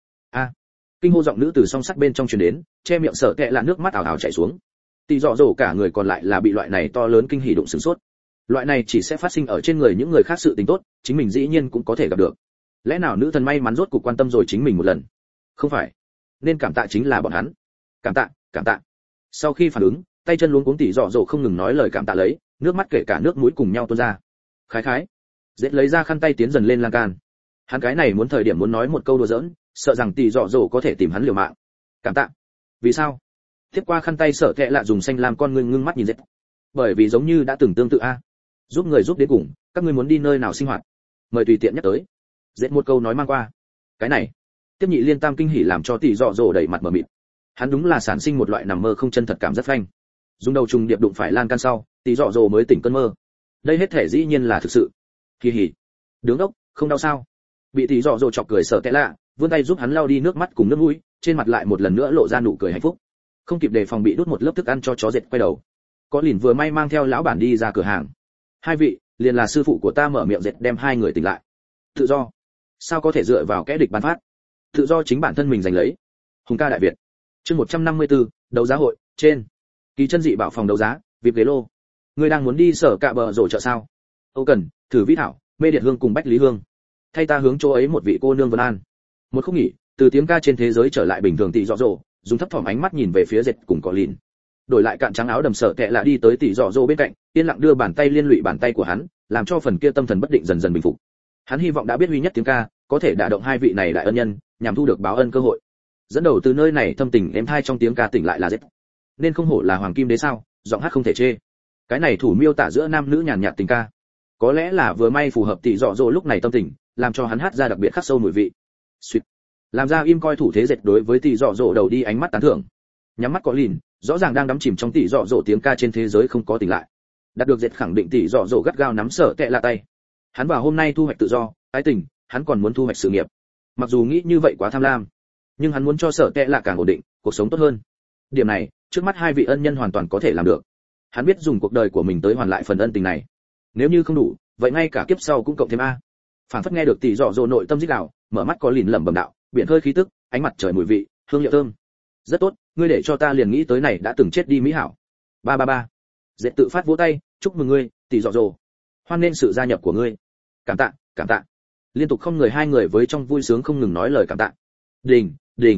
Kinh hô giọng nữ từ song sắt bên trong truyền đến, che miệng sợ kệ là nước mắt ảo ảo chảy xuống. Tỷ Dọ Dỗ cả người còn lại là bị loại này to lớn kinh hỉ đụng sửng sốt. Loại này chỉ sẽ phát sinh ở trên người những người khác sự tình tốt, chính mình dĩ nhiên cũng có thể gặp được. Lẽ nào nữ thần may mắn rốt cuộc quan tâm rồi chính mình một lần? Không phải, nên cảm tạ chính là bọn hắn. Cảm tạ, cảm tạ. Sau khi phản ứng, tay chân luống cuống Tỷ Dọ Dỗ không ngừng nói lời cảm tạ lấy, nước mắt kể cả nước mũi cùng nhau tuôn ra. Khái khái. Dễ lấy ra khăn tay tiến dần lên lan can. Hắn cái này muốn thời điểm muốn nói một câu đùa giỡn, sợ rằng Tỷ Dọ Dỗ có thể tìm hắn liều mạng. Cảm tạ. Vì sao? Tiếp qua khăn tay sợ kệ lạ dùng xanh lam con ngưng mắt nhìn Dễ. Bởi vì giống như đã từng tương tự a. Giúp người giúp đến cùng, các ngươi muốn đi nơi nào sinh hoạt? Mời tùy tiện nhắc tới. Dễ một câu nói mang qua. Cái này, tiếp nhị liên tam kinh hỉ làm cho Tỷ Dọ Dỗ đầy mặt mờ mịt. Hắn đúng là sản sinh một loại nằm mơ không chân thật cảm rất phanh. Dùng đầu trùng điệp đụng phải lan can sau, Tỷ Dọ Dỗ mới tỉnh cơn mơ. Đây hết thể dĩ nhiên là thực sự. Kỳ hỉ. Đứng đốc, không đau sao? Bị Tỷ Dọ Dỗ chọc cười sợ tệ lạ, vươn tay giúp hắn lau đi nước mắt cùng nước mũi, trên mặt lại một lần nữa lộ ra nụ cười hạnh phúc. Không kịp đề phòng bị đút một lớp thức ăn cho chó Dệt quay đầu. Có Lìn vừa may mang theo lão bản đi ra cửa hàng. Hai vị, liền là sư phụ của ta mở miệng Dệt đem hai người tỉnh lại. Tự do? Sao có thể dựa vào kẻ địch ban phát? Tự do chính bản thân mình giành lấy. Hùng ca đại Việt. Chương 154, đấu giá hội, trên. Kỳ chân dị bảo phòng đấu giá, VIP ghế lô. Ngươi đang muốn đi sở cạ bờ rổ chợ sao? Âu Cần, Thử Vĩ Thảo, Mê Điện Hương cùng Bách Lý Hương. Thay ta hướng chỗ ấy một vị cô nương Vân An. Một khúc nghỉ, từ tiếng ca trên thế giới trở lại bình thường Tỷ Dọ Dỗ, dùng thấp thỏm ánh mắt nhìn về phía Dệt cùng có Lìn. Đổi lại cạn trắng áo đầm sở kệ lạ đi tới Tỷ Dọ Dỗ bên cạnh, yên lặng đưa bàn tay liên lụy bàn tay của hắn, làm cho phần kia tâm thần bất định dần dần bình phục. Hắn hy vọng đã biết huy nhất tiếng ca, có thể đả động hai vị này đại ân nhân, nhằm thu được báo ân cơ hội. Dẫn đầu từ nơi này thâm tình êm thai trong tiếng ca tỉnh lại là Dệt. Nên không hổ là hoàng kim đế sao, giọng hát không thể chê. Cái này thủ miêu tả giữa nam nữ nhàn nhạt tình ca, có lẽ là vừa may phù hợp Tỷ Dọ Dỗ lúc này tâm tình, làm cho hắn hát ra đặc biệt khắc sâu mùi vị. Sweet. Làm ra im coi thủ thế Dệt đối với Tỷ Dọ Dỗ đầu đi ánh mắt tán thưởng. Nhắm mắt có Lìn, rõ ràng đang đắm chìm trong Tỷ Dọ Dỗ tiếng ca trên thế giới không có tỉnh lại. Đạt được Dệt khẳng định Tỷ Dọ Dỗ gắt gao nắm sở kệ là tay. Hắn vào hôm nay thu hoạch tự do, ái tình, hắn còn muốn thu hoạch sự nghiệp. Mặc dù nghĩ như vậy quá tham lam, nhưng hắn muốn cho sở kệ là càng ổn định, cuộc sống tốt hơn. Điểm này, trước mắt hai vị ân nhân hoàn toàn có thể làm được. Hắn biết dùng cuộc đời của mình tới hoàn lại phần ân tình này. Nếu như không đủ, vậy ngay cả kiếp sau cũng cộng thêm a. Phản phất nghe được Tỷ Dọ Dỗ nội tâm rít gào, mở mắt có Lìn lẩm bẩm đạo, biển khơi khí tức, ánh mặt trời mùi vị, hương liệu thơm. Rất tốt, ngươi để cho ta liền nghĩ tới này đã từng chết đi mỹ hảo. Ba. Dệt tự phát vỗ tay, chúc mừng ngươi, Tỷ Dọ Dỗ. Hoan nghênh sự gia nhập của ngươi. Cảm tạ, cảm tạ. Liên tục không người hai người với trong vui sướng không ngừng nói lời cảm tạ. Đình.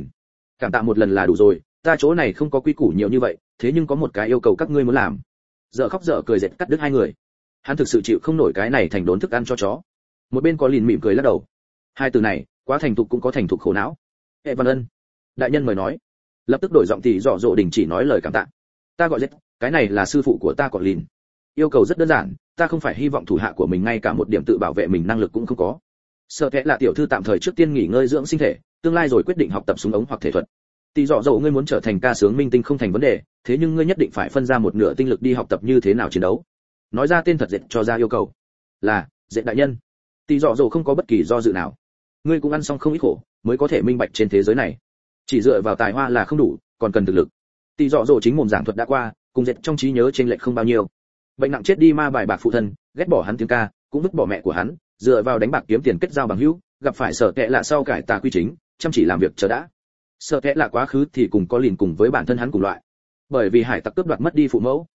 Cảm tạ một lần là đủ rồi, ta chỗ này không có quy củ nhiều như vậy, thế nhưng có một cái yêu cầu các ngươi muốn làm. Dở khóc dở cười Dệt cắt đứt hai người. Hắn thực sự chịu không nổi cái này thành đốn thức ăn cho chó. Một bên có Lìn mỉm cười lắc đầu. Hai từ này, quá thành thục cũng có thành thục khổ não. Hệ Văn Ân, đại nhân mời nói. Lập tức đổi giọng Tỷ Dọ Dỗ đình chỉ nói lời cảm tạ. Ta gọi Dệt, cái này là sư phụ của ta có Lìn. Yêu cầu rất đơn giản, ta không phải hy vọng thủ hạ của mình ngay cả một điểm tự bảo vệ mình năng lực cũng không có. Sợ kệ là tiểu thư tạm thời trước tiên nghỉ ngơi dưỡng sinh thể, tương lai rồi quyết định học tập súng ống hoặc thể thuật. Tỷ Dọ Dỗ ngươi muốn trở thành ca sướng minh tinh không thành vấn đề, thế nhưng ngươi nhất định phải phân ra một nửa tinh lực đi học tập như thế nào chiến đấu. Nói ra tên thật Dệt cho ra yêu cầu. Là, Dệt đại nhân. Tỷ Dọ Dỗ không có bất kỳ do dự nào. Ngươi cũng ăn xong không ít khổ, mới có thể minh bạch trên thế giới này, chỉ dựa vào tài hoa là không đủ, còn cần thực lực. Tỷ Dọ Dỗ chính mồm giảng thuật đã qua, cùng Dệt trong trí nhớ chênh lệch không bao nhiêu. Bệnh nặng chết đi ma bài bạc phụ thân, ghét bỏ hắn tiếng ca, cũng vứt bỏ mẹ của hắn, dựa vào đánh bạc kiếm tiền kết giao bằng hữu, gặp phải sở kệ lạ sau cải tà quy chính, chăm chỉ làm việc chờ đã. Sở kệ lạ quá khứ thì cùng có Lìn cùng với bản thân hắn cùng loại. Bởi vì hải tặc cướp đoạt mất đi phụ mẫu,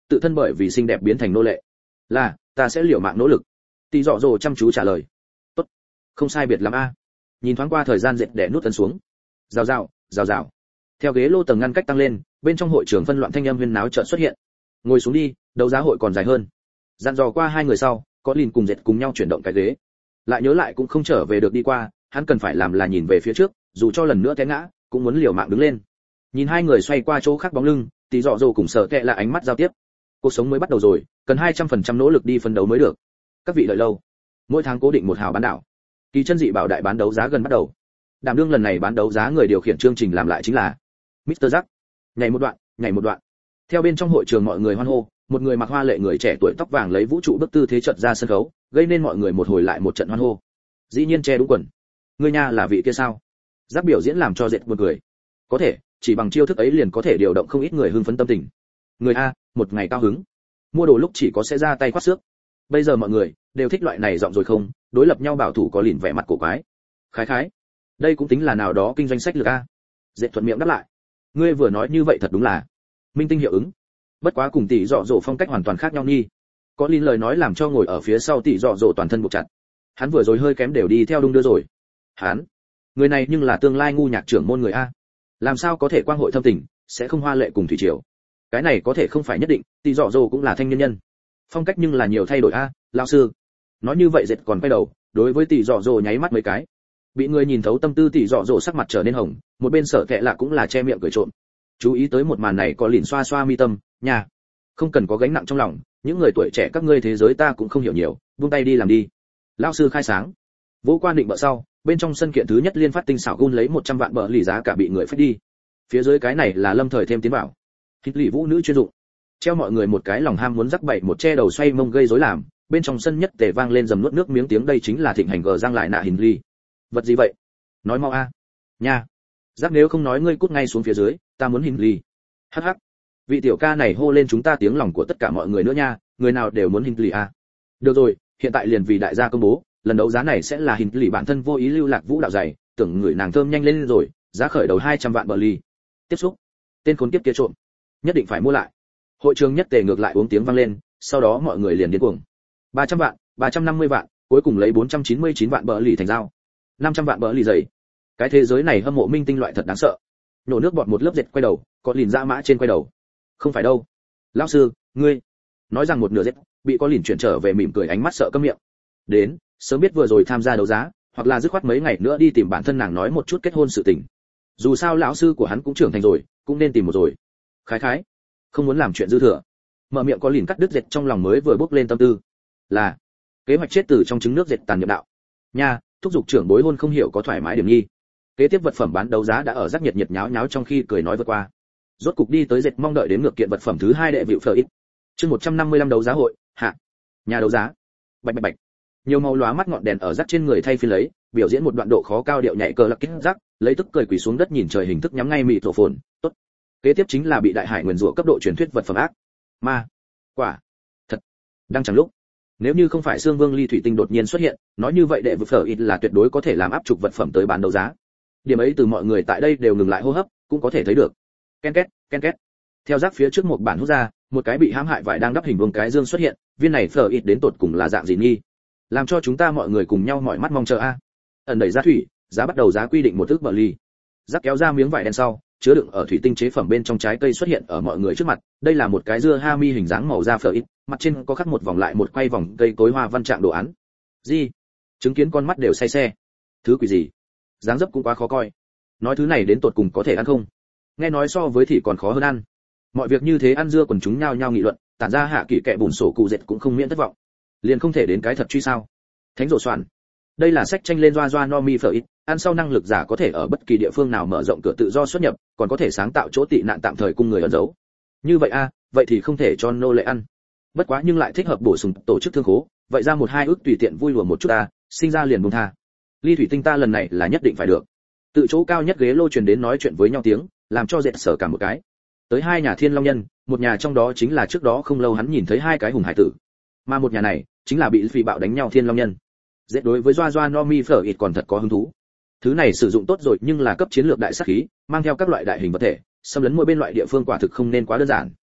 tự thân bởi vì xinh đẹp biến thành nô lệ. Là, ta sẽ liều mạng nỗ lực. Tỷ dọ dồ chăm chú trả lời. Tốt, không sai biệt lắm a. Nhìn thoáng qua thời gian dệt đẻ nút ấn xuống. Rào rào, rào rào. Theo ghế lô tầng ngăn cách tăng lên, bên trong hội trường phân loạn thanh âm huyên náo chợt xuất hiện. Ngồi xuống đi, đấu giá hội còn dài hơn. Dặn dò qua hai người sau, có Lin cùng dệt cùng nhau chuyển động cái ghế. Lại nhớ lại cũng không trở về được đi qua, hắn cần phải làm là nhìn về phía trước, dù cho lần nữa té ngã, cũng muốn liều mạng đứng lên. Nhìn hai người xoay qua chỗ khác bóng lưng, Tỷ dọ dồ cùng Sở Kệ là ánh mắt giao tiếp. Cuộc sống mới bắt đầu rồi, cần 200% nỗ lực đi phấn đấu mới được. Các vị đợi lâu. Mỗi tháng cố định một hào bán đảo. Kỳ chân dị bảo đại bán đấu giá gần bắt đầu. Đảm đương lần này bán đấu giá người điều khiển chương trình làm lại chính là Mr. Jack. Nhảy một đoạn, nhảy một đoạn. Theo bên trong hội trường mọi người hoan hô, một người mặc hoa lệ người trẻ tuổi tóc vàng lấy vũ trụ bức tư thế chợt ra sân khấu, gây nên mọi người một hồi lại một trận hoan hô. Dĩ nhiên che đúng quần. Người nha là vị kia sao? Jack biểu diễn làm cho dệt buồn cười. Có thể, chỉ bằng chiêu thức ấy liền có thể điều động không ít người hưng phấn tâm tình. Người a, một ngày cao hứng. Mua đồ lúc chỉ có sẽ ra tay khoát xước. Bây giờ mọi người đều thích loại này giọng rồi không? Đối lập nhau bảo thủ có lìn vẻ mặt cổ quái. Khái khái. Đây cũng tính là nào đó kinh doanh sách lược a. Dệt thuận miệng đáp lại. Ngươi vừa nói như vậy thật đúng là minh tinh hiệu ứng. Bất quá cùng Tỷ dọ dỗ phong cách hoàn toàn khác nhau nhi. Có lìn lời nói làm cho ngồi ở phía sau Tỷ dọ dỗ toàn thân buộc chặt. Hắn vừa rồi hơi kém đều đi theo đung đưa rồi. Hắn, người này nhưng là tương lai ngu nhạc trưởng môn người a. Làm sao có thể quang hội thâm tình, sẽ không hoa lệ cùng thủy triều. Cái này có thể không phải nhất định, Tỷ dọ dỗ cũng là thanh niên nhân. Phong cách nhưng là nhiều thay đổi a, lão sư. Nói như vậy dệt còn quay đầu, đối với Tỷ dọ dỗ nháy mắt mấy cái. Bị người nhìn thấu tâm tư Tỷ dọ dỗ sắc mặt trở nên hồng, một bên Sở Kệ lạ cũng là che miệng cười trộm. Chú ý tới một màn này có lìn xoa xoa mi tâm, nhà, không cần có gánh nặng trong lòng, những người tuổi trẻ các ngươi thế giới ta cũng không hiểu nhiều, buông tay đi làm đi. Lão sư khai sáng. Vũ quan định bợ sau, bên trong sân kiện thứ nhất liên phát tinh xảo gun lấy 100 vạn bợ lì giá cả bị người phách đi. Phía dưới cái này là lâm thời thêm tiến vào. Hít lì vũ nữ chuyên dụng. Treo mọi người một cái lòng ham muốn rắc bậy một che đầu xoay mông gây rối làm, bên trong sân nhất tề vang lên dầm nuốt nước miếng tiếng đây chính là thịnh hành gờ giang lại nạ hình ly. Vật gì vậy? Nói mau a. Nha. Rắc nếu không nói ngươi cút ngay xuống phía dưới, ta muốn hình ly. Hắc hắc. Vị tiểu ca này hô lên chúng ta tiếng lòng của tất cả mọi người nữa nha, người nào đều muốn hình ly a. Được rồi, hiện tại liền vì đại gia công bố, lần đấu giá này sẽ là hình ly bản thân vô ý lưu lạc vũ đạo dày, tưởng người nàng thơm nhanh lên rồi, giá khởi đầu 200 vạn bờ ly. Tiếp xúc. Tên khốn kiếp kia trộm, nhất định phải mua lại. Hội trường nhất tề ngược lại uống tiếng vang lên, sau đó mọi người liền điên cuồng. 300 vạn, 350 vạn, cuối cùng lấy 499 vạn bờ lì thành giao. 500 vạn bờ lì dày. Cái thế giới này hâm mộ minh tinh loại thật đáng sợ. Nhổ nước bọt một lớp dệt quay đầu, có lìn dã mã trên quay đầu. Không phải đâu. Lão sư, ngươi nói rằng một nửa dệt, bị có lìn chuyển trở về mỉm cười ánh mắt sợ câm miệng. Đến, sớm biết vừa rồi tham gia đấu giá, hoặc là dứt khoát mấy ngày nữa đi tìm bản thân nàng nói một chút kết hôn sự tình. Dù sao lão sư của hắn cũng trưởng thành rồi, cũng nên tìm một rồi. Khái khái, không muốn làm chuyện dư thừa. Mở miệng có lìn cắt đứt dệt trong lòng mới vừa bốc lên tâm tư. Là kế hoạch chết từ trong trứng nước dệt tàn nhập đạo. Nha, thúc giục trưởng bối hôn không hiểu có thoải mái điểm nhi. Kế tiếp vật phẩm bán đấu giá đã ở rắc nhiệt nháo nháo trong khi cười nói vượt qua. Rốt cục đi tới dệt mong đợi đến ngược kiện vật phẩm thứ 2 đệ vịu phở ít. Chương 155 đấu giá hội, hạ. Nhà đấu giá. Bạch bạch bạch. Nhiều màu lóa mắt ngọn đèn ở rắc trên người thay phiên lấy, biểu diễn một đoạn độ khó cao điệu nhảy cờ lạc kích rắc, lấy tức cười quỳ xuống đất nhìn trời hình thức nhắm ngay mịt rộ phồn. Tốt. Kế tiếp chính là bị đại hải nguyền rủa cấp độ truyền thuyết vật phẩm ác. Ma. Quả. Thật. Đang chẳng lúc. Nếu như không phải xương vương ly thủy tinh đột nhiên xuất hiện, nói như vậy đệ vịu phở ít là tuyệt đối có thể làm áp trục vật phẩm tới bán đấu giá. Điểm ấy từ mọi người tại đây đều ngừng lại hô hấp, cũng có thể thấy được. Ken két, ken két. Theo rác phía trước một bản hút ra, một cái bị hãm hại vải đang đắp hình vuông cái dương xuất hiện, viên này phở ít đến tột cùng là dạng gì nghi? Làm cho chúng ta mọi người cùng nhau mỏi mắt mong chờ a. Ẩn đẩy ra thủy, giá bắt đầu giá quy định một thước bờ ly. Rác kéo ra miếng vải đen sau, chứa đựng ở thủy tinh chế phẩm bên trong trái cây xuất hiện ở mọi người trước mặt. Đây là một cái dưa hami hình dáng màu da phở ít, mặt trên có khắc một vòng lại một quay vòng cây cối hoa văn trạng đồ án. Gì? Chứng kiến con mắt đều say xe. Thứ quỷ gì? Dáng dấp cũng quá khó coi. Nói thứ này đến tột cùng có thể ăn không? Nghe nói so với thì còn khó hơn ăn. Mọi việc như thế ăn dưa quần chúng nhao nhao nghị luận, tản ra hạ kỷ kệ bùn sổ cụ dệt cũng không miễn thất vọng. Liền không thể đến cái thật truy sao? Thánh rổ soạn. Đây là sách tranh lên doa no mi phở ít, ăn sau năng lực giả có thể ở bất kỳ địa phương nào mở rộng cửa tự do xuất nhập, còn có thể sáng tạo chỗ tị nạn tạm thời cung người ẩn giấu. Như vậy a, vậy thì không thể cho nô lệ ăn. Bất quá nhưng lại thích hợp bổ sung tổ chức thương khố, vậy ra 1-2 ước tùy tiện vui lùa một chút ta, sinh ra liền buông tha. Ly thủy tinh ta lần này là nhất định phải được. Tự chỗ cao nhất ghế lô truyền đến nói chuyện với nhau tiếng, làm cho dệt sở cả một cái. Tới 2 nhà thiên long nhân, một nhà trong đó chính là trước đó không lâu hắn nhìn thấy 2 cái hùng hải tử, mà một nhà này chính là bị phi bạo đánh nhau thiên long nhân. Dệt đối với doa no mi phở ít còn thật có hứng thú. Thứ này sử dụng tốt rồi nhưng là cấp chiến lược đại sát khí, mang theo các loại đại hình vật thể, xâm lấn mỗi bên loại địa phương quả thực không nên quá đơn giản.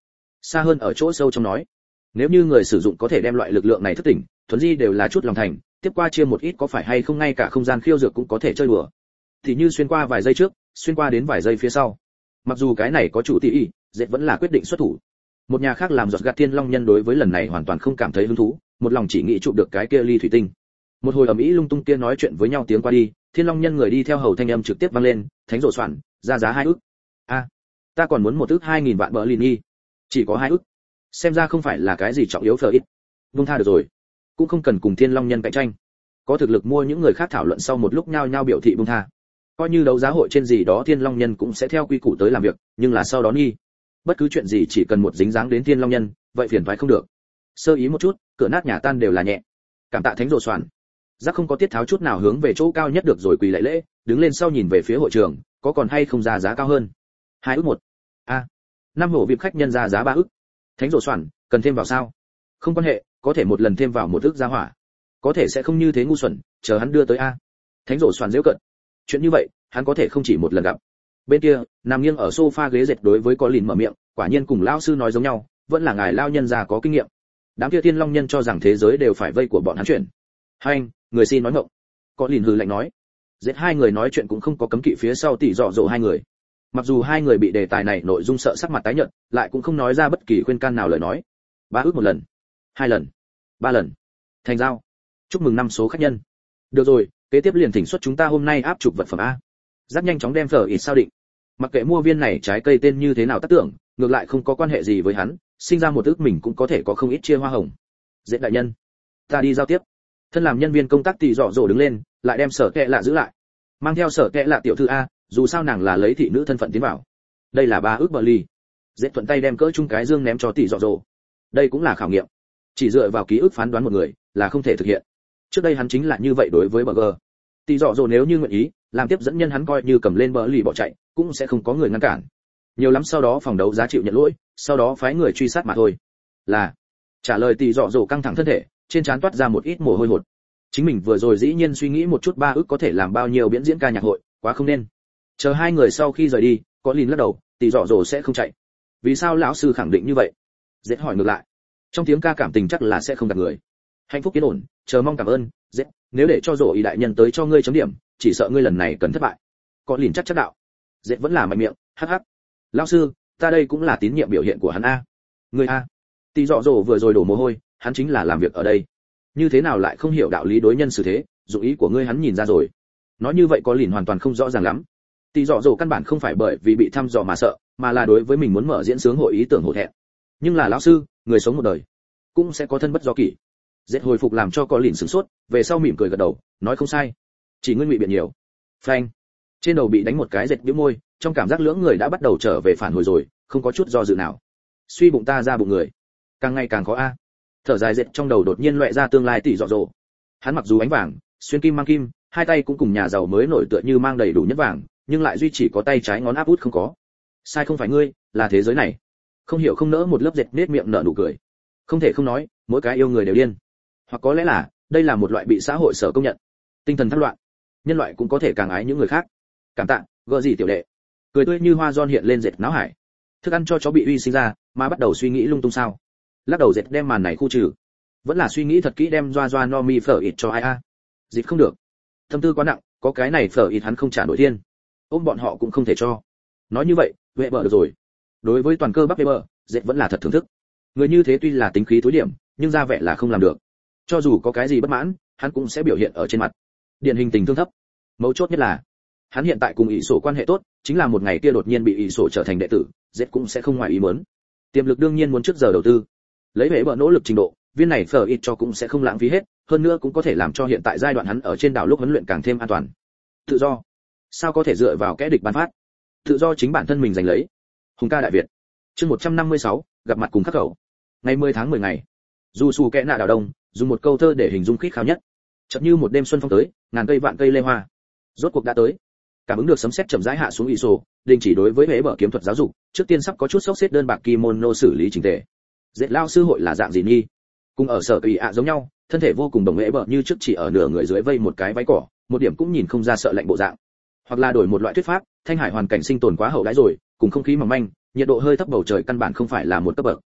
Xa hơn ở chỗ sâu trong nói, nếu như người sử dụng có thể đem loại lực lượng này thức tỉnh, thuần di đều là chút lòng thành, tiếp qua chia một ít có phải hay không ngay cả không gian khiêu dược cũng có thể chơi đùa. Thì như xuyên qua vài giây trước, xuyên qua đến vài giây phía sau. Mặc dù cái này có chủ tỷ ý, dệt vẫn là quyết định xuất thủ. Một nhà khác làm giọt gạt thiên long nhân đối với lần này hoàn toàn không cảm thấy hứng thú, một lòng chỉ nghĩ chụp được cái kia ly thủy tinh. Một hồi ầm ĩ lung tung kia nói chuyện với nhau tiếng qua đi, thiên long nhân người đi theo hầu thanh âm trực tiếp vang lên, thánh rồ soạn, ra giá 2 ức. A, ta còn muốn 1 ức 2000 vạn bờ lini. Chỉ có 2 ức. Xem ra không phải là cái gì trọng yếu phờ ít. Buông tha được rồi, cũng không cần cùng thiên long nhân cạnh tranh. Có thực lực mua những người khác thảo luận sau một lúc nhao nhao biểu thị buông tha. Coi như đấu giá hội trên gì đó thiên long nhân cũng sẽ theo quy củ tới làm việc, nhưng là sau đó nghi. Bất cứ chuyện gì chỉ cần một dính dáng đến thiên long nhân, vậy phiền toái không được. Sơ ý một chút, cửa nát nhà tan đều là nhẹ. Cảm tạ thánh rồ soạn. Giác không có tiết tháo chút nào hướng về chỗ cao nhất được rồi quỳ lạy lễ, đứng lên sau nhìn về phía hội trường, có còn hay không ra giá cao hơn. 2 ức 1. A. 5 hổ vịp khách nhân ra giá 3 ức. Thánh rồ soạn, cần thêm vào sao? Không quan hệ, có thể một lần thêm vào 1 ức giá hỏa. Có thể sẽ không như thế ngu xuẩn, chờ hắn đưa tới a. Thánh rồ soạn giễu cận. Chuyện như vậy, hắn có thể không chỉ một lần gặp. Bên kia, nằm nghiêng ở sofa ghế dệt đối với có lìn mở miệng, quả nhiên cùng lão sư nói giống nhau, vẫn là ngài lao nhân già có kinh nghiệm. Đám kia thiên long nhân cho rằng thế giới đều phải vây của bọn hắn chuyển. Hai anh, người xin nói ngọng. Có lìn hừ lạnh nói. Dệt hai người nói chuyện cũng không có cấm kỵ phía sau tỉ dọ dỗ hai người. Mặc dù hai người bị đề tài này nội dung sợ sắc mặt tái nhợt, lại cũng không nói ra bất kỳ khuyên can nào lời nói. 3 ước 1 lần, 2 lần, 3 lần. Thành giao. Chúc mừng 5 số khách nhân. Được rồi, kế tiếp liền thỉnh xuất chúng ta hôm nay áp chụp vật phẩm a. Rất nhanh chóng đem phở ít sao định. Mặc kệ mua viên này trái cây tên như thế nào tác tưởng, ngược lại không có quan hệ gì với hắn, sinh ra một ước mình cũng có thể có không ít chia hoa hồng. Dễ đại nhân, ta đi giao tiếp. Thân làm nhân viên công tác tỉ dọ dỗ đứng lên, lại đem sở kệ lạ giữ lại. Mang theo sở kệ lạ tiểu thư a, dù sao nàng là lấy thị nữ thân phận tiến vào. Đây là 3 ước bờ ly. Dễ thuận tay đem cỡ chung cái dương ném cho tỉ dọ dỗ. Đây cũng là khảo nghiệm. Chỉ dựa vào ký ức phán đoán một người là không thể thực hiện. Trước đây hắn chính là như vậy đối với burger. Tỉ dọ dỗ nếu như nguyện ý, làm tiếp dẫn nhân hắn coi như cầm lên bờ lì bỏ chạy, cũng sẽ không có người ngăn cản. Nhiều lắm sau đó phòng đấu giá chịu nhận lỗi, sau đó phái người truy sát mà thôi. Là. Trả lời tỉ dọ dỗ căng thẳng thân thể, trên trán toát ra một ít mồ hôi hột. Chính mình vừa rồi dĩ nhiên suy nghĩ một chút 3 ức có thể làm bao nhiêu biểu diễn ca nhạc hội, quá không nên. Chờ hai người sau khi rời đi, có lìn lắc đầu, tỉ dọ dỗ sẽ không chạy. Vì sao lão sư khẳng định như vậy? Dễ hỏi ngược lại. Trong tiếng ca cảm tình chắc là sẽ không gạt người. Hạnh phúc yên ổn, chờ mong cảm ơn. Dễ, nếu để cho rổ ý đại nhân tới cho ngươi chấm điểm, chỉ sợ ngươi lần này cần thất bại. Có lìn chắc đạo. Dễ vẫn là mạnh miệng, hắc hắc. Lão sư, ta đây cũng là tín nhiệm biểu hiện của hắn a. Ngươi a. Tỉ dọ dỗ vừa rồi đổ mồ hôi, hắn chính là làm việc ở đây. Như thế nào lại không hiểu đạo lý đối nhân xử thế, dụng ý của ngươi hắn nhìn ra rồi. Nói như vậy có lìn hoàn toàn không rõ ràng lắm. Tỉ dọ dỗ căn bản không phải bởi vì bị thăm dò mà sợ, mà là đối với mình muốn mở diễn sướng hội ý tưởng hổ thẹn. Nhưng là lão sư, người sống một đời cũng sẽ có thân bất do kỷ. Dệt hồi phục làm cho có lìn sửng sốt, về sau mỉm cười gật đầu, nói không sai. Chỉ ngươi ngụy biện nhiều. Phanh. Trên đầu bị đánh một cái, dệt bĩu môi, trong cảm giác lưỡng người đã bắt đầu trở về phản hồi rồi, không có chút do dự nào. Suy bụng ta ra bụng người, càng ngày càng khó a. Thở dài dệt trong đầu đột nhiên loẹt ra tương lai tỉ dọ dỗ. Hắn mặc dù ánh vàng, xuyên kim mang kim, hai tay cũng cùng nhà giàu mới nổi tựa như mang đầy đủ nhất vàng, nhưng lại duy chỉ có tay trái ngón áp út không có. Sai không phải ngươi, là thế giới này. Không hiểu không nỡ một lớp dệt nết miệng nở nụ cười. Không thể không nói, mỗi cái yêu người đều điên. Hoặc có lẽ là, đây là một loại bị xã hội sở công nhận. Tinh thần thất loạn. Nhân loại cũng có thể càng ái những người khác. Cảm tạ, gỡ gì tiểu đệ. Cười tươi như hoa giòn hiện lên dệt náo hải. Thức ăn cho chó bị uy sinh ra, mà bắt đầu suy nghĩ lung tung sao. Lắc đầu dệt đem màn này khu trừ. Vẫn là suy nghĩ thật kỹ đem doa no mi phở ít cho ai a. Dịch không được. Tâm tư quá nặng, có cái này phở ít hắn không trả nổi thiên. Ôm bọn họ cũng không thể cho. Nói như vậy, vệ bờ được rồi. Đối với toàn cơ bắp vệ bờ, dệt vẫn là thật thưởng thức. Người như thế tuy là tính khí tối điểm, nhưng ra vẻ là không làm được. Cho dù có cái gì bất mãn, hắn cũng sẽ biểu hiện ở trên mặt. Điển hình tình thương thấp. Mấu chốt nhất là, hắn hiện tại cùng ỷ sổ quan hệ tốt, chính là một ngày kia đột nhiên bị ỷ sổ trở thành đệ tử, dệt cũng sẽ không ngoài ý muốn. Tiềm lực đương nhiên muốn trước giờ đầu tư. Lấy vệ bờ nỗ lực trình độ, viên này phở ít cho cũng sẽ không lãng phí hết, hơn nữa cũng có thể làm cho hiện tại giai đoạn hắn ở trên đảo lúc huấn luyện càng thêm an toàn. Tự do, sao có thể dựa vào kẻ địch ban phát? Tự do chính bản thân mình giành lấy. Hùng ca đại Việt. Chương 156, gặp mặt cùng khắc khẩu. Ngày 10 tháng 10 ngày. Dù xù kẽ nạ đảo đông, dùng một câu thơ để hình dung khít khao nhất. Chợt như một đêm xuân phong tới, ngàn cây vạn cây lê hoa. Rốt cuộc đã tới. Cảm ứng được sấm sét chậm rãi hạ xuống Iso, đình chỉ đối với hễ bờ kiếm thuật giáo dục, trước tiên sắp có chút sốc xếp đơn bạc kimono xử lý chỉnh tề. Dệt lao sư hội là dạng gì nghi? Cùng ở sở ủy ạ giống nhau, thân thể vô cùng đồng hễ bờ như trước chỉ ở nửa người dưới vây một cái váy cỏ, một điểm cũng nhìn không ra sợ lạnh bộ dạng. Hoặc là đổi một loại thuyết pháp, thanh hải hoàn cảnh sinh tồn quá hậu đãi rồi, cùng không khí mỏng manh, nhiệt độ hơi thấp bầu trời căn bản không phải là một cấp bậc.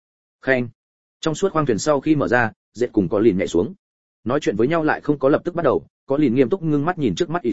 Khen. Trong suốt khoang thuyền sau khi mở ra, Dệt cùng có lìn nhảy xuống. Nói chuyện với nhau lại không có lập tức bắt đầu, có lìn nghiêm túc ngưng mắt nhìn trước mắt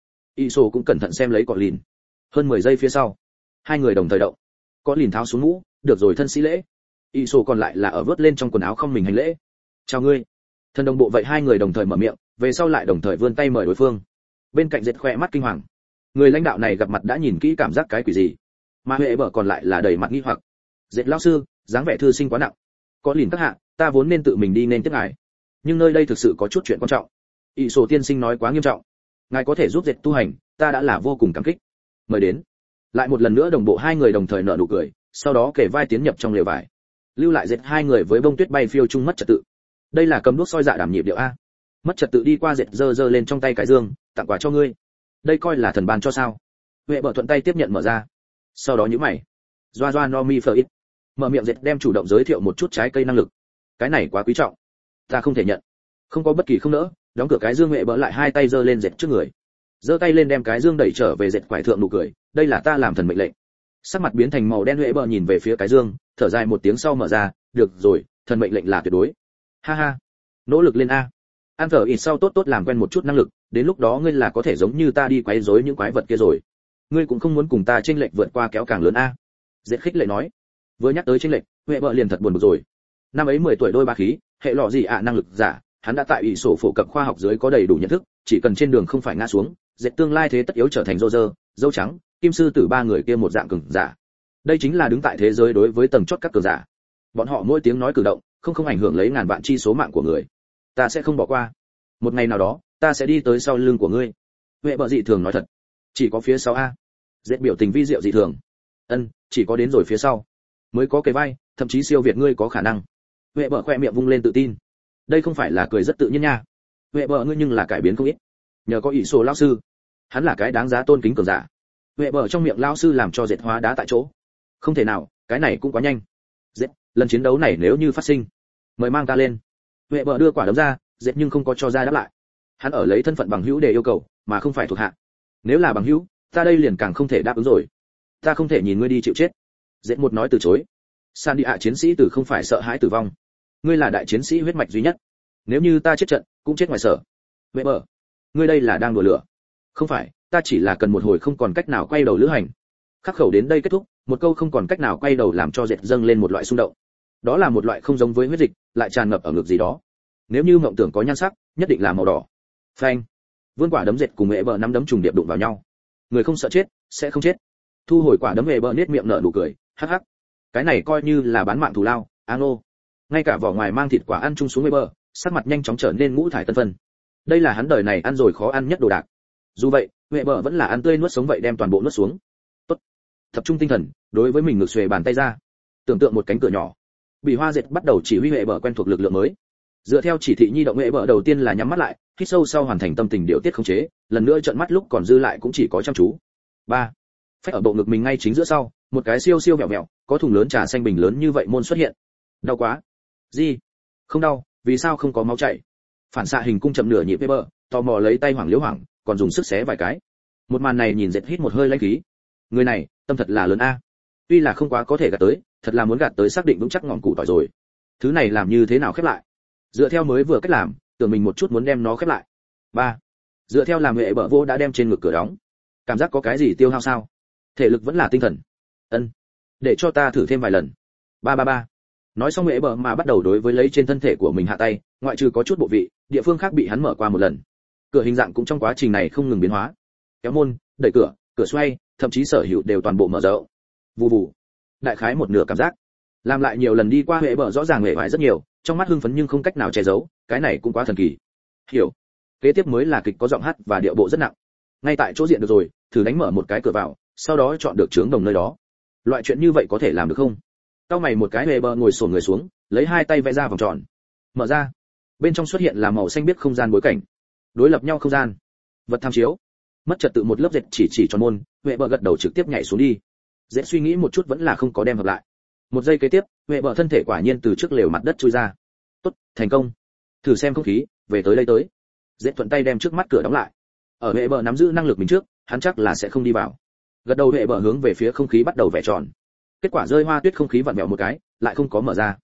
Iso cũng cẩn thận xem lấy có lìn. Hơn 10 giây phía sau, hai người đồng thời động. Có lìn tháo xuống mũ, được rồi thân sĩ lễ. Iso còn lại là ở vớt lên trong quần áo không mình hành lễ. Chào ngươi. Thân đồng bộ vậy hai người đồng thời mở miệng, về sau lại đồng thời vươn tay mời đối phương. Bên cạnh Dệt khoe mắt kinh hoàng. Người lãnh đạo này gặp mặt đã nhìn kỹ cảm giác cái quỷ gì, mà huệ bở còn lại là đầy mặt nghi hoặc. Dệt lão sư, dáng vẻ thư sinh quá nặng. Có lìn các hạ, ta vốn nên tự mình đi nên tiếp ngài, nhưng nơi đây thực sự có chút chuyện quan trọng. Iso tiên sinh nói quá nghiêm trọng, ngài có thể giúp Dệt tu hành, ta đã là vô cùng cảm kích. Mời đến. Lại một lần nữa đồng bộ hai người đồng thời nở nụ cười, sau đó kề vai tiến nhập trong lều vải, lưu lại Dệt hai người với bông tuyết bay phiêu chung mất trật tự. Đây là cầm đuốc soi dạ đảm nhịp điệu a. Mất trật tự đi qua Dệt giơ lên trong tay cái dương, tặng quà cho ngươi. Đây coi là thần ban cho sao? Huệ bở thuận tay tiếp nhận mở ra, sau đó nhíu mày. Doa no mi phở ít. Mở miệng Dệt đem chủ động giới thiệu một chút trái cây năng lực. Cái này quá quý trọng, ta không thể nhận. Không có bất kỳ không nỡ, đóng cửa cái dương. Huệ bở lại hai tay giơ lên Dệt trước người, giơ tay lên đem cái dương đẩy trở về. Dệt quải thượng nụ cười, đây là ta làm thần mệnh lệnh. Sắc mặt biến thành màu đen. Huệ bở nhìn về phía cái dương, thở dài một tiếng sau mở ra, được rồi, thần mệnh lệnh là tuyệt đối. Ha ha, nỗ lực lên a. Ăn phở ít sau tốt làm quen một chút năng lực, đến lúc đó ngươi là có thể giống như ta đi quấy rối những quái vật kia rồi. Ngươi cũng không muốn cùng ta chênh lệch vượt qua kéo càng lớn a. Dệt khích lệ nói. Vừa nhắc tới chênh lệch, Huệ bợ liền thật buồn bực rồi. Năm ấy 10 tuổi đôi ba khí, hệ lọ gì năng lực giả, hắn đã tại ủy sổ phổ cập khoa học dưới có đầy đủ nhận thức, chỉ cần trên đường không phải ngã xuống, Dệt tương lai thế tất yếu trở thành Roger, dâu trắng, kim sư tử ba người kia một dạng cường giả. Đây chính là đứng tại thế giới đối với tầng chót các cường giả. Bọn họ mỗi tiếng nói cử động, không ảnh hưởng lấy ngàn vạn chi số mạng của người. Ta sẽ không bỏ qua. Một ngày nào đó, ta sẽ đi tới sau lưng của ngươi. Huệ bợ dị thường nói thật. Chỉ có phía sau a. Dệt biểu tình vi diệu dị thường. Chỉ có đến rồi phía sau mới có cái vai, thậm chí siêu việt ngươi có khả năng. Huệ bợ khoe miệng vung lên tự tin. Đây không phải là cười rất tự nhiên nha. Huệ bợ ngươi nhưng là cải biến không ít. Nhờ có ỷ sổ lão sư, hắn là cái đáng giá tôn kính cường giả. Huệ bợ trong miệng lão sư làm cho Dệt hóa đá tại chỗ. Không thể nào, cái này cũng quá nhanh. Dệt, lần chiến đấu này nếu như phát sinh, mời mang ta lên. Huệ bợ đưa quả đấm ra, Dệt nhưng không có cho ra đáp lại. Hắn ở lấy thân phận bằng hữu để yêu cầu, mà không phải thuộc hạ. Nếu là bằng hữu, ta đây liền càng không thể đáp ứng rồi. Ta không thể nhìn ngươi đi chịu chết. Dệt một nói từ chối. San đi chiến sĩ tử không phải sợ hãi tử vong. Ngươi là đại chiến sĩ huyết mạch duy nhất. Nếu như ta chết trận, cũng chết ngoài sở. Huệ bợ, ngươi đây là đang đùa lửa. Không phải, ta chỉ là cần một hồi không còn cách nào quay đầu lữ hành. Khắc khẩu đến đây kết thúc, một câu không còn cách nào quay đầu làm cho Dệt dâng lên một loại xung động. Đó là một loại không giống với huyết dịch, lại tràn ngập ở ngực gì đó. Nếu như mộng tưởng có nhan sắc, nhất định là màu đỏ. Phanh. Vươn quả đấm Dệt cùng Huệ bợ nắm đấm trùng điệp đụng vào nhau. Người không sợ chết, sẽ không chết. Thu hồi quả đấm, Huệ bợ nết miệng nở nụ cười, hắc hắc. Cái này coi như là bán mạng thù lao, Nô. Ngay cả vỏ ngoài mang thịt quả ăn chung xuống Huệ bợ, sắc mặt nhanh chóng trở nên ngũ thải tân phân. Đây là hắn đời này ăn rồi khó ăn nhất đồ đạc. Dù vậy, Huệ bợ vẫn là ăn tươi nuốt sống vậy đem toàn bộ nuốt xuống. Tốt. Tập trung tinh thần, đối với mình ngược xuề bàn tay ra. Tưởng tượng một cánh cửa nhỏ. Bị Hoa Dệt bắt đầu chỉ huy Huệ bợ quen thuộc lực lượng mới. Dựa theo chỉ thị nhi động, Huệ bợ đầu tiên là nhắm mắt lại, hít sâu sau hoàn thành tâm tình điều tiết khống chế, lần nữa trợn mắt lúc còn dư lại cũng chỉ có chăm chú. 3. Phách ở bộ ngực mình ngay chính giữa sau, một cái siêu siêu vẹo vẹo, có thùng lớn trà xanh bình lớn như vậy môn xuất hiện. Đau quá. Gì? Không đau, vì sao không có máu chảy? Phản xạ hình cung chậm nửa nhịp Weber, tò mò lấy tay hoảng liếu hoảng, còn dùng sức xé vài cái. Một màn này nhìn Dệt hít một hơi lãnh khí. Người này, tâm thật là lớn a. Tuy là không quá có thể gạt tới, thật là muốn gạt tới xác định vững chắc ngọn củ tỏi rồi. Thứ này làm như thế nào khép lại? Dựa theo mới vừa cách làm, tưởng mình một chút muốn đem nó khép lại. 3. Dựa theo làm Huệ bợ vô đã đem trên ngực cửa đóng. Cảm giác có cái gì tiêu hao sao? Thể lực vẫn là tinh thần. Để cho ta thử thêm vài lần. 333. Nói xong Huệ bợ mà bắt đầu đối với lấy trên thân thể của mình hạ tay, ngoại trừ có chút bộ vị, địa phương khác bị hắn mở qua một lần. Cửa hình dạng cũng trong quá trình này không ngừng biến hóa. Kéo môn, đẩy cửa, cửa xoay, thậm chí sở hữu đều toàn bộ mở rộng. Vù vù. Đại khái một nửa cảm giác. Làm lại nhiều lần đi qua Huệ bợ rõ ràng Huệ vải rất nhiều, trong mắt hưng phấn nhưng không cách nào che giấu, cái này cũng quá thần kỳ. Hiểu. Kế tiếp mới là kịch có giọng hát và điệu bộ rất nặng. Ngay tại chỗ diện được rồi, thử đánh mở một cái cửa vào, sau đó chọn được trướng đồng nơi đó. Loại chuyện như vậy có thể làm được không? Cao mày một cái, Huệ bợ ngồi xổm người xuống, lấy hai tay vẽ ra vòng tròn. Mở ra. Bên trong xuất hiện là màu xanh biếc không gian bối cảnh. Đối lập nhau không gian. Vật tham chiếu. Mất trật tự một lớp Dệt chỉ tròn môn, Huệ bợ gật đầu trực tiếp nhảy xuống đi. Dệt suy nghĩ một chút vẫn là không có đem hợp lại. Một giây kế tiếp, Huệ bợ thân thể quả nhiên từ trước lều mặt đất chui ra. Tốt, thành công. Thử xem không khí, về tới đây tới. Dệt thuận tay đem trước mắt cửa đóng lại. Ở Huệ bợ nắm giữ năng lực mình trước, hắn chắc là sẽ không đi vào. Gật đầu, Huệ bợ hướng về phía không khí bắt đầu vẽ tròn. Kết quả rơi hoa tuyết không khí vặn vẹo một cái, lại không có mở ra.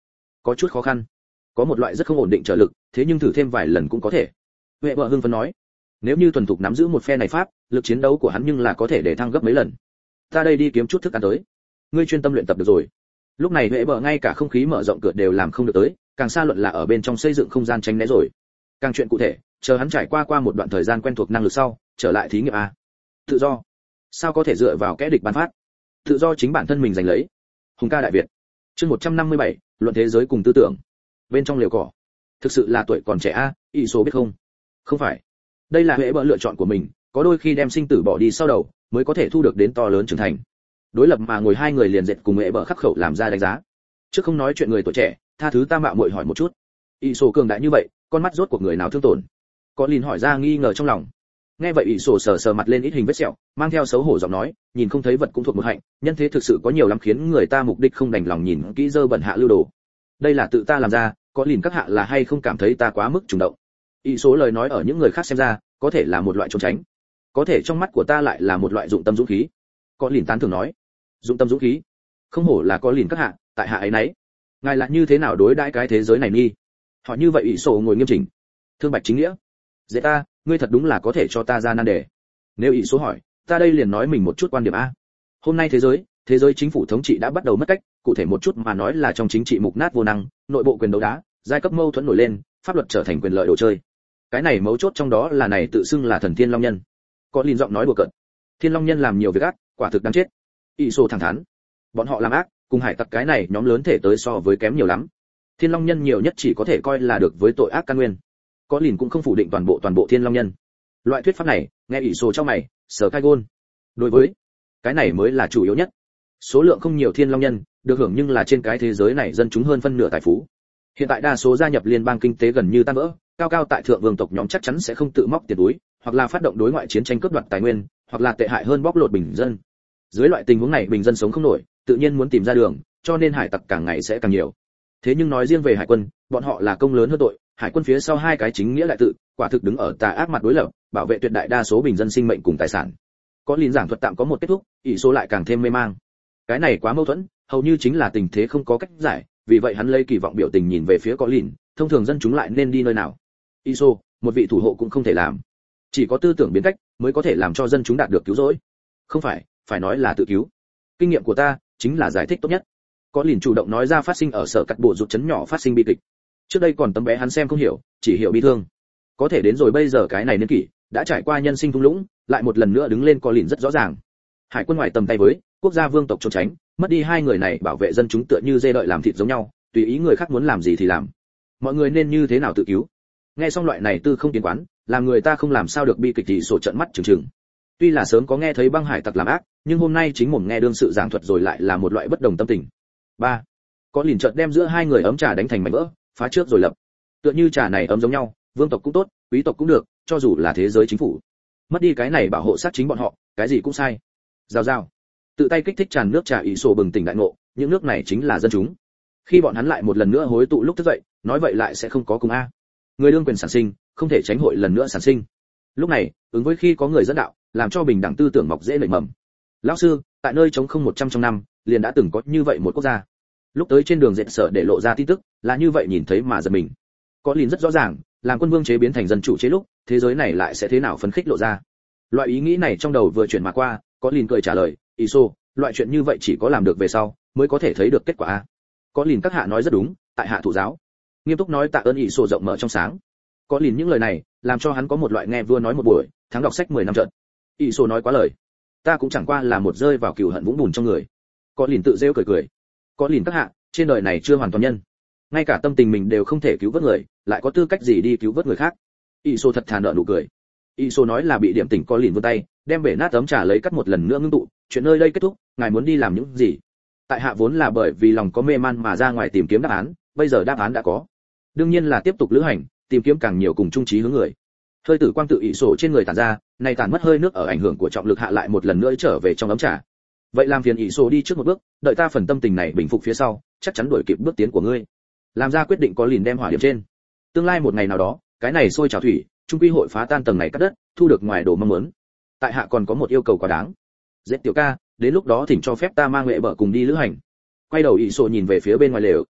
có chút khó khăn, có một loại rất không ổn định trở lực, thế nhưng thử thêm vài lần cũng có thể. Vệ bờ hưng phấn nói, nếu như thuần thục nắm giữ một phe này pháp, lực chiến đấu của hắn nhưng là có thể để thăng gấp mấy lần. Ta đây đi kiếm chút thức ăn tới, ngươi chuyên tâm luyện tập được rồi. Lúc này Vệ bờ ngay cả không khí mở rộng cửa đều làm không được tới, càng xa luận là ở bên trong xây dựng không gian tránh né rồi. Càng chuyện cụ thể, chờ hắn trải qua một đoạn thời gian quen thuộc năng lực sau, trở lại thí nghiệm a. Tự do, sao có thể dựa vào kẻ địch ban phát? Tự do chính bản thân mình giành lấy. Hùng ca đại Việt. Chương 157, luận thế giới cùng tư tưởng. Bên trong liều cỏ. Thực sự là tuổi còn trẻ a, ý số biết không? Không phải. Đây là Vệ bờ lựa chọn của mình, có đôi khi đem sinh tử bỏ đi sau đầu, mới có thể thu được đến to lớn trưởng thành. Đối lập mà ngồi hai người liền dệt cùng Vệ bờ khắc khẩu làm ra đánh giá. Trước không nói chuyện người tuổi trẻ, tha thứ ta mạo muội hỏi một chút. Ý số cường đại như vậy, con mắt rốt của người nào thương tổn? Có Lìn hỏi ra nghi ngờ trong lòng. Nghe vậy Ý số sờ mặt lên ít hình vết sẹo, mang theo xấu hổ giọng nói, nhìn không thấy vật cũng thuộc một hạnh, nhân thế thực sự có nhiều lắm khiến người ta mục đích không đành lòng nhìn kỹ dơ bẩn hạ lưu đồ. Đây là tự ta làm ra, có Lìn các hạ là hay không cảm thấy ta quá mức trùng động? Ý số lời nói ở những người khác xem ra, có thể là một loại trốn tránh, có thể trong mắt của ta lại là một loại dụng tâm dũng khí. Có Lìn tán thưởng nói, dụng tâm dũng khí, không hổ là có Lìn các hạ, tại hạ ấy nấy. Ngài là như thế nào đối đãi cái thế giới này nghi? Hỏi như vậy Ý số ngồi nghiêm chỉnh. Thương bạch chính nghĩa. Dễ ta, ngươi thật đúng là có thể cho ta ra nan đề. Nếu Ý số hỏi, ta đây liền nói mình một chút quan điểm a. Hôm nay thế giới chính phủ thống trị đã bắt đầu mất cách, cụ thể một chút mà nói là trong chính trị mục nát vô năng, nội bộ quyền đấu đá, giai cấp mâu thuẫn nổi lên, pháp luật trở thành quyền lợi đồ chơi. Cái này mấu chốt trong đó là này tự xưng là thần Thiên Long Nhân. Có Lìn giọng nói đùa cợt. Thiên Long Nhân làm nhiều việc ác, quả thực đáng chết. Ý số thẳng thắn. Bọn họ làm ác, cùng hải tặc cái này nhóm lớn thể tới so với kém nhiều lắm. Thiên Long Nhân nhiều nhất chỉ có thể coi là được với tội ác căn nguyên. Có Lìn cũng không phủ định toàn bộ Thiên Long Nhân. Loại thuyết pháp này, nghe Ý số trong mày, sở cai gôn. Đối với cái này mới là chủ yếu nhất. Số lượng không nhiều Thiên Long Nhân, được hưởng nhưng là trên cái thế giới này dân chúng hơn phân nửa tài phú. Hiện tại đa số gia nhập liên bang kinh tế gần như tan vỡ, cao tại thượng vương tộc nhóm chắc chắn sẽ không tự móc tiền túi, hoặc là phát động đối ngoại chiến tranh cướp đoạt tài nguyên, hoặc là tệ hại hơn bóc lột bình dân. Dưới loại tình huống này bình dân sống không nổi, tự nhiên muốn tìm ra đường, cho nên hải tặc càng ngày sẽ càng nhiều. Thế nhưng nói riêng về hải quân, bọn họ là công lớn hơn tội, hải quân phía sau hai cái chính nghĩa đại tự, quả thực đứng ở tà ác mặt đối lập, bảo vệ tuyệt đại đa số bình dân sinh mệnh cùng tài sản. Có Lìn giảng thuật tạm có một kết thúc, Ý số lại càng thêm mê mang. Cái này quá mâu thuẫn, hầu như chính là tình thế không có cách giải, vì vậy hắn lấy kỳ vọng biểu tình nhìn về phía Có Lìn, thông thường dân chúng lại nên đi nơi nào? Ý số, một vị thủ hộ cũng không thể làm, chỉ có tư tưởng biến cách mới có thể làm cho dân chúng đạt được cứu rỗi. Không phải nói là tự cứu. Kinh nghiệm của ta chính là giải thích tốt nhất. Có Lìn chủ động nói ra phát sinh ở sở cắt bộ rụt chấn nhỏ phát sinh bi kịch. Trước đây còn tấm bé hắn xem không hiểu, chỉ hiểu bi thương. Có thể đến rồi bây giờ cái này niên kỷ, đã trải qua nhân sinh thung lũng, lại một lần nữa đứng lên Có Lìn rất rõ ràng. Hải quân ngoài tầm tay với quốc gia vương tộc trốn tránh, mất đi hai người này bảo vệ dân chúng tựa như dê đợi làm thịt giống nhau, tùy ý người khác muốn làm gì thì làm. Mọi người nên như thế nào tự cứu? Nghe xong loại này tư không kiến quán, làm người ta không làm sao được bi kịch thì sổ trận mắt trừng trừng. Tuy là sớm có nghe thấy băng hải tặc làm ác, nhưng hôm nay chính mồm nghe đương sự giảng thuật rồi lại là một loại bất đồng tâm tình. 3. Có Lìn chợt đem giữa hai người ấm trà đánh thành mảnh vỡ, phá trước rồi lập. Tựa như trà này ấm giống nhau, vương tộc cũng tốt, quý tộc cũng được, cho dù là thế giới chính phủ. Mất đi cái này bảo hộ sát chính bọn họ, cái gì cũng sai. Rào. Tự tay kích thích tràn nước trà Ý sổ bừng tỉnh đại ngộ, những nước này chính là dân chúng. Khi bọn hắn lại một lần nữa hối tụ lúc thức dậy, nói vậy lại sẽ không có cùng a. Người đương quyền sản sinh, không thể tránh hội lần nữa sản sinh. Lúc này, ứng với khi có người dẫn đạo, làm cho bình đẳng tư tưởng mọc dễ nảy mầm. Lão sư, tại nơi trống không 100 trong năm, liền đã từng có như vậy một quốc gia. Lúc tới trên đường dệt sở để lộ ra tin tức, là như vậy nhìn thấy mà giật mình. Có Lìn rất rõ ràng, làm quân vương chế biến thành dân chủ chế lúc, thế giới này lại sẽ thế nào phấn khích lộ ra. Loại ý nghĩ này trong đầu vừa chuyển mà qua, Có Lìn cười trả lời, Ý số, loại chuyện như vậy chỉ có làm được về sau, mới có thể thấy được kết quả a. Có Lìn các hạ nói rất đúng, tại hạ thụ giáo. Nghiêm túc nói tạ ơn Ý số rộng mở trong sáng. Có Lìn những lời này, làm cho hắn có một loại nghe vua nói một buổi, tháng đọc sách 10 năm trận. Ý số nói quá lời, ta cũng chẳng qua là một rơi vào cừu hận vũng bùn trong người. Có Lìn tự rêu cười. Có Lìn các hạ, trên đời này chưa hoàn toàn nhân, ngay cả tâm tình mình đều không thể cứu vớt người, lại có tư cách gì đi cứu vớt người khác? Ý số thật thà nở nụ cười. Ý số nói là bị điểm tỉnh. Có Lìn vươn tay, đem bể nát ấm trà lấy cắt một lần nữa ngưng tụ, chuyện nơi đây kết thúc, ngài muốn đi làm những gì? Tại hạ vốn là bởi vì lòng có mê man mà ra ngoài tìm kiếm đáp án, bây giờ đáp án đã có, đương nhiên là tiếp tục lữ hành, tìm kiếm càng nhiều cùng chung chí hướng người. Hơi tử quang tự Ý sổ trên người tản ra, này tản mất hơi nước ở ảnh hưởng của trọng lực hạ lại một lần nữa trở về trong ấm trà. Vậy làm phiền Ý sổ đi trước một bước, đợi ta phần tâm tình này bình phục phía sau, chắc chắn đuổi kịp bước tiến của ngươi. Làm ra quyết định. Có Lìn đem hỏa điểm trên. Tương lai một ngày nào đó, cái này sôi trào thủy, trung quy hội phá tan tầng này cắt đất, thu được ngoài đồ mong muốn. Tại hạ còn có một yêu cầu quá đáng. Dệt tiểu ca, đến lúc đó thỉnh cho phép ta mang mẹ vợ cùng đi lữ hành. Quay đầu Ý sổ nhìn về phía bên ngoài lều.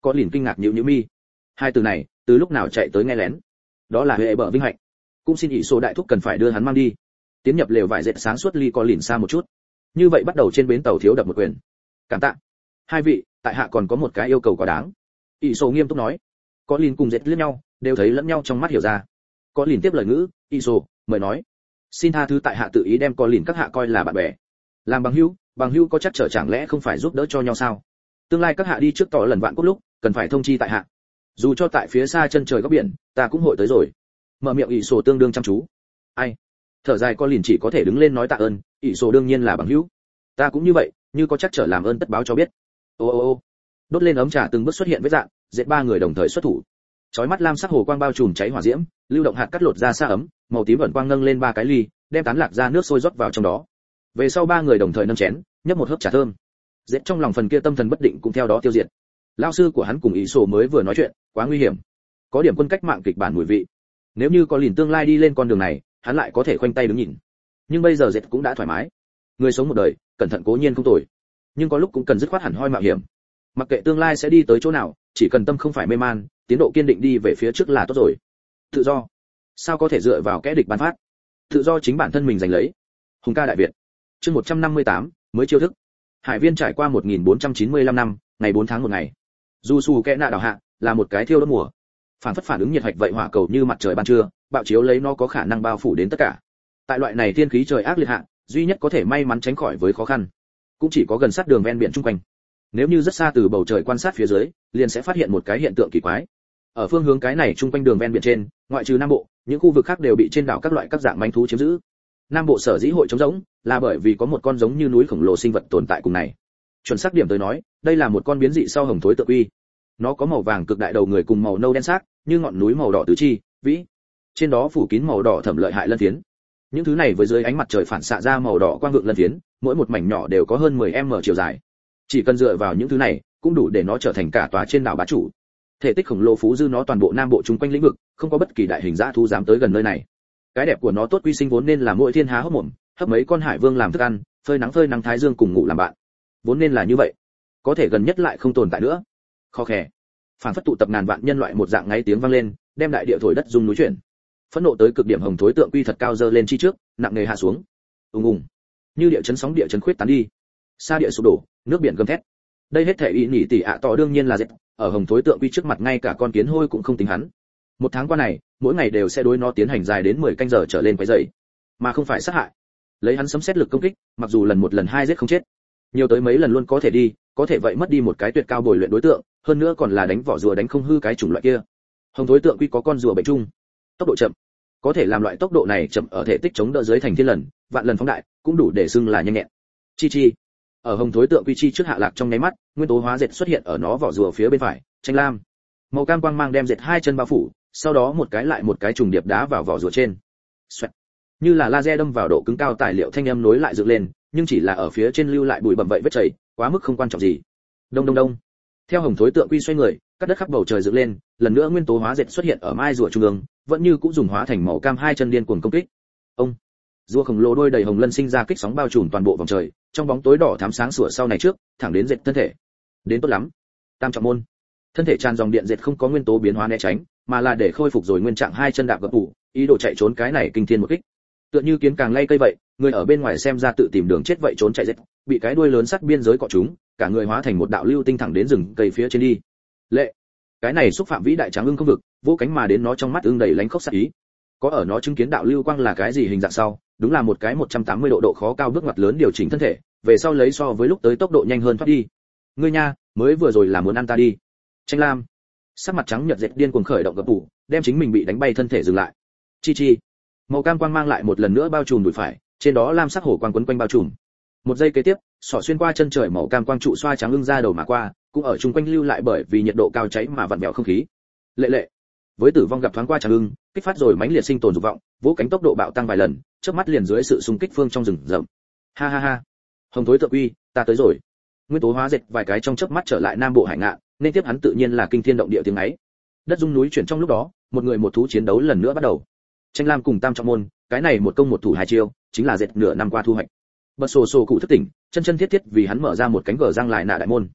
có liền kinh ngạc nhíu nhíu mi. Hai từ này từ lúc nào chạy tới nghe lén? Đó là hệ bờ vinh hạnh. Cũng xin ỷ số đại thúc cần phải đưa hắn mang đi. Tiến nhập lều vải dệt sáng suốt ly có liền xa một chút. Như vậy bắt đầu trên bến tàu thiếu đập một quyền. Cảm tạ. Hai vị, tại hạ còn có một cái yêu cầu quá đáng. ỷ số nghiêm túc nói. Có liền cùng dệt liếc nhau, đều thấy lẫn nhau trong mắt hiểu ra. Có liền tiếp lời ngữ, ỷ số, mời nói. Xin tha thứ tại hạ tự ý đem có liền các hạ coi là bạn bè. Làm bằng hữu có chắc trở chẳng lẽ không phải giúp đỡ cho nhau sao? Tương lai các hạ đi trước tỏ lần vạn quốc lúc, cần phải thông chi tại hạ. Dù cho tại phía xa chân trời góc biển, ta cũng hội tới rồi. Mở miệng ỷ sổ tương đương chăm chú. Ai? Thở dài con liền chỉ có thể đứng lên nói tạ ơn, ỷ sổ đương nhiên là bằng hữu. Ta cũng như vậy, như có chắc trở làm ơn tất báo cho biết. Ô. Đốt lên ấm trà từng bước xuất hiện với dạng, dệt ba người đồng thời xuất thủ. Chói mắt lam sắc hồ quang bao trùm cháy hỏa diễm, lưu động hạt cắt lột ra xa ấm, màu tím ẩn quang nâng lên ba cái ly, đem tán lạc ra nước sôi rót vào trong đó. Về sau ba người đồng thời nâng chén, nhấp một hớp trà thơm. Dệt trong lòng phần kia tâm thần bất định cũng theo đó tiêu diệt. Lão sư của hắn cùng ý sổ mới vừa nói chuyện, quá nguy hiểm. Có điểm quân cách mạng kịch bản mùi vị. Nếu như có liền tương lai đi lên con đường này, hắn lại có thể khoanh tay đứng nhìn. Nhưng bây giờ dệt cũng đã thoải mái. Người sống một đời, cẩn thận cố nhiên không tồi, nhưng có lúc cũng cần dứt khoát hẳn hoi mạo hiểm. Mặc kệ tương lai sẽ đi tới chỗ nào, chỉ cần tâm không phải mê man, tiến độ kiên định đi về phía trước là tốt rồi. Tự do, sao có thể dựa vào kẻ địch ban phát? Tự do chính bản thân mình giành lấy. Hùng ca đại Việt. Chương 158, mới chiêu thức. Hải Viên trải qua 1495 năm, ngày 4 tháng 1 ngày. Du Su kẽ nạ đảo hạ, là một cái thiêu đốt mùa. Phản phất phản ứng nhiệt hạch vậy hỏa cầu như mặt trời ban trưa, bạo chiếu lấy nó có khả năng bao phủ đến tất cả. Tại loại này thiên khí trời ác liệt hạ, duy nhất có thể may mắn tránh khỏi với khó khăn, cũng chỉ có gần sát đường ven biển chung quanh. Nếu như rất xa từ bầu trời quan sát phía dưới, liền sẽ phát hiện một cái hiện tượng kỳ quái. Ở phương hướng cái này chung quanh đường ven biển trên, ngoại trừ Nam Bộ, những khu vực khác đều bị trên đảo các loại các dạng manh thú chiếm giữ. Nam Bộ sở dĩ hội trống rỗng, là bởi vì có một con giống như núi khổng lồ sinh vật tồn tại cùng này. Chuẩn xác điểm tới nói, đây là một con biến dị sau hồng thối tượng uy. Nó có màu vàng cực đại đầu người cùng màu nâu đen xác, như ngọn núi màu đỏ tứ chi, vĩ. Trên đó phủ kín màu đỏ thẫm lợi hại lân phiến. Những thứ này với dưới ánh mặt trời phản xạ ra màu đỏ quang vượng lân phiến, mỗi một mảnh nhỏ đều có hơn 10m chiều dài. Chỉ cần dựa vào những thứ này, cũng đủ để nó trở thành cả tòa trên đảo bá chủ. Thể tích khổng lồ phú dư nó toàn bộ Nam Bộ chung quanh lĩnh vực, không có bất kỳ đại hình dã thú dám tới gần nơi này. Cái đẹp của nó tốt quy sinh vốn nên là mỗi thiên há hốc mồm, hấp mấy con hải vương làm thức ăn, phơi nắng thái dương cùng ngủ làm bạn. Vốn nên là như vậy. Có thể gần nhất lại không tồn tại nữa. Kho khè. Phản phất tụ tập ngàn vạn nhân loại một dạng ngáy tiếng vang lên, đem đại địa thổi đất rung núi chuyển. Phẫn nộ tới cực điểm hồng thối tượng quy thật cao dơ lên chi trước, nặng nề hạ xuống. Ùng. Như địa chấn sóng địa chấn khuyết tán đi. Sa địa sụp đổ, nước biển gầm thét. Đây hết thể ý nhỉ tỷ ạ tỏ đương nhiên là dệt, ở hồng thối tượng quy trước mặt ngay cả con kiến hôi cũng không tính hắn. Một tháng qua này, mỗi ngày đều sẽ đối nó tiến hành dài đến 10 canh giờ trở lên quấy rầy, mà không phải sát hại. Lấy hắn sấm xét lực công kích, mặc dù lần một lần hai giết không chết, nhiều tới mấy lần luôn có thể đi, có thể vậy mất đi một cái tuyệt cao bồi luyện đối tượng, hơn nữa còn là đánh vỏ rùa đánh không hư cái chủng loại kia. Hồng thối tượng quy có con rùa bệnh chung, tốc độ chậm, có thể làm loại tốc độ này chậm ở thể tích chống đỡ dưới thành thiên lần, vạn lần phóng đại, cũng đủ để xưng là nhanh nhẹn. Chi. Ở hồng thối tượng quy chi trước hạ lạc trong nháy mắt, nguyên tố hóa dệt xuất hiện ở nó vỏ rùa phía bên phải, tranh lam. Màu cam quang mang đem dệt hai chân bao phủ, sau đó một cái lại một cái trùng điệp đá vào vỏ rùa trên. Xoẹt. Như là laser đâm vào độ cứng cao tài liệu thanh âm nối lại dựng lên, nhưng chỉ là ở phía trên lưu lại bụi bặm vậy vết chảy, quá mức không quan trọng gì. Đông. Theo hồng thối tượng quy xoay người, cắt đất khắp bầu trời dựng lên, lần nữa nguyên tố hóa dệt xuất hiện ở mai rùa trung ương, vẫn như cũng dùng hóa thành màu cam hai chân điên cuồng công kích. Ông. Rùa khổng lồ đôi đầy hồng lân sinh ra kích sóng bao trùm toàn bộ vòng trời, trong bóng tối đỏ thắm sáng sủa sau này trước, thẳng đến dệt thân thể. Đến tốt lắm. Tam trọng môn. Thân thể tràn dòng điện dệt không có nguyên tố biến hóa né tránh, mà là để khôi phục rồi nguyên trạng hai chân đạp gập ủ, ý đồ chạy trốn cái này kinh thiên một kích. Tựa như kiến càng lay cây vậy, người ở bên ngoài xem ra tự tìm đường chết vậy trốn chạy dệt, bị cái đuôi lớn sắt biên giới cọ chúng, cả người hóa thành một đạo lưu tinh thẳng đến rừng cây phía trên đi. Lệ. Cái này xúc phạm vĩ đại tráng ưng không vực, vỗ cánh mà đến nó trong mắt ưng đầy lánh khốc sát ý. Có ở nó chứng kiến đạo lưu quang là cái gì hình dạng sau, đúng là một cái 180 độ độ khó cao bước ngoặt lớn điều chỉnh thân thể, về sau lấy so với lúc tới tốc độ nhanh hơn thoát đi. Ngươi nha, mới vừa rồi là muốn ăn ta đi. Tranh lam. Sắc mặt trắng nhợt dệt điên cuồng khởi động gập tủ, đem chính mình bị đánh bay thân thể dừng lại. Chi. Màu cam quang mang lại một lần nữa bao trùm đùi phải, trên đó lam sắc hổ quang quấn quanh bao trùm. Một giây kế tiếp, xỏ xuyên qua chân trời màu cam quang trụ xoa trắng ưng ra đầu mà qua, cũng ở chung quanh lưu lại bởi vì nhiệt độ cao cháy mà vặn vẹo không khí. Lệ. Với tử vong gặp thoáng qua trắng ưng, kích phát rồi mãnh liệt sinh tồn dục vọng, vỗ cánh tốc độ bạo tăng vài lần, chớp mắt liền dưới sự xung kích phương trong rừng rậm. Ha. Hồng thối tượng uy, ta tới rồi. Nguyên tố hóa dệt vài cái trong chớp mắt trở lại Nam Bộ hải ngạn, nên tiếp hắn tự nhiên là kinh thiên động địa tiếng ấy. Đất rung núi chuyển trong lúc đó, một người một thú chiến đấu lần nữa bắt đầu. Tranh lam cùng tam trọng môn, cái này một công một thủ hai chiêu, chính là dệt nửa năm qua thu hoạch. Bật sổ cụ thức tỉnh, chân thiết thiết vì hắn mở ra một cánh gở răng lại nạ đại môn.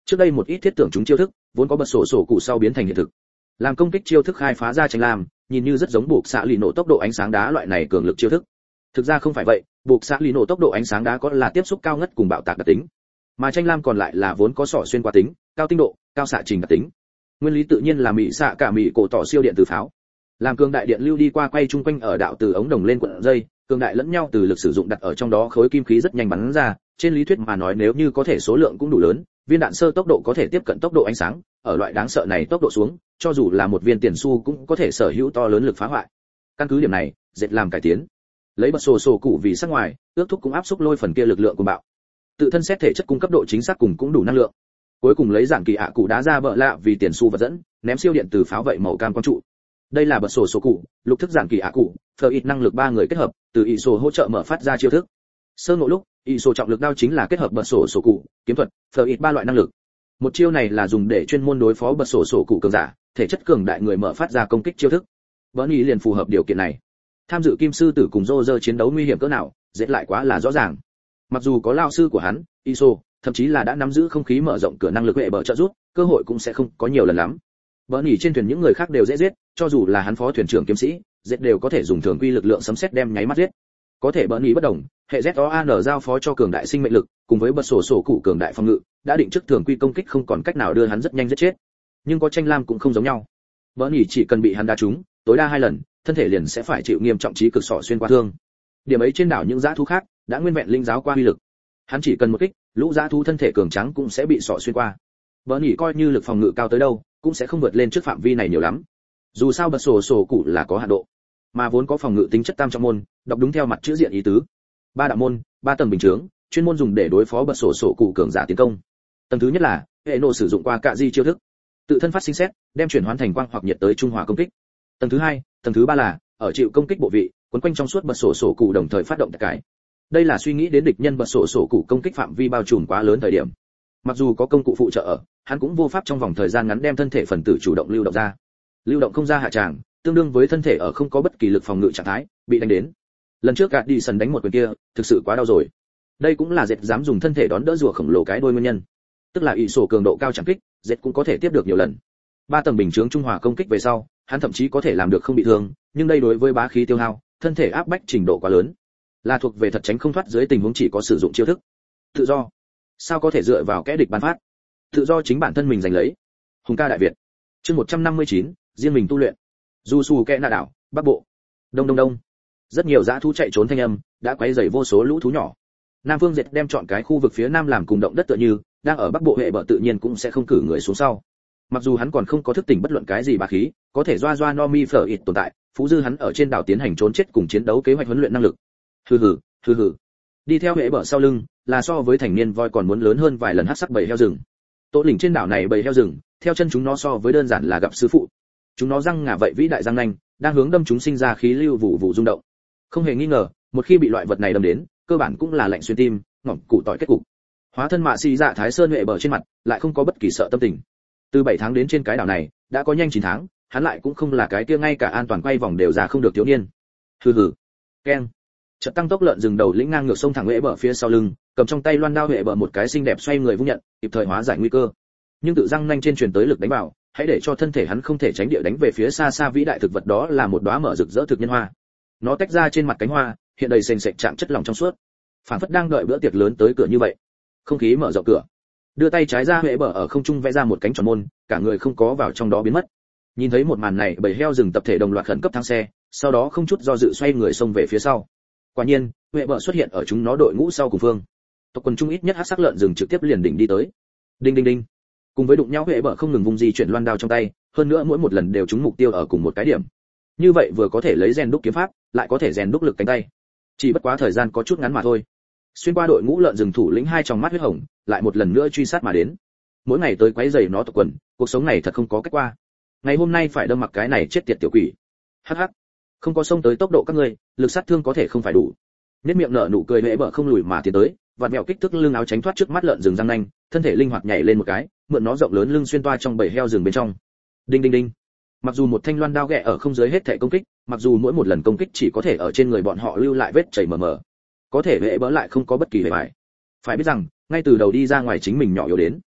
Trước đây một ít thiết tưởng chúng chiêu thức vốn có bật sổ cụ sau biến thành hiện thực. Làm công kích chiêu thức khai phá ra tranh lam, nhìn như rất giống buộc xạ lì nổ tốc độ ánh sáng đá loại này cường lực chiêu thức. Thực ra không phải vậy, buộc xạ lì nổ tốc độ ánh sáng đá có là tiếp xúc cao ngất cùng bạo tạc đặc tính, mà tranh lam còn lại là vốn có sỏ xuyên qua tính, cao tinh độ, cao xạ trình đặc tính. Nguyên lý tự nhiên là mỹ xạ cả mỹ cổ tỏ siêu điện từ pháo. Làm cường đại điện lưu đi qua quay chung quanh ở đạo từ ống đồng lên cuộn dây, cường đại lẫn nhau từ lực sử dụng đặt ở trong đó khối kim khí rất nhanh bắn ra, trên lý thuyết mà nói nếu như có thể số lượng cũng đủ lớn, viên đạn sơ tốc độ có thể tiếp cận tốc độ ánh sáng, ở loại đáng sợ này tốc độ xuống, cho dù là một viên tiền xu cũng có thể sở hữu to lớn lực phá hoại. Căn cứ điểm này, dệt làm cải tiến. Lấy bật sổ cụ vì sắc ngoài, ước thúc cũng áp xúc lôi phần kia lực lượng của bạo. Tự thân xét thể chất cung cấp độ chính xác cùng cũng đủ năng lượng. Cuối cùng lấy giản kỳ ạ cụ đá ra bợ lạ vì tiền xu vật dẫn, ném siêu điện từ pháo vậy màu cam quang trụ. Đây là bật sổ cụ, lục thức giản kỳ ạ cụ, phờ ít năng lực ba người kết hợp, từ ý sổ hỗ trợ mở phát ra chiêu thức. Sơ ngộ lúc, ý sổ trọng lực đao chính là kết hợp bật sổ cụ, kiếm thuật, phờ ít ba loại năng lực. Một chiêu này là dùng để chuyên môn đối phó bật sổ cụ cường giả, thể chất cường đại người mở phát ra công kích chiêu thức. Bernie liền phù hợp điều kiện này. Tham dự kim sư tử cùng Roger chiến đấu nguy hiểm cỡ nào, dễ lại quá là rõ ràng. Mặc dù có lao sư của hắn, Iso, thậm chí là đã nắm giữ không khí mở rộng cửa năng lực hệ bờ trợ giúp, cơ hội cũng sẽ không có nhiều lần lắm. Bernie trên thuyền những người khác đều dễ giết, cho dù là hắn phó thuyền trưởng kiếm sĩ, dễ đều có thể dùng thường quy lực lượng sấm sét đem nháy mắt giết. Có thể Bernie bất đồng, hệ ZOAN giao phó cho cường đại sinh mệnh lực, cùng với bật sổ cụ cường đại phòng ngự, đã định trước thường quy công kích không còn cách nào đưa hắn rất nhanh giết chết. Nhưng có tranh lam cũng không giống nhau. Bernie chỉ cần bị hắn đá trúng, tối đa 2 lần, thân thể liền sẽ phải chịu nghiêm trọng chí cực sọ xuyên qua thương. Điểm ấy trên đảo những dã thú khác đã nguyên vẹn linh giáo qua uy lực. Hắn chỉ cần một kích, lũ dã thú thân thể cường tráng cũng sẽ bị sọ xuyên qua. Bernie coi như lực phòng ngự cao tới đâu, cũng sẽ không vượt lên trước phạm vi này nhiều lắm. Dù sao bật sổ cụ là có hạn độ, mà vốn có phòng ngự tính chất tam trọng môn, đọc đúng theo mặt chữ diện ý tứ. 3 đạo môn, 3 tầng bình chướng, chuyên môn dùng để đối phó bật sổ cụ cường giả tiến công. Tầng thứ nhất là hệ nộ sử dụng qua cạ di chiêu thức, tự thân phát sinh xét, đem chuyển hóa thành quang hoặc nhiệt tới trung hòa công kích. Tầng thứ hai, tầng thứ ba là ở chịu công kích bộ vị, quấn quanh trong suốt bật sổ cụ đồng thời phát động cái. Đây là suy nghĩ đến địch nhân bật sổ cụ công kích phạm vi bao trùm quá lớn thời điểm. Mặc dù có công cụ phụ trợ ở, hắn cũng vô pháp trong vòng thời gian ngắn đem thân thể phần tử chủ động lưu động ra. Lưu động không ra hạ tràng, tương đương với thân thể ở không có bất kỳ lực phòng ngự trạng thái, bị đánh đến. Lần trước gạt đi sần đánh một quyền kia, thực sự quá đau rồi. Đây cũng là dệt dám dùng thân thể đón đỡ rùa khổng lồ cái đôi nguyên nhân. Tức là ý sổ cường độ cao chẳng kích, dệt cũng có thể tiếp được nhiều lần. 3 tầng bình chướng trung hòa công kích về sau, hắn thậm chí có thể làm được không bị thương, nhưng đây đối với bá khí tiêu hao, thân thể áp bách trình độ quá lớn, là thuộc về thật tránh không thoát dưới tình huống chỉ có sử dụng chiêu thức. Tự do, sao có thể dựa vào kẻ địch ban phát? Tự do chính bản thân mình giành lấy. Hùng ca đại Việt. Chương 159, riêng mình tu luyện. Du Su kẽ nạ đảo, Bắc Bộ. Đông đông đông. Rất nhiều dã thú chạy trốn thanh âm, đã quấy rầy vô số lũ thú nhỏ. Nam Phương Dệt đem chọn cái khu vực phía nam làm cùng động đất tựa như, đang ở Bắc Bộ hệ bờ tự nhiên cũng sẽ không cử người xuống sau. Mặc dù hắn còn không có thức tỉnh bất luận cái gì bá khí, có thể doa Nomi phở ít tồn tại, phú dư hắn ở trên đảo tiến hành trốn chết cùng chiến đấu kế hoạch huấn luyện năng lực. Hừ hừ. Đi theo hệ bờ sau lưng, là so với thành niên voi còn muốn lớn hơn vài lần hắc sắc bầy heo rừng. Tổ lỉnh trên đảo này bầy heo rừng, theo chân chúng nó so với đơn giản là gặp sư phụ. Chúng nó răng ngà vậy vĩ đại răng nanh, đang hướng đâm chúng sinh ra khí lưu vụ vụ rung động. Không hề nghi ngờ, một khi bị loại vật này đâm đến, cơ bản cũng là lạnh xuyên tim, ngỏm củ tỏi kết cục. Hóa thân mạ xì dạ Thái Sơn hệ bờ trên mặt, lại không có bất kỳ sợ tâm tình. Từ 7 tháng đến trên cái đảo này, đã có nhanh 9 tháng, hắn lại cũng không là cái kia ngay cả an toàn quay vòng đều ra không được thiếu niên. Hừ. Keng. Chợt tăng tốc lợn rừng đầu lĩnh ngang ngược sông thẳng hệ bờ phía sau lưng, cầm trong tay loan đao hệ bờ một cái xinh đẹp xoay người vung nhận, kịp thời hóa giải nguy cơ. Nhưng tự răng nhanh trên truyền tới lực đánh vào, hãy để cho thân thể hắn không thể tránh địa đánh về phía xa xa vĩ đại thực vật đó là một đóa mở rực rỡ thực nhân hoa. Nó tách ra trên mặt cánh hoa, hiện đầy sền sệt trạng chất lỏng trong suốt, phảng phất đang đợi bữa tiệc lớn tới cửa như vậy. Không khí mở rộng cửa, đưa tay trái ra hệ bờ ở không trung vẽ ra một cánh tròn môn, cả người không có vào trong đó biến mất. Nhìn thấy một màn này, bầy heo rừng tập thể đồng loạt khẩn cấp thang xe, sau đó không chút do dự xoay người xông về phía sau. Quả nhiên, hệ bờ xuất hiện ở chúng nó đội ngũ sau cùng phương. Tộc quần trung ít nhất hắc sắc lợn rừng trực tiếp liền đỉnh đi tới. Đinh đinh đinh. Cùng với đụng nhau hệ bờ không ngừng vung di chuyển loan đao trong tay, hơn nữa mỗi một lần đều trúng mục tiêu ở cùng một cái điểm. Như vậy vừa có thể lấy rèn đúc kiếm pháp, lại có thể rèn đúc lực cánh tay. Chỉ bất quá thời gian có chút ngắn mà thôi. Xuyên qua đội ngũ lợn rừng thủ lĩnh hai tròng mắt huyết hồng, lại một lần nữa truy sát mà đến. Mỗi ngày tới quấy rầy nó tộc quần, cuộc sống này thật không có cách qua. Ngày hôm nay phải đâm mặc cái này chết tiệt tiểu quỷ. Hắc hắc. Không có xông tới tốc độ các ngươi, lực sát thương có thể không phải đủ. Nét miệng nở nụ cười hễ bở không lùi mà tiến tới, vạt mèo kích thước lưng áo tránh thoát trước mắt lợn rừng răng nanh, thân thể linh hoạt nhảy lên một cái, mượn nó rộng lớn lưng xuyên toa trong bầy heo rừng bên trong. Đinh đinh đinh. Mặc dù một thanh loan đao ghẹ ở không dưới hết thể công kích, mặc dù mỗi một lần công kích chỉ có thể ở trên người bọn họ lưu lại vết chảy mờ mờ, có thể hễ bở lại không có bất kỳ hề bại. Phải biết rằng, ngay từ đầu đi ra ngoài chính mình nhỏ yếu đến.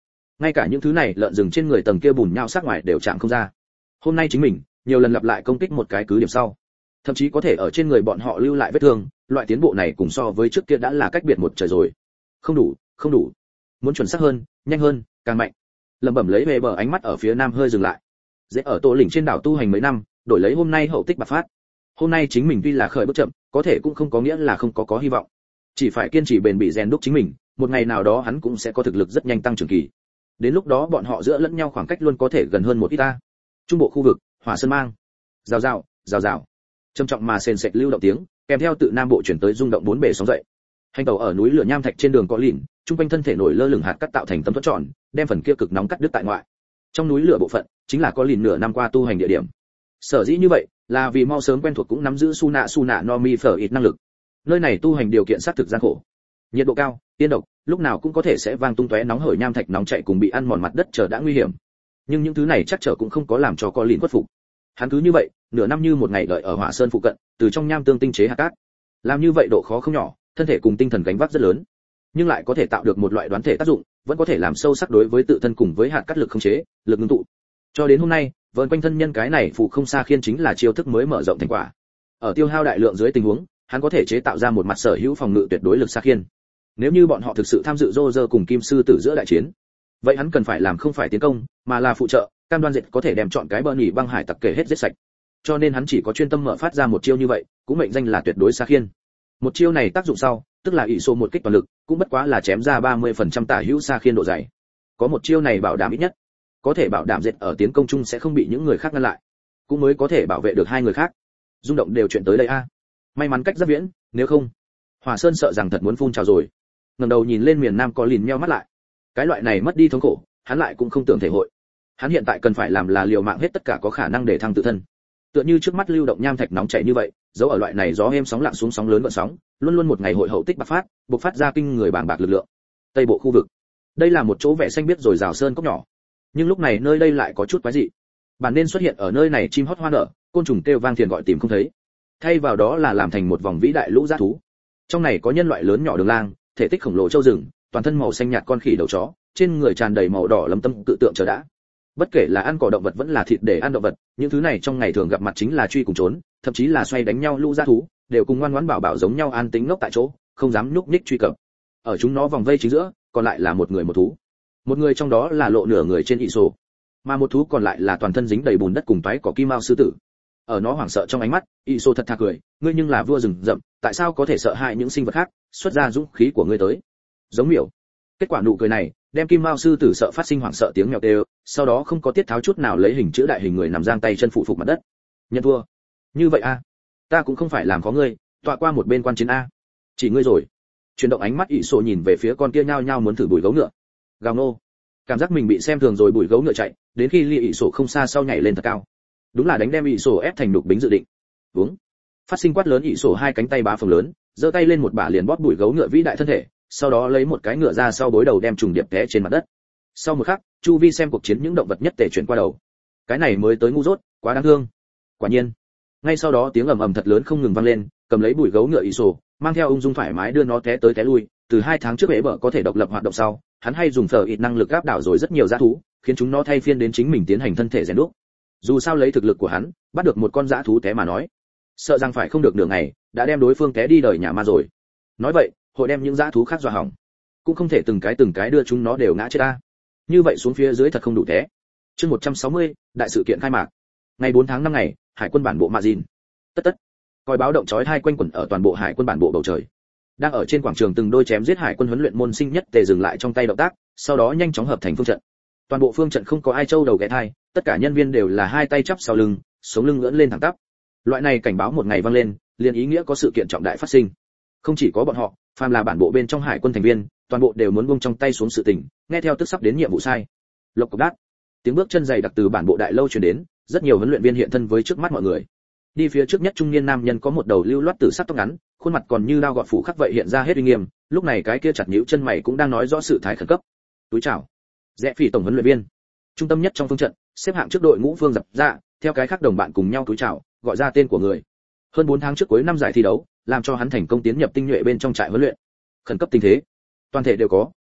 ngay cả những thứ này lợn rừng trên người tầng kia bùn nhau sát ngoài đều chạm không ra. Hôm nay chính mình nhiều lần lặp lại công kích một cái cứ điểm sau, thậm chí có thể ở trên người bọn họ lưu lại vết thương, loại tiến bộ này cùng so với trước kia đã là cách biệt một trời rồi. Không đủ, không đủ, muốn chuẩn xác hơn, nhanh hơn, càng mạnh. Lẩm bẩm lấy về bờ, ánh mắt ở phía nam hơi dừng lại. Dễ ở Tô Lĩnh trên đảo tu hành mấy năm, đổi lấy hôm nay hậu tích bạc phát. Hôm nay chính mình tuy là khởi bước chậm, có thể cũng không có nghĩa là không có hy vọng. Chỉ phải kiên trì bền bỉ rèn đúc chính mình, một ngày nào đó hắn cũng sẽ có thực lực rất nhanh tăng trưởng kỳ. Đến lúc đó bọn họ giữa lẫn nhau khoảng cách luôn có thể gần hơn một ít ta. Trung bộ khu vực, Hỏa Sơn Mang. Rào rào, rào rào. Trầm trọng mà sền sệt lưu động tiếng, kèm theo tự nam bộ chuyển tới rung động bốn bề sóng dậy. Hành tàu ở núi lửa nham thạch trên đường có lìn, trung quanh thân thể nổi lơ lửng hạt cát tạo thành tấm thuẫn tròn, đem phần kia cực nóng cắt đứt tại ngoại. Trong núi lửa bộ phận, chính là có lìn nửa năm qua tu hành địa điểm. Sở dĩ như vậy, là vì mau sớm quen thuộc cũng nắm giữ su nạ no mi phở ít năng lực. Nơi này tu hành điều kiện xác thực gian khổ. Nhiệt độ cao, tiên độc, lúc nào cũng có thể sẽ vang tung tóe nóng hởi nham thạch nóng chảy cùng bị ăn mòn mặt đất trở đã nguy hiểm. Nhưng những thứ này chắc trở cũng không có làm cho có lìn khuất phục. Hắn cứ như vậy, nửa năm như một ngày đợi ở Hỏa Sơn phụ cận, từ trong nham tương tinh chế hạt cát. Làm như vậy độ khó không nhỏ, thân thể cùng tinh thần gánh vác rất lớn, nhưng lại có thể tạo được một loại đoán thể tác dụng, vẫn có thể làm sâu sắc đối với tự thân cùng với hạt cát lực khống chế, lực ngưng tụ. Cho đến hôm nay, vờn quanh thân nhân cái này phụ không xa khiên chính là chiêu thức mới mở rộng thành quả. Ở tiêu hao đại lượng dưới tình huống, hắn có thể chế tạo ra một mặt sở hữu phòng ngự tuyệt đối lực xa khiên. Nếu như bọn họ thực sự tham dự Roger cùng Kim sư tử giữa đại chiến, vậy hắn cần phải làm không phải tiến công, mà là phụ trợ, cam đoan diệt có thể đem chọn cái bờ nhỉ băng hải tặc kể hết giết sạch. Cho nên hắn chỉ có chuyên tâm mở phát ra một chiêu như vậy, cũng mệnh danh là tuyệt đối xa khiên. Một chiêu này tác dụng sau, tức là ỷ số một kích toàn lực, cũng bất quá là chém ra 30% tả hữu xa khiên độ dày. Có một chiêu này bảo đảm ít nhất có thể bảo đảm diệt ở tiến công chung sẽ không bị những người khác ngăn lại, cũng mới có thể bảo vệ được hai người khác. Rung động đều chuyện tới đây a. May mắn cách rất viễn, nếu không, Hỏa Sơn sợ rằng thật muốn phun trào rồi. Ngẩng đầu nhìn lên miền Nam có lìn nheo mắt lại. Cái loại này mất đi thống khổ, hắn lại cũng không tưởng thể hội. Hắn hiện tại cần phải làm là liều mạng hết tất cả có khả năng để thăng tự thân. Tựa như trước mắt lưu động nham thạch nóng chảy như vậy, giấu ở loại này gió êm sóng lặng xuống sóng lớn gợn sóng, luôn luôn một ngày hội hậu tích bộc phát, bộc phát ra kinh người bàng bạc lực lượng. Tây bộ khu vực, đây là một chỗ vẻ xanh biếc rồi rào sơn cốc nhỏ, nhưng lúc này nơi đây lại có chút quái dị. Bản nên xuất hiện ở nơi này chim hót hoa nở, côn trùng kêu vang thiền gọi tìm không thấy, thay vào đó là làm thành một vòng vĩ đại lũ dã thú. Trong này có nhân loại lớn nhỏ đường lang, thể tích khổng lồ châu rừng, toàn thân màu xanh nhạt con khỉ đầu chó, trên người tràn đầy màu đỏ lấm tấm tự tượng chờ đã. Bất kể là ăn cỏ động vật vẫn là thịt để ăn động vật, những thứ này trong ngày thường gặp mặt chính là truy cùng trốn, thậm chí là xoay đánh nhau lũ dã thú, đều cùng ngoan ngoãn bảo bảo giống nhau an tính ngốc tại chỗ, không dám nhúc nhích truy cập. Ở chúng nó vòng vây chính giữa, còn lại là một người một thú. Một người trong đó là lộ nửa người trên ỷ sổ, mà một thú còn lại là toàn thân dính đầy bùn đất cùng toái cỏ kim mao sư tử. Ở nó hoảng sợ trong ánh mắt, ỷ sổ thật thà cười, ngươi nhưng là vua rừng rậm, tại sao có thể sợ hãi những sinh vật khác, xuất ra dũng khí của ngươi tới. Giống miểu. Kết quả nụ cười này, đem kim mao sư tử sợ phát sinh hoảng sợ tiếng mèo kêu, sau đó không có tiết tháo chút nào lấy hình chữ đại hình người nằm giang tay chân phụ phục mặt đất. Nhận thua. Như vậy a, ta cũng không phải làm khó ngươi, tọa qua một bên quan chiến a. Chỉ ngươi rồi. Chuyển động ánh mắt ỷ sổ nhìn về phía con kia nhao nhao muốn thử bùi gấu ngựa. Gào nô. Cảm giác mình bị xem thường rồi, bùi gấu ngựa chạy, đến khi ly ỷ sổ không xa sau nhảy lên thật cao. Đúng là đánh đem ỷ sổ ép thành đục bính dự định. Uống. Phát sinh quát lớn, ỷ sổ hai cánh tay bá phồng lớn, giơ tay lên một bả liền bóp bùi gấu ngựa vĩ đại thân thể, sau đó lấy một cái ngựa ra sau bối đầu đem trùng điệp té trên mặt đất. Sau một khắc, chu vi xem cuộc chiến những động vật nhất tề chuyển qua đầu. Cái này mới tới ngu dốt, quá đáng thương. Quả nhiên, ngay sau đó tiếng ầm ầm thật lớn không ngừng vang lên, cầm lấy bùi gấu ngựa ỷ sổ, mang theo ung dung thoải mái đưa nó té tới té lui. Từ 2 tháng trước bể bờ có thể độc lập hoạt động sau, hắn hay dùng phở ít năng lực áp đảo rồi rất nhiều dã thú, khiến chúng nó thay phiên đến chính mình tiến hành thân thể rèn đúc. Dù sao lấy thực lực của hắn, bắt được một con dã thú té mà nói, sợ rằng phải không được nửa ngày, đã đem đối phương té đi đời nhà ma rồi. Nói vậy, hội đem những dã thú khác dọa hỏng, cũng không thể từng cái đưa chúng nó đều ngã chết ta. Như vậy xuống phía dưới thật không đủ té. Chương 160, đại sự kiện khai mạc. Ngày 4 tháng 5 ngày, Hải quân bản bộ Magin. Tất. Còi báo động chói tai quanh quẩn ở toàn bộ Hải quân bản bộ bầu trời. Đang ở trên quảng trường từng đôi chém giết Hải quân huấn luyện môn sinh nhất tề dừng lại trong tay động tác, sau đó nhanh chóng hợp thành phương trận. Toàn bộ phương trận không có ai trâu đầu ghé thai, tất cả nhân viên đều là hai tay chắp sau lưng, sống lưng ngẩng lên thẳng tắp. Loại này cảnh báo một ngày vang lên, liền ý nghĩa có sự kiện trọng đại phát sinh. Không chỉ có bọn họ, phàm là bản bộ bên trong Hải quân thành viên, toàn bộ đều muốn buông trong tay xuống sự tình, nghe theo tức sắp đến nhiệm vụ sai. Lộc cộc đát, tiếng bước chân dày đặc từ bản bộ đại lâu truyền đến, rất nhiều huấn luyện viên hiện thân với trước mắt mọi người. Đi phía trước nhất trung niên nam nhân có một đầu lưu loát tử sắc tóc ngắn, khuôn mặt còn như dao gọt phủ khắc vậy hiện ra hết uy nghiêm, lúc này cái kia chặt nhíu chân mày cũng đang nói rõ sự thái khẩn cấp. Túi chào. Rẽ Phỉ tổng huấn luyện viên, trung tâm nhất trong phương trận, xếp hạng trước đội ngũ Phương Dập Dạ, theo cái khác đồng bạn cùng nhau túi chào, gọi ra tên của người. Hơn 4 tháng trước cuối năm giải thi đấu, làm cho hắn thành công tiến nhập tinh nhuệ bên trong trại huấn luyện. Khẩn cấp tình thế, toàn thể đều có,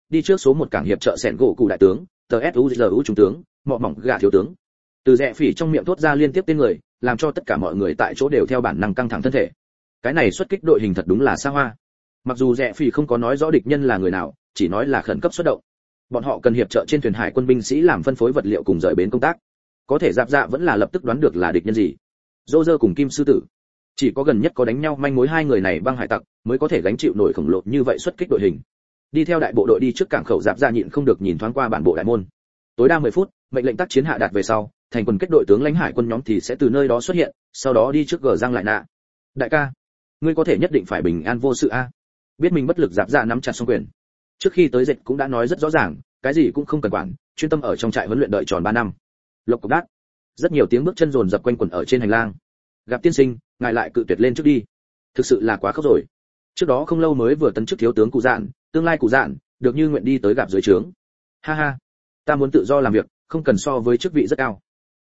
đi trước số 1 cảng hiệp trợ sẹn gỗ cụ đại tướng, tsuzu trung tướng, mọ mỏng gà thiếu tướng. Từ Rẽ Phỉ trong miệng thốt ra liên tiếp tên người, làm cho tất cả mọi người tại chỗ đều theo bản năng căng thẳng thân thể. Cái này xuất kích đội hình thật đúng là xa hoa. Mặc dù Rẽ Phỉ không có nói rõ địch nhân là người nào, chỉ nói là khẩn cấp xuất động. Bọn họ cần hiệp trợ trên thuyền hải quân binh sĩ làm phân phối vật liệu cùng rời bến công tác. Có thể Giáp Dạ vẫn là lập tức đoán được là địch nhân gì. Roger cùng Kim sư tử. Chỉ có gần nhất có đánh nhau manh mối hai người này băng hải tặc mới có thể gánh chịu nổi khổng lồ như vậy xuất kích đội hình. Đi theo đại bộ đội đi trước cảng khẩu, Giáp Dạ nhịn không được nhìn thoáng qua bản bộ đại môn. Tối đa 10 phút, mệnh lệnh tác chiến hạ đạt về sau, thành quần kết đội tướng lãnh hải quân nhóm thì sẽ từ nơi đó xuất hiện, sau đó đi trước gờ răng lại nạ. Đại ca, ngươi có thể nhất định phải bình an vô sự a. Biết mình bất lực, Giáp Dạ nắm chặt song quyền. Trước khi tới dệt cũng đã nói rất rõ ràng, cái gì cũng không cần quản, chuyên tâm ở trong trại huấn luyện đợi tròn 3 năm. Lộc cộc đát. Rất nhiều tiếng bước chân dồn dập quanh quẩn ở trên hành lang. Gặp tiên sinh, ngài lại cự tuyệt lên trước đi. Thực sự là quá khóc rồi. Trước đó không lâu mới vừa tấn chức thiếu tướng Cụ Dạn, tương lai Cụ Dạn được như nguyện đi tới gặp dưới trướng. Ha ha, ta muốn tự do làm việc, không cần so với chức vị rất cao.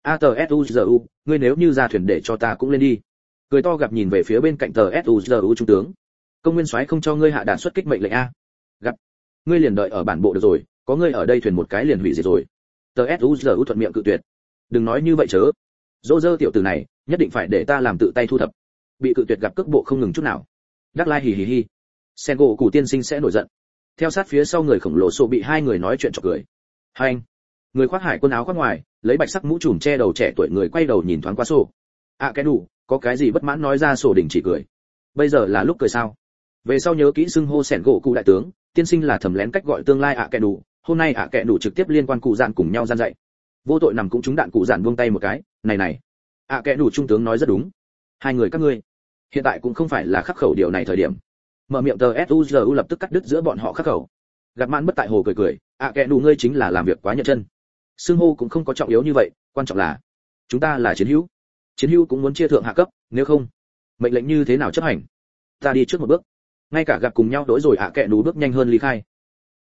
ATSUZU, ngươi nếu như ra thuyền để cho ta cũng lên đi. Cười to Gặp nhìn về phía bên cạnh TSUZU trung tướng. Công nguyên soái không cho ngươi hạ đạn xuất kích mệnh lệnh a. Gặp, ngươi liền đợi ở bản bộ được rồi, có ngươi ở đây thuyền một cái liền hủy diệt rồi. TSUZU thuận miệng cự tuyệt. Đừng nói như vậy chớ. Roger tiểu tử này, nhất định phải để ta làm tự tay thu thập. Bị cự tuyệt Gặp cước bộ không ngừng chút nào. Đắc Lai hì hì hì. Sengo Cụ tiên sinh sẽ nổi giận. Theo sát phía sau người khổng lồ Sổ bị hai người nói chuyện chọc cười. Hai anh. Người khoác hải quân áo khoác ngoài, lấy bạch sắc mũ trùm che đầu trẻ tuổi người quay đầu nhìn thoáng qua Sổ. Cái đủ, có cái gì bất mãn nói ra. Sổ đình chỉ cười. Bây giờ là lúc cười sao? Về sau nhớ kỹ xưng hô Sengo Cụ đại tướng, tiên sinh là thầm lén cách gọi tương lai Cái đủ. Hôm nay Cái đủ trực tiếp liên quan Cụ Dạn cùng nhau gian dạy. Vô tội nằm cũng trúng đạn. Cụ Dạn buông tay một cái, này. Cái đủ trung tướng nói rất đúng. Hai người các ngươi, hiện tại cũng không phải là khắc khẩu điều này thời điểm. Mở miệng TSUZU lập tức cắt đứt giữa bọn họ khắc khẩu. Gặp mãn bất tại hồ cười, Cái đủ ngươi chính là làm việc quá nhận chân. Xưng hô cũng không có trọng yếu như vậy, quan trọng là chúng ta là chiến hữu. Chiến hữu cũng muốn chia thượng hạ cấp, nếu không, mệnh lệnh như thế nào chấp hành? Ta đi trước một bước. Ngay cả Gặp cùng nhau đối rồi Cái đủ bước nhanh hơn ly khai.